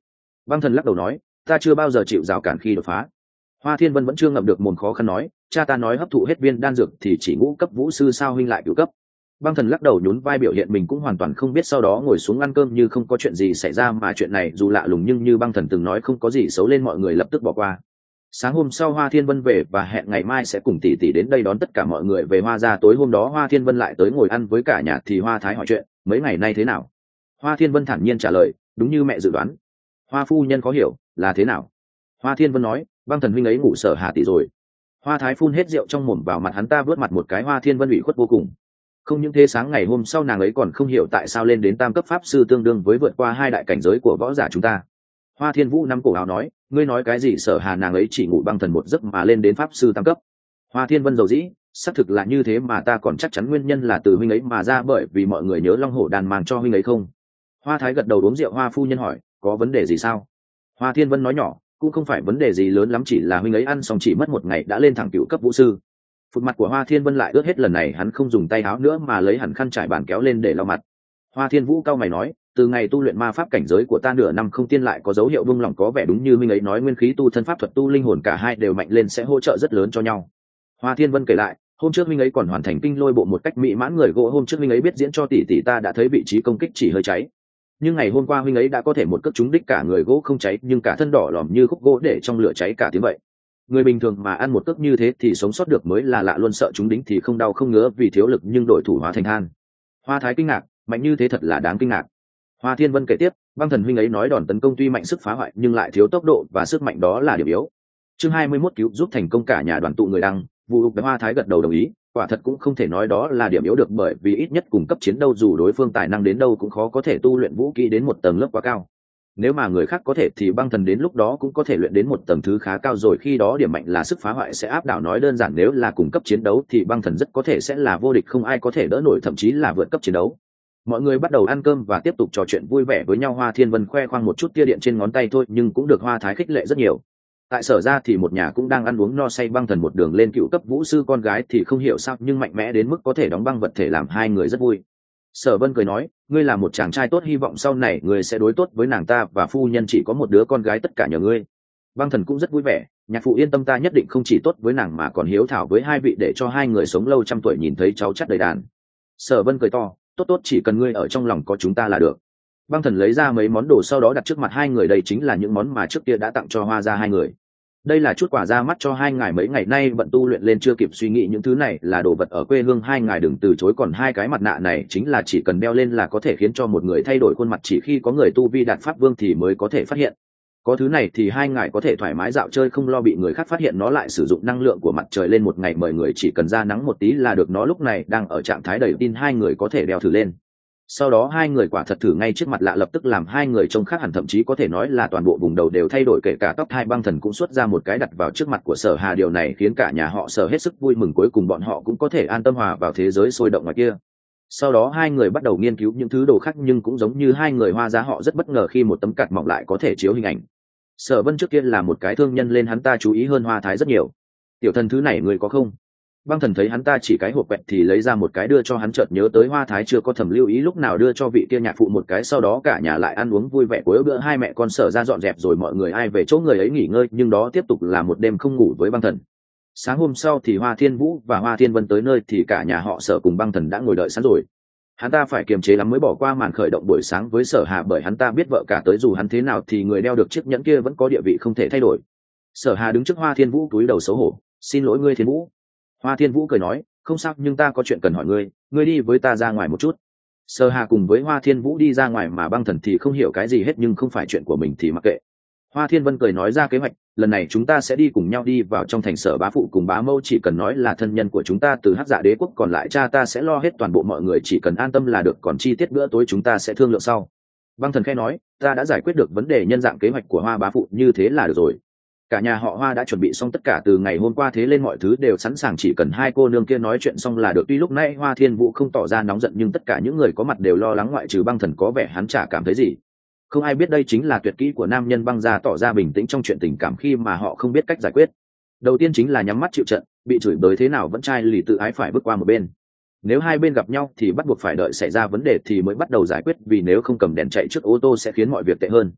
Speaker 1: Băng Thần lắc đầu nói, ta chưa bao giờ chịu rào cản khi đột phá. Hoa Thiên Vân vẫn chưa ngậm được mồm khó khăn nói, cha ta nói hấp thụ hết viên đan dược thì chỉ ngũ cấp vũ sư sao huynh lại cửu cấp. Băng Thần lắc đầu nhún vai biểu hiện mình cũng hoàn toàn không biết, sau đó ngồi xuống ăn cơm như không có chuyện gì xảy ra, mà chuyện này dù lạ lùng nhưng như Băng Thần từng nói không có gì xấu lên, mọi người lập tức bỏ qua. Sáng hôm sau Hoa Thiên Vân về và hẹn ngày mai sẽ cùng tỷ tỷ đến đây đón tất cả mọi người về Hoa gia. Tối hôm đó Hoa Thiên Vân lại tới ngồi ăn với cả nhà thì Hoa Thái hỏi chuyện mấy ngày nay thế nào. Hoa Thiên Vân thản nhiên trả lời, đúng như mẹ dự đoán. Hoa phu nhân khó hiểu, là thế nào? Hoa Thiên Vân nói, Băng Thần huynh ấy ngủ sở Hà tỷ rồi. Hoa Thái phun hết rượu trong mồm vào mặt hắn ta, vớt mặt một cái. Hoa Thiên Vân ủy khuất vô cùng. Không những thế, sáng ngày hôm sau nàng ấy còn không hiểu tại sao lên đến tam cấp pháp sư, tương đương với vượt qua hai đại cảnh giới của võ giả chúng ta. Hoa Thiên Vũ nắm cổ áo nói, ngươi nói cái gì? Sở Hà nàng ấy chỉ ngủ Băng Thần một giấc mà lên đến pháp sư tam cấp. Hoa Thiên Vân dầu dĩ, xác thực là như thế, mà ta còn chắc chắn nguyên nhân là từ huynh ấy mà ra, bởi vì mọi người nhớ Long Hổ đàn mang cho huynh ấy không? Hoa Thái gật đầu uống rượu. Hoa phu nhân hỏi, có vấn đề gì sao? Hoa Thiên Vân nói nhỏ, cũng không phải vấn đề gì lớn lắm, chỉ là huynh ấy ăn xong chỉ mất một ngày đã lên thẳng cựu cấp vũ sư. Phụt mặt của Hoa Thiên Vân lại ướt hết, lần này hắn không dùng tay áo nữa mà lấy hẳn khăn trải bàn kéo lên để lau mặt. Hoa Thiên Vũ cau mày nói, từ ngày tu luyện ma pháp cảnh giới của ta nửa năm không tiên lại có dấu hiệu buông lỏng, có vẻ đúng như huynh ấy nói, nguyên khí tu thân pháp thuật tu linh hồn cả hai đều mạnh lên sẽ hỗ trợ rất lớn cho nhau. Hoa Thiên Vân kể lại, hôm trước huynh ấy còn hoàn thành kinh lôi bộ một cách mỹ mãn, người gỗ hôm trước huynh ấy biết diễn cho tỷ tỷ ta đã thấy vị trí công kích chỉ hơi cháy, nhưng ngày hôm qua huynh ấy đã có thể một cước trúng đích, cả người gỗ không cháy nhưng cả thân đỏ lòm như khúc gỗ để trong lửa cháy cả tiếng vậy. Người bình thường mà ăn một cước như thế thì sống sót được mới là lạ luôn, sợ trúng đính thì không đau không ngứa vì thiếu lực nhưng đổi thủ hóa thành than. Hoa Thái kinh ngạc, mạnh như thế thật là đáng kinh ngạc. Hoa Thiên Vân kể tiếp, Băng Thần huynh ấy nói đòn tấn công tuy mạnh sức phá hoại nhưng lại thiếu tốc độ và sức mạnh, đó là điểm yếu. Chương hai mươi mốt cứu giúp thành công cả nhà đoàn tụ người đăng. Vụ ục với Hoa Thái gật đầu đồng ý, quả thật cũng không thể nói đó là điểm yếu được, bởi vì ít nhất cùng cấp chiến đâu dù đối phương tài năng đến đâu cũng khó có thể tu luyện vũ kỹ đến một tầng lớp quá cao. Nếu mà người khác có thể thì Băng Thần đến lúc đó cũng có thể luyện đến một tầng thứ khá cao rồi, khi đó điểm mạnh là sức phá hoại sẽ áp đảo. Nói đơn giản, nếu là cùng cấp chiến đấu thì Băng Thần rất có thể sẽ là vô địch, không ai có thể đỡ nổi, thậm chí là vượt cấp chiến đấu. Mọi người bắt đầu ăn cơm và tiếp tục trò chuyện vui vẻ với nhau. Hoa Thiên Vân khoe khoang một chút tia điện trên ngón tay thôi nhưng cũng được Hoa Thái khích lệ rất nhiều. Tại Sở ra thì một nhà cũng đang ăn uống no say, Băng Thần một đường lên cựu cấp vũ sư, con gái thì không hiểu sao nhưng mạnh mẽ đến mức có thể đóng băng vật thể, làm hai người rất vui. Sở Vân cười nói, ngươi là một chàng trai tốt, hy vọng sau này ngươi sẽ đối tốt với nàng ta, và phu nhân chỉ có một đứa con gái, tất cả nhờ ngươi. Băng Thần cũng rất vui vẻ, nhạc phụ yên tâm, ta nhất định không chỉ tốt với nàng mà còn hiếu thảo với hai vị để cho hai người sống lâu trăm tuổi, nhìn thấy cháu chắt đầy đàn. Sở Vân cười to, tốt tốt, chỉ cần ngươi ở trong lòng có chúng ta là được. Băng Thần lấy ra mấy món đồ sau đó đặt trước mặt hai người, đây chính là những món mà trước kia đã tặng cho Hoa gia hai người. Đây là chút quà ra mắt cho hai ngài, mấy ngày nay bận tu luyện lên chưa kịp suy nghĩ những thứ này là đồ vật ở quê hương, hai ngài đừng từ chối. Còn hai cái mặt nạ này chính là chỉ cần đeo lên là có thể khiến cho một người thay đổi khuôn mặt, chỉ khi có người tu vi đạt pháp vương thì mới có thể phát hiện. Có thứ này thì hai ngài có thể thoải mái dạo chơi không lo bị người khác phát hiện. Nó lại sử dụng năng lượng của mặt trời lên một ngày, mời người chỉ cần ra nắng một tí là được. Nó lúc này đang ở trạng thái đầy tin, hai người có thể đeo thử lên. Sau đó hai người quả thật thử ngay trước mặt lạ, lập tức làm hai người trông khác hẳn, thậm chí có thể nói là toàn bộ vùng đầu đều thay đổi, kể cả tóc. Hai Băng Thần cũng xuất ra một cái đặt vào trước mặt của Sở Hà, điều này khiến cả nhà họ Sở hết sức vui mừng, cuối cùng bọn họ cũng có thể an tâm hòa vào thế giới sôi động ngoài kia. Sau đó hai người bắt đầu nghiên cứu những thứ đồ khác, nhưng cũng giống như hai người Hoa gia họ rất bất ngờ khi một tấm cạt mỏng lại có thể chiếu hình ảnh. Sở Vân trước kia là một cái thương nhân, lên hắn ta chú ý hơn Hoa Thái rất nhiều. Tiểu thần thứ này người có không? Băng Thần thấy hắn ta chỉ cái hộp quẹt thì lấy ra một cái đưa cho hắn, chợt nhớ tới Hoa Thái chưa có thầm lưu ý lúc nào đưa cho vị kia nhạc phụ một cái. Sau đó cả nhà lại ăn uống vui vẻ, cuối bữa hai mẹ con Sở ra dọn dẹp rồi mọi người ai về chỗ người ấy nghỉ ngơi, nhưng đó tiếp tục là một đêm không ngủ với Băng Thần. Sáng hôm sau thì Hoa Thiên Vũ và Hoa Thiên Vân tới nơi thì cả nhà họ Sở cùng Băng Thần đã ngồi đợi sẵn rồi. Hắn ta phải kiềm chế lắm mới bỏ qua màn khởi động buổi sáng với Sở Hà, bởi hắn ta biết vợ cả tới dù hắn thế nào thì người đeo được chiếc nhẫn kia vẫn có địa vị không thể thay đổi. Sở Hà đứng trước Hoa Thiên Vũ cúi đầu xấu hổ, xin lỗi ngươi Thiên Vũ. Hoa Thiên Vũ cười nói, không sao, nhưng ta có chuyện cần hỏi ngươi, ngươi đi với ta ra ngoài một chút. Sở Hà cùng với Hoa Thiên Vũ đi ra ngoài, mà Băng Thần thì không hiểu cái gì hết, nhưng không phải chuyện của mình thì mặc kệ. Hoa Thiên Vân cười nói ra kế hoạch, lần này chúng ta sẽ đi cùng nhau đi vào trong thành Sở bá phụ cùng bá mâu, chỉ cần nói là thân nhân của chúng ta từ Hắc Dạ Đế quốc, còn lại cha ta sẽ lo hết toàn bộ, mọi người chỉ cần an tâm là được, còn chi tiết bữa tối chúng ta sẽ thương lượng sau. Băng Thần khẽ nói, ta đã giải quyết được vấn đề nhân dạng kế hoạch của Hoa bá phụ, như thế là được rồi. Cả nhà họ Hoa đã chuẩn bị xong tất cả từ ngày hôm qua, thế nên mọi thứ đều sẵn sàng, chỉ cần hai cô nương kia nói chuyện xong là được. Tuy lúc nãy Hoa Thiên Vũ không tỏ ra nóng giận nhưng tất cả những người có mặt đều lo lắng, ngoại trừ Băng Thần, có vẻ hắn chả cảm thấy gì. Không ai biết đây chính là tuyệt kỹ của nam nhân Băng gia, tỏ ra bình tĩnh trong chuyện tình cảm khi mà họ không biết cách giải quyết. Đầu tiên chính là nhắm mắt chịu trận, bị chửi bới thế nào vẫn trai lì tự ái phải bước qua một bên. Nếu hai bên gặp nhau thì bắt buộc phải đợi xảy ra vấn đề thì mới bắt đầu giải quyết, vì nếu không cầm đèn chạy trước ô tô sẽ khiến mọi việc tệ hơn.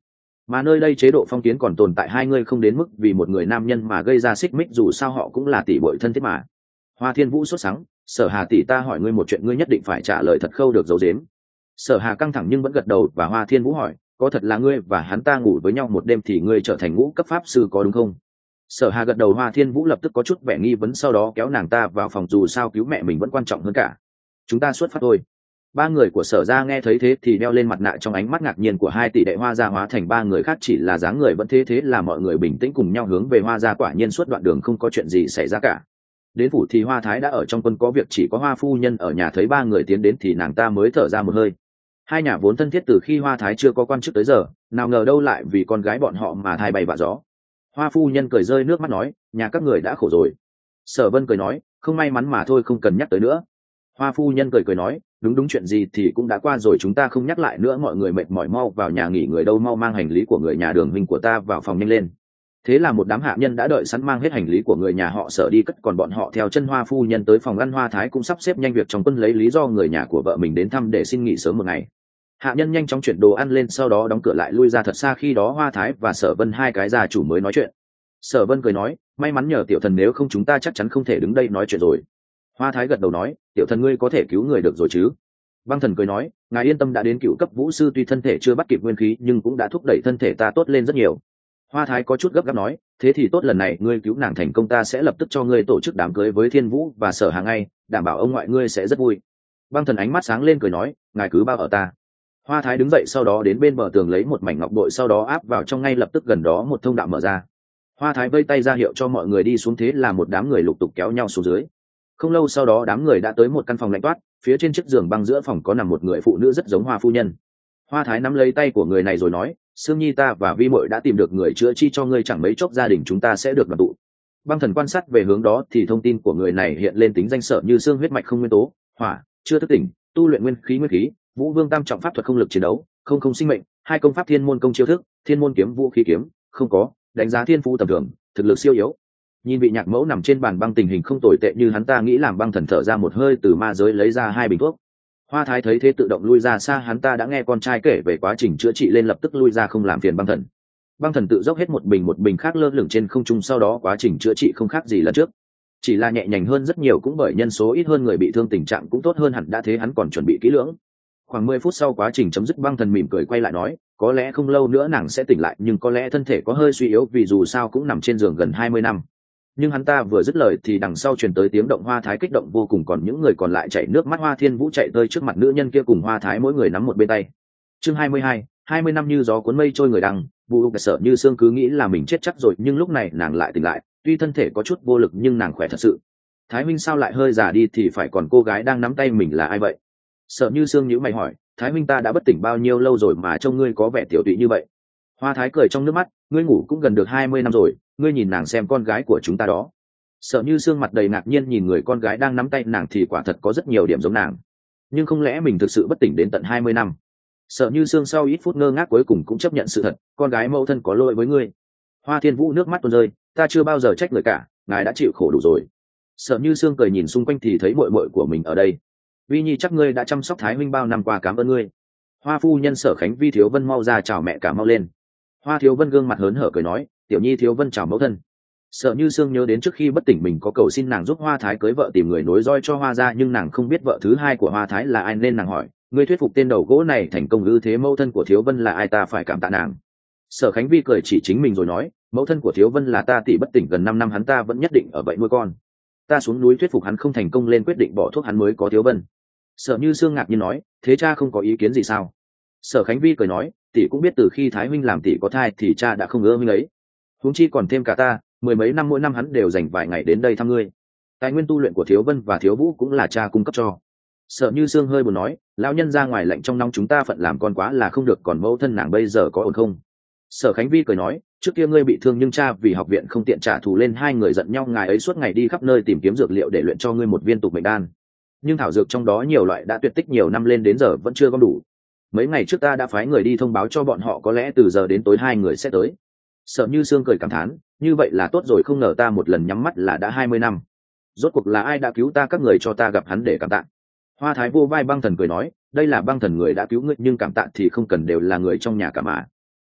Speaker 1: mà nơi đây chế độ phong kiến còn tồn tại, hai ngươi không đến mức vì một người nam nhân mà gây ra xích mích, dù sao họ cũng là tỷ muội thân thiết mà. Hoa Thiên Vũ sốt sắng, Sở Hà tỷ, ta hỏi ngươi một chuyện, ngươi nhất định phải trả lời thật, khâu được giấu giếm. Sở Hà căng thẳng nhưng vẫn gật đầu, và Hoa Thiên Vũ hỏi, có thật là ngươi và hắn ta ngủ với nhau một đêm thì ngươi trở thành ngũ cấp pháp sư có đúng không? Sở Hà gật đầu. Hoa Thiên Vũ lập tức có chút vẻ nghi vấn, sau đó kéo nàng ta vào phòng, dù sao cứu mẹ mình vẫn quan trọng hơn cả. Chúng ta xuất phát thôi. Ba người của Sở gia nghe thấy thế thì đeo lên mặt nạ, trong ánh mắt ngạc nhiên của hai tỷ đệ Hoa gia hóa thành ba người khác, chỉ là dáng người vẫn thế thế là mọi người bình tĩnh cùng nhau hướng về Hoa gia. Quả nhiên suốt đoạn đường không có chuyện gì xảy ra cả. Đến phủ thì Hoa Thái đã ở trong quân có việc, chỉ có Hoa phu nhân ở nhà, thấy ba người tiến đến thì nàng ta mới thở ra một hơi. Hai nhà vốn thân thiết từ khi Hoa Thái chưa có quan chức tới giờ, nào ngờ đâu lại vì con gái bọn họ mà thai bay vạ gió. Hoa phu nhân cười rơi nước mắt nói, nhà các người đã khổ rồi. Sở Vân cười nói, không may mắn mà thôi, không cần nhắc tới nữa. Hoa phu nhân cười cười nói, đúng đúng, chuyện gì thì cũng đã qua rồi, chúng ta không nhắc lại nữa, mọi người mệt mỏi mau vào nhà nghỉ người, đâu mau mang hành lý của người nhà Đường huynh của ta vào phòng nhanh lên. Thế là một đám hạ nhân đã đợi sẵn mang hết hành lý của người nhà họ Sở đi cất, còn bọn họ theo chân Hoa phu nhân tới phòng ăn. Hoa Thái cũng sắp xếp nhanh việc trong quân, lấy lý do người nhà của vợ mình đến thăm để xin nghỉ sớm một ngày. Hạ nhân nhanh chóng chuyển đồ ăn lên, sau đó đóng cửa lại lui ra thật xa. Khi đó Hoa Thái và Sở Vân hai cái gia chủ mới nói chuyện. Sở Vân cười nói, may mắn nhờ tiểu thần, nếu không chúng ta chắc chắn không thể đứng đây nói chuyện rồi. Hoa Thái gật đầu nói, tiểu thần ngươi có thể cứu người được rồi chứ? Băng Thần cười nói, ngài yên tâm, đã đến cựu cấp vũ sư, tuy thân thể chưa bắt kịp nguyên khí nhưng cũng đã thúc đẩy thân thể ta tốt lên rất nhiều. Hoa Thái có chút gấp gáp nói, thế thì tốt, lần này ngươi cứu nàng thành công, ta sẽ lập tức cho ngươi tổ chức đám cưới với Thiên Vũ và Sở Hà ngay, đảm bảo ông ngoại ngươi sẽ rất vui. Băng Thần ánh mắt sáng lên cười nói, ngài cứ bao ở ta. Hoa Thái đứng dậy, sau đó đến bên bờ tường lấy một mảnh ngọc bội, sau đó áp vào trong, ngay lập tức gần đó một thông đạo mở ra. Hoa Thái vây tay ra hiệu cho mọi người đi xuống, thế là một đám người lục tục kéo nhau xuống dưới. Không lâu sau đó đám người đã tới một căn phòng lạnh toát, phía trên chiếc giường băng giữa phòng có nằm một người phụ nữ rất giống Hoa phu nhân. Hoa Thái nắm lấy tay của người này rồi nói, Sương Nhi, ta và Vi Muội đã tìm được người chữa chi cho ngươi, chẳng mấy chốc gia đình chúng ta sẽ được đoàn tụ. Băng Thần quan sát về hướng đó thì thông tin của người này hiện lên, tính danh Sở Như Sương, huyết mạch không nguyên tố, hỏa, chưa thức tỉnh, tu luyện nguyên khí nguyên khí, Vũ Vương tam trọng pháp thuật, không lực chiến đấu, không không sinh mệnh, hai công pháp thiên môn công chiêu thức, thiên môn kiếm vũ khí kiếm, không có, đánh giá thiên phú tầm thường, thực lực siêu yếu. Nhìn vị nhạc mẫu nằm trên bàn băng, tình hình không tồi tệ như hắn ta nghĩ, làm. Băng Thần thở ra một hơi, từ ma giới lấy ra hai bình thuốc. Hoa Thái thấy thế tự động lui ra xa, hắn ta đã nghe con trai kể về quá trình chữa trị lên lập tức lui ra không làm phiền Băng Thần. Băng Thần tự dốc hết một bình một bình khác lơ lửng trên không trung, sau đó quá trình chữa trị không khác gì lần trước, chỉ là nhẹ nhàng hơn rất nhiều, cũng bởi nhân số ít hơn người bị thương, tình trạng cũng tốt hơn hẳn, đã thế hắn còn chuẩn bị kỹ lưỡng. Khoảng mười phút sau quá trình chấm dứt, Băng Thần mỉm cười quay lại nói, có lẽ không lâu nữa nàng sẽ tỉnh lại, nhưng có lẽ thân thể có hơi suy yếu, vì dù sao cũng nằm trên giường gần hai mươi năm. Nhưng hắn ta vừa dứt lời thì đằng sau truyền tới tiếng động, Hoa Thái kích động vô cùng, còn những người còn lại chảy nước mắt. Hoa Thiên Vũ chạy tới trước mặt nữ nhân kia cùng Hoa Thái mỗi người nắm một bên tay. Chương hai mươi hai, hai mươi năm như gió cuốn mây trôi người đăng. Vụ Sở Như Sương cứ nghĩ là mình chết chắc rồi, nhưng lúc này nàng lại tỉnh lại, tuy thân thể có chút vô lực nhưng nàng khỏe thật sự. Thái Minh sao lại hơi già đi, thì phải, còn cô gái đang nắm tay mình là ai vậy? Sở Như Sương nhíu mày hỏi, Thái Minh ta đã bất tỉnh bao nhiêu lâu rồi mà trông ngươi có vẻ tiểu tụy như vậy? Hoa Thái cười trong nước mắt, ngươi ngủ cũng gần được hai mươi năm rồi, ngươi nhìn nàng xem, con gái của chúng ta đó. Sở Như Sương mặt đầy ngạc nhiên nhìn người con gái đang nắm tay nàng, thì quả thật có rất nhiều điểm giống nàng, nhưng không lẽ mình thực sự bất tỉnh đến tận hai mươi năm? Sở Như Sương sau ít phút ngơ ngác cuối cùng cũng chấp nhận sự thật, con gái mẫu thân có lỗi với ngươi. Hoa Thiên Vũ nước mắt tuôn rơi, ta chưa bao giờ trách người cả, ngài đã chịu khổ đủ rồi. Sở Như Sương cười nhìn xung quanh thì thấy muội muội của mình ở đây. Vi Nhi, chắc ngươi đã chăm sóc Thái Huynh bao năm qua, cảm ơn ngươi. Hoa phu nhân Sở Khánh Vi Thiếu Vân mau ra chào mẹ cả mau lên. Hoa Thiếu Vân gương mặt hớn hở cười nói, tiểu Nhi Thiếu Vân chào mẫu thân. Sở Như Sương nhớ đến trước khi bất tỉnh mình có cầu xin nàng giúp Hoa Thái cưới vợ, tìm người nối roi cho Hoa gia, nhưng nàng không biết vợ thứ hai của Hoa Thái là ai, nên nàng hỏi, ngươi thuyết phục tên đầu gỗ này thành công ư? Thế mẫu thân của Thiếu Vân là ai, ta phải cảm tạ nàng. Sở Khánh Vi cười chỉ chính mình rồi nói, mẫu thân của Thiếu Vân là ta, tỷ bất tỉnh gần năm năm hắn ta vẫn nhất định ở vậy nuôi con. Ta xuống núi thuyết phục hắn không thành công, lên quyết định bỏ thuốc hắn mới có Thiếu Vân. Sở Như Sương ngạc nhiên nói, thế cha không có ý kiến gì sao? Sở Khánh Vi cười nói, tỷ cũng biết từ khi Thái Huynh làm tỷ có thai thì cha đã không ưa huynh ấy, huống chi còn thêm cả ta, mười mấy năm mỗi năm hắn đều dành vài ngày đến đây thăm ngươi. Tài nguyên tu luyện của Thiếu Vân và Thiếu Vũ cũng là cha cung cấp cho. Sở Như Sương hơi buồn nói, lão nhân ra ngoài lạnh trong nóng, chúng ta phận làm con quá là không được, còn mẫu thân nàng bây giờ có ổn không? Sở Khánh Vi cười nói, trước kia ngươi bị thương nhưng cha vì học viện không tiện trả thù lên hai người giận nhau, ngài ấy suốt ngày đi khắp nơi tìm kiếm dược liệu để luyện cho ngươi một viên tục mệnh đan, nhưng thảo dược trong đó nhiều loại đã tuyệt tích nhiều năm lên đến giờ vẫn chưa gom đủ. Mấy ngày trước ta đã phái người đi thông báo cho bọn họ, có lẽ từ giờ đến tối hai người sẽ tới. Sở Như Sương cười cảm thán, như vậy là tốt rồi, không ngờ ta một lần nhắm mắt là đã hai mươi năm. Rốt cuộc là ai đã cứu ta, các người cho ta gặp hắn để cảm tạ. Hoa Thái vô vai Băng Thần cười nói, đây là Băng Thần người đã cứu ngươi, nhưng cảm tạ thì không cần đều là người trong nhà cả mà.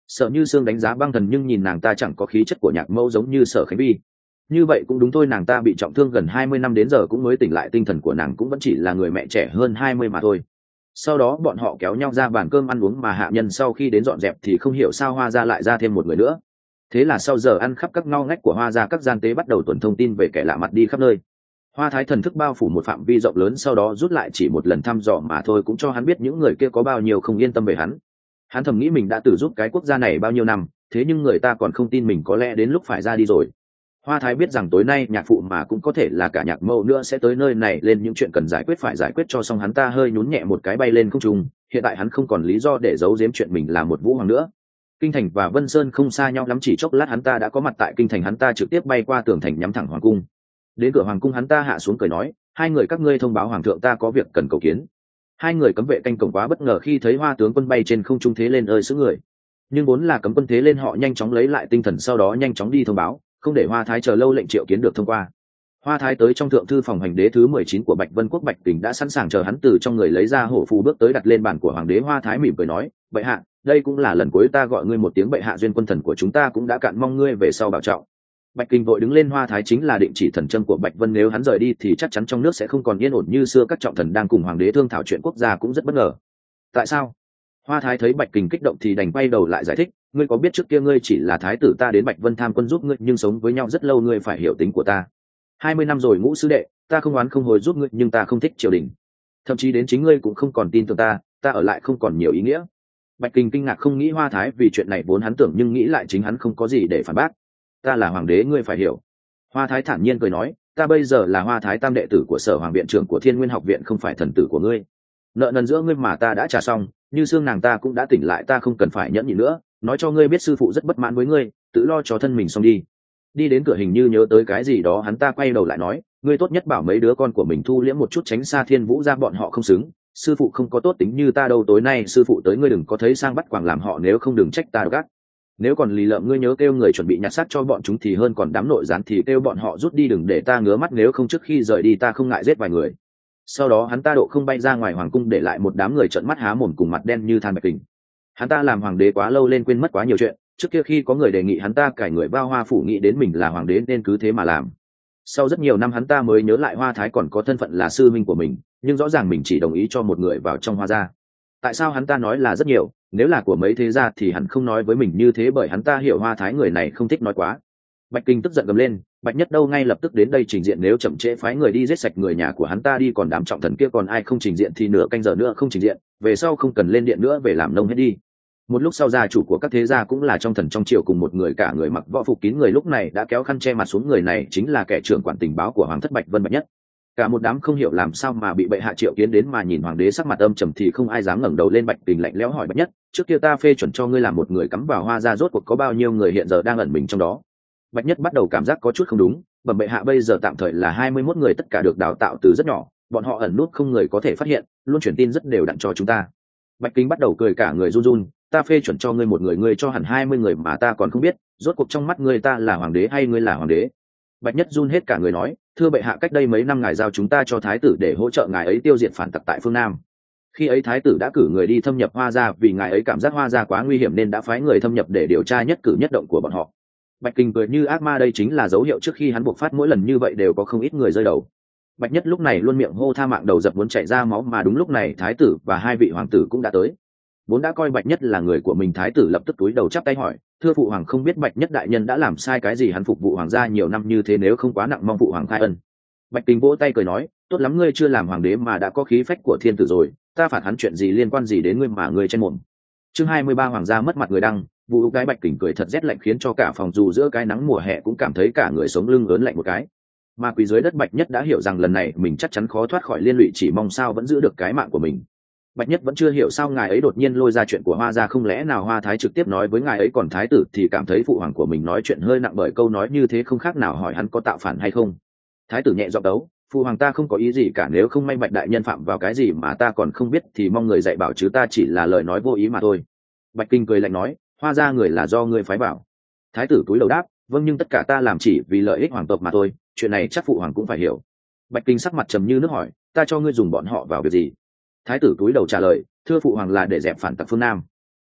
Speaker 1: Sở Như Sương đánh giá Băng Thần nhưng nhìn nàng ta chẳng có khí chất của nhạc mẫu giống như Sở Khánh Vi. Như vậy cũng đúng thôi, nàng ta bị trọng thương gần hai mươi năm đến giờ cũng mới tỉnh lại, tinh thần của nàng cũng vẫn chỉ là người mẹ trẻ hơn hai mươi mà thôi. Sau đó bọn họ kéo nhau ra bàn cơm ăn uống, mà hạ nhân sau khi đến dọn dẹp thì không hiểu sao Hoa gia lại ra thêm một người nữa. Thế là sau giờ ăn, khắp các ngóc ngách của Hoa gia các gian tế bắt đầu tuần thông tin về kẻ lạ mặt đi khắp nơi. Hoa Thái thần thức bao phủ một phạm vi rộng lớn, sau đó rút lại chỉ một lần thăm dò mà thôi cũng cho hắn biết những người kia có bao nhiêu không yên tâm về hắn. Hắn thầm nghĩ mình đã tự giúp cái quốc gia này bao nhiêu năm, thế nhưng người ta còn không tin mình, có lẽ đến lúc phải ra đi rồi. Hoa Thái biết rằng tối nay nhạc phụ mà cũng có thể là cả nhạc mẫu nữa sẽ tới nơi này lên những chuyện cần giải quyết phải giải quyết cho xong. Hắn ta hơi nhún nhẹ một cái bay lên không trung. Hiện tại hắn không còn lý do để giấu giếm chuyện mình là một vũ hoàng nữa. Kinh thành và Vân Sơn không xa nhau lắm, chỉ chốc lát hắn ta đã có mặt tại kinh thành. Hắn ta trực tiếp bay qua tường thành nhắm thẳng hoàng cung. Đến cửa hoàng cung hắn ta hạ xuống cười nói, hai người các ngươi thông báo hoàng thượng ta có việc cần cầu kiến. Hai người cấm vệ canh cổng quá bất ngờ khi thấy Hoa tướng quân bay trên không trung, thế lên ơi sững người. Nhưng vốn là cấm quân, thế lên họ nhanh chóng lấy lại tinh thần, sau đó nhanh chóng đi thông báo, không để Hoa Thái chờ lâu, lệnh triệu kiến được thông qua. Hoa Thái tới trong thượng thư phòng hành đế thứ mười chín của Bạch Vân quốc. Bạch Kình đã sẵn sàng chờ hắn, từ trong người lấy ra hổ phù bước tới đặt lên bàn của hoàng đế. Hoa Thái mỉm cười nói, bệ hạ, đây cũng là lần cuối ta gọi ngươi một tiếng bệ hạ, duyên quân thần của chúng ta cũng đã cạn, mong ngươi về sau bảo trọng. Bạch Kình vội đứng lên. Hoa Thái chính là định chỉ thần châm của Bạch Vân, nếu hắn rời đi thì chắc chắn trong nước sẽ không còn yên ổn như xưa. Các trọng thần đang cùng hoàng đế thương thảo chuyện quốc gia cũng rất bất ngờ. Tại sao? Hoa Thái thấy Bạch Kình kích động thì đành quay đầu lại giải thích, ngươi có biết trước kia ngươi chỉ là thái tử, ta đến Bạch Vân tham quân giúp ngươi, nhưng sống với nhau rất lâu, ngươi phải hiểu tính của ta. Hai mươi năm rồi Ngũ sư đệ, ta không oán không hối giúp ngươi, nhưng ta không thích triều đình, thậm chí đến chính ngươi cũng không còn tin tưởng ta, ta ở lại không còn nhiều ý nghĩa. Bạch Kình kinh ngạc không nghĩ Hoa Thái vì chuyện này vốn hắn tưởng, nhưng nghĩ lại chính hắn không có gì để phản bác. Ta là hoàng đế, ngươi phải hiểu. Hoa Thái thản nhiên cười nói, ta bây giờ là Hoa Thái tam đệ tử của Sở Hoàng viện trưởng của Thiên Nguyên học viện, không phải thần tử của ngươi. Nợ nần giữa ngươi mà ta đã trả xong, Như Sương nàng ta cũng đã tỉnh lại, ta không cần phải nhẫn nhịn nữa. Nói cho ngươi biết sư phụ rất bất mãn với ngươi, tự lo cho thân mình xong đi. Đi đến cửa hình như nhớ tới cái gì đó, hắn ta quay đầu lại nói, ngươi tốt nhất bảo mấy đứa con của mình thu liễm một chút, tránh xa Thiên Vũ ra, bọn họ không xứng. Sư phụ không có tốt tính như ta đâu, tối nay sư phụ tới ngươi đừng có thấy sang bắt quàng làm họ, nếu không đừng trách ta gắt. Nếu còn lì lợm ngươi nhớ kêu người chuẩn bị nhặt xác cho bọn chúng thì hơn, còn đám nội gián thì kêu bọn họ rút đi, đừng để ta ngứa mắt, nếu không trước khi rời đi ta không ngại giết vài người. Sau đó hắn ta độ không bay ra ngoài hoàng cung, để lại một đám người trợn mắt há mồm cùng mặt đen như than. Bạch Kình, hắn ta làm hoàng đế quá lâu lên quên mất quá nhiều chuyện. Trước kia khi có người đề nghị hắn ta cải người bao Hoa phủ, nghĩ đến mình là hoàng đế nên cứ thế mà làm. Sau rất nhiều năm hắn ta mới nhớ lại Hoa Thái còn có thân phận là sư minh của mình, nhưng rõ ràng mình chỉ đồng ý cho một người vào trong Hoa gia. Tại sao hắn ta nói là rất nhiều, nếu là của mấy thế gia thì hắn không nói với mình như thế, bởi hắn ta hiểu Hoa Thái người này không thích nói quá. Bạch Kình tức giận gầm lên, Bạch Nhất đâu ngay lập tức đến đây trình diện, nếu chậm trễ phái người đi giết sạch người nhà của hắn ta đi, còn đám trọng thần kia còn ai không trình diện thì nửa canh giờ nữa không trình diện, về sau không cần lên điện nữa, về làm nông hết đi. Một lúc sau gia chủ của các thế gia cũng là trong thần trong triều cùng một người, cả người mặc võ phục kín người, lúc này đã kéo khăn che mặt xuống. Người này chính là kẻ trưởng quản tình báo của hoàng thất Bạch Vân Bạch Nhất. Cả một đám không hiểu làm sao mà bị bệ hạ triệu kiến đến, mà nhìn hoàng đế sắc mặt âm trầm thì không ai dám ngẩng đầu lên. Bạch Kình lạnh lẽo hỏi, Bạch Nhất, trước kia ta phê chuẩn cho ngươi làm một người cắm vào Hoa gia, rốt cuộc có bao nhiêu người hiện giờ đang ẩn mình trong đó? Bạch Nhất bắt đầu cảm giác có chút không đúng, bẩm bệ hạ, bây giờ tạm thời là hai mươi mốt người, tất cả được đào tạo từ rất nhỏ, bọn họ ẩn nút không người có thể phát hiện, luôn truyền tin rất đều đặn cho chúng ta. Bạch Kình bắt đầu cười, cả người run run, ta phê chuẩn cho ngươi một người, ngươi cho hẳn hai mươi người mà ta còn không biết, rốt cuộc trong mắt ngươi ta là hoàng đế hay ngươi là hoàng đế? Bạch Nhất run hết cả người nói, thưa bệ hạ, cách đây mấy năm ngài giao chúng ta cho thái tử để hỗ trợ ngài ấy tiêu diệt phản tặc tại phương Nam. Khi ấy thái tử đã cử người đi thâm nhập Hoa gia, vì ngài ấy cảm giác Hoa gia quá nguy hiểm nên đã phái người thâm nhập để điều tra nhất cử nhất động của bọn họ. Bạch Kình cười như ác ma, đây chính là dấu hiệu trước khi hắn buộc phát mỗi lần như vậy đều có không ít người rơi đầu. Bạch Nhất lúc này luôn miệng hô tha mạng, đầu dập muốn chảy ra máu, mà đúng lúc này thái tử và hai vị hoàng tử cũng đã tới. Vốn đã coi Bạch Nhất là người của mình, thái tử lập tức túi đầu chắp tay hỏi, thưa phụ hoàng, không biết Bạch Nhất đại nhân đã làm sai cái gì, hắn phục vụ hoàng gia nhiều năm như thế, nếu không quá nặng mong phụ hoàng khai ân. Bạch Kình vỗ tay cười nói, tốt lắm, ngươi chưa làm hoàng đế mà đã có khí phách của thiên tử rồi, ta phạt hắn chuyện gì liên quan gì đến ngươi mà ngươi chen mồm. Chương hai mươi ba, hoàng gia mất mặt người đăng. Vụ cái Bạch Kình cười thật rét lạnh, khiến cho cả phòng dù giữa cái nắng mùa hè cũng cảm thấy cả người sống lưng ớn lạnh một cái. Mà quỳ dưới đất Bạch Nhất đã hiểu rằng lần này mình chắc chắn khó thoát khỏi liên lụy, chỉ mong sao vẫn giữ được cái mạng của mình. Bạch Nhất vẫn chưa hiểu sao ngài ấy đột nhiên lôi ra chuyện của Hoa gia, không lẽ nào Hoa Thái trực tiếp nói với ngài ấy, còn thái tử thì cảm thấy phụ hoàng của mình nói chuyện hơi nặng, bởi câu nói như thế không khác nào hỏi hắn có tạo phản hay không. Thái tử nhẹ giọng đấu, phụ hoàng ta không có ý gì cả, nếu không may Bạch đại nhân phạm vào cái gì mà ta còn không biết thì mong người dạy bảo, chứ ta chỉ là lời nói vô ý mà thôi. Bạch Kình cười lạnh nói, Hoa gia người là do ngươi phái bảo. Thái tử cúi đầu đáp, vâng, nhưng tất cả ta làm chỉ vì lợi ích hoàng tộc mà thôi, chuyện này chắc phụ hoàng cũng phải hiểu. Bạch Kình sắc mặt trầm như nước hỏi, ta cho ngươi dùng bọn họ vào việc gì? Thái tử cúi đầu trả lời, thưa phụ hoàng, là để dẹp phản tặc phương Nam.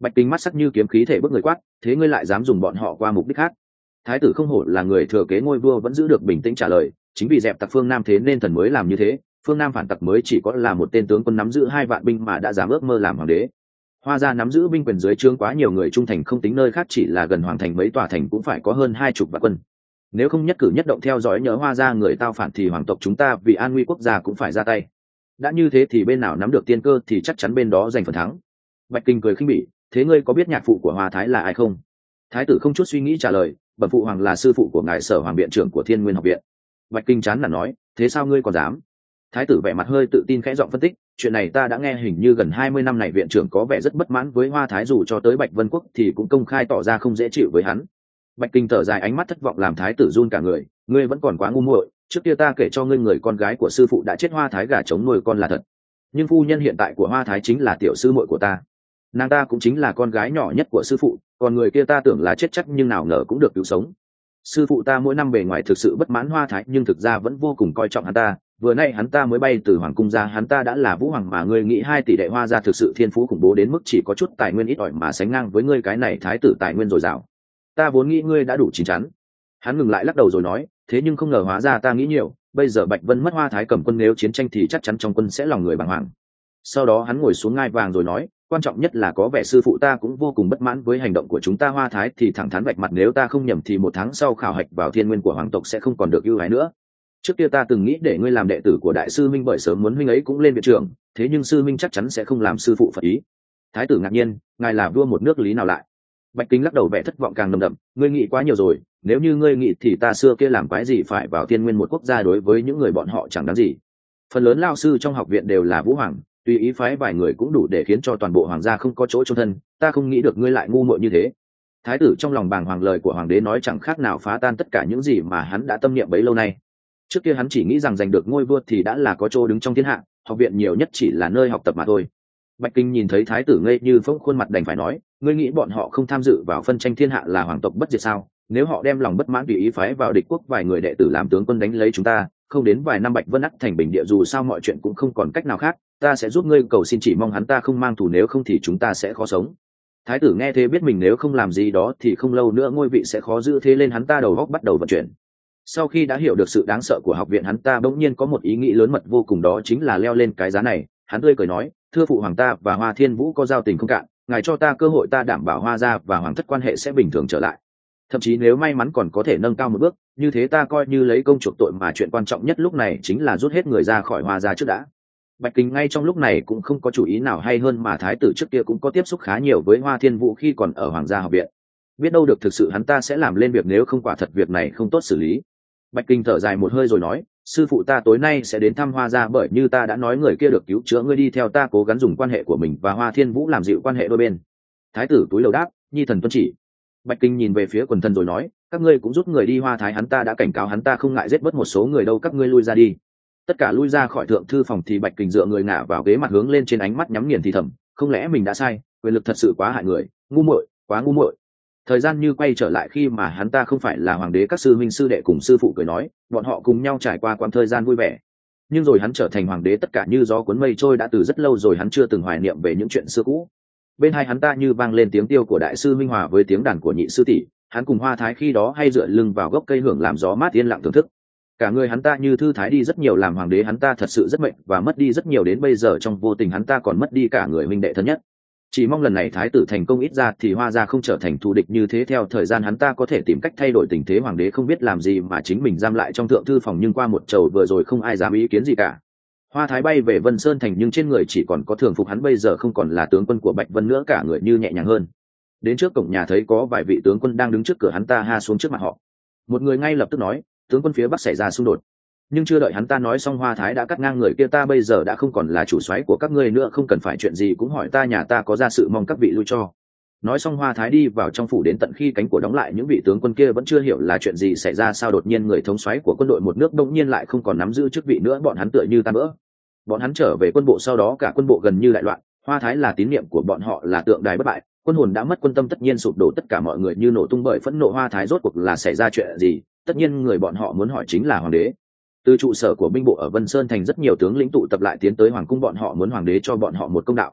Speaker 1: Bạch Kinh mắt sắc như kiếm khí thể bước người quát, thế ngươi lại dám dùng bọn họ qua mục đích khác? Thái tử không hổ là người thừa kế ngôi vua vẫn giữ được bình tĩnh trả lời, chính vì dẹp tặc phương Nam thế nên thần mới làm như thế, phương Nam phản tặc mới chỉ có là một tên tướng quân nắm giữ hai vạn binh mà đã dám ước mơ làm hoàng đế. Hoa gia nắm giữ binh quyền dưới trướng quá nhiều người trung thành, không tính nơi khác chỉ là gần hoàng thành mấy tòa thành cũng phải có hơn hai chục vạn quân. Nếu không nhất cử nhất động theo dõi nhớ Hoa gia người tao phản thì hoàng tộc chúng ta vì an nguy quốc gia cũng phải ra tay. Đã như thế thì bên nào nắm được tiên cơ thì chắc chắn bên đó giành phần thắng. Bạch Kinh cười khinh bỉ, thế ngươi có biết nhạc phụ của Hoa Thái là ai không? Thái tử không chút suy nghĩ trả lời, bẩm phụ hoàng là sư phụ của ngài Sở Hoàng viện trưởng của Thiên Nguyên học viện. Bạch Kinh chán nản nói, thế sao ngươi còn dám? Thái tử vẻ mặt hơi tự tin khẽ giọng phân tích, chuyện này ta đã nghe, hình như gần hai mươi năm này viện trưởng có vẻ rất bất mãn với Hoa Thái, dù cho tới Bạch Vân Quốc thì cũng công khai tỏ ra không dễ chịu với hắn. Bạch Kinh thở dài, ánh mắt thất vọng làm Thái tử run cả người, ngươi vẫn còn quá ngu muội, trước kia ta kể cho ngươi người con gái của sư phụ đã chết Hoa Thái gả trống nuôi con là thật, nhưng phu nhân hiện tại của Hoa Thái chính là tiểu sư muội của ta, nàng ta cũng chính là con gái nhỏ nhất của sư phụ, còn người kia ta tưởng là chết chắc nhưng nào ngờ cũng được cứu sống. Sư phụ ta mỗi năm bề ngoài thực sự bất mãn Hoa Thái nhưng thực ra vẫn vô cùng coi trọng hắn ta, vừa nay hắn ta mới bay từ hoàng cung ra, hắn ta đã là vũ hoàng mà ngươi nghĩ hai tỷ đệ Hoa gia thực sự thiên phú khủng bố đến mức chỉ có chút tài nguyên ít ỏi mà sánh ngang với ngươi cái này thái tử tài nguyên dồi dào. Ta vốn nghĩ ngươi đã đủ chín chắn. Hắn ngừng lại lắc đầu rồi nói, thế nhưng không ngờ hóa ra ta nghĩ nhiều, bây giờ Bạch Vân mất Hoa Thái cầm quân, nếu chiến tranh thì chắc chắn trong quân sẽ lòng người bàng hoàng. Sau đó hắn ngồi xuống ngai vàng rồi nói, quan trọng nhất là có vẻ sư phụ ta cũng vô cùng bất mãn với hành động của chúng ta. Hoa Thái thì thẳng thắn vạch mặt, nếu ta không nhầm thì một tháng sau khảo hạch vào thiên nguyên của hoàng tộc sẽ không còn được ưu ái nữa. Trước kia ta từng nghĩ để ngươi làm đệ tử của đại sư minh, bởi sớm muốn huynh ấy cũng lên viện trưởng, thế nhưng sư minh chắc chắn sẽ không làm sư phụ phật ý. Thái tử ngạc nhiên, ngài là vua một nước lý nào lại? Bạch Kính lắc đầu vẻ thất vọng càng nồng đậm, ngươi nghĩ quá nhiều rồi, nếu như ngươi nghĩ thì ta xưa kia làm quái gì phải vào thiên nguyên một quốc gia, đối với những người bọn họ chẳng đáng gì. Phần lớn lao sư trong học viện đều là vũ hoàng, tùy ý phái vài người cũng đủ để khiến cho toàn bộ hoàng gia không có chỗ chôn thân, ta không nghĩ được ngươi lại ngu muội như thế. Thái tử trong lòng bàng hoàng, lời của hoàng đế nói chẳng khác nào phá tan tất cả những gì mà hắn đã tâm niệm bấy lâu nay. Trước kia hắn chỉ nghĩ rằng giành được ngôi vua thì đã là có chỗ đứng trong thiên hạ, học viện nhiều nhất chỉ là nơi học tập mà thôi. Bạch Kinh nhìn thấy thái tử ngây như phỗng, khuôn mặt đành phải nói, ngươi nghĩ bọn họ không tham dự vào phân tranh thiên hạ là hoàng tộc bất diệt sao? Nếu họ đem lòng bất mãn tùy ý phái vào địch quốc vài người đệ tử làm tướng quân đánh lấy chúng ta, không đến vài năm Bạch Vân ắt thành bình địa, dù sao mọi chuyện cũng không còn cách nào khác, ta sẽ giúp ngươi cầu xin, chỉ mong hắn ta không mang thù, nếu không thì chúng ta sẽ khó sống. Thái tử nghe thế biết mình nếu không làm gì đó thì không lâu nữa ngôi vị sẽ khó giữ, thế lên hắn ta đầu óc bắt đầu vận chuyển. Sau khi đã hiểu được sự đáng sợ của học viện, hắn ta bỗng nhiên có một ý nghĩ lớn mật vô cùng, đó chính là leo lên cái giá này. Hắn tươi cười nói, thưa phụ hoàng, ta và Hoa Thiên Vũ có giao tình không cạn, ngài cho ta cơ hội, ta đảm bảo Hoa gia và hoàng thất quan hệ sẽ bình thường trở lại, thậm chí nếu may mắn còn có thể nâng cao một bước, như thế ta coi như lấy công chuộc tội, mà chuyện quan trọng nhất lúc này chính là rút hết người ra khỏi Hoa gia trước đã. Bạch Kính ngay trong lúc này cũng không có chủ ý nào hay hơn, mà thái tử trước kia cũng có tiếp xúc khá nhiều với Hoa Thiên Vũ khi còn ở hoàng gia học viện, biết đâu được thực sự hắn ta sẽ làm lên việc, nếu không quả thật việc này không tốt xử lý. Bạch Kinh thở dài một hơi rồi nói, sư phụ ta tối nay sẽ đến thăm Hoa gia, bởi như ta đã nói người kia được cứu chữa, ngươi đi theo ta, cố gắng dùng quan hệ của mình và Hoa Thiên Vũ làm dịu quan hệ đôi bên. Thái tử túi lầu đáp, nhi thần tuân chỉ. Bạch Kinh nhìn về phía quần thần rồi nói, các ngươi cũng rút người đi. Hoa Thái hắn ta đã cảnh cáo, hắn ta không ngại giết bớt một số người đâu, các ngươi lui ra đi. Tất cả lui ra khỏi thượng thư phòng. Thì Bạch Kinh dựa người ngả vào ghế, mặt hướng lên trên, ánh mắt nhắm nghiền thì thầm, không lẽ mình đã sai, quyền lực thật sự quá hại người, ngu muội, quá ngu muội. Thời gian như quay trở lại khi mà hắn ta không phải là hoàng đế, các sư huynh sư đệ cùng sư phụ cười nói, bọn họ cùng nhau trải qua quãng thời gian vui vẻ. Nhưng rồi hắn trở thành hoàng đế, tất cả như gió cuốn mây trôi, đã từ rất lâu rồi hắn chưa từng hoài niệm về những chuyện xưa cũ. Bên hai hắn ta như vang lên tiếng tiêu của đại sư minh hòa với tiếng đàn của nhị sư tỷ, hắn cùng Hoa Thái khi đó hay dựa lưng vào gốc cây hưởng làm gió mát yên lặng thưởng thức. Cả người hắn ta như thư thái đi rất nhiều, làm hoàng đế hắn ta thật sự rất mệt và mất đi rất nhiều, đến bây giờ trong vô tình hắn ta còn mất đi cả người huynh đệ thân nhất. Chỉ mong lần này thái tử thành công, ít ra thì Hoa gia không trở thành thù địch như thế. Theo thời gian hắn ta có thể tìm cách thay đổi tình thế. Hoàng đế không biết làm gì mà chính mình giam lại trong thượng thư phòng, nhưng qua một chầu vừa rồi không ai dám ý kiến gì cả. Hoa Thái bay về Vân Sơn thành, nhưng trên người chỉ còn có thường phục, hắn bây giờ không còn là tướng quân của Bạch Vân nữa, cả người như nhẹ nhàng hơn. Đến trước cổng nhà thấy có vài vị tướng quân đang đứng trước cửa, hắn ta ha xuống trước mặt họ. Một người ngay lập tức nói, tướng quân phía Bắc xảy ra xung đột. Nhưng chưa đợi hắn ta nói xong, Hoa Thái đã cắt ngang người kia, ta bây giờ đã không còn là chủ soái của các ngươi nữa, không cần phải chuyện gì cũng hỏi ta, nhà ta có gia sự mong các vị lui cho. Nói xong Hoa Thái đi vào trong phủ, đến tận khi cánh cửa đóng lại, những vị tướng quân kia vẫn chưa hiểu là chuyện gì xảy ra, sao đột nhiên người thống soái của quân đội một nước đông nhiên lại không còn nắm giữ chức vị nữa. Bọn hắn tựa như tan vỡ. Bọn hắn trở về quân bộ, sau đó cả quân bộ gần như đại loạn. Hoa Thái là tín niệm của bọn họ, là tượng đài bất bại, quân hồn đã mất, quân tâm tất nhiên sụp đổ, tất cả mọi người như nổ tung bởi phẫn nộ. Hoa Thái rốt cuộc là xảy ra chuyện gì? Tất nhiên người bọn họ muốn hỏi chính là hoàng đế. Từ trụ sở của binh bộ ở Vân Sơn thành, rất nhiều tướng lĩnh tụ tập lại tiến tới hoàng cung, bọn họ muốn hoàng đế cho bọn họ một công đạo.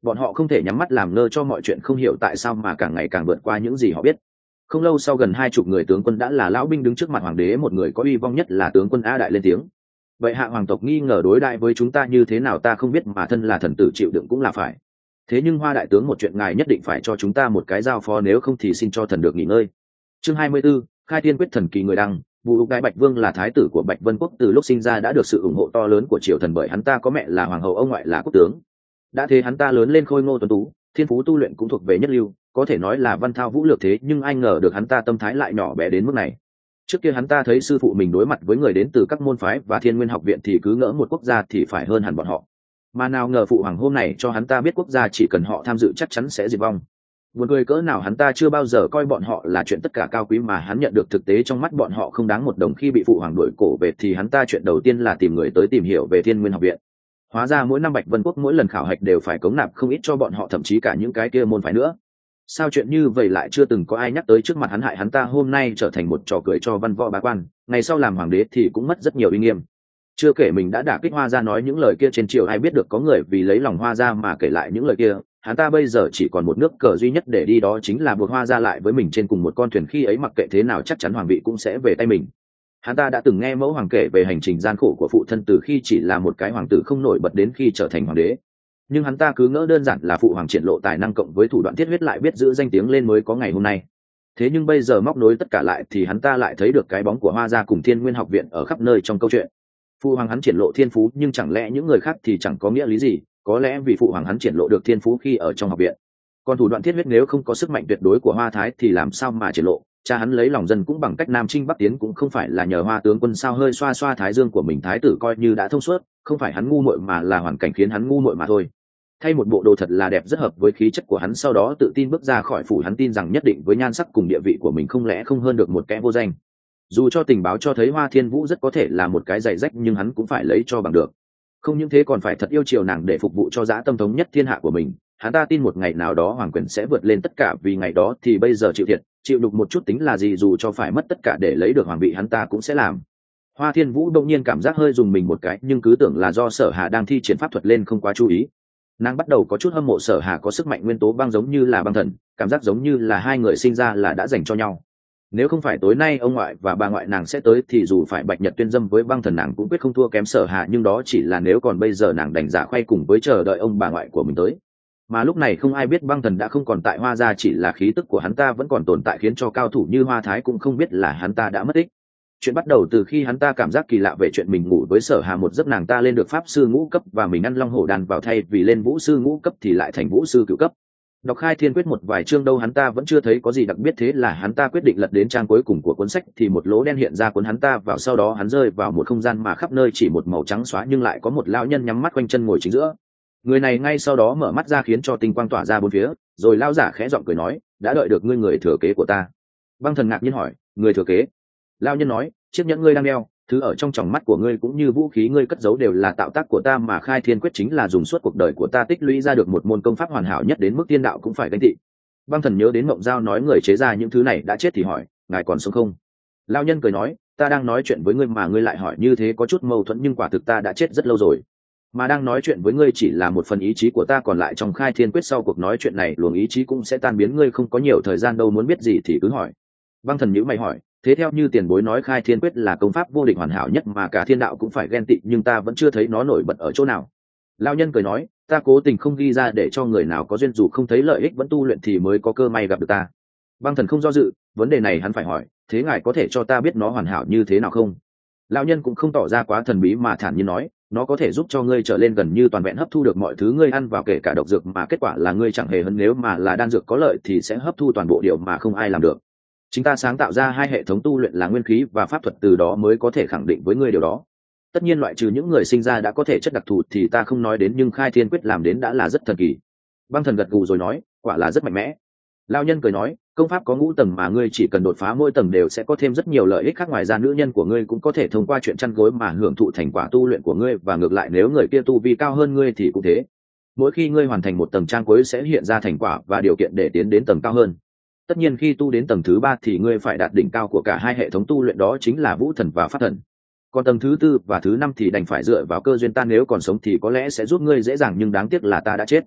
Speaker 1: bọn họ không thể nhắm mắt làm ngơ cho mọi chuyện, không hiểu tại sao mà càng ngày càng vượt qua những gì họ biết. Không lâu sau, gần hai chục người tướng quân đã là lão binh đứng trước mặt hoàng đế, một người có uy vong nhất là tướng quân A Đại lên tiếng: vậy hạ hoàng tộc nghi ngờ đối đại với chúng ta như thế nào ta không biết, mà thân là thần tử chịu đựng cũng là phải. Thế nhưng Hoa đại tướng, một chuyện ngài nhất định phải cho chúng ta một cái giao phó, nếu không thì xin cho thần được nghỉ ngơi. Chương hai mươi 24, khai thiên quyết thần kỳ người đăng. Vũ Đại Bạch Vương là thái tử của Bạch Vân Quốc, từ lúc sinh ra đã được sự ủng hộ to lớn của triều thần, bởi hắn ta có mẹ là hoàng hậu, ông ngoại là quốc tướng. Đã thế hắn ta lớn lên khôi ngô tuấn tú, thiên phú tu luyện cũng thuộc về nhất lưu, có thể nói là văn thao vũ lược, thế nhưng ai ngờ được hắn ta tâm thái lại nhỏ bé đến mức này. Trước kia hắn ta thấy sư phụ mình đối mặt với người đến từ các môn phái và Thiên Nguyên học viện thì cứ ngỡ một quốc gia thì phải hơn hẳn bọn họ, mà nào ngờ phụ hoàng hôm này cho hắn ta biết quốc gia chỉ cần họ tham dự chắc chắn sẽ diệt vong. Buồn cười cỡ nào, hắn ta chưa bao giờ coi bọn họ là chuyện tất cả cao quý, mà hắn nhận được thực tế trong mắt bọn họ không đáng một đồng. Khi bị phụ hoàng đuổi cổ về thì hắn ta chuyện đầu tiên là tìm người tới tìm hiểu về Thiên Nguyên học viện. Hóa ra mỗi năm Bạch Vân Quốc mỗi lần khảo hạch đều phải cống nạp không ít cho bọn họ, thậm chí cả những cái kia môn phái nữa. Sao chuyện như vậy lại chưa từng có ai nhắc tới trước mặt hắn, hại hắn ta hôm nay trở thành một trò cười cho văn võ bá quan, ngày sau làm hoàng đế thì cũng mất rất nhiều uy nghiêm. Chưa kể mình đã đả kích Hoa gia nói những lời kia trên triều, ai biết được có người vì lấy lòng Hoa gia mà kể lại những lời kia. Hắn ta bây giờ chỉ còn một nước cờ duy nhất để đi, đó chính là buộc Hoa gia lại với mình trên cùng một con thuyền, khi ấy mặc kệ thế nào chắc chắn hoàng vị cũng sẽ về tay mình. Hắn ta đã từng nghe mẫu hoàng kể về hành trình gian khổ của phụ thân từ khi chỉ là một cái hoàng tử không nổi bật đến khi trở thành hoàng đế, nhưng hắn ta cứ ngỡ đơn giản là phụ hoàng triển lộ tài năng cộng với thủ đoạn thiết huyết lại biết giữ danh tiếng lên mới có ngày hôm nay. Thế nhưng bây giờ móc nối tất cả lại thì hắn ta lại thấy được cái bóng của Hoa gia cùng Thiên Nguyên học viện ở khắp nơi trong câu chuyện. Phụ hoàng hắn triển lộ thiên phú, nhưng chẳng lẽ những người khác thì chẳng có nghĩa lý gì? Có lẽ vì phụ hoàng hắn triển lộ được thiên phú khi ở trong học viện, còn thủ đoạn thiết huyết nếu không có sức mạnh tuyệt đối của Hoa Thái thì làm sao mà triển lộ? Cha hắn lấy lòng dân cũng bằng cách nam chinh bắc tiến, cũng không phải là nhờ Hoa tướng quân sao? Hơi xoa xoa thái dương của mình, thái tử coi như đã thông suốt, không phải hắn ngu muội mà là hoàn cảnh khiến hắn ngu muội mà thôi. Thay một bộ đồ thật là đẹp, rất hợp với khí chất của hắn, sau đó tự tin bước ra khỏi phủ. Hắn tin rằng nhất định với nhan sắc cùng địa vị của mình không lẽ không hơn được một kẻ vô danh. Dù cho tình báo cho thấy Hoa Thiên Vũ rất có thể là một cái giày rách, nhưng hắn cũng phải lấy cho bằng được. Không những thế còn phải thật yêu chiều nàng để phục vụ cho dã tâm thống nhất thiên hạ của mình. Hắn ta tin một ngày nào đó hoàng quyền sẽ vượt lên tất cả, vì ngày đó thì bây giờ chịu thiệt chịu đục một chút tính là gì, dù cho phải mất tất cả để lấy được hoàng vị hắn ta cũng sẽ làm. Hoa Thiên Vũ đông nhiên cảm giác hơi dùng mình một cái, nhưng cứ tưởng là do Sở Hà đang thi triển pháp thuật lên không quá chú ý. Nàng bắt đầu có chút hâm mộ Sở Hà có sức mạnh nguyên tố băng giống như là băng thần, cảm giác giống như là hai người sinh ra là đã dành cho nhau. Nếu không phải tối nay ông ngoại và bà ngoại nàng sẽ tới thì dù phải bạch nhật tuyên dâm với băng thần nàng cũng quyết không thua kém Sở Hà, nhưng đó chỉ là nếu, còn bây giờ nàng đành giả khoay cùng với chờ đợi ông bà ngoại của mình tới. Mà lúc này không ai biết băng thần đã không còn tại Hoa gia, chỉ là khí tức của hắn ta vẫn còn tồn tại, khiến cho cao thủ như Hoa Thái cũng không biết là hắn ta đã mất tích. Chuyện bắt đầu từ khi hắn ta cảm giác kỳ lạ về chuyện mình ngủ với Sở Hà một giấc, nàng ta lên được pháp sư ngũ cấp và mình ăn long hổ đàn vào, thay vì lên vũ sư ngũ cấp thì lại thành vũ sư cửu cấp. Đọc khai thiên quyết một vài chương đâu hắn ta vẫn chưa thấy có gì đặc biệt, thế là hắn ta quyết định lật đến trang cuối cùng của cuốn sách thì một lỗ đen hiện ra cuốn hắn ta vào, sau đó hắn rơi vào một không gian mà khắp nơi chỉ một màu trắng xóa, nhưng lại có một lão nhân nhắm mắt quanh chân ngồi chính giữa. Người này ngay sau đó mở mắt ra khiến cho tinh quang tỏa ra bốn phía, rồi lão giả khẽ giọng cười nói: đã đợi được ngươi, người thừa kế của ta. Băng thần ngạc nhiên hỏi: người thừa kế? Lão nhân nói: chiếc nhẫn ngươi đang đeo, thứ ở trong tròng mắt của ngươi cũng như vũ khí ngươi cất giấu đều là tạo tác của ta, mà khai thiên quyết chính là dùng suốt cuộc đời của ta tích lũy ra được một môn công pháp hoàn hảo nhất đến mức tiên đạo cũng phải ganh tị. Băng thần nhớ đến Mộng Giao nói người chế ra những thứ này đã chết thì hỏi: ngài còn sống không? Lão nhân cười nói: ta đang nói chuyện với ngươi mà ngươi lại hỏi như thế có chút mâu thuẫn, nhưng quả thực ta đã chết rất lâu rồi, mà đang nói chuyện với ngươi chỉ là một phần ý chí của ta còn lại trong khai thiên quyết. Sau cuộc nói chuyện này luồng ý chí cũng sẽ tan biến, ngươi không có nhiều thời gian đâu, muốn biết gì thì cứ hỏi. Băng thần nhíu mày hỏi: thế theo như tiền bối nói khai thiên quyết là công pháp vô địch hoàn hảo nhất mà cả thiên đạo cũng phải ghen tị, nhưng ta vẫn chưa thấy nó nổi bật ở chỗ nào. Lão nhân cười nói: ta cố tình không ghi ra để cho người nào có duyên dù không thấy lợi ích vẫn tu luyện thì mới có cơ may gặp được ta. Băng thần không do dự, vấn đề này hắn phải hỏi: thế ngài có thể cho ta biết nó hoàn hảo như thế nào không? Lão nhân cũng không tỏ ra quá thần bí mà thản nhiên nói: nó có thể giúp cho ngươi trở lên gần như toàn vẹn hấp thu được mọi thứ ngươi ăn vào, kể cả độc dược, mà kết quả là ngươi chẳng hề hơn, nếu mà là đan dược có lợi thì sẽ hấp thu toàn bộ điều mà không ai làm được. Chính ta sáng tạo ra hai hệ thống tu luyện là nguyên khí và pháp thuật, từ đó mới có thể khẳng định với ngươi điều đó. Tất nhiên loại trừ những người sinh ra đã có thể chất đặc thù thì ta không nói đến, nhưng khai thiên quyết làm đến đã là rất thần kỳ. Băng thần gật gù rồi nói: quả là rất mạnh mẽ. Lão nhân cười nói: công pháp có ngũ tầng mà ngươi chỉ cần đột phá mỗi tầng đều sẽ có thêm rất nhiều lợi ích khác, ngoài ra nữ nhân của ngươi cũng có thể thông qua chuyện chăn gối mà hưởng thụ thành quả tu luyện của ngươi, và ngược lại nếu người kia tu vi cao hơn ngươi thì cũng thế. Mỗi khi ngươi hoàn thành một tầng trang cuối sẽ hiện ra thành quả và điều kiện để tiến đến tầng cao hơn. Tất nhiên khi tu đến tầng thứ ba thì ngươi phải đạt đỉnh cao của cả hai hệ thống tu luyện, đó chính là vũ thần và pháp thần. Còn tầng thứ tư và thứ năm thì đành phải dựa vào cơ duyên ta, nếu còn sống thì có lẽ sẽ giúp ngươi dễ dàng, nhưng đáng tiếc là ta đã chết.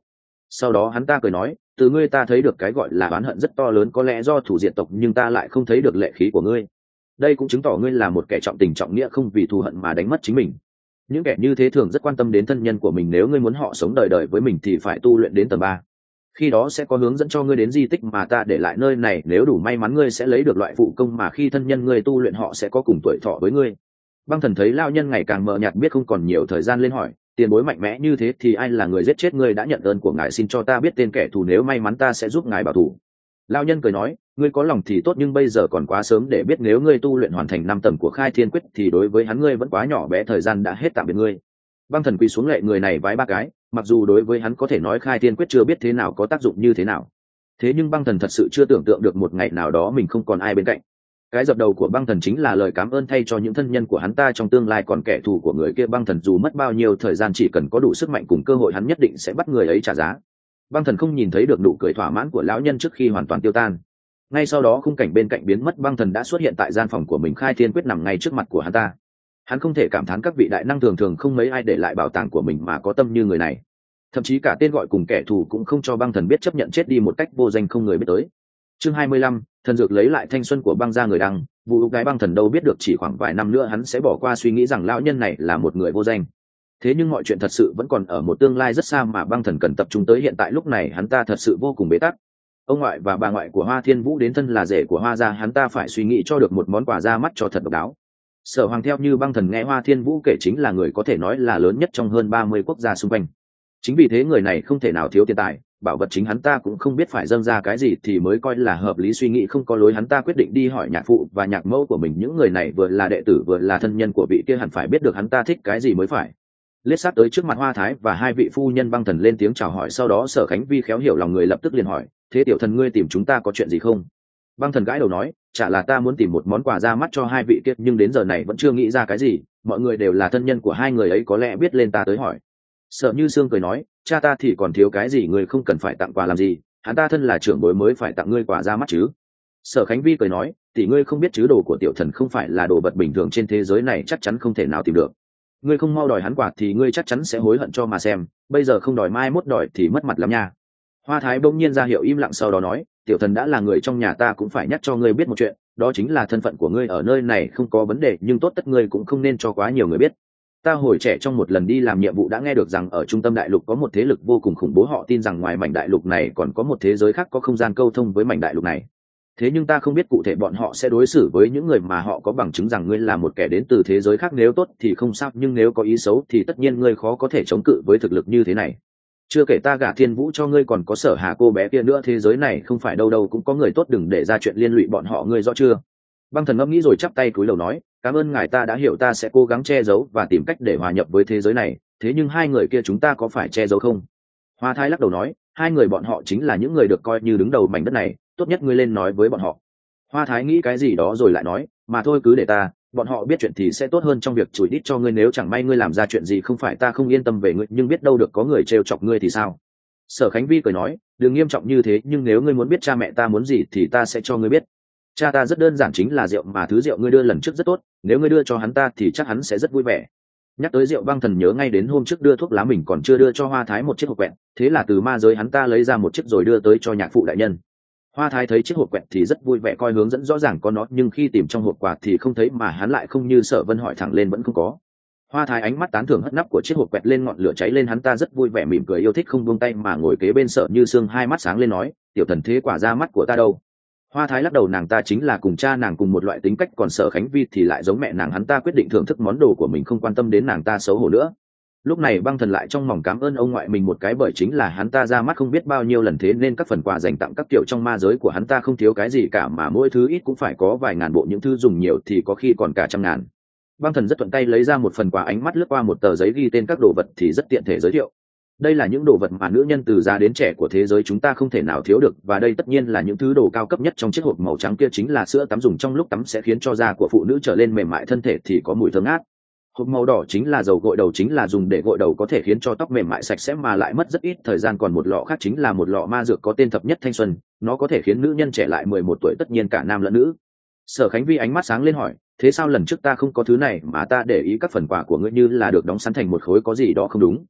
Speaker 1: Sau đó hắn ta cười nói, từ ngươi ta thấy được cái gọi là oán hận rất to lớn, có lẽ do thủ diện tộc, nhưng ta lại không thấy được lệ khí của ngươi. Đây cũng chứng tỏ ngươi là một kẻ trọng tình trọng nghĩa, không vì thù hận mà đánh mất chính mình. Những kẻ như thế thường rất quan tâm đến thân nhân của mình, nếu ngươi muốn họ sống đời đời với mình thì phải tu luyện đến tầng ba. Khi đó sẽ có hướng dẫn cho ngươi đến di tích mà ta để lại nơi này, nếu đủ may mắn ngươi sẽ lấy được loại phụ công mà khi thân nhân ngươi tu luyện họ sẽ có cùng tuổi thọ với ngươi. Băng Thần thấy lao nhân ngày càng mờ nhạt, biết không còn nhiều thời gian, lên hỏi, tiền bối mạnh mẽ như thế thì ai là người giết chết ngươi, đã nhận ơn của ngài xin cho ta biết tên kẻ thù, nếu may mắn ta sẽ giúp ngài bảo thủ. Lao nhân cười nói, ngươi có lòng thì tốt, nhưng bây giờ còn quá sớm để biết, nếu ngươi tu luyện hoàn thành năm tầng của Khai Thiên Quyết thì đối với hắn ngươi vẫn quá nhỏ bé, thời gian đã hết, tạm biệt ngươi. Băng Thần quỳ xuống lạy người này vái ba cái, mặc dù đối với hắn có thể nói Khai Thiên Quyết chưa biết thế nào có tác dụng như thế nào, thế nhưng Băng Thần thật sự chưa tưởng tượng được một ngày nào đó mình không còn ai bên cạnh. Cái dập đầu của Băng Thần chính là lời cảm ơn thay cho những thân nhân của hắn ta trong tương lai, còn kẻ thù của người kia Băng Thần dù mất bao nhiêu thời gian, chỉ cần có đủ sức mạnh cùng cơ hội hắn nhất định sẽ bắt người ấy trả giá. Băng Thần không nhìn thấy được nụ cười thỏa mãn của lão nhân trước khi hoàn toàn tiêu tan. Ngay sau đó khung cảnh bên cạnh biến mất, Băng Thần đã xuất hiện tại gian phòng của mình, Khai Thiên Quyết nằm ngay trước mặt của hắn ta. Hắn không thể cảm thán các vị đại năng thường thường không mấy ai để lại bảo tàng của mình mà có tâm như người này, thậm chí cả tên gọi cùng kẻ thù cũng không cho Băng Thần biết, chấp nhận chết đi một cách vô danh không người biết tới. Chương hai mươi lăm, thần dược lấy lại thanh xuân của Băng gia người đăng. Vụ gái Băng Thần đâu biết được chỉ khoảng vài năm nữa hắn sẽ bỏ qua suy nghĩ rằng lão nhân này là một người vô danh. Thế nhưng mọi chuyện thật sự vẫn còn ở một tương lai rất xa mà Băng Thần cần tập trung tới, hiện tại lúc này hắn ta thật sự vô cùng bế tắc. Ông ngoại và bà ngoại của Hoa Thiên Vũ đến, thân là rể của Hoa gia, hắn ta phải suy nghĩ cho được một món quà ra mắt cho thật độc đáo. Sở Hoàng theo như Băng Thần nghe Hoa Thiên Vũ kể chính là người có thể nói là lớn nhất trong hơn ba mươi quốc gia xung quanh. Chính vì thế người này không thể nào thiếu tiền tài, bảo vật, chính hắn ta cũng không biết phải dâng ra cái gì thì mới coi là hợp lý. Suy nghĩ không có lối, hắn ta quyết định đi hỏi nhạc phụ và nhạc mẫu của mình, những người này vừa là đệ tử vừa là thân nhân của vị kia, hẳn phải biết được hắn ta thích cái gì mới phải. Lết sát tới trước mặt Hoa Thái và hai vị phu nhân, Băng Thần lên tiếng chào hỏi, sau đó Sở Khánh Vi khéo hiểu lòng người lập tức liền hỏi, thế tiểu thần ngươi tìm chúng ta có chuyện gì không? Băng Thần gãi đầu nói, chả là ta muốn tìm một món quà ra mắt cho hai vị kia, nhưng đến giờ này vẫn chưa nghĩ ra cái gì, mọi người đều là thân nhân của hai người ấy, có lẽ biết lên ta tới hỏi. Sở Như Sương cười nói, cha ta thì còn thiếu cái gì, người không cần phải tặng quà làm gì, hắn ta thân là trưởng bối mới phải tặng ngươi quà ra mắt chứ. Sở Khánh Vi cười nói, tỷ ngươi không biết chứ, đồ của tiểu thần không phải là đồ vật bình thường trên thế giới này, chắc chắn không thể nào tìm được. Ngươi không mau đòi hắn quà thì ngươi chắc chắn sẽ hối hận cho mà xem, bây giờ không đòi mai mốt đòi thì mất mặt lắm nha. Hoa Thái bỗng nhiên ra hiệu im lặng, sau đó nói, tiểu thần đã là người trong nhà, ta cũng phải nhắc cho ngươi biết một chuyện, đó chính là thân phận của ngươi ở nơi này không có vấn đề, nhưng tốt tất ngươi cũng không nên cho quá nhiều người biết. Ta hồi trẻ trong một lần đi làm nhiệm vụ đã nghe được rằng ở trung tâm đại lục có một thế lực vô cùng khủng bố, họ tin rằng ngoài mảnh đại lục này còn có một thế giới khác có không gian câu thông với mảnh đại lục này. Thế nhưng ta không biết cụ thể bọn họ sẽ đối xử với những người mà họ có bằng chứng rằng ngươi là một kẻ đến từ thế giới khác, nếu tốt thì không sao, nhưng nếu có ý xấu thì tất nhiên ngươi khó có thể chống cự với thực lực như thế này. Chưa kể ta gả Thiên Vũ cho ngươi còn có Sở Hà cô bé kia nữa, thế giới này không phải đâu đâu cũng có người tốt, đừng để ra chuyện liên lụy bọn họ, ngươi rõ chưa? Băng Thần ngẫm nghĩ rồi chắp tay cúi đầu nói, cảm ơn ngài, ta đã hiểu, ta sẽ cố gắng che giấu và tìm cách để hòa nhập với thế giới này. Thế nhưng hai người kia chúng ta có phải che giấu không? Hoa Thái lắc đầu nói, hai người bọn họ chính là những người được coi như đứng đầu mảnh đất này, tốt nhất ngươi lên nói với bọn họ. Hoa Thái nghĩ cái gì đó rồi lại nói, mà thôi cứ để ta, bọn họ biết chuyện thì sẽ tốt hơn trong việc chùi đít cho ngươi, nếu chẳng may ngươi làm ra chuyện gì không phải ta không yên tâm về ngươi, nhưng biết đâu được có người trêu chọc ngươi thì sao? Sở Khánh Vi cười nói, đừng nghiêm trọng như thế, nhưng nếu ngươi muốn biết cha mẹ ta muốn gì thì ta sẽ cho ngươi biết. Cha ta rất đơn giản, chính là rượu, mà thứ rượu ngươi đưa lần trước rất tốt, nếu ngươi đưa cho hắn ta thì chắc hắn sẽ rất vui vẻ. Nhắc tới rượu, Băng Thần nhớ ngay đến hôm trước đưa thuốc lá mình còn chưa đưa cho Hoa Thái một chiếc hộp quẹt, thế là từ ma giới hắn ta lấy ra một chiếc rồi đưa tới cho nhạc phụ đại nhân. Hoa Thái thấy chiếc hộp quẹt thì rất vui vẻ, coi hướng dẫn rõ ràng có nó, nhưng khi tìm trong hộp quà thì không thấy, mà hắn lại không như Sở Vân hỏi thẳng lên vẫn không có. Hoa Thái ánh mắt tán thưởng hất nắp của chiếc hộp quẹt lên, ngọn lửa cháy lên, hắn ta rất vui vẻ mỉm cười yêu thích không buông tay mà ngồi kế bên Sở Như Sương, hai mắt sáng lên nói, tiểu thần thế quả ra mắt của ta đâu? Hoa Thái lắc đầu, nàng ta chính là cùng cha nàng cùng một loại tính cách, còn Sở Khánh Vi thì lại giống mẹ nàng, hắn ta quyết định thưởng thức món đồ của mình, không quan tâm đến nàng ta xấu hổ nữa. Lúc này Băng Thần lại trong mỏng cảm ơn ông ngoại mình một cái, bởi chính là hắn ta ra mắt không biết bao nhiêu lần, thế nên các phần quà dành tặng các kiểu trong ma giới của hắn ta không thiếu cái gì cả, mà mỗi thứ ít cũng phải có vài ngàn bộ, những thứ dùng nhiều thì có khi còn cả trăm ngàn. Băng Thần rất thuận tay lấy ra một phần quà, ánh mắt lướt qua một tờ giấy ghi tên các đồ vật thì rất tiện thể giới thiệu. Đây là những đồ vật mà nữ nhân từ già đến trẻ của thế giới chúng ta không thể nào thiếu được, và đây tất nhiên là những thứ đồ cao cấp nhất. Trong chiếc hộp màu trắng kia chính là sữa tắm dùng trong lúc tắm, sẽ khiến cho da của phụ nữ trở lên mềm mại, thân thể thì có mùi thơm ngát. Hộp màu đỏ chính là dầu gội đầu, chính là dùng để gội đầu, có thể khiến cho tóc mềm mại sạch sẽ mà lại mất rất ít thời gian. Còn một lọ khác chính là một lọ ma dược có tên thập nhất thanh xuân, nó có thể khiến nữ nhân trẻ lại mười một tuổi, tất nhiên cả nam lẫn nữ. Sở Khánh Vi ánh mắt sáng lên hỏi, thế sao lần trước ta không có thứ này mà ta để ý các phần quà của ngươi như là được đóng sẵn thành một khối, có gì đó không đúng?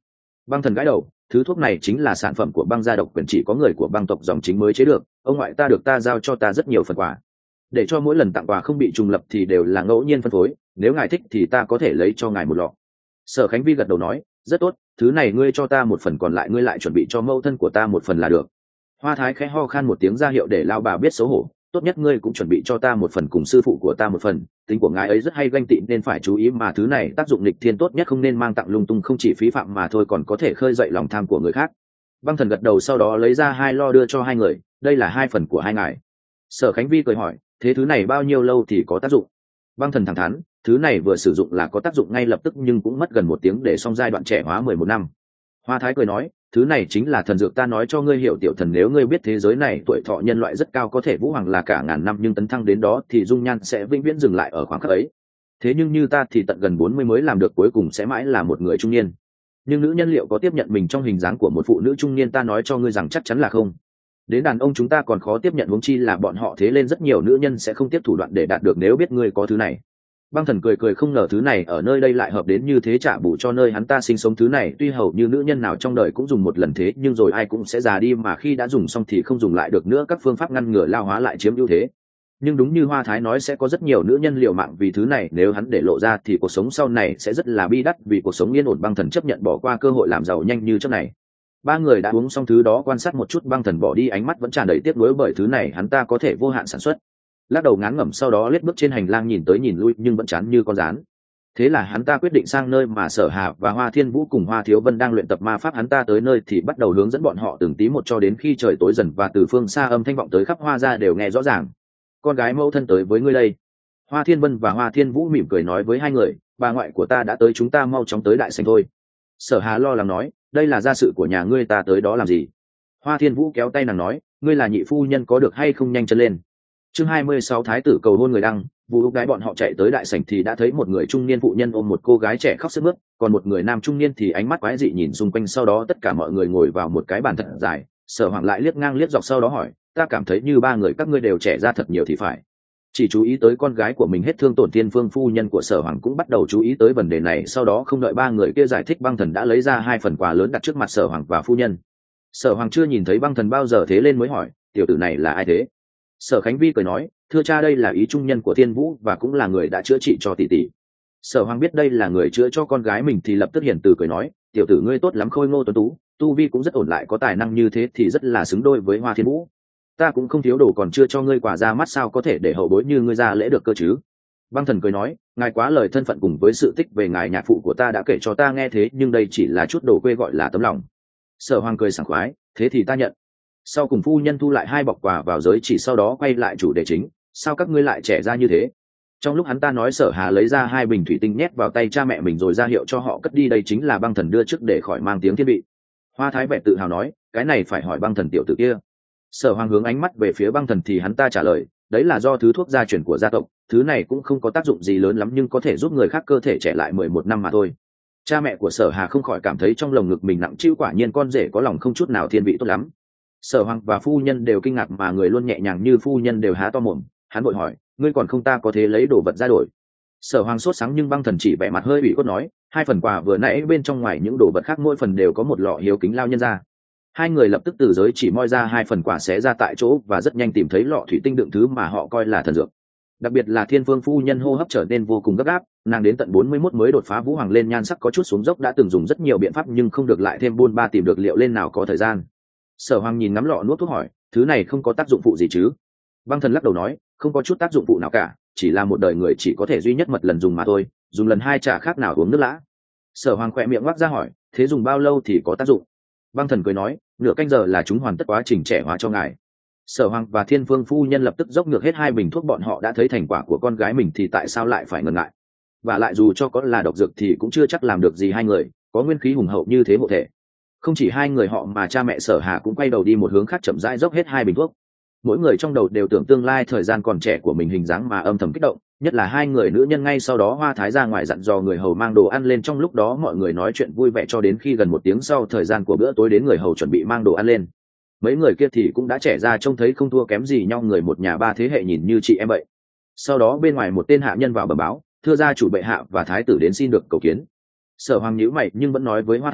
Speaker 1: Băng thần gãi đầu, thứ thuốc này chính là sản phẩm của băng gia độc quyền, chỉ có người của băng tộc dòng chính mới chế được, ông ngoại ta được ta giao cho ta rất nhiều phần quà, để cho mỗi lần tặng quà không bị trùng lập thì đều là ngẫu nhiên phân phối, nếu ngài thích thì ta có thể lấy cho ngài một lọ. Sở Khánh Vi gật đầu nói, rất tốt, thứ này ngươi cho ta một phần, còn lại ngươi lại chuẩn bị cho mẫu thân của ta một phần là được. Hoa Thái khẽ ho khan một tiếng ra hiệu để lao bà biết xấu hổ, tốt nhất ngươi cũng chuẩn bị cho ta một phần, cùng sư phụ của ta một phần, tính của ngài ấy rất hay ganh tị nên phải chú ý, mà thứ này tác dụng nghịch thiên, tốt nhất không nên mang tặng lung tung, không chỉ phí phạm mà thôi còn có thể khơi dậy lòng tham của người khác. Băng thần gật đầu, sau đó lấy ra hai lo đưa cho hai người, đây là hai phần của hai ngài. Sở Khánh Vi cười hỏi, thế thứ này bao nhiêu lâu thì có tác dụng? Băng thần thẳng thắn, thứ này vừa sử dụng là có tác dụng ngay lập tức, nhưng cũng mất gần một tiếng để xong giai đoạn trẻ hóa mười một năm. Hoa Thái cười nói, thứ này chính là thần dược ta nói cho ngươi hiểu tiểu thần, nếu ngươi biết thế giới này tuổi thọ nhân loại rất cao, có thể vũ hoàng là cả ngàn năm, nhưng tấn thăng đến đó thì dung nhan sẽ vĩnh viễn dừng lại ở khoảng khắc ấy. Thế nhưng như ta thì tận gần bốn mươi mới làm được, cuối cùng sẽ mãi là một người trung niên. Nhưng nữ nhân liệu có tiếp nhận mình trong hình dáng của một phụ nữ trung niên? Ta nói cho ngươi rằng chắc chắn là không. Đến đàn ông chúng ta còn khó tiếp nhận, huống chi là bọn họ, thế lên rất nhiều nữ nhân sẽ không tiếp thủ đoạn để đạt được nếu biết ngươi có thứ này. Băng thần cười cười, không ngờ thứ này ở nơi đây lại hợp đến như thế, trả bù cho nơi hắn ta sinh sống. Thứ này tuy hầu như nữ nhân nào trong đời cũng dùng một lần, thế nhưng rồi ai cũng sẽ già đi, mà khi đã dùng xong thì không dùng lại được nữa, các phương pháp ngăn ngừa lao hóa lại chiếm ưu thế. Nhưng đúng như Hoa Thái nói, sẽ có rất nhiều nữ nhân liều mạng vì thứ này, nếu hắn để lộ ra thì cuộc sống sau này sẽ rất là bi đắt, vì cuộc sống yên ổn. Băng thần chấp nhận bỏ qua cơ hội làm giàu nhanh như chớp này. Ba người đã uống xong thứ đó, quan sát một chút, băng thần bỏ đi, ánh mắt vẫn tràn đầy tiếc nuối, bởi thứ này hắn ta có thể vô hạn sản xuất. Lắc đầu ngán ngẩm, sau đó lết bước trên hành lang nhìn tới nhìn lui nhưng vẫn chán như con rán. Thế là hắn ta quyết định sang nơi mà Sở Hà và Hoa Thiên Vũ cùng Hoa Thiếu Vân đang luyện tập ma pháp. Hắn ta tới nơi thì bắt đầu hướng dẫn bọn họ từng tí một cho đến khi trời tối dần, và từ phương xa âm thanh vọng tới khắp Hoa gia đều nghe rõ ràng. Con gái mẫu thân tới với ngươi đây. Hoa Thiên Vân và Hoa Thiên Vũ mỉm cười nói với hai người, bà ngoại của ta đã tới, chúng ta mau chóng tới đại sảnh thôi. Sở Hà lo lắng nói, đây là gia sự của nhà ngươi, ta tới đó làm gì? Hoa Thiên Vũ kéo tay nàng nói, ngươi là nhị phu nhân có được hay không, nhanh chân lên. Chương hai mươi sáu, thái tử cầu hôn người đăng. Vụ lúc gái bọn họ chạy tới đại sảnh thì đã thấy một người trung niên phụ nhân ôm một cô gái trẻ khóc sướt mướt, còn một người nam trung niên thì ánh mắt quái dị nhìn xung quanh. Sau đó tất cả mọi người ngồi vào một cái bàn thật dài. Sở Hoàng lại liếc ngang liếc dọc, sau đó hỏi, ta cảm thấy như ba người các ngươi đều trẻ ra thật nhiều thì phải. Chỉ chú ý tới con gái của mình hết thương tổn. Thiên Phương phu nhân của Sở Hoàng cũng bắt đầu chú ý tới vấn đề này. Sau đó không đợi ba người kia giải thích, băng thần đã lấy ra hai phần quà lớn đặt trước mặt Sở Hoàng và phu nhân. Sở Hoàng chưa nhìn thấy băng thần bao giờ, thế lên mới hỏi, tiểu tử này là ai thế? Sở Khánh Vi cười nói, thưa cha, đây là ý trung nhân của Thiên Vũ và cũng là người đã chữa trị cho tỷ tỷ. Sở Hoàng biết đây là người chữa cho con gái mình thì lập tức hiền từ cười nói, tiểu tử ngươi tốt lắm, khôi ngô tuấn tú, tu vi cũng rất ổn, lại có tài năng như thế thì rất là xứng đôi với Hoa Thiên Vũ. Ta cũng không thiếu đồ, còn chưa cho ngươi quà ra mắt, sao có thể để hậu bối như ngươi ra lễ được cơ chứ? Băng thần cười nói, ngài quá lời, thân phận cùng với sự tích về ngài nhạc phụ của ta đã kể cho ta nghe, thế nhưng đây chỉ là chút đồ quê, gọi là tấm lòng. Sở Hoàng cười sảng khoái, thế thì ta nhận. Sau cùng phu nhân thu lại hai bọc quà vào giới chỉ, sau đó quay lại chủ đề chính, sao các ngươi lại trẻ ra như thế? Trong lúc hắn ta nói, Sở Hà lấy ra hai bình thủy tinh nhét vào tay cha mẹ mình rồi ra hiệu cho họ cất đi, đây chính là băng thần đưa trước để khỏi mang tiếng thiên vị. Hoa Thái vẻ tự hào nói, cái này phải hỏi băng thần tiểu tử kia. Sở Hoàng hướng ánh mắt về phía băng thần thì hắn ta trả lời, đấy là do thứ thuốc gia truyền của gia tộc, thứ này cũng không có tác dụng gì lớn lắm, nhưng có thể giúp người khác cơ thể trẻ lại mười một năm mà thôi. Cha mẹ của Sở Hà không khỏi cảm thấy trong lồng ngực mình nặng trĩu, quả nhiên con rể có lòng không chút nào thiên vị tốt lắm. Sở Hoàng và phu nhân đều kinh ngạc, mà người luôn nhẹ nhàng như phu nhân đều há to mồm. Hắn vội hỏi, ngươi còn không ta có thế lấy đồ vật ra đổi? Sở Hoàng sốt sắng, nhưng băng thần chỉ vẻ mặt hơi ủy khuất nói, hai phần quà vừa nãy bên trong ngoài những đồ vật khác mỗi phần đều có một lọ hiếu kính lao nhân ra. Hai người lập tức từ giới chỉ moi ra hai phần quà xé ra tại chỗ và rất nhanh tìm thấy lọ thủy tinh đựng thứ mà họ coi là thần dược. Đặc biệt là Thiên Phương phu nhân hô hấp trở nên vô cùng gấp gáp, nàng đến tận bốn mươi mốt mới đột phá vũ hoàng lên, nhan sắc có chút xuống dốc, đã từng dùng rất nhiều biện pháp nhưng không được, lại thêm buôn ba tìm được liệu lên, nào có thời gian. Sở Hoàng nhìn ngắm lọ nuốt thuốc hỏi, thứ này không có tác dụng phụ gì chứ? Băng thần lắc đầu nói, không có chút tác dụng phụ nào cả, chỉ là một đời người chỉ có thể duy nhất một lần dùng mà thôi, dùng lần hai chả khác nào uống nước lã. Sở Hoàng khỏe miệng ngoác ra hỏi, thế dùng bao lâu thì có tác dụng? Băng thần cười nói, nửa canh giờ là chúng hoàn tất quá trình trẻ hóa cho ngài. Sở Hoàng và Thiên Phương phu nhân lập tức dốc ngược hết hai bình thuốc, bọn họ đã thấy thành quả của con gái mình thì tại sao lại phải ngần ngại? Và lại dù cho có là độc dược thì cũng chưa chắc làm được gì hai người, có nguyên khí hùng hậu như thế hộ thể. Không chỉ hai người họ mà cha mẹ Sở Hà cũng quay đầu đi một hướng khác, chậm rãi dốc hết hai bình thuốc. Mỗi người trong đầu đều tưởng tương lai thời gian còn trẻ của mình hình dáng mà âm thầm kích động, nhất là hai người nữ nhân. Ngay sau đó Hoa Thái ra ngoài dặn dò người hầu mang đồ ăn lên, trong lúc đó mọi người nói chuyện vui vẻ cho đến khi gần một tiếng sau thời gian của bữa tối đến, người hầu chuẩn bị mang đồ ăn lên. Mấy người kia thì cũng đã trẻ ra, trông thấy không thua kém gì nhau, người một nhà ba thế hệ nhìn như chị em vậy. Sau đó bên ngoài một tên hạ nhân vào bẩm báo, thưa gia chủ bệ hạ và thái tử đến xin được cầu kiến. Sở Hoàng nhíu mày nhưng vẫn nói với Hoa Thái,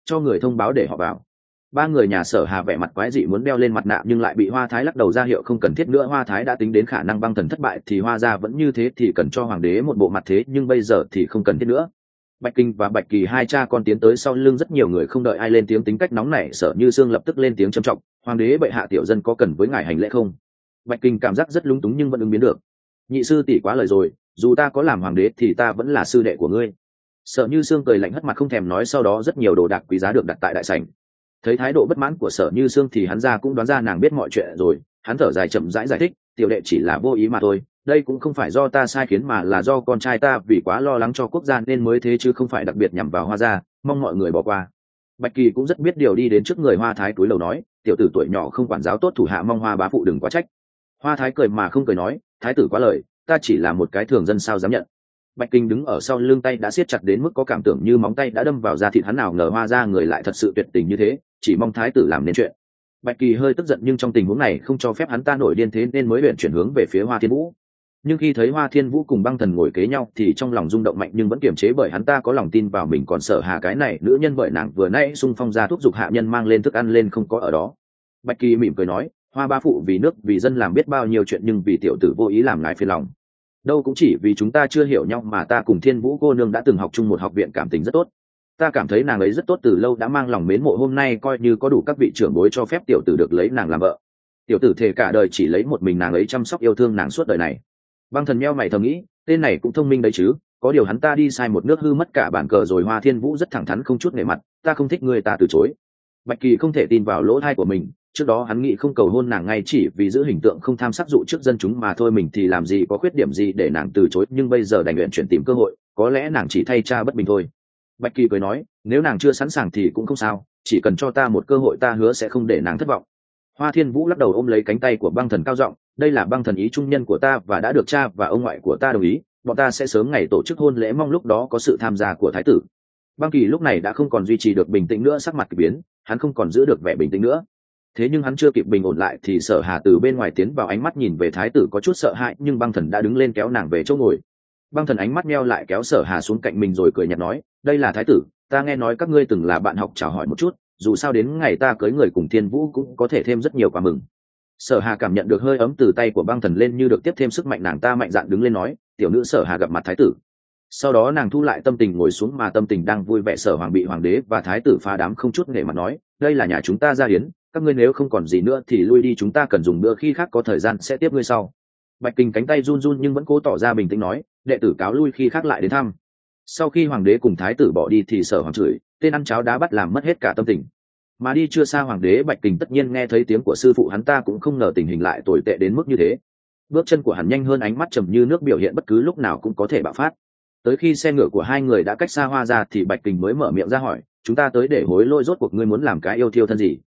Speaker 1: cho người thông báo để họ vào. Ba người nhà Sở Hà vẻ mặt quái dị muốn đeo lên mặt nạ nhưng lại bị Hoa Thái lắc đầu ra hiệu không cần thiết nữa. Hoa Thái đã tính đến khả năng băng thần thất bại thì Hoa gia vẫn như thế thì cần cho hoàng đế một bộ mặt thế, nhưng bây giờ thì không cần thiết nữa. Bạch Kinh và Bạch Kỳ hai cha con tiến tới sau lưng rất nhiều người, không đợi ai lên tiếng tính cách nóng nảy, Sở Như Sương lập tức lên tiếng trầm trọng: "Hoàng đế bệ hạ, tiểu dân có cần với ngài hành lễ không?" Bạch Kinh cảm giác rất lúng túng nhưng vẫn ứng biến được: "Nhị sư tỷ quá lời rồi, dù ta có làm hoàng đế thì ta vẫn là sư đệ của ngươi." Sở Như Sương cười lạnh hất mặt không thèm nói. Sau đó rất nhiều đồ đạc quý giá được đặt tại đại sảnh. Thấy thái độ bất mãn của Sở Như Sương thì hắn ra cũng đoán ra nàng biết mọi chuyện rồi. Hắn thở dài chậm rãi giải thích: "Tiểu đệ chỉ là vô ý mà thôi, đây cũng không phải do ta sai khiến mà là do con trai ta vì quá lo lắng cho quốc gia nên mới thế, chứ không phải đặc biệt nhằm vào Hoa gia, mong mọi người bỏ qua." Bạch Kỳ cũng rất biết điều, đi đến trước người Hoa Thái cúi đầu nói: "Tiểu tử tuổi nhỏ không quản giáo tốt thủ hạ, mong Hoa bá phụ đừng quá trách." Hoa Thái cười mà không cười nói: "Thái tử quá lời, ta chỉ là một cái thường dân sao dám nhận." Bạch Kinh đứng ở sau lưng, tay đã siết chặt đến mức có cảm tưởng như móng tay đã đâm vào da thịt hắn, nào ngờ Hoa gia người lại thật sự tuyệt tình như thế, chỉ mong thái tử làm nên chuyện. Bạch Kỳ hơi tức giận nhưng trong tình huống này không cho phép hắn ta nổi điên, thế nên mới luyện chuyển hướng về phía Hoa Thiên Vũ. Nhưng khi thấy Hoa Thiên Vũ cùng băng thần ngồi kế nhau thì trong lòng rung động mạnh nhưng vẫn kiềm chế, bởi hắn ta có lòng tin vào mình. Còn Sở Hà cái này nữ nhân bởi nàng vừa nãy xung phong ra thúc giục hạ nhân mang lên thức ăn lên không có ở đó. Bạch Kỳ mỉm cười nói: "Hoa bá phụ vì nước vì dân làm biết bao nhiêu chuyện, nhưng vì tiểu tử vô ý làm ngài phiền lòng. Đâu cũng chỉ vì chúng ta chưa hiểu nhau mà ta cùng Thiên Vũ cô nương đã từng học chung một học viện, cảm tình rất tốt. Ta cảm thấy nàng ấy rất tốt, từ lâu đã mang lòng mến mộ, hôm nay coi như có đủ các vị trưởng bối cho phép tiểu tử được lấy nàng làm vợ. Tiểu tử thề cả đời chỉ lấy một mình nàng ấy, chăm sóc yêu thương nàng suốt đời này." Băng thần meo mày thầm nghĩ, tên này cũng thông minh đấy chứ, có điều hắn ta đi sai một nước hư mất cả bản cờ rồi. Hoa Thiên Vũ rất thẳng thắn không chút nể mặt: "Ta không thích ngươi, ta từ chối." Bạch Kỳ không thể tin vào lỗ tai của mình, trước đó hắn nghĩ không cầu hôn nàng ngay chỉ vì giữ hình tượng không tham sắc dụ trước dân chúng mà thôi, mình thì làm gì có khuyết điểm gì để nàng từ chối, nhưng bây giờ đành nguyện chuyển tìm cơ hội, có lẽ nàng chỉ thay cha bất bình thôi. Bạch Kỳ cười nói: "Nếu nàng chưa sẵn sàng thì cũng không sao, chỉ cần cho ta một cơ hội ta hứa sẽ không để nàng thất vọng." Hoa Thiên Vũ lắc đầu ôm lấy cánh tay của băng thần cao giọng: "Đây là băng thần ý trung nhân của ta và đã được cha và ông ngoại của ta đồng ý, bọn ta sẽ sớm ngày tổ chức hôn lễ, mong lúc đó có sự tham gia của thái tử." Băng Kỳ lúc này đã không còn duy trì được bình tĩnh nữa, sắc mặt kỳ biến, hắn không còn giữ được vẻ bình tĩnh nữa. Thế nhưng hắn chưa kịp bình ổn lại thì Sở Hà từ bên ngoài tiến vào, ánh mắt nhìn về thái tử có chút sợ hãi, nhưng băng thần đã đứng lên kéo nàng về chỗ ngồi. Băng thần ánh mắt meo lại kéo Sở Hà xuống cạnh mình rồi cười nhạt nói: "Đây là thái tử, ta nghe nói các ngươi từng là bạn học, chào hỏi một chút, dù sao đến ngày ta cưới người cùng Thiên Vũ cũng có thể thêm rất nhiều quà mừng." Sở Hà cảm nhận được hơi ấm từ tay của băng thần lên như được tiếp thêm sức mạnh, nàng ta mạnh dạn đứng lên nói: "Tiểu nữ Sở Hà gặp mặt thái tử." Sau đó nàng thu lại tâm tình ngồi xuống, mà tâm tình đang vui vẻ Sở Hoàng bị hoàng đế và thái tử phá đám không chút nể mặt nói: "Đây là nhà chúng ta gia hiến, các ngươi nếu không còn gì nữa thì lui đi, chúng ta cần dùng bữa, khi khác có thời gian sẽ tiếp ngươi sau." Bạch Kinh cánh tay run run nhưng vẫn cố tỏ ra bình tĩnh nói: "Đệ tử cáo lui, khi khác lại đến thăm." Sau khi hoàng đế cùng thái tử bỏ đi thì Sở Hoàng chửi: "Tên ăn cháo đá bắt làm mất hết cả tâm tình." Mà đi chưa xa hoàng đế Bạch Kinh tất nhiên nghe thấy tiếng của sư phụ, hắn ta cũng không ngờ tình hình lại tồi tệ đến mức như thế. Bước chân của hắn nhanh hơn, ánh mắt trầm như nước, biểu hiện bất cứ lúc nào cũng có thể bạo phát. Tới khi xe ngựa của hai người đã cách xa Hoa ra thì Bạch Kinh mới mở miệng ra hỏi: "Chúng ta tới để hối lỗi, rốt cuộc ngươi muốn làm cái yêu thiêu thân gì?"